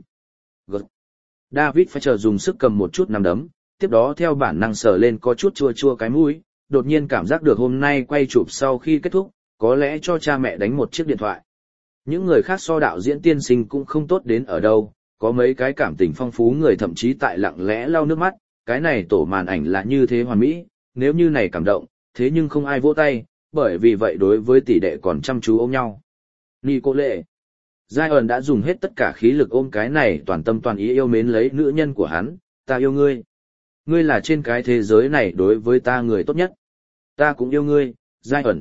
David phải chờ dùng sức cầm một chút nắm đấm, tiếp đó theo bản năng sờ lên có chút chua chua cái mũi, đột nhiên cảm giác được hôm nay quay chụp sau khi kết thúc, có lẽ cho cha mẹ đánh một chiếc điện thoại. Những người khác so đạo diễn tiên sinh cũng không tốt đến ở đâu, có mấy cái cảm tình phong phú người thậm chí tại lặng lẽ lau nước mắt, cái này tổ màn ảnh là như thế hoàn mỹ, nếu như này cảm động, thế nhưng không ai vỗ tay, bởi vì vậy đối với tỷ đệ còn chăm chú ôm nhau. Nicole Zion đã dùng hết tất cả khí lực ôm cái này toàn tâm toàn ý yêu mến lấy nữ nhân của hắn, ta yêu ngươi. Ngươi là trên cái thế giới này đối với ta người tốt nhất. Ta cũng yêu ngươi, Zion.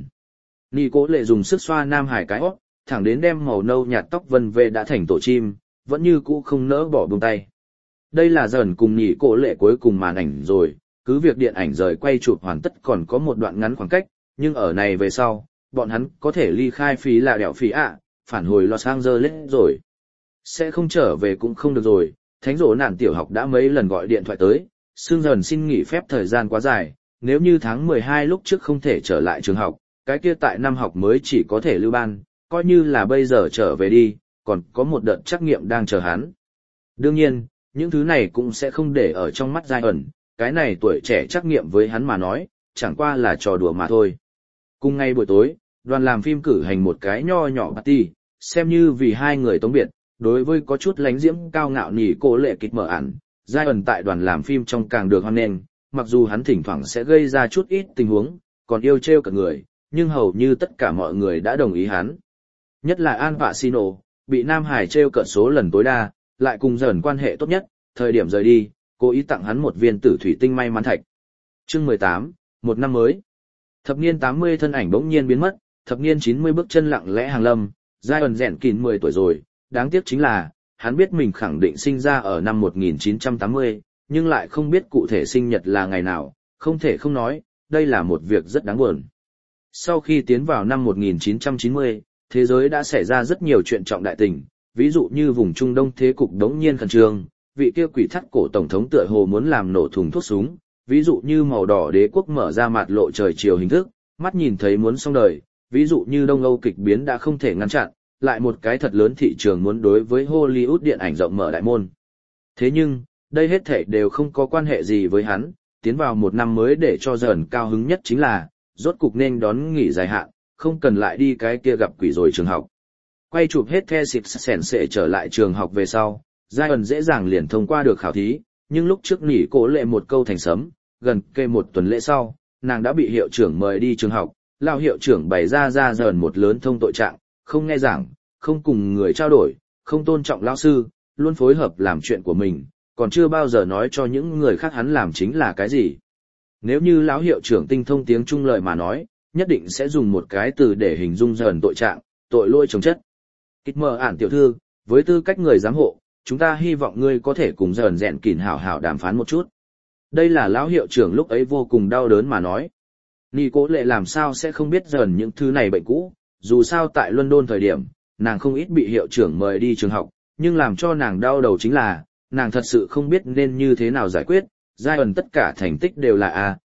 Nicole dùng sức xoa Nam Hải cái hót, thẳng đến đem màu nâu nhạt tóc vân về đã thành tổ chim, vẫn như cũ không nỡ bỏ buông tay. Đây là dần cùng Nicole cuối cùng màn ảnh rồi, cứ việc điện ảnh rời quay chụp hoàn tất còn có một đoạn ngắn khoảng cách, nhưng ở này về sau, bọn hắn có thể ly khai phí là đẹo phí ạ, phản hồi Los Angeles rồi. Sẽ không trở về cũng không được rồi, thánh rổ nạn tiểu học đã mấy lần gọi điện thoại tới, Sương dần xin nghỉ phép thời gian quá dài, nếu như tháng 12 lúc trước không thể trở lại trường học, cái kia tại năm học mới chỉ có thể lưu ban, coi như là bây giờ trở về đi, còn có một đợt trắc nghiệm đang chờ hắn. Đương nhiên, những thứ này cũng sẽ không để ở trong mắt Zion, cái này tuổi trẻ trắc nghiệm với hắn mà nói, chẳng qua là trò đùa mà thôi. Cùng ngày buổi tối, đoàn làm phim cử hành một cái nho nhỏ party, xem như vì hai người tống biệt, đối với có chút lánh diễm cao ngạo nỉ cô lệ kịch mở ẩn, Zion tại đoàn làm phim trong càng được hoan nghênh, mặc dù hắn thỉnh thoảng sẽ gây ra chút ít tình huống, còn yêu trêu cả người, nhưng hầu như tất cả mọi người đã đồng ý hắn. Nhất là Al Pacino, bị Nam Hải trêu cợt số lần tối đa, lại cùng dần quan hệ tốt nhất, thời điểm rời đi, cố ý tặng hắn một viên tử thủy tinh may mắn thạch. Chương 18, một năm mới. Thập niên 80 thân ảnh bỗng nhiên biến mất, thập niên 90 bước chân lặng lẽ hàng lâm, Zion rèn kín 10 tuổi rồi, đáng tiếc chính là, hắn biết mình khẳng định sinh ra ở năm 1980, nhưng lại không biết cụ thể sinh nhật là ngày nào, không thể không nói, đây là một việc rất đáng buồn. Sau khi tiến vào năm 1990, thế giới đã xảy ra rất nhiều chuyện trọng đại tình, ví dụ như vùng Trung Đông thế cục đống nhiên khẩn trương, vị kia quỷ thắt cổ tổng thống tựa hồ muốn làm nổ thùng thuốc súng, ví dụ như màu đỏ đế quốc mở ra mặt lộ trời chiều hình thức, mắt nhìn thấy muốn xong đời, ví dụ như Đông Âu kịch biến đã không thể ngăn chặn, lại một cái thật lớn thị trường muốn đối với Hollywood điện ảnh rộng mở đại môn. Thế nhưng, đây hết thảy đều không có quan hệ gì với hắn, tiến vào một năm mới để cho dần cao hứng nhất chính là, rốt cục nên đón nghỉ dài hạn, không cần lại đi cái kia gặp quỷ rồi trường học. Quay chụp hết The Six Sense trở lại trường học về sau, Zion dễ dàng liền thông qua được khảo thí, nhưng lúc trước nỉ cố lệ một câu thành sấm, gần kề một tuần lễ sau, nàng đã bị hiệu trưởng mời đi trường học, lao hiệu trưởng bày ra dần một lớn thông tội trạng, không nghe giảng, không cùng người trao đổi, không tôn trọng lão sư, luôn phối hợp làm chuyện của mình, còn chưa bao giờ nói cho những người khác hắn làm chính là cái gì. Nếu như lão hiệu trưởng tinh thông tiếng Trung lời mà nói, nhất định sẽ dùng một cái từ để hình dung dần tội trạng, tội lỗi chồng chất. Kịch mờ ản tiểu thư, với tư cách người giám hộ, chúng ta hy vọng ngươi có thể cùng dần dẹn kỉn hảo hảo đàm phán một chút. Đây là lão hiệu trưởng lúc ấy vô cùng đau đớn mà nói. Nì cố lệ làm sao sẽ không biết dần những thứ này bệnh cũ, dù sao tại London thời điểm, nàng không ít bị hiệu trưởng mời đi trường học, nhưng làm cho nàng đau đầu chính là, nàng thật sự không biết nên như thế nào giải quyết, giai ẩn tất cả thành tích đều là A,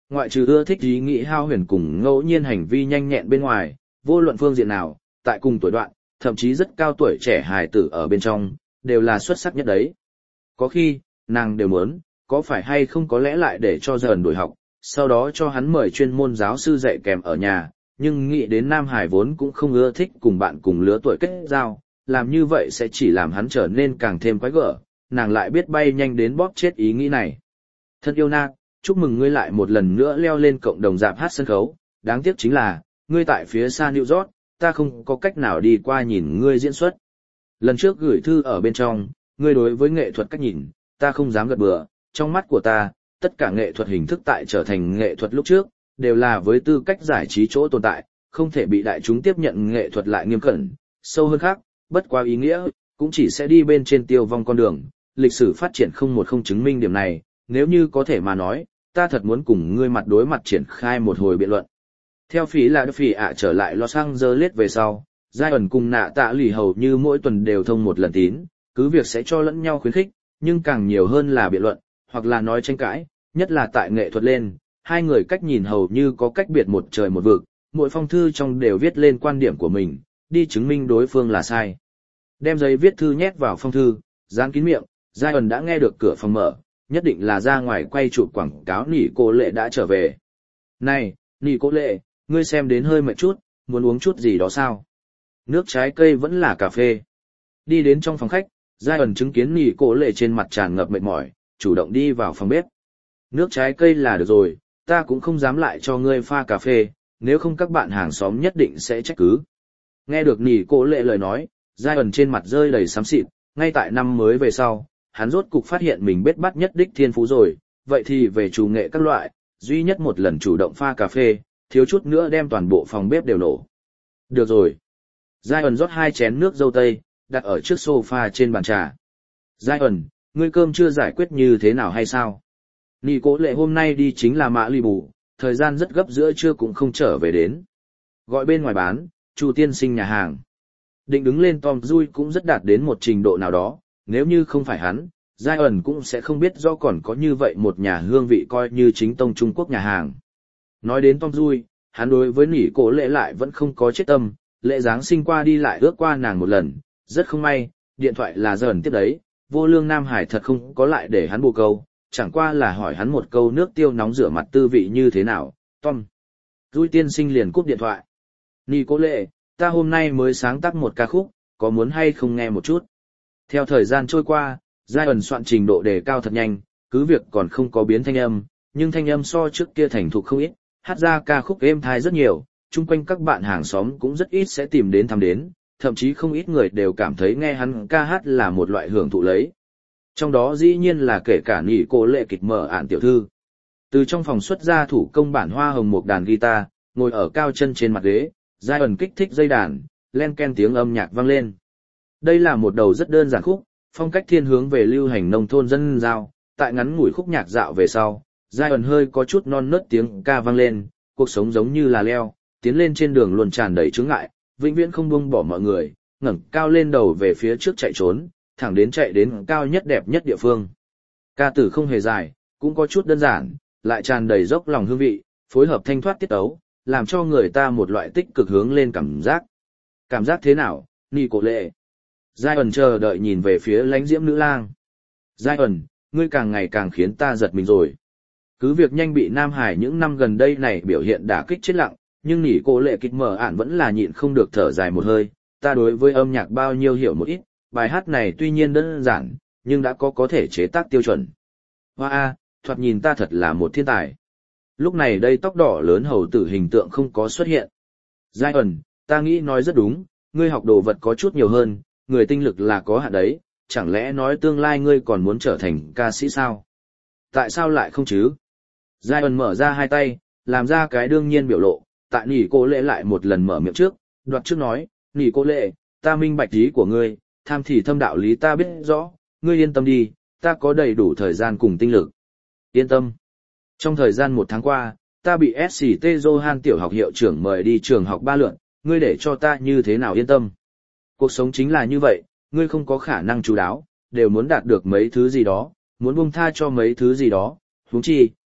ngoại trừ ưa thích ý nghĩ hao huyền cùng ngẫu nhiên hành vi nhanh nhẹn bên ngoài, vô luận phương diện nào, tại cùng tuổi đoạn, thậm chí rất cao tuổi trẻ hài tử ở bên trong, đều là xuất sắc nhất đấy. Có khi, nàng đều muốn, có phải hay không có lẽ lại để cho dần đổi học, sau đó cho hắn mời chuyên môn giáo sư dạy kèm ở nhà, nhưng nghĩ đến Nam Hải vốn cũng không ưa thích cùng bạn cùng lứa tuổi kết giao, làm như vậy sẽ chỉ làm hắn trở nên càng thêm quái gở, nàng lại biết bay nhanh đến bóp chết ý nghĩ này. Thân yêu Nạc, chúc mừng ngươi lại một lần nữa leo lên cộng đồng dạp hát sân khấu, đáng tiếc chính là, ngươi tại phía xa New York, ta không có cách nào đi qua nhìn ngươi diễn xuất. Lần trước gửi thư ở bên trong, ngươi đối với nghệ thuật cách nhìn, ta không dám gật bừa, trong mắt của ta, tất cả nghệ thuật hình thức tại trở thành nghệ thuật lúc trước, đều là với tư cách giải trí chỗ tồn tại, không thể bị đại chúng tiếp nhận nghệ thuật lại nghiêm cẩn, sâu hơn khác, bất quá ý nghĩa, cũng chỉ sẽ đi bên trên tiêu vong con đường, lịch sử phát triển không chứng minh điểm này, nếu như có thể mà nói, ta thật muốn cùng ngươi mặt đối mặt triển khai một hồi biện luận. Theo phí là phỉ ạ trở lại Los Angeles về sau, Zion cùng nạ tạ lì hầu như mỗi tuần đều thông một lần tín, cứ việc sẽ cho lẫn nhau khuyến khích, nhưng càng nhiều hơn là biện luận, hoặc là nói tranh cãi, nhất là tại nghệ thuật lên, hai người cách nhìn hầu như có cách biệt một trời một vực, mỗi phong thư trong đều viết lên quan điểm của mình, đi chứng minh đối phương là sai. Đem giấy viết thư nhét vào phong thư, dán kín miệng, Zion đã nghe được cửa phòng mở, nhất định là ra ngoài quay chụp quảng cáo nỉ cô lệ đã trở về. Này, nỉ cô lệ, ngươi xem đến hơi mệt chút, muốn uống chút gì đó sao? Nước trái cây vẫn là cà phê. Đi đến trong phòng khách, Zion chứng kiến nỉ cô lệ trên mặt tràn ngập mệt mỏi, chủ động đi vào phòng bếp. Nước trái cây là được rồi, ta cũng không dám lại cho ngươi pha cà phê, nếu không các bạn hàng xóm nhất định sẽ trách cứ. Nghe được nỉ cô lệ lời nói, Zion trên mặt rơi đầy xám xịt, ngay tại năm mới về sau, hắn rốt cục phát hiện mình bết bát nhất đích thiên phú rồi, vậy thì về chủ nghệ các loại, duy nhất một lần chủ động pha cà phê, thiếu chút nữa đem toàn bộ phòng bếp đều nổ. Được rồi. Zion rót 2 chén nước dâu tây, đặt ở trước sofa trên bàn trà. Zion, ngươi cơm chưa giải quyết như thế nào hay sao? Nị cố lệ hôm nay đi chính là Mã Lì Bù, thời gian rất gấp giữa trưa cũng không trở về đến. Gọi bên ngoài bán, Chu tiên sinh nhà hàng. Định đứng lên Tom Dui cũng rất đạt đến một trình độ nào đó, nếu như không phải hắn, Zion cũng sẽ không biết do còn có như vậy một nhà hương vị coi như chính tông Trung Quốc nhà hàng. Nói đến Tom Dui, hắn đối với nỉ cổ lệ lại vẫn không có chết tâm, lễ Giáng sinh qua đi lại ước qua nàng một lần, rất không may, điện thoại là dần tiếp đấy, vô lương Nam Hải thật không có lại để hắn bù câu, chẳng qua là hỏi hắn một câu nước tiêu nóng rửa mặt tư vị như thế nào, Tom. Dui tiên sinh liền cúp điện thoại. Nỉ cổ lệ, ta hôm nay mới sáng tác một ca khúc, có muốn hay không nghe một chút? Theo thời gian trôi qua, Zion soạn trình độ đề cao thật nhanh, cứ việc còn không có biến thanh âm, nhưng thanh âm so trước kia thành thục không ít, hát ra ca khúc êm thai rất nhiều, chung quanh các bạn hàng xóm cũng rất ít sẽ tìm đến thăm đến, thậm chí không ít người đều cảm thấy nghe hắn ca hát là một loại hưởng thụ lấy. Trong đó dĩ nhiên là kể cả nỉ cô lệ kịch mở ạn tiểu thư. Từ trong phòng xuất ra thủ công bản hoa hồng một đàn guitar, ngồi ở cao chân trên mặt ghế, Zion kích thích dây đàn, len ken tiếng âm nhạc vang lên. Đây là một đầu rất đơn giản khúc, phong cách thiên hướng về lưu hành nông thôn dân giao, tại ngắn ngủi khúc nhạc dạo về sau, Zion hơi có chút non nớt tiếng ca vang lên, cuộc sống giống như là leo, tiến lên trên đường luôn tràn đầy chướng ngại, vĩnh viễn không buông bỏ mọi người, ngẩng cao lên đầu về phía trước chạy trốn, thẳng đến chạy đến cao nhất đẹp nhất địa phương. Ca từ không hề dài, cũng có chút đơn giản, lại tràn đầy dốc lòng hương vị, phối hợp thanh thoát tiết tấu, làm cho người ta một loại tích cực hướng lên cảm giác. Cảm giác thế nào, nỉ cổ lệ? Zion chờ đợi nhìn về phía lãnh diễm nữ lang. Zion, ngươi càng ngày càng khiến ta giật mình rồi. Cứ việc nhanh bị Nam Hải những năm gần đây này biểu hiện đả kích chết lặng, nhưng nỉ cổ lệ kịch mở ản vẫn là nhịn không được thở dài một hơi. Ta đối với âm nhạc bao nhiêu hiểu một ít, bài hát này tuy nhiên đơn giản, nhưng đã có thể chế tác tiêu chuẩn. Hoa a, thoạt nhìn ta thật là một thiên tài. Lúc này đây tóc đỏ lớn hầu tử hình tượng không có xuất hiện. Zion, ta nghĩ nói rất đúng, ngươi học đồ vật có chút nhiều hơn, người tinh lực là có hạn đấy, chẳng lẽ nói tương lai ngươi còn muốn trở thành ca sĩ sao? Tại sao lại không chứ? Zion mở ra hai tay, làm ra cái đương nhiên biểu lộ, tại nỉ cô lệ lại một lần mở miệng trước, đoạt trước nói, nỉ cô lệ, ta minh bạch ý của ngươi, tham thì thâm đạo lý ta biết rõ, ngươi yên tâm đi, ta có đầy đủ thời gian cùng tinh lực. Yên tâm. Trong thời gian 1 tháng qua, ta bị SCT Johan tiểu học hiệu trưởng mời đi trường học 3 lượt, ngươi để cho ta như thế nào yên tâm. Cuộc sống chính là như vậy, ngươi không có khả năng chú đáo, đều muốn đạt được mấy thứ gì đó, muốn buông tha cho mấy thứ gì đó, huống chi,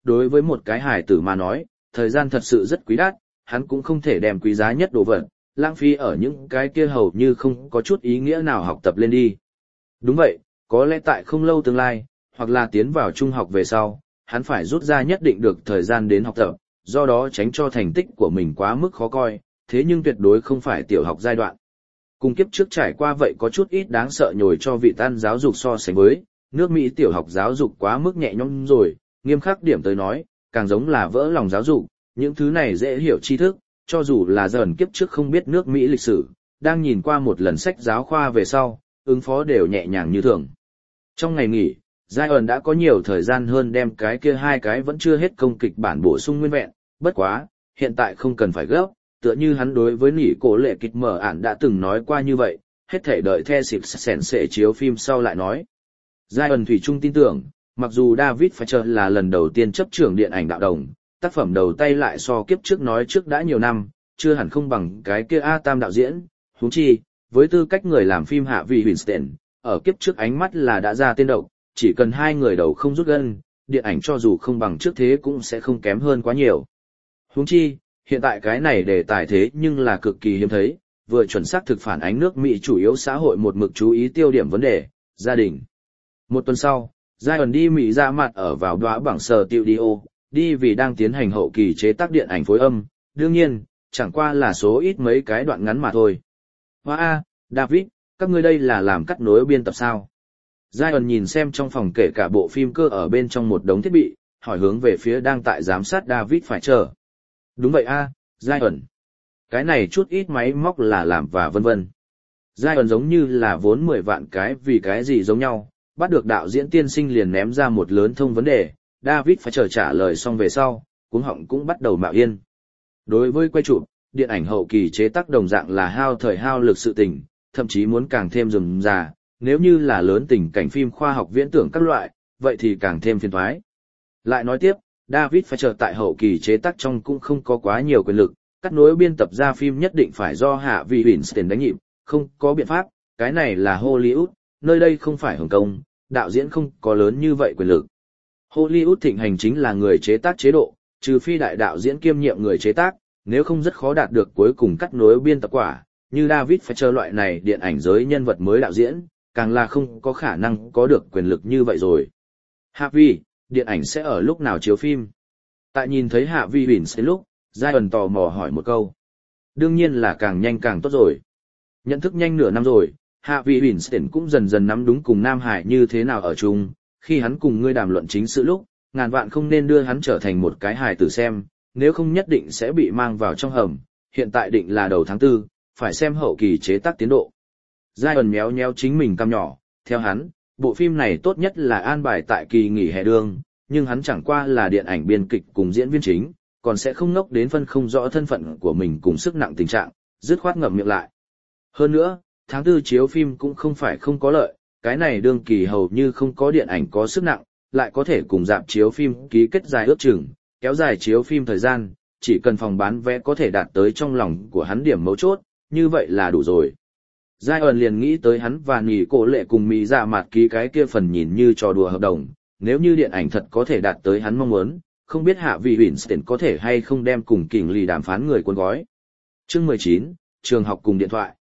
đối với một cái hài tử mà nói, thời gian thật sự rất quý đắt, hắn cũng không thể đem quý giá nhất đồ vật, lãng phí ở những cái kia hầu như không có chút ý nghĩa nào học tập lên đi. Đúng vậy, có lẽ tại không lâu tương lai, hoặc là tiến vào trung học về sau, hắn phải rút ra nhất định được thời gian đến học tập, do đó tránh cho thành tích của mình quá mức khó coi, thế nhưng tuyệt đối không phải tiểu học giai đoạn. Cùng kiếp trước trải qua vậy có chút ít đáng sợ nhồi cho vị tan giáo dục so sánh với, nước Mỹ tiểu học giáo dục quá mức nhẹ nhõm rồi, nghiêm khắc điểm tới nói, càng giống là vỡ lòng giáo dục, những thứ này dễ hiểu tri thức, cho dù là dần kiếp trước không biết nước Mỹ lịch sử, đang nhìn qua một lần sách giáo khoa về sau, ứng phó đều nhẹ nhàng như thường. Trong ngày nghỉ, Zion đã có nhiều thời gian hơn đem cái kia hai cái vẫn chưa hết công kịch bản bổ sung nguyên vẹn, bất quá, hiện tại không cần phải gấp, tựa như hắn đối với nỉ cổ lệ kịch mở ản đã từng nói qua như vậy, hết thể đợi The Six Sense chiếu phim sau lại nói. Zion thủy chung tin tưởng, mặc dù David Fincher là lần đầu tiên chấp trưởng điện ảnh đạo đồng, tác phẩm đầu tay lại so kiếp trước nói trước đã nhiều năm, chưa hẳn không bằng cái kia A Tam đạo diễn, huống chi, với tư cách người làm phim hạ vị Winston, ở kiếp trước ánh mắt là đã ra tên độc, chỉ cần hai người đầu không rút gân, điện ảnh cho dù không bằng trước thế cũng sẽ không kém hơn quá nhiều. Huống chi, hiện tại cái này đề tài thế nhưng là cực kỳ hiếm thấy, vừa chuẩn xác thực phản ánh nước Mỹ chủ yếu xã hội một mực chú ý tiêu điểm vấn đề, gia đình. Một tuần sau, Zion đi Mỹ ra mặt ở vào đóa bảng sở studio, đi vì đang tiến hành hậu kỳ chế tác điện ảnh phối âm, đương nhiên, chẳng qua là số ít mấy cái đoạn ngắn mà thôi. Hoa A, David, các ngươi đây là làm cắt nối biên tập sao? Zion nhìn xem trong phòng kể cả bộ phim cơ ở bên trong một đống thiết bị, hỏi hướng về phía đang tại giám sát David phải chờ. Đúng vậy A, Zion. Cái này chút ít máy móc là làm và vân vân. Zion giống như là vốn 10 vạn cái vì cái gì giống nhau, bắt được đạo diễn tiên sinh liền ném ra một lớn thông vấn đề, David phải chờ trả lời xong về sau, cuống họng cũng bắt đầu mạo yên. Đối với quay chụp, điện ảnh hậu kỳ chế tác đồng dạng là hao thời hao lực sự tình, thậm chí muốn càng thêm rườm rà, nếu như là lớn tình cảnh phim khoa học viễn tưởng các loại, vậy thì càng thêm phiền toái. Lại nói tiếp, David Fincher tại hậu kỳ chế tác trong cũng không có quá nhiều quyền lực, cắt nối biên tập ra phim nhất định phải do hạ vị Winston đánh nhịp, không có biện pháp, cái này là Hollywood, nơi đây không phải Hồng Kông, đạo diễn không có lớn như vậy quyền lực. Hollywood thịnh hành chính là người chế tác chế độ, trừ phi đại đạo diễn kiêm nhiệm người chế tác, nếu không rất khó đạt được cuối cùng cắt nối biên tập quả, như David Fincher loại này điện ảnh giới nhân vật mới đạo diễn, càng là không có khả năng có được quyền lực như vậy rồi. Harvey, điện ảnh sẽ ở lúc nào chiếu phim? Tại nhìn thấy Hạ Vi Winston lúc, Zion tò mò hỏi một câu. Đương nhiên là càng nhanh càng tốt rồi. Nhận thức nhanh nửa năm rồi, Hạ Vi Winston cũng dần dần nắm đúng cùng Nam Hải như thế nào ở chung, khi hắn cùng ngươi đàm luận chính sự lúc, ngàn vạn không nên đưa hắn trở thành một cái hài tử xem, nếu không nhất định sẽ bị mang vào trong hầm, hiện tại định là đầu tháng 4, phải xem hậu kỳ chế tác tiến độ. Zion méo méo chính mình cằm nhỏ, theo hắn, bộ phim này tốt nhất là an bài tại kỳ nghỉ hè đường, nhưng hắn chẳng qua là điện ảnh biên kịch cùng diễn viên chính, còn sẽ không ngốc đến phân không rõ thân phận của mình cùng sức nặng tình trạng, dứt khoát ngậm miệng lại. Hơn nữa, tháng 4 chiếu phim cũng không phải không có lợi, cái này đương kỳ hầu như không có điện ảnh có sức nặng, lại có thể cùng dạp chiếu phim ký kết dài ước chừng, kéo dài chiếu phim thời gian, chỉ cần phòng bán vé có thể đạt tới trong lòng của hắn điểm mấu chốt, như vậy là đủ rồi. Zion liền nghĩ tới hắn và Nỉ Cổ Lệ cùng Mỹ Dạ Mạt ký cái kia phần nhìn như trò đùa hợp đồng, nếu như điện ảnh thật có thể đạt tới hắn mong muốn, không biết Hạ vị Winston có thể hay không đem cùng kình lì đàm phán người cuốn gói. Chương 19, trường học cùng điện thoại.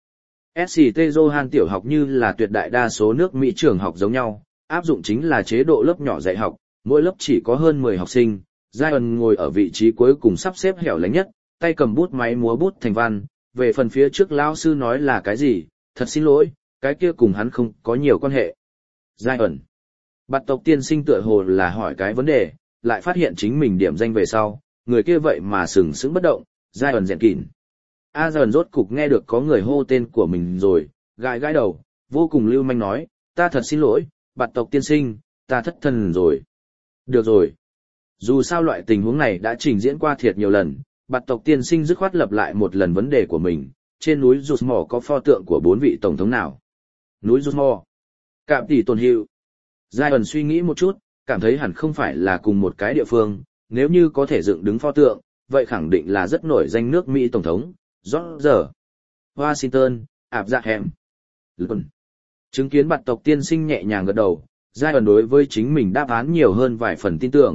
SCT Johan tiểu học như là tuyệt đại đa số nước Mỹ trường học giống nhau, áp dụng chính là chế độ lớp nhỏ dạy học, mỗi lớp chỉ có hơn 10 học sinh. Zion ngồi ở vị trí cuối cùng sắp xếp hẻo lánh nhất, tay cầm bút máy múa bút thành văn, về phần phía trước lão sư nói là cái gì, thật xin lỗi, cái kia cùng hắn không có nhiều quan hệ. Zion. Bạt tộc tiên sinh tựa hồ là hỏi cái vấn đề, lại phát hiện chính mình điểm danh về sau, người kia vậy mà sừng sững bất động, Zion rèn kỉn. Zion rốt cục nghe được có người hô tên của mình rồi, gãi gãi đầu, vô cùng lưu manh nói, ta thật xin lỗi, bạt tộc tiên sinh, ta thất thần rồi. Được rồi. Dù sao loại tình huống này đã trình diễn qua thiệt nhiều lần, bạt tộc tiên sinh dứt khoát lập lại một lần vấn đề của mình, trên núi Rushmore có pho tượng của 4 vị tổng thống nào? Núi Rushmore. Cạm tỷ tồn hiệu. Zion suy nghĩ một chút, cảm thấy hẳn không phải là cùng một cái địa phương, nếu như có thể dựng đứng pho tượng, vậy khẳng định là rất nổi danh nước Mỹ tổng thống, George Washington, Abraham Lincoln. Chứng kiến bạt tộc tiên sinh nhẹ nhàng gật đầu, Zion đối với chính mình đáp án nhiều hơn vài phần tin tưởng,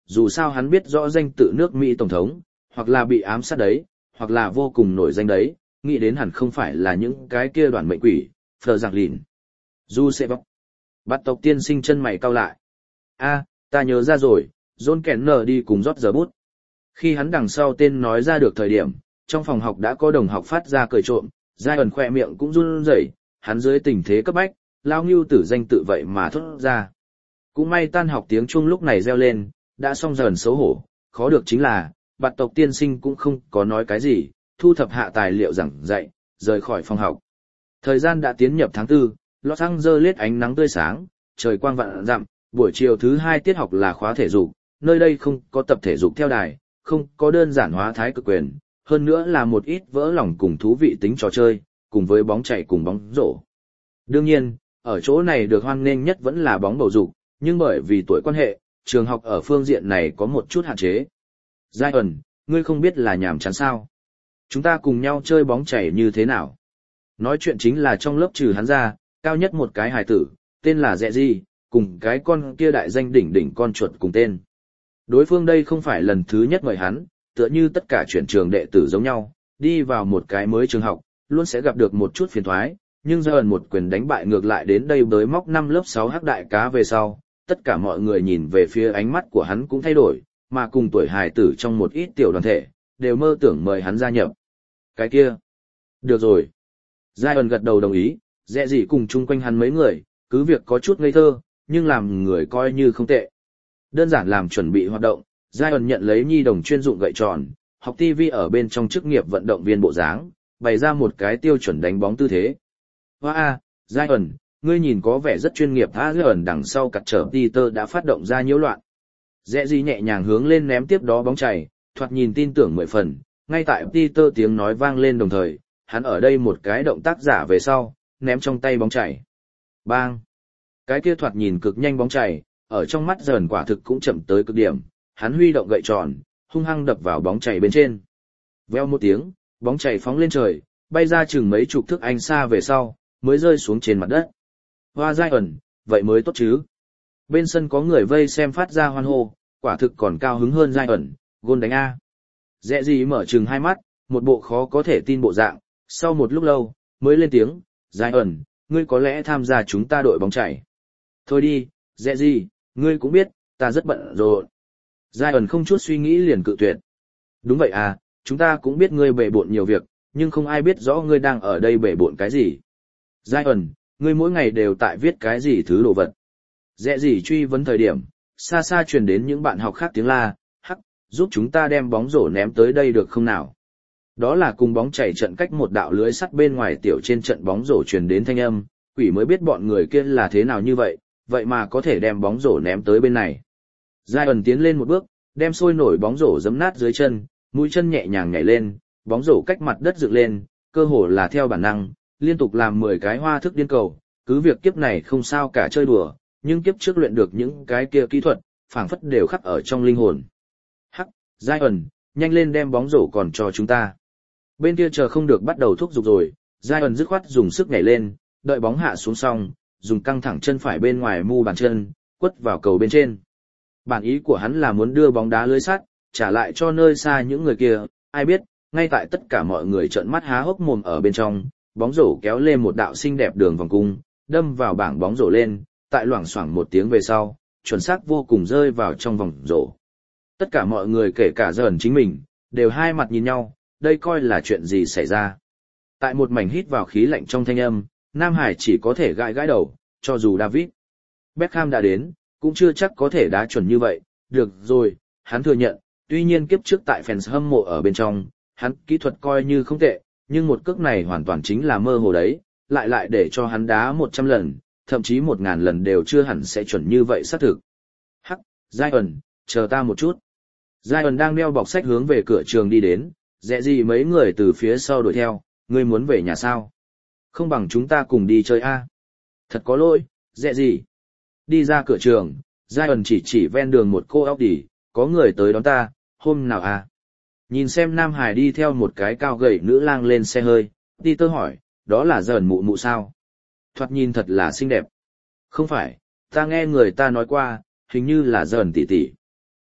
dù sao hắn biết rõ danh tự nước Mỹ Tổng thống, hoặc là bị ám sát đấy, hoặc là vô cùng nổi danh đấy, nghĩ đến hẳn không phải là những cái kia đoàn mệnh quỷ, Phờ Giặc Lìn. Du sẽ bóc. Bắt tộc tiên sinh chân mày cau lại. A, ta nhớ ra rồi, John Kenner đi cùng rót giờ bút. Khi hắn đằng sau tên nói ra được thời điểm, trong phòng học đã có đồng học phát ra cười trộm, Zion khoe miệng cũng run rẩy, hắn dưới tình thế cấp bách, lao ngưu tử danh tự vậy mà thốt ra. Cũng may tan học tiếng chuông lúc này reo lên, đã xong dần xấu hổ, khó được chính là, bạt tộc tiên sinh cũng không có nói cái gì, thu thập hạ tài liệu giảng dạy, rời khỏi phòng học. Thời gian đã tiến nhập tháng 4, Los Angeles ánh nắng tươi sáng, trời quang vạn dặm, buổi chiều thứ 2 tiết học là khóa thể dục, nơi đây không có tập thể dục theo đài, không có đơn giản hóa thái cực quyền, hơn nữa là một ít vỡ lòng cùng thú vị tính trò chơi, cùng với bóng chảy cùng bóng rổ. Đương nhiên, ở chỗ này được hoan nghênh nhất vẫn là bóng bầu dục, nhưng bởi vì tuổi quan hệ, trường học ở phương diện này có một chút hạn chế. Zion, ngươi không biết là nhàm chán sao? Chúng ta cùng nhau chơi bóng chảy như thế nào? Nói chuyện chính là trong lớp trừ hắn ra, cao nhất một cái hài tử, tên là Dẹ Di, cùng cái con kia đại danh đỉnh đỉnh con chuột cùng tên. Đối phương đây không phải lần thứ nhất mời hắn, tựa như tất cả chuyển trường đệ tử giống nhau, đi vào một cái mới trường học, luôn sẽ gặp được một chút phiền thoái, nhưng Zion một quyền đánh bại ngược lại đến đây bới móc 5 lớp 6 hắc đại cá về sau, tất cả mọi người nhìn về phía ánh mắt của hắn cũng thay đổi, mà cùng tuổi hài tử trong một ít tiểu đoàn thể, đều mơ tưởng mời hắn gia nhập. Cái kia. Được rồi. Zion gật đầu đồng ý, Dẹ gì cùng chung quanh hắn mấy người, cứ việc có chút ngây thơ, nhưng làm người coi như không tệ. Đơn giản làm chuẩn bị hoạt động, Zion nhận lấy nhi đồng chuyên dụng gậy tròn, học TV ở bên trong chức nghiệp vận động viên bộ dáng, bày ra một cái tiêu chuẩn đánh bóng tư thế. Hoa Zion, ngươi nhìn có vẻ rất chuyên nghiệp ha. Zion đằng sau cặt trở Peter đã phát động ra nhiễu loạn. Dẹ gì nhẹ nhàng hướng lên ném tiếp đó bóng chày, thoạt nhìn tin tưởng 10 phần, ngay tại Peter tiếng nói vang lên đồng thời, hắn ở đây một cái động tác giả về sau, ném trong tay bóng chày. Bang! Cái kia thoạt nhìn cực nhanh bóng chày, ở trong mắt Dần quả thực cũng chậm tới cực điểm, hắn huy động gậy tròn, hung hăng đập vào bóng chày bên trên. Veo một tiếng, bóng chày phóng lên trời, bay ra chừng mấy chục thước anh xa về sau, mới rơi xuống trên mặt đất. Hoa Zion, vậy mới tốt chứ. Bên sân có người vây xem phát ra hoan hô, quả thực còn cao hứng hơn Zion, gôn đánh A. Dẹ gì mở chừng hai mắt, một bộ khó có thể tin bộ dạng, sau một lúc lâu, mới lên tiếng, Zion, ngươi có lẽ tham gia chúng ta đội bóng chày. Thôi đi, dẹ gì, ngươi cũng biết, ta rất bận rồi. Zion không chút suy nghĩ liền cự tuyệt. Đúng vậy à, chúng ta cũng biết ngươi bể bộn nhiều việc, nhưng không ai biết rõ ngươi đang ở đây bể bộn cái gì. Zion, ngươi mỗi ngày đều tại viết cái gì thứ đồ vật. Dẹ gì truy vấn thời điểm, xa xa truyền đến những bạn học khác tiếng la, hắc, giúp chúng ta đem bóng rổ ném tới đây được không nào? Đó là cùng bóng chảy trận cách một đạo lưới sắt bên ngoài tiểu trên trận bóng rổ truyền đến thanh âm, quỷ mới biết bọn người kia là thế nào như vậy, vậy mà có thể đem bóng rổ ném tới bên này. Zion tiến lên một bước, đem sôi nổi bóng rổ giẫm nát dưới chân, mũi chân nhẹ nhàng nhảy lên, bóng rổ cách mặt đất dựng lên, cơ hồ là theo bản năng, liên tục làm 10 cái hoa thức điên cầu, cứ việc kiếp này không sao cả chơi đùa, nhưng kiếp trước luyện được những cái kia kỹ thuật, phảng phất đều khắc ở trong linh hồn. Hắc, Zion, nhanh lên đem bóng rổ còn cho chúng ta. Bên kia chờ không được bắt đầu thúc giục rồi, Zion dứt khoát dùng sức nhảy lên, đợi bóng hạ xuống xong, dùng căng thẳng chân phải bên ngoài mu bàn chân, quất vào cầu bên trên. Bản ý của hắn là muốn đưa bóng đá lưới sắt, trả lại cho nơi xa những người kia, ai biết, ngay tại tất cả mọi người trợn mắt há hốc mồm ở bên trong, bóng rổ kéo lên một đạo xinh đẹp đường vòng cung, đâm vào bảng bóng rổ lên, tại loảng xoảng một tiếng về sau, chuẩn xác vô cùng rơi vào trong vòng rổ. Tất cả mọi người kể cả Dần chính mình, đều hai mặt nhìn nhau, đây coi là chuyện gì xảy ra. Tại một mảnh hít vào khí lạnh trong thanh âm, Nam Hải chỉ có thể gãi gãi đầu, cho dù David Beckham đã đến, cũng chưa chắc có thể đá chuẩn như vậy. Được rồi, hắn thừa nhận, tuy nhiên kiếp trước tại fans hâm mộ ở bên trong, hắn kỹ thuật coi như không tệ, nhưng một cước này hoàn toàn chính là mơ hồ đấy, lại để cho hắn đá 100 lần, thậm chí 1000 lần đều chưa hẳn sẽ chuẩn như vậy xác thực. Hắc, Zion, chờ ta một chút. Zion đang đeo bọc sách hướng về cửa trường đi đến, dẹ gì mấy người từ phía sau đuổi theo, ngươi muốn về nhà sao? Không bằng chúng ta cùng đi chơi a. Thật có lỗi, dẹ gì? Đi ra cửa trường, Zion chỉ ven đường một cô Audi, có người tới đón ta, hôm nào à? Nhìn xem Nam Hải đi theo một cái cao gầy nữ lang lên xe hơi, Peter hỏi, đó là Dần mụ mụ sao? Thoạt nhìn thật là xinh đẹp. Không phải, ta nghe người ta nói qua, hình như là Dần tỷ tỷ.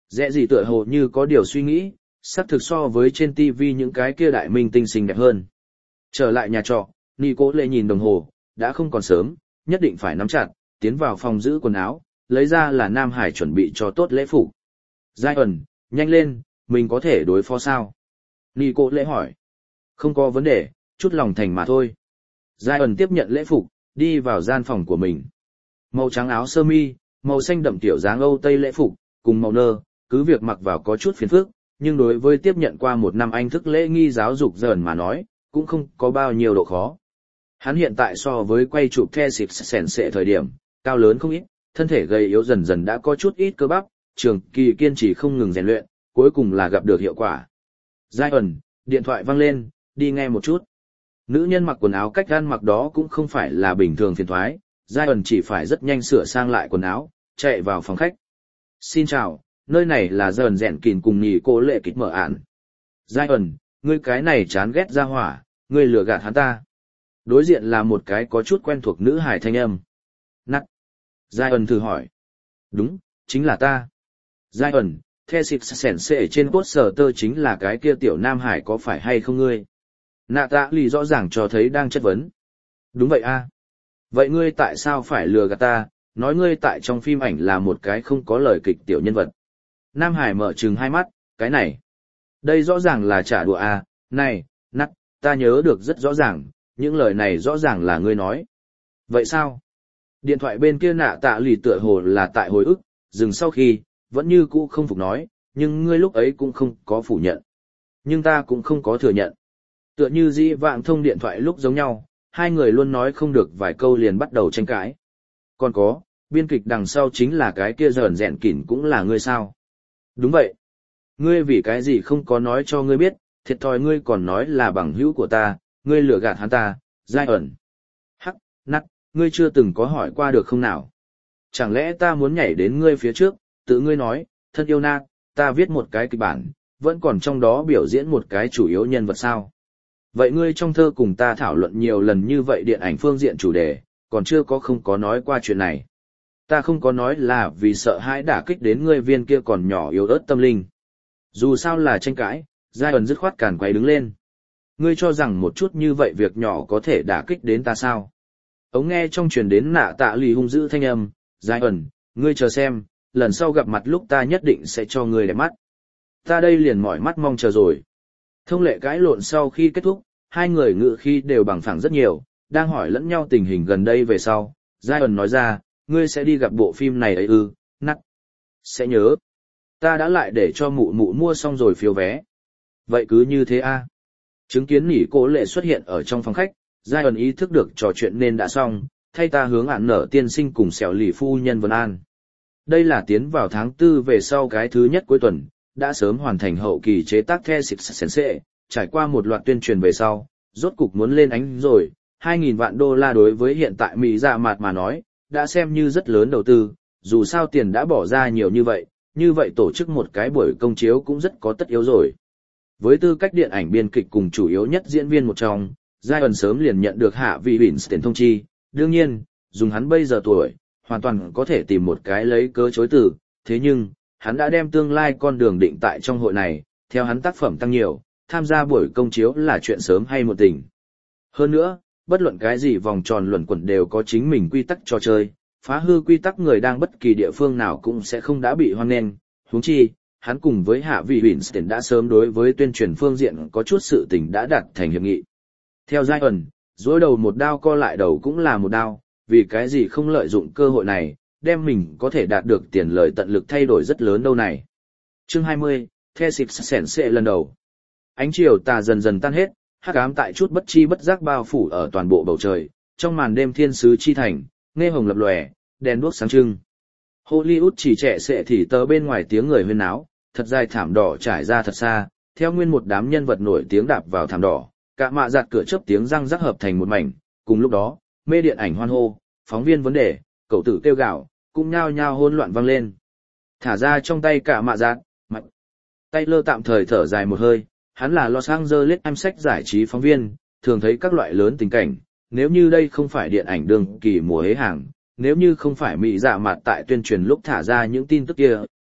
Dễ gì tựa hồ như có điều suy nghĩ, xác thực so với trên TV những cái kia đại minh tinh xinh đẹp hơn. Trở lại nhà trọ, Nico lệ nhìn đồng hồ, đã không còn sớm, nhất định phải nắm chặt, tiến vào phòng giữ quần áo, lấy ra là Nam Hải chuẩn bị cho tốt lễ phục. Giai ẩn, nhanh lên, mình có thể đối phó sao? Nico lễ hỏi. Không có vấn đề, chút lòng thành mà thôi. Giai ẩn tiếp nhận lễ phục, đi vào gian phòng của mình. Màu trắng áo sơ mi, màu xanh đậm tiểu dáng Âu Tây lễ phục, cùng màu nơ, cứ việc mặc vào có chút phiền phức, nhưng đối với tiếp nhận qua một năm anh thức lễ nghi giáo dục dần mà nói, cũng không có bao nhiêu độ khó. Hắn hiện tại so với quay chụp The Six Sense thời điểm, cao lớn không ít, thân thể gầy yếu dần dần đã có chút ít cơ bắp, trường kỳ kiên trì không ngừng rèn luyện, cuối cùng là gặp được hiệu quả. Giai ẩn, điện thoại vang lên, đi nghe một chút. Nữ nhân mặc quần áo cách ăn mặc đó cũng không phải là bình thường phiền thoái, Giai ẩn chỉ phải rất nhanh sửa sang lại quần áo, chạy vào phòng khách. Xin chào, nơi này là dần rèn kìn cùng nhì cô lệ kịch mở ản. Giai ẩn, ngươi cái này chán ghét ra hỏa, ngươi lừa gạt hắn ta. Đối diện là một cái có chút quen thuộc nữ hài thanh âm. Nắc. Giai ẩn thử hỏi. Đúng, chính là ta. Giai ẩn, The Six Sense trên poster chính là cái kia tiểu nam hải có phải hay không ngươi? Nạ tạ lì rõ ràng cho thấy đang chất vấn. Đúng vậy a. Vậy ngươi tại sao phải lừa gạt ta, nói ngươi tại trong phim ảnh là một cái không có lời kịch tiểu nhân vật. Nam Hải mở trừng hai mắt, cái này. Đây rõ ràng là trả đùa a. Này, Nắc, ta nhớ được rất rõ ràng, những lời này rõ ràng là ngươi nói. Vậy sao? Điện thoại bên kia nạ tạ lì tựa hồ là tại hồi ức, dừng sau khi, vẫn như cũ không phục nói, nhưng ngươi lúc ấy cũng không có phủ nhận. Nhưng ta cũng không có thừa nhận. Tựa như dĩ vãng thông điện thoại lúc giống nhau, hai người luôn nói không được vài câu liền bắt đầu tranh cãi. Còn có, biên kịch đằng sau chính là cái kia dởn rẹn kỉn cũng là ngươi sao? Đúng vậy. Ngươi vì cái gì không có nói cho ngươi biết, thiệt thòi ngươi còn nói là bằng hữu của ta, ngươi lừa gạt hắn ta, Giai ẩn. Hắc, Nắc, ngươi chưa từng có hỏi qua được không nào? Chẳng lẽ ta muốn nhảy đến ngươi phía trước, tự ngươi nói, thân yêu Nạc, ta viết một cái kịch bản, vẫn còn trong đó biểu diễn một cái chủ yếu nhân vật sao? Vậy ngươi trong thơ cùng ta thảo luận nhiều lần như vậy điện ảnh phương diện chủ đề, còn chưa có không có nói qua chuyện này. Ta không có nói là vì sợ hãi đả kích đến ngươi viên kia còn nhỏ yếu ớt tâm linh. Dù sao là tranh cãi, Giai ẩn dứt khoát càn quay đứng lên. Ngươi cho rằng một chút như vậy việc nhỏ có thể đả kích đến ta sao? Ống nghe trong truyền đến nạ tạ lì hung dữ thanh âm, Giai ẩn, ngươi chờ xem, lần sau gặp mặt lúc ta nhất định sẽ cho ngươi đẹp mắt. Ta đây liền mỏi mắt mong chờ rồi. Thông lệ cãi lộn sau khi kết thúc, hai người ngự khi đều bằng phẳng rất nhiều, đang hỏi lẫn nhau tình hình gần đây về sau. Giai ẩn nói ra, ngươi sẽ đi gặp bộ phim này ấy ư, Nắc. Sẽ nhớ. Ta đã lại để cho mụ mụ mua xong rồi phiếu vé. Vậy cứ như thế a. Chứng kiến nỉ cố lệ xuất hiện ở trong phòng khách, Giai ẩn ý thức được trò chuyện nên đã xong, thay ta hướng ạn nở tiên sinh cùng xẻo lì phu nhân Vân An. Đây là tiến vào tháng 4 về sau cái thứ nhất cuối tuần, đã sớm hoàn thành hậu kỳ chế tác The Six Sense, trải qua một loạt tuyên truyền về sau, rốt cục muốn lên ánh rồi, 2.000 vạn đô la đối với hiện tại Mỹ dạ mạt mà nói, đã xem như rất lớn đầu tư, dù sao tiền đã bỏ ra nhiều như vậy tổ chức một cái buổi công chiếu cũng rất có tất yếu rồi. Với tư cách điện ảnh biên kịch cùng chủ yếu nhất diễn viên một trong, Giai ẩn sớm liền nhận được hạ vị Winston thông chi, đương nhiên, dùng hắn bây giờ tuổi, hoàn toàn có thể tìm một cái lấy cớ chối từ, thế nhưng, hắn đã đem tương lai con đường định tại trong hội này, theo hắn tác phẩm tăng nhiều, tham gia buổi công chiếu là chuyện sớm hay một tình. Hơn nữa, bất luận cái gì vòng tròn luẩn quẩn đều có chính mình quy tắc trò chơi, phá hư quy tắc người đang bất kỳ địa phương nào cũng sẽ không đã bị hoan nghênh, huống chi, hắn cùng với hạ vị Winston đã sớm đối với tuyên truyền phương diện có chút sự tình đã đạt thành hiệp nghị. Theo Giai ẩn, dối đầu một đao co lại đầu cũng là một đao, vì cái gì không lợi dụng cơ hội này, đem mình có thể đạt được tiền lợi tận lực thay đổi rất lớn đâu này. Chương 20, The Six Sense lần đầu. Ánh chiều tà dần dần tan hết, hắc ám tại chút bất chi bất giác bao phủ ở toàn bộ bầu trời, trong màn đêm thiên sứ chi thành, nghe hồng lập lòe, đèn đuốc sáng trưng. Hollywood chỉ trẻ sệ thì tờ bên ngoài tiếng người huyên náo, thật dài thảm đỏ trải ra thật xa, theo nguyên một đám nhân vật nổi tiếng đạp vào thảm đỏ, cả mạ giặt cửa chớp tiếng răng rắc hợp thành một mảnh, cùng lúc đó, mê điện ảnh hoan hô, phóng viên vấn đề, cậu tử kêu gào, cũng nhao nhao hỗn loạn vang lên. Thả ra trong tay cả mạ giặt, mạnh. Taylor tạm thời thở dài một hơi, hắn là Los Angeles Times sách giải trí phóng viên, thường thấy các loại lớn tình cảnh, nếu như đây không phải điện ảnh đường kỳ mùa hế hàng, nếu như không phải mỹ dạ mặt tại tuyên truyền lúc thả ra những tin tức kia,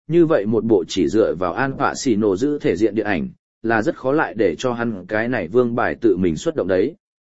như vậy một bộ chỉ dựa vào Al Pacino giữ thể diện điện ảnh, là rất khó lại để cho hắn cái này vương bài tự mình xuất động đấy.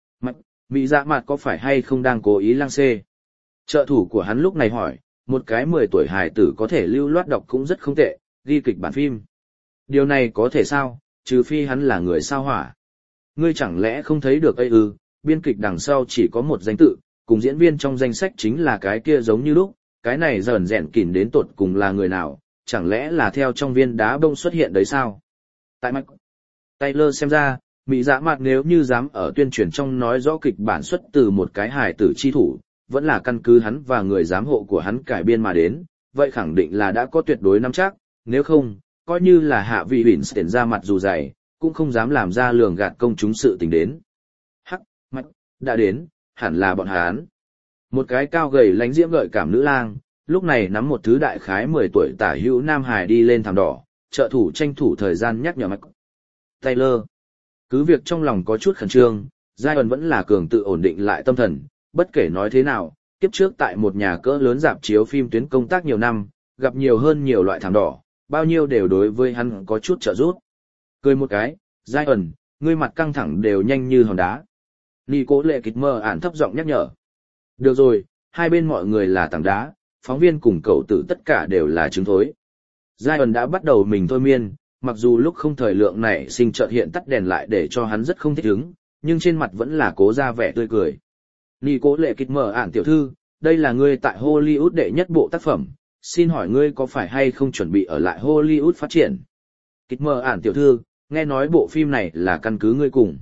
Mỹ Dạ Mạt có phải hay không đang cố ý lăng xê? Trợ thủ của hắn lúc này hỏi, một cái 10 tuổi hài tử có thể lưu loát đọc cũng rất không tệ, ghi kịch bản phim. Điều này có thể sao, trừ phi hắn là người sao hỏa. Ngươi chẳng lẽ không thấy được ấy ư, biên kịch đằng sau chỉ có một danh tự, cùng diễn viên trong danh sách chính là cái kia giống như lúc, cái này dần dẹn kỉn đến tột cùng là người nào, chẳng lẽ là theo trong viên đá bông xuất hiện đấy sao? Tại Mike Taylor xem ra, Mỹ Dạ Mạt nếu như dám ở tuyên truyền trong nói rõ kịch bản xuất từ một cái hài tử chi thủ, vẫn là căn cứ hắn và người giám hộ của hắn cải biên mà đến, vậy khẳng định là đã có tuyệt đối nắm chắc, nếu không, coi như là hạ vị Winston ra mặt dù dày, cũng không dám làm ra lường gạt công chúng sự tình đến. Hắc, Mike, đã đến, hẳn là bọn hắn. Một cái cao gầy lánh diễm gợi cảm nữ lang, lúc này nắm một thứ đại khái 10 tuổi tả hữu nam hài đi lên thảm đỏ, trợ thủ tranh thủ thời gian nhắc nhở Mike Taylor. Cứ việc trong lòng có chút khẩn trương, Zion vẫn là cường tự ổn định lại tâm thần, bất kể nói thế nào, kiếp trước tại một nhà cỡ lớn rạp chiếu phim tuyến công tác nhiều năm, gặp nhiều hơn nhiều loại thảm đỏ, bao nhiêu đều đối với hắn có chút trợ giúp. Cười một cái, Zion, ngươi mặt căng thẳng đều nhanh như hòn đá. Nico lệ kịch mơ ản thấp giọng nhắc nhở. Được rồi, hai bên mọi người là tảng đá, phóng viên cùng cậu tử tất cả đều là trứng thối. Zion đã bắt đầu mình thôi miên, mặc dù lúc không thời lượng này sinh chợt hiện tắt đèn lại để cho hắn rất không thích ứng, nhưng trên mặt vẫn là cố ra vẻ tươi cười. Nico lệ kịch mở ản tiểu thư, đây là ngươi tại Hollywood đệ nhất bộ tác phẩm, xin hỏi ngươi có phải hay không chuẩn bị ở lại Hollywood phát triển? Kịch mở ản tiểu thư, nghe nói bộ phim này là căn cứ ngươi cùng.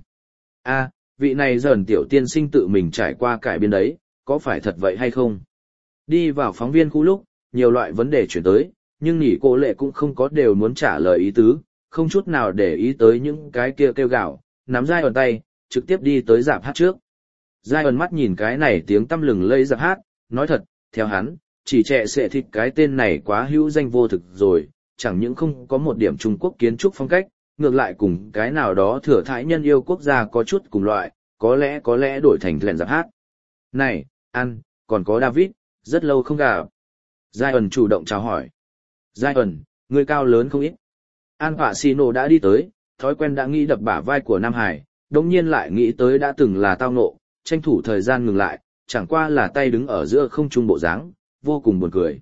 Vị này dần tiểu tiên sinh tự mình trải qua cải biên đấy, có phải thật vậy hay không? Đi vào phóng viên khu lúc, nhiều loại vấn đề chuyển tới, nhưng nỉ cô lệ cũng không có đều muốn trả lời ý tứ, không chút nào để ý tới những cái kia kêu gào, nắm dai ẩn tay, trực tiếp đi tới rạp hát trước. Dai ẩn mắt nhìn cái này tiếng tăm lừng lây rạp hát, nói thật, theo hắn, chỉ trẻ sẽ thịt cái tên này quá hữu danh vô thực rồi, chẳng những không có một điểm Trung Quốc kiến trúc phong cách, ngược lại cùng cái nào đó thừa thãi nhân yêu quốc gia có chút cùng loại, có lẽ đổi thành lẹn rạp hát. Này, còn có David, rất lâu không gặp. Zion chủ động chào hỏi. Zion, người cao lớn không ít. Al Pacino đã đi tới, thói quen đã nghĩ đập bả vai của Nam Hải, đồng nhiên lại nghĩ tới đã từng là tao ngộ, tranh thủ thời gian ngừng lại, chẳng qua là tay đứng ở giữa không trung bộ dáng, vô cùng buồn cười.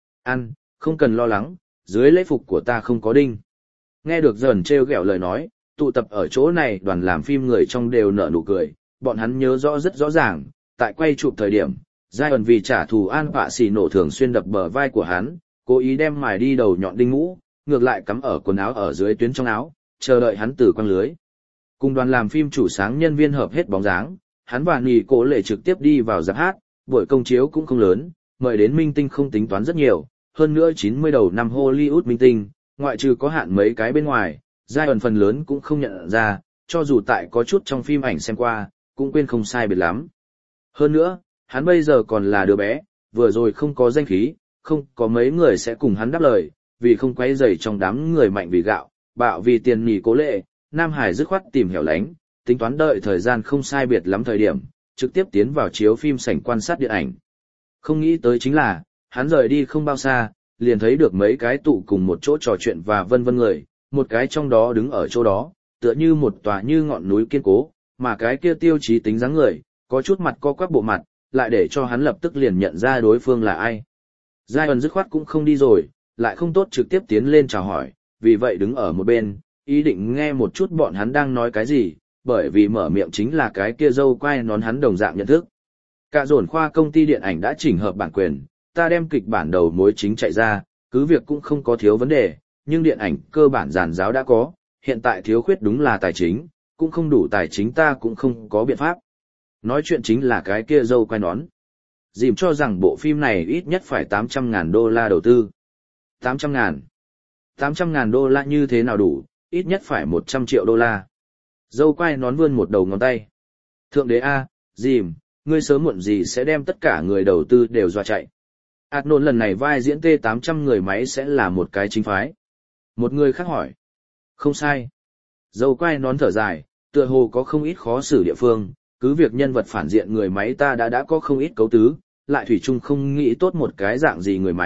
Không cần lo lắng, dưới lễ phục của ta không có đinh. Nghe được dần trêu ghẹo lời nói, tụ tập ở chỗ này đoàn làm phim người trong đều nở nụ cười, bọn hắn nhớ rõ rất rõ ràng, tại quay chụp thời điểm, Zion vì trả thù Al Pacino thường xuyên đập bờ vai của hắn, cố ý đem mài đi đầu nhọn đinh mũ, ngược lại cắm ở quần áo ở dưới tuyến trong áo, chờ đợi hắn từ quăng lưới. Cùng đoàn làm phim chủ sáng nhân viên hợp hết bóng dáng, hắn và Nì Cố Lệ trực tiếp đi vào rạp hát, buổi công chiếu cũng không lớn, mời đến minh tinh không tính toán rất nhiều, hơn nữa 90 đầu năm Hollywood minh tinh, ngoại trừ có hạn mấy cái bên ngoài, Zion phần lớn cũng không nhận ra, cho dù tại có chút trong phim ảnh xem qua, cũng quên không sai biệt lắm. Hơn nữa, hắn bây giờ còn là đứa bé, vừa rồi không có danh khí, không có mấy người sẽ cùng hắn đáp lời, vì không quấy rầy trong đám người mạnh vì gạo, bạo vì tiền Nì Cố Lệ, Nam Hải dứt khoát tìm hẻo lánh, tính toán đợi thời gian không sai biệt lắm thời điểm, trực tiếp tiến vào chiếu phim sảnh quan sát điện ảnh. Không nghĩ tới chính là, hắn rời đi không bao xa, liền thấy được mấy cái tụ cùng một chỗ trò chuyện và vân vân người, một cái trong đó đứng ở chỗ đó, tựa như một tòa như ngọn núi kiên cố, mà cái kia tiêu chí tính dáng người, có chút mặt co quắp bộ mặt, lại để cho hắn lập tức liền nhận ra đối phương là ai. Zion dứt khoát cũng không đi rồi, lại không tốt trực tiếp tiến lên chào hỏi, vì vậy đứng ở một bên, ý định nghe một chút bọn hắn đang nói cái gì, bởi vì mở miệng chính là cái kia dâu quai nón hắn đồng dạng nhận thức. Cả dồn khoa công ty điện ảnh đã chỉnh hợp bản quyền, ta đem kịch bản đầu mối chính chạy ra, cứ việc cũng không có thiếu vấn đề, nhưng điện ảnh cơ bản giàn giáo đã có, hiện tại thiếu khuyết đúng là tài chính, cũng không đủ tài chính ta cũng không có biện pháp. Nói chuyện chính là cái kia dâu quai nón. Dìm cho rằng bộ phim này ít nhất phải $800.000 đầu tư. 800.000. 800.000 đô la như thế nào đủ, ít nhất phải 100 triệu đô la. Dâu quai nón vươn một đầu ngón tay. Thượng đế A, Dìm, ngươi sớm muộn gì sẽ đem tất cả người đầu tư đều dọa chạy. Arnold lần này vai diễn T800 người máy sẽ là một cái chính phái. Một người khác hỏi. Không sai. Dâu quai nón thở dài, tựa hồ có không ít khó xử địa phương, cứ việc nhân vật phản diện người máy ta đã có không ít cấu tứ, lại thủy chung không nghĩ tốt một cái dạng gì người máy,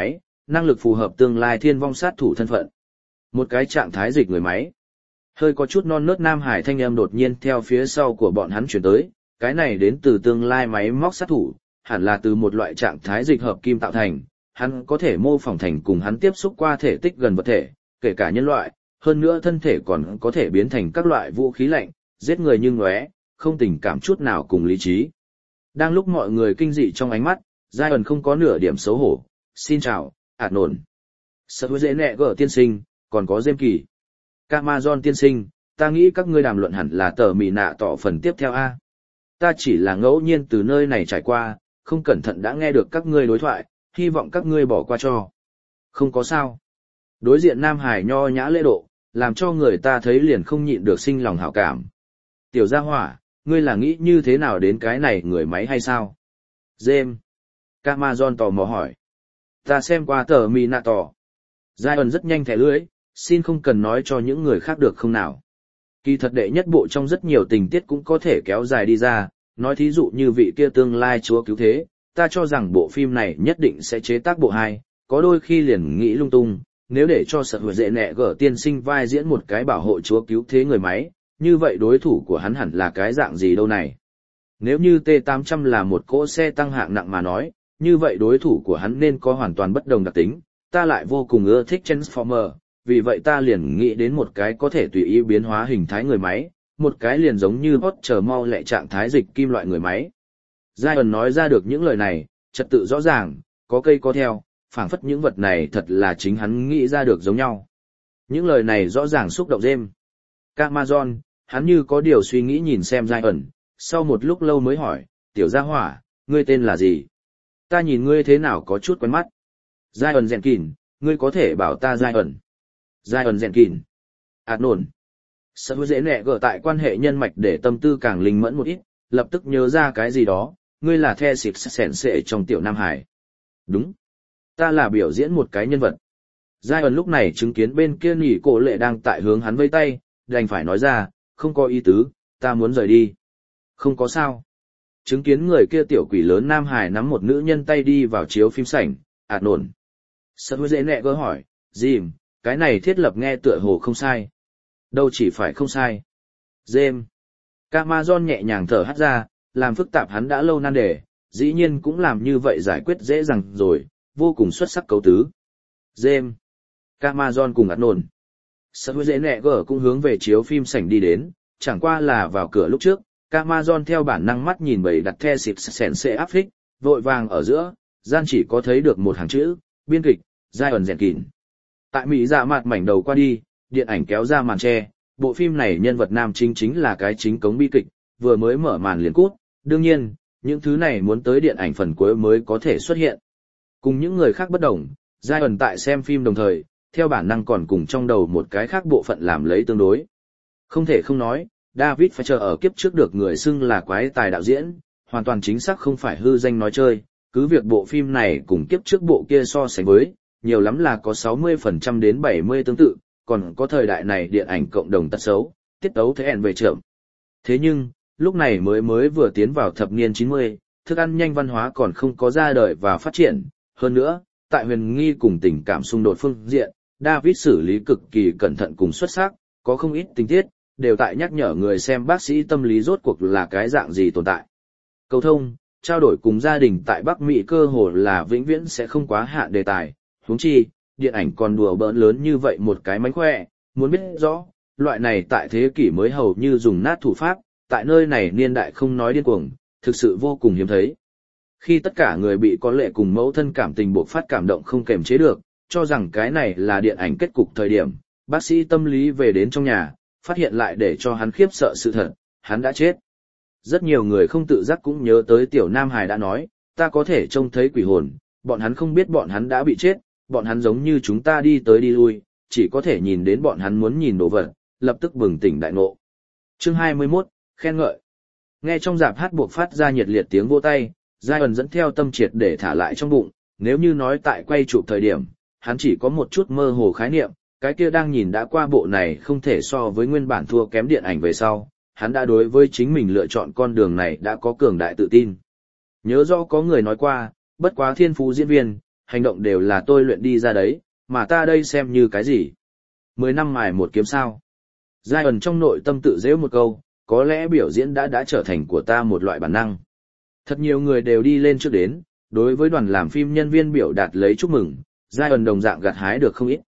năng lực phù hợp tương lai thiên vong sát thủ thân phận. Một cái trạng thái dịch người máy. Hơi có chút non nớt Nam Hải thanh âm đột nhiên theo phía sau của bọn hắn chuyển tới, cái này đến từ tương lai máy móc sát thủ, hẳn là từ một loại trạng thái dịch hợp kim tạo thành, hắn có thể mô phỏng thành cùng hắn tiếp xúc qua thể tích gần vật thể, kể cả nhân loại, hơn nữa thân thể còn có thể biến thành các loại vũ khí lạnh, giết người như ngóe, không tình cảm chút nào cùng lý trí. Đang lúc mọi người kinh dị trong ánh mắt, Zion không có nửa điểm xấu hổ. Xin chào, ạt nổn. Sợ hứa dễ nẹ gở tiên sinh, còn có Dêm Kỳ. Camazon tiên sinh, ta nghĩ các ngươi đàm luận hẳn là tờ mì nạ tỏ phần tiếp theo a. Ta chỉ là ngẫu nhiên từ nơi này trải qua, không cẩn thận đã nghe được các ngươi đối thoại, hy vọng các ngươi bỏ qua cho. Không có sao. Đối diện Nam Hải nho nhã lễ độ, làm cho người ta thấy liền không nhịn được sinh lòng hảo cảm. Tiểu gia hỏa, ngươi là nghĩ như thế nào đến cái này người máy hay sao? James. Camazon tò mò hỏi. Ta xem qua tờ mì nạ tỏ. Zion rất nhanh thẻ lưỡi, xin không cần nói cho những người khác được không nào. Kỳ thật đệ nhất bộ trong rất nhiều tình tiết cũng có thể kéo dài đi ra, nói thí dụ như vị kia tương lai chúa cứu thế, ta cho rằng bộ phim này nhất định sẽ chế tác bộ 2, có đôi khi liền nghĩ lung tung, nếu để cho sợ hứa dễ nẹ gở tiên sinh vai diễn một cái bảo hộ chúa cứu thế người máy, như vậy đối thủ của hắn hẳn là cái dạng gì đâu này. Nếu như T-800 là một cỗ xe tăng hạng nặng mà nói, như vậy đối thủ của hắn nên có hoàn toàn bất đồng đặc tính, ta lại vô cùng ưa thích Transformer, vì vậy ta liền nghĩ đến một cái có thể tùy ý biến hóa hình thái người máy, một cái liền giống như hot chờ mau lẹ trạng thái dịch kim loại người máy. Zion nói ra được những lời này, trật tự rõ ràng, có cây có theo, phảng phất những vật này thật là chính hắn nghĩ ra được giống nhau. Những lời này rõ ràng xúc động James. Camazon, hắn như có điều suy nghĩ nhìn xem Zion, sau một lúc lâu mới hỏi, tiểu gia hỏa, ngươi tên là gì? Ta nhìn ngươi thế nào có chút quen mắt. Zion Jenkins, ngươi có thể bảo ta Zion. Zion Jenkins. Nổn. Sợ hứa dễ nẹ gở tại quan hệ nhân mạch để tâm tư càng linh mẫn một ít, lập tức nhớ ra cái gì đó, ngươi là the xịt sẻn sệ trong tiểu Nam Hải. Đúng. Ta là biểu diễn một cái nhân vật. Zion lúc này chứng kiến bên kia nỉ cổ lệ đang tại hướng hắn vây tay, đành phải nói ra, không có ý tứ, ta muốn rời đi. Không có sao. Chứng kiến người kia tiểu quỷ lớn Nam Hải nắm một nữ nhân tay đi vào chiếu phim sảnh, nổn. Sợ hứa dễ nẹ gở hỏi, Jim, cái này thiết lập nghe tựa hồ không sai. Đâu chỉ phải không sai. James. Camazon nhẹ nhàng thở hắt ra, làm phức tạp hắn đã lâu nan đề, dĩ nhiên cũng làm như vậy giải quyết dễ dàng rồi, vô cùng xuất sắc cấu tứ. James. Camazon cùng nổn. Sợ hứa dễ nẹ gở cũng hướng về chiếu phim sảnh đi đến, chẳng qua là vào cửa lúc trước, Camazon theo bản năng mắt nhìn bầy đặt the xịt sèn xệ áp phích, vội vàng ở giữa, gian chỉ có thấy được một hàng chữ, biên kịch, Zion Jenkins. Tại Mỹ dạ mặt mảnh đầu qua đi, điện ảnh kéo ra màn che, bộ phim này nhân vật nam chính là cái chính cống bi kịch, vừa mới mở màn liền cút, đương nhiên, những thứ này muốn tới điện ảnh phần cuối mới có thể xuất hiện. Cùng những người khác bất đồng, Zion tại xem phim đồng thời, theo bản năng còn cùng trong đầu một cái khác bộ phận làm lấy tương đối. Không thể không nói, David Fincher ở kiếp trước được người xưng là quái tài đạo diễn, hoàn toàn chính xác không phải hư danh nói chơi, cứ việc bộ phim này cùng kiếp trước bộ kia so sánh với, nhiều lắm là có 60% đến 70% tương tự, còn có thời đại này điện ảnh cộng đồng tật xấu, tiết tấu thế ẻn về chậm. Thế nhưng, lúc này mới vừa tiến vào thập niên 90, thức ăn nhanh văn hóa còn không có ra đời và phát triển. Hơn nữa, tại huyền nghi cùng tình cảm xung đột phương diện, David xử lý cực kỳ cẩn thận cùng xuất sắc, có không ít tình tiết, đều tại nhắc nhở người xem bác sĩ tâm lý rốt cuộc là cái dạng gì tồn tại. Cầu thông, trao đổi cùng gia đình tại Bắc Mỹ cơ hồ là vĩnh viễn sẽ không quá hạn đề tài, huống chi, điện ảnh còn đùa bỡn lớn như vậy một cái mánh khỏe, muốn biết rõ, loại này tại thế kỷ mới hầu như dùng nát thủ pháp, tại nơi này niên đại không nói điên cuồng, thực sự vô cùng hiếm thấy. Khi tất cả người bị có lệ cùng mẫu thân cảm tình bộc phát cảm động không kềm chế được, cho rằng cái này là điện ảnh kết cục thời điểm, bác sĩ tâm lý về đến trong nhà, phát hiện lại để cho hắn khiếp sợ sự thật, hắn đã chết. Rất nhiều người không tự giác cũng nhớ tới tiểu Nam Hải đã nói, ta có thể trông thấy quỷ hồn, bọn hắn không biết bọn hắn đã bị chết, bọn hắn giống như chúng ta đi tới đi lui, chỉ có thể nhìn đến bọn hắn muốn nhìn đồ vật, lập tức bừng tỉnh đại ngộ. Chương 21, khen ngợi. Nghe trong rạp hát buộc phát ra nhiệt liệt tiếng vỗ tay, Zion dẫn theo tâm triệt để thả lại trong bụng, nếu như nói tại quay chụp thời điểm, hắn chỉ có một chút mơ hồ khái niệm, cái kia đang nhìn đã qua bộ này không thể so với nguyên bản thua kém điện ảnh về sau, hắn đã đối với chính mình lựa chọn con đường này đã có cường đại tự tin. Nhớ rõ có người nói qua, bất quá thiên phú diễn viên, hành động đều là tôi luyện đi ra đấy, mà ta đây xem như cái gì? 10 năm mài một kiếm sao? Giai ẩn trong nội tâm tự giễu một câu, có lẽ biểu diễn đã trở thành của ta một loại bản năng. Thật nhiều người đều đi lên trước đến, đối với đoàn làm phim nhân viên biểu đạt lấy chúc mừng, Giai ẩn đồng dạng gặt hái được không ít,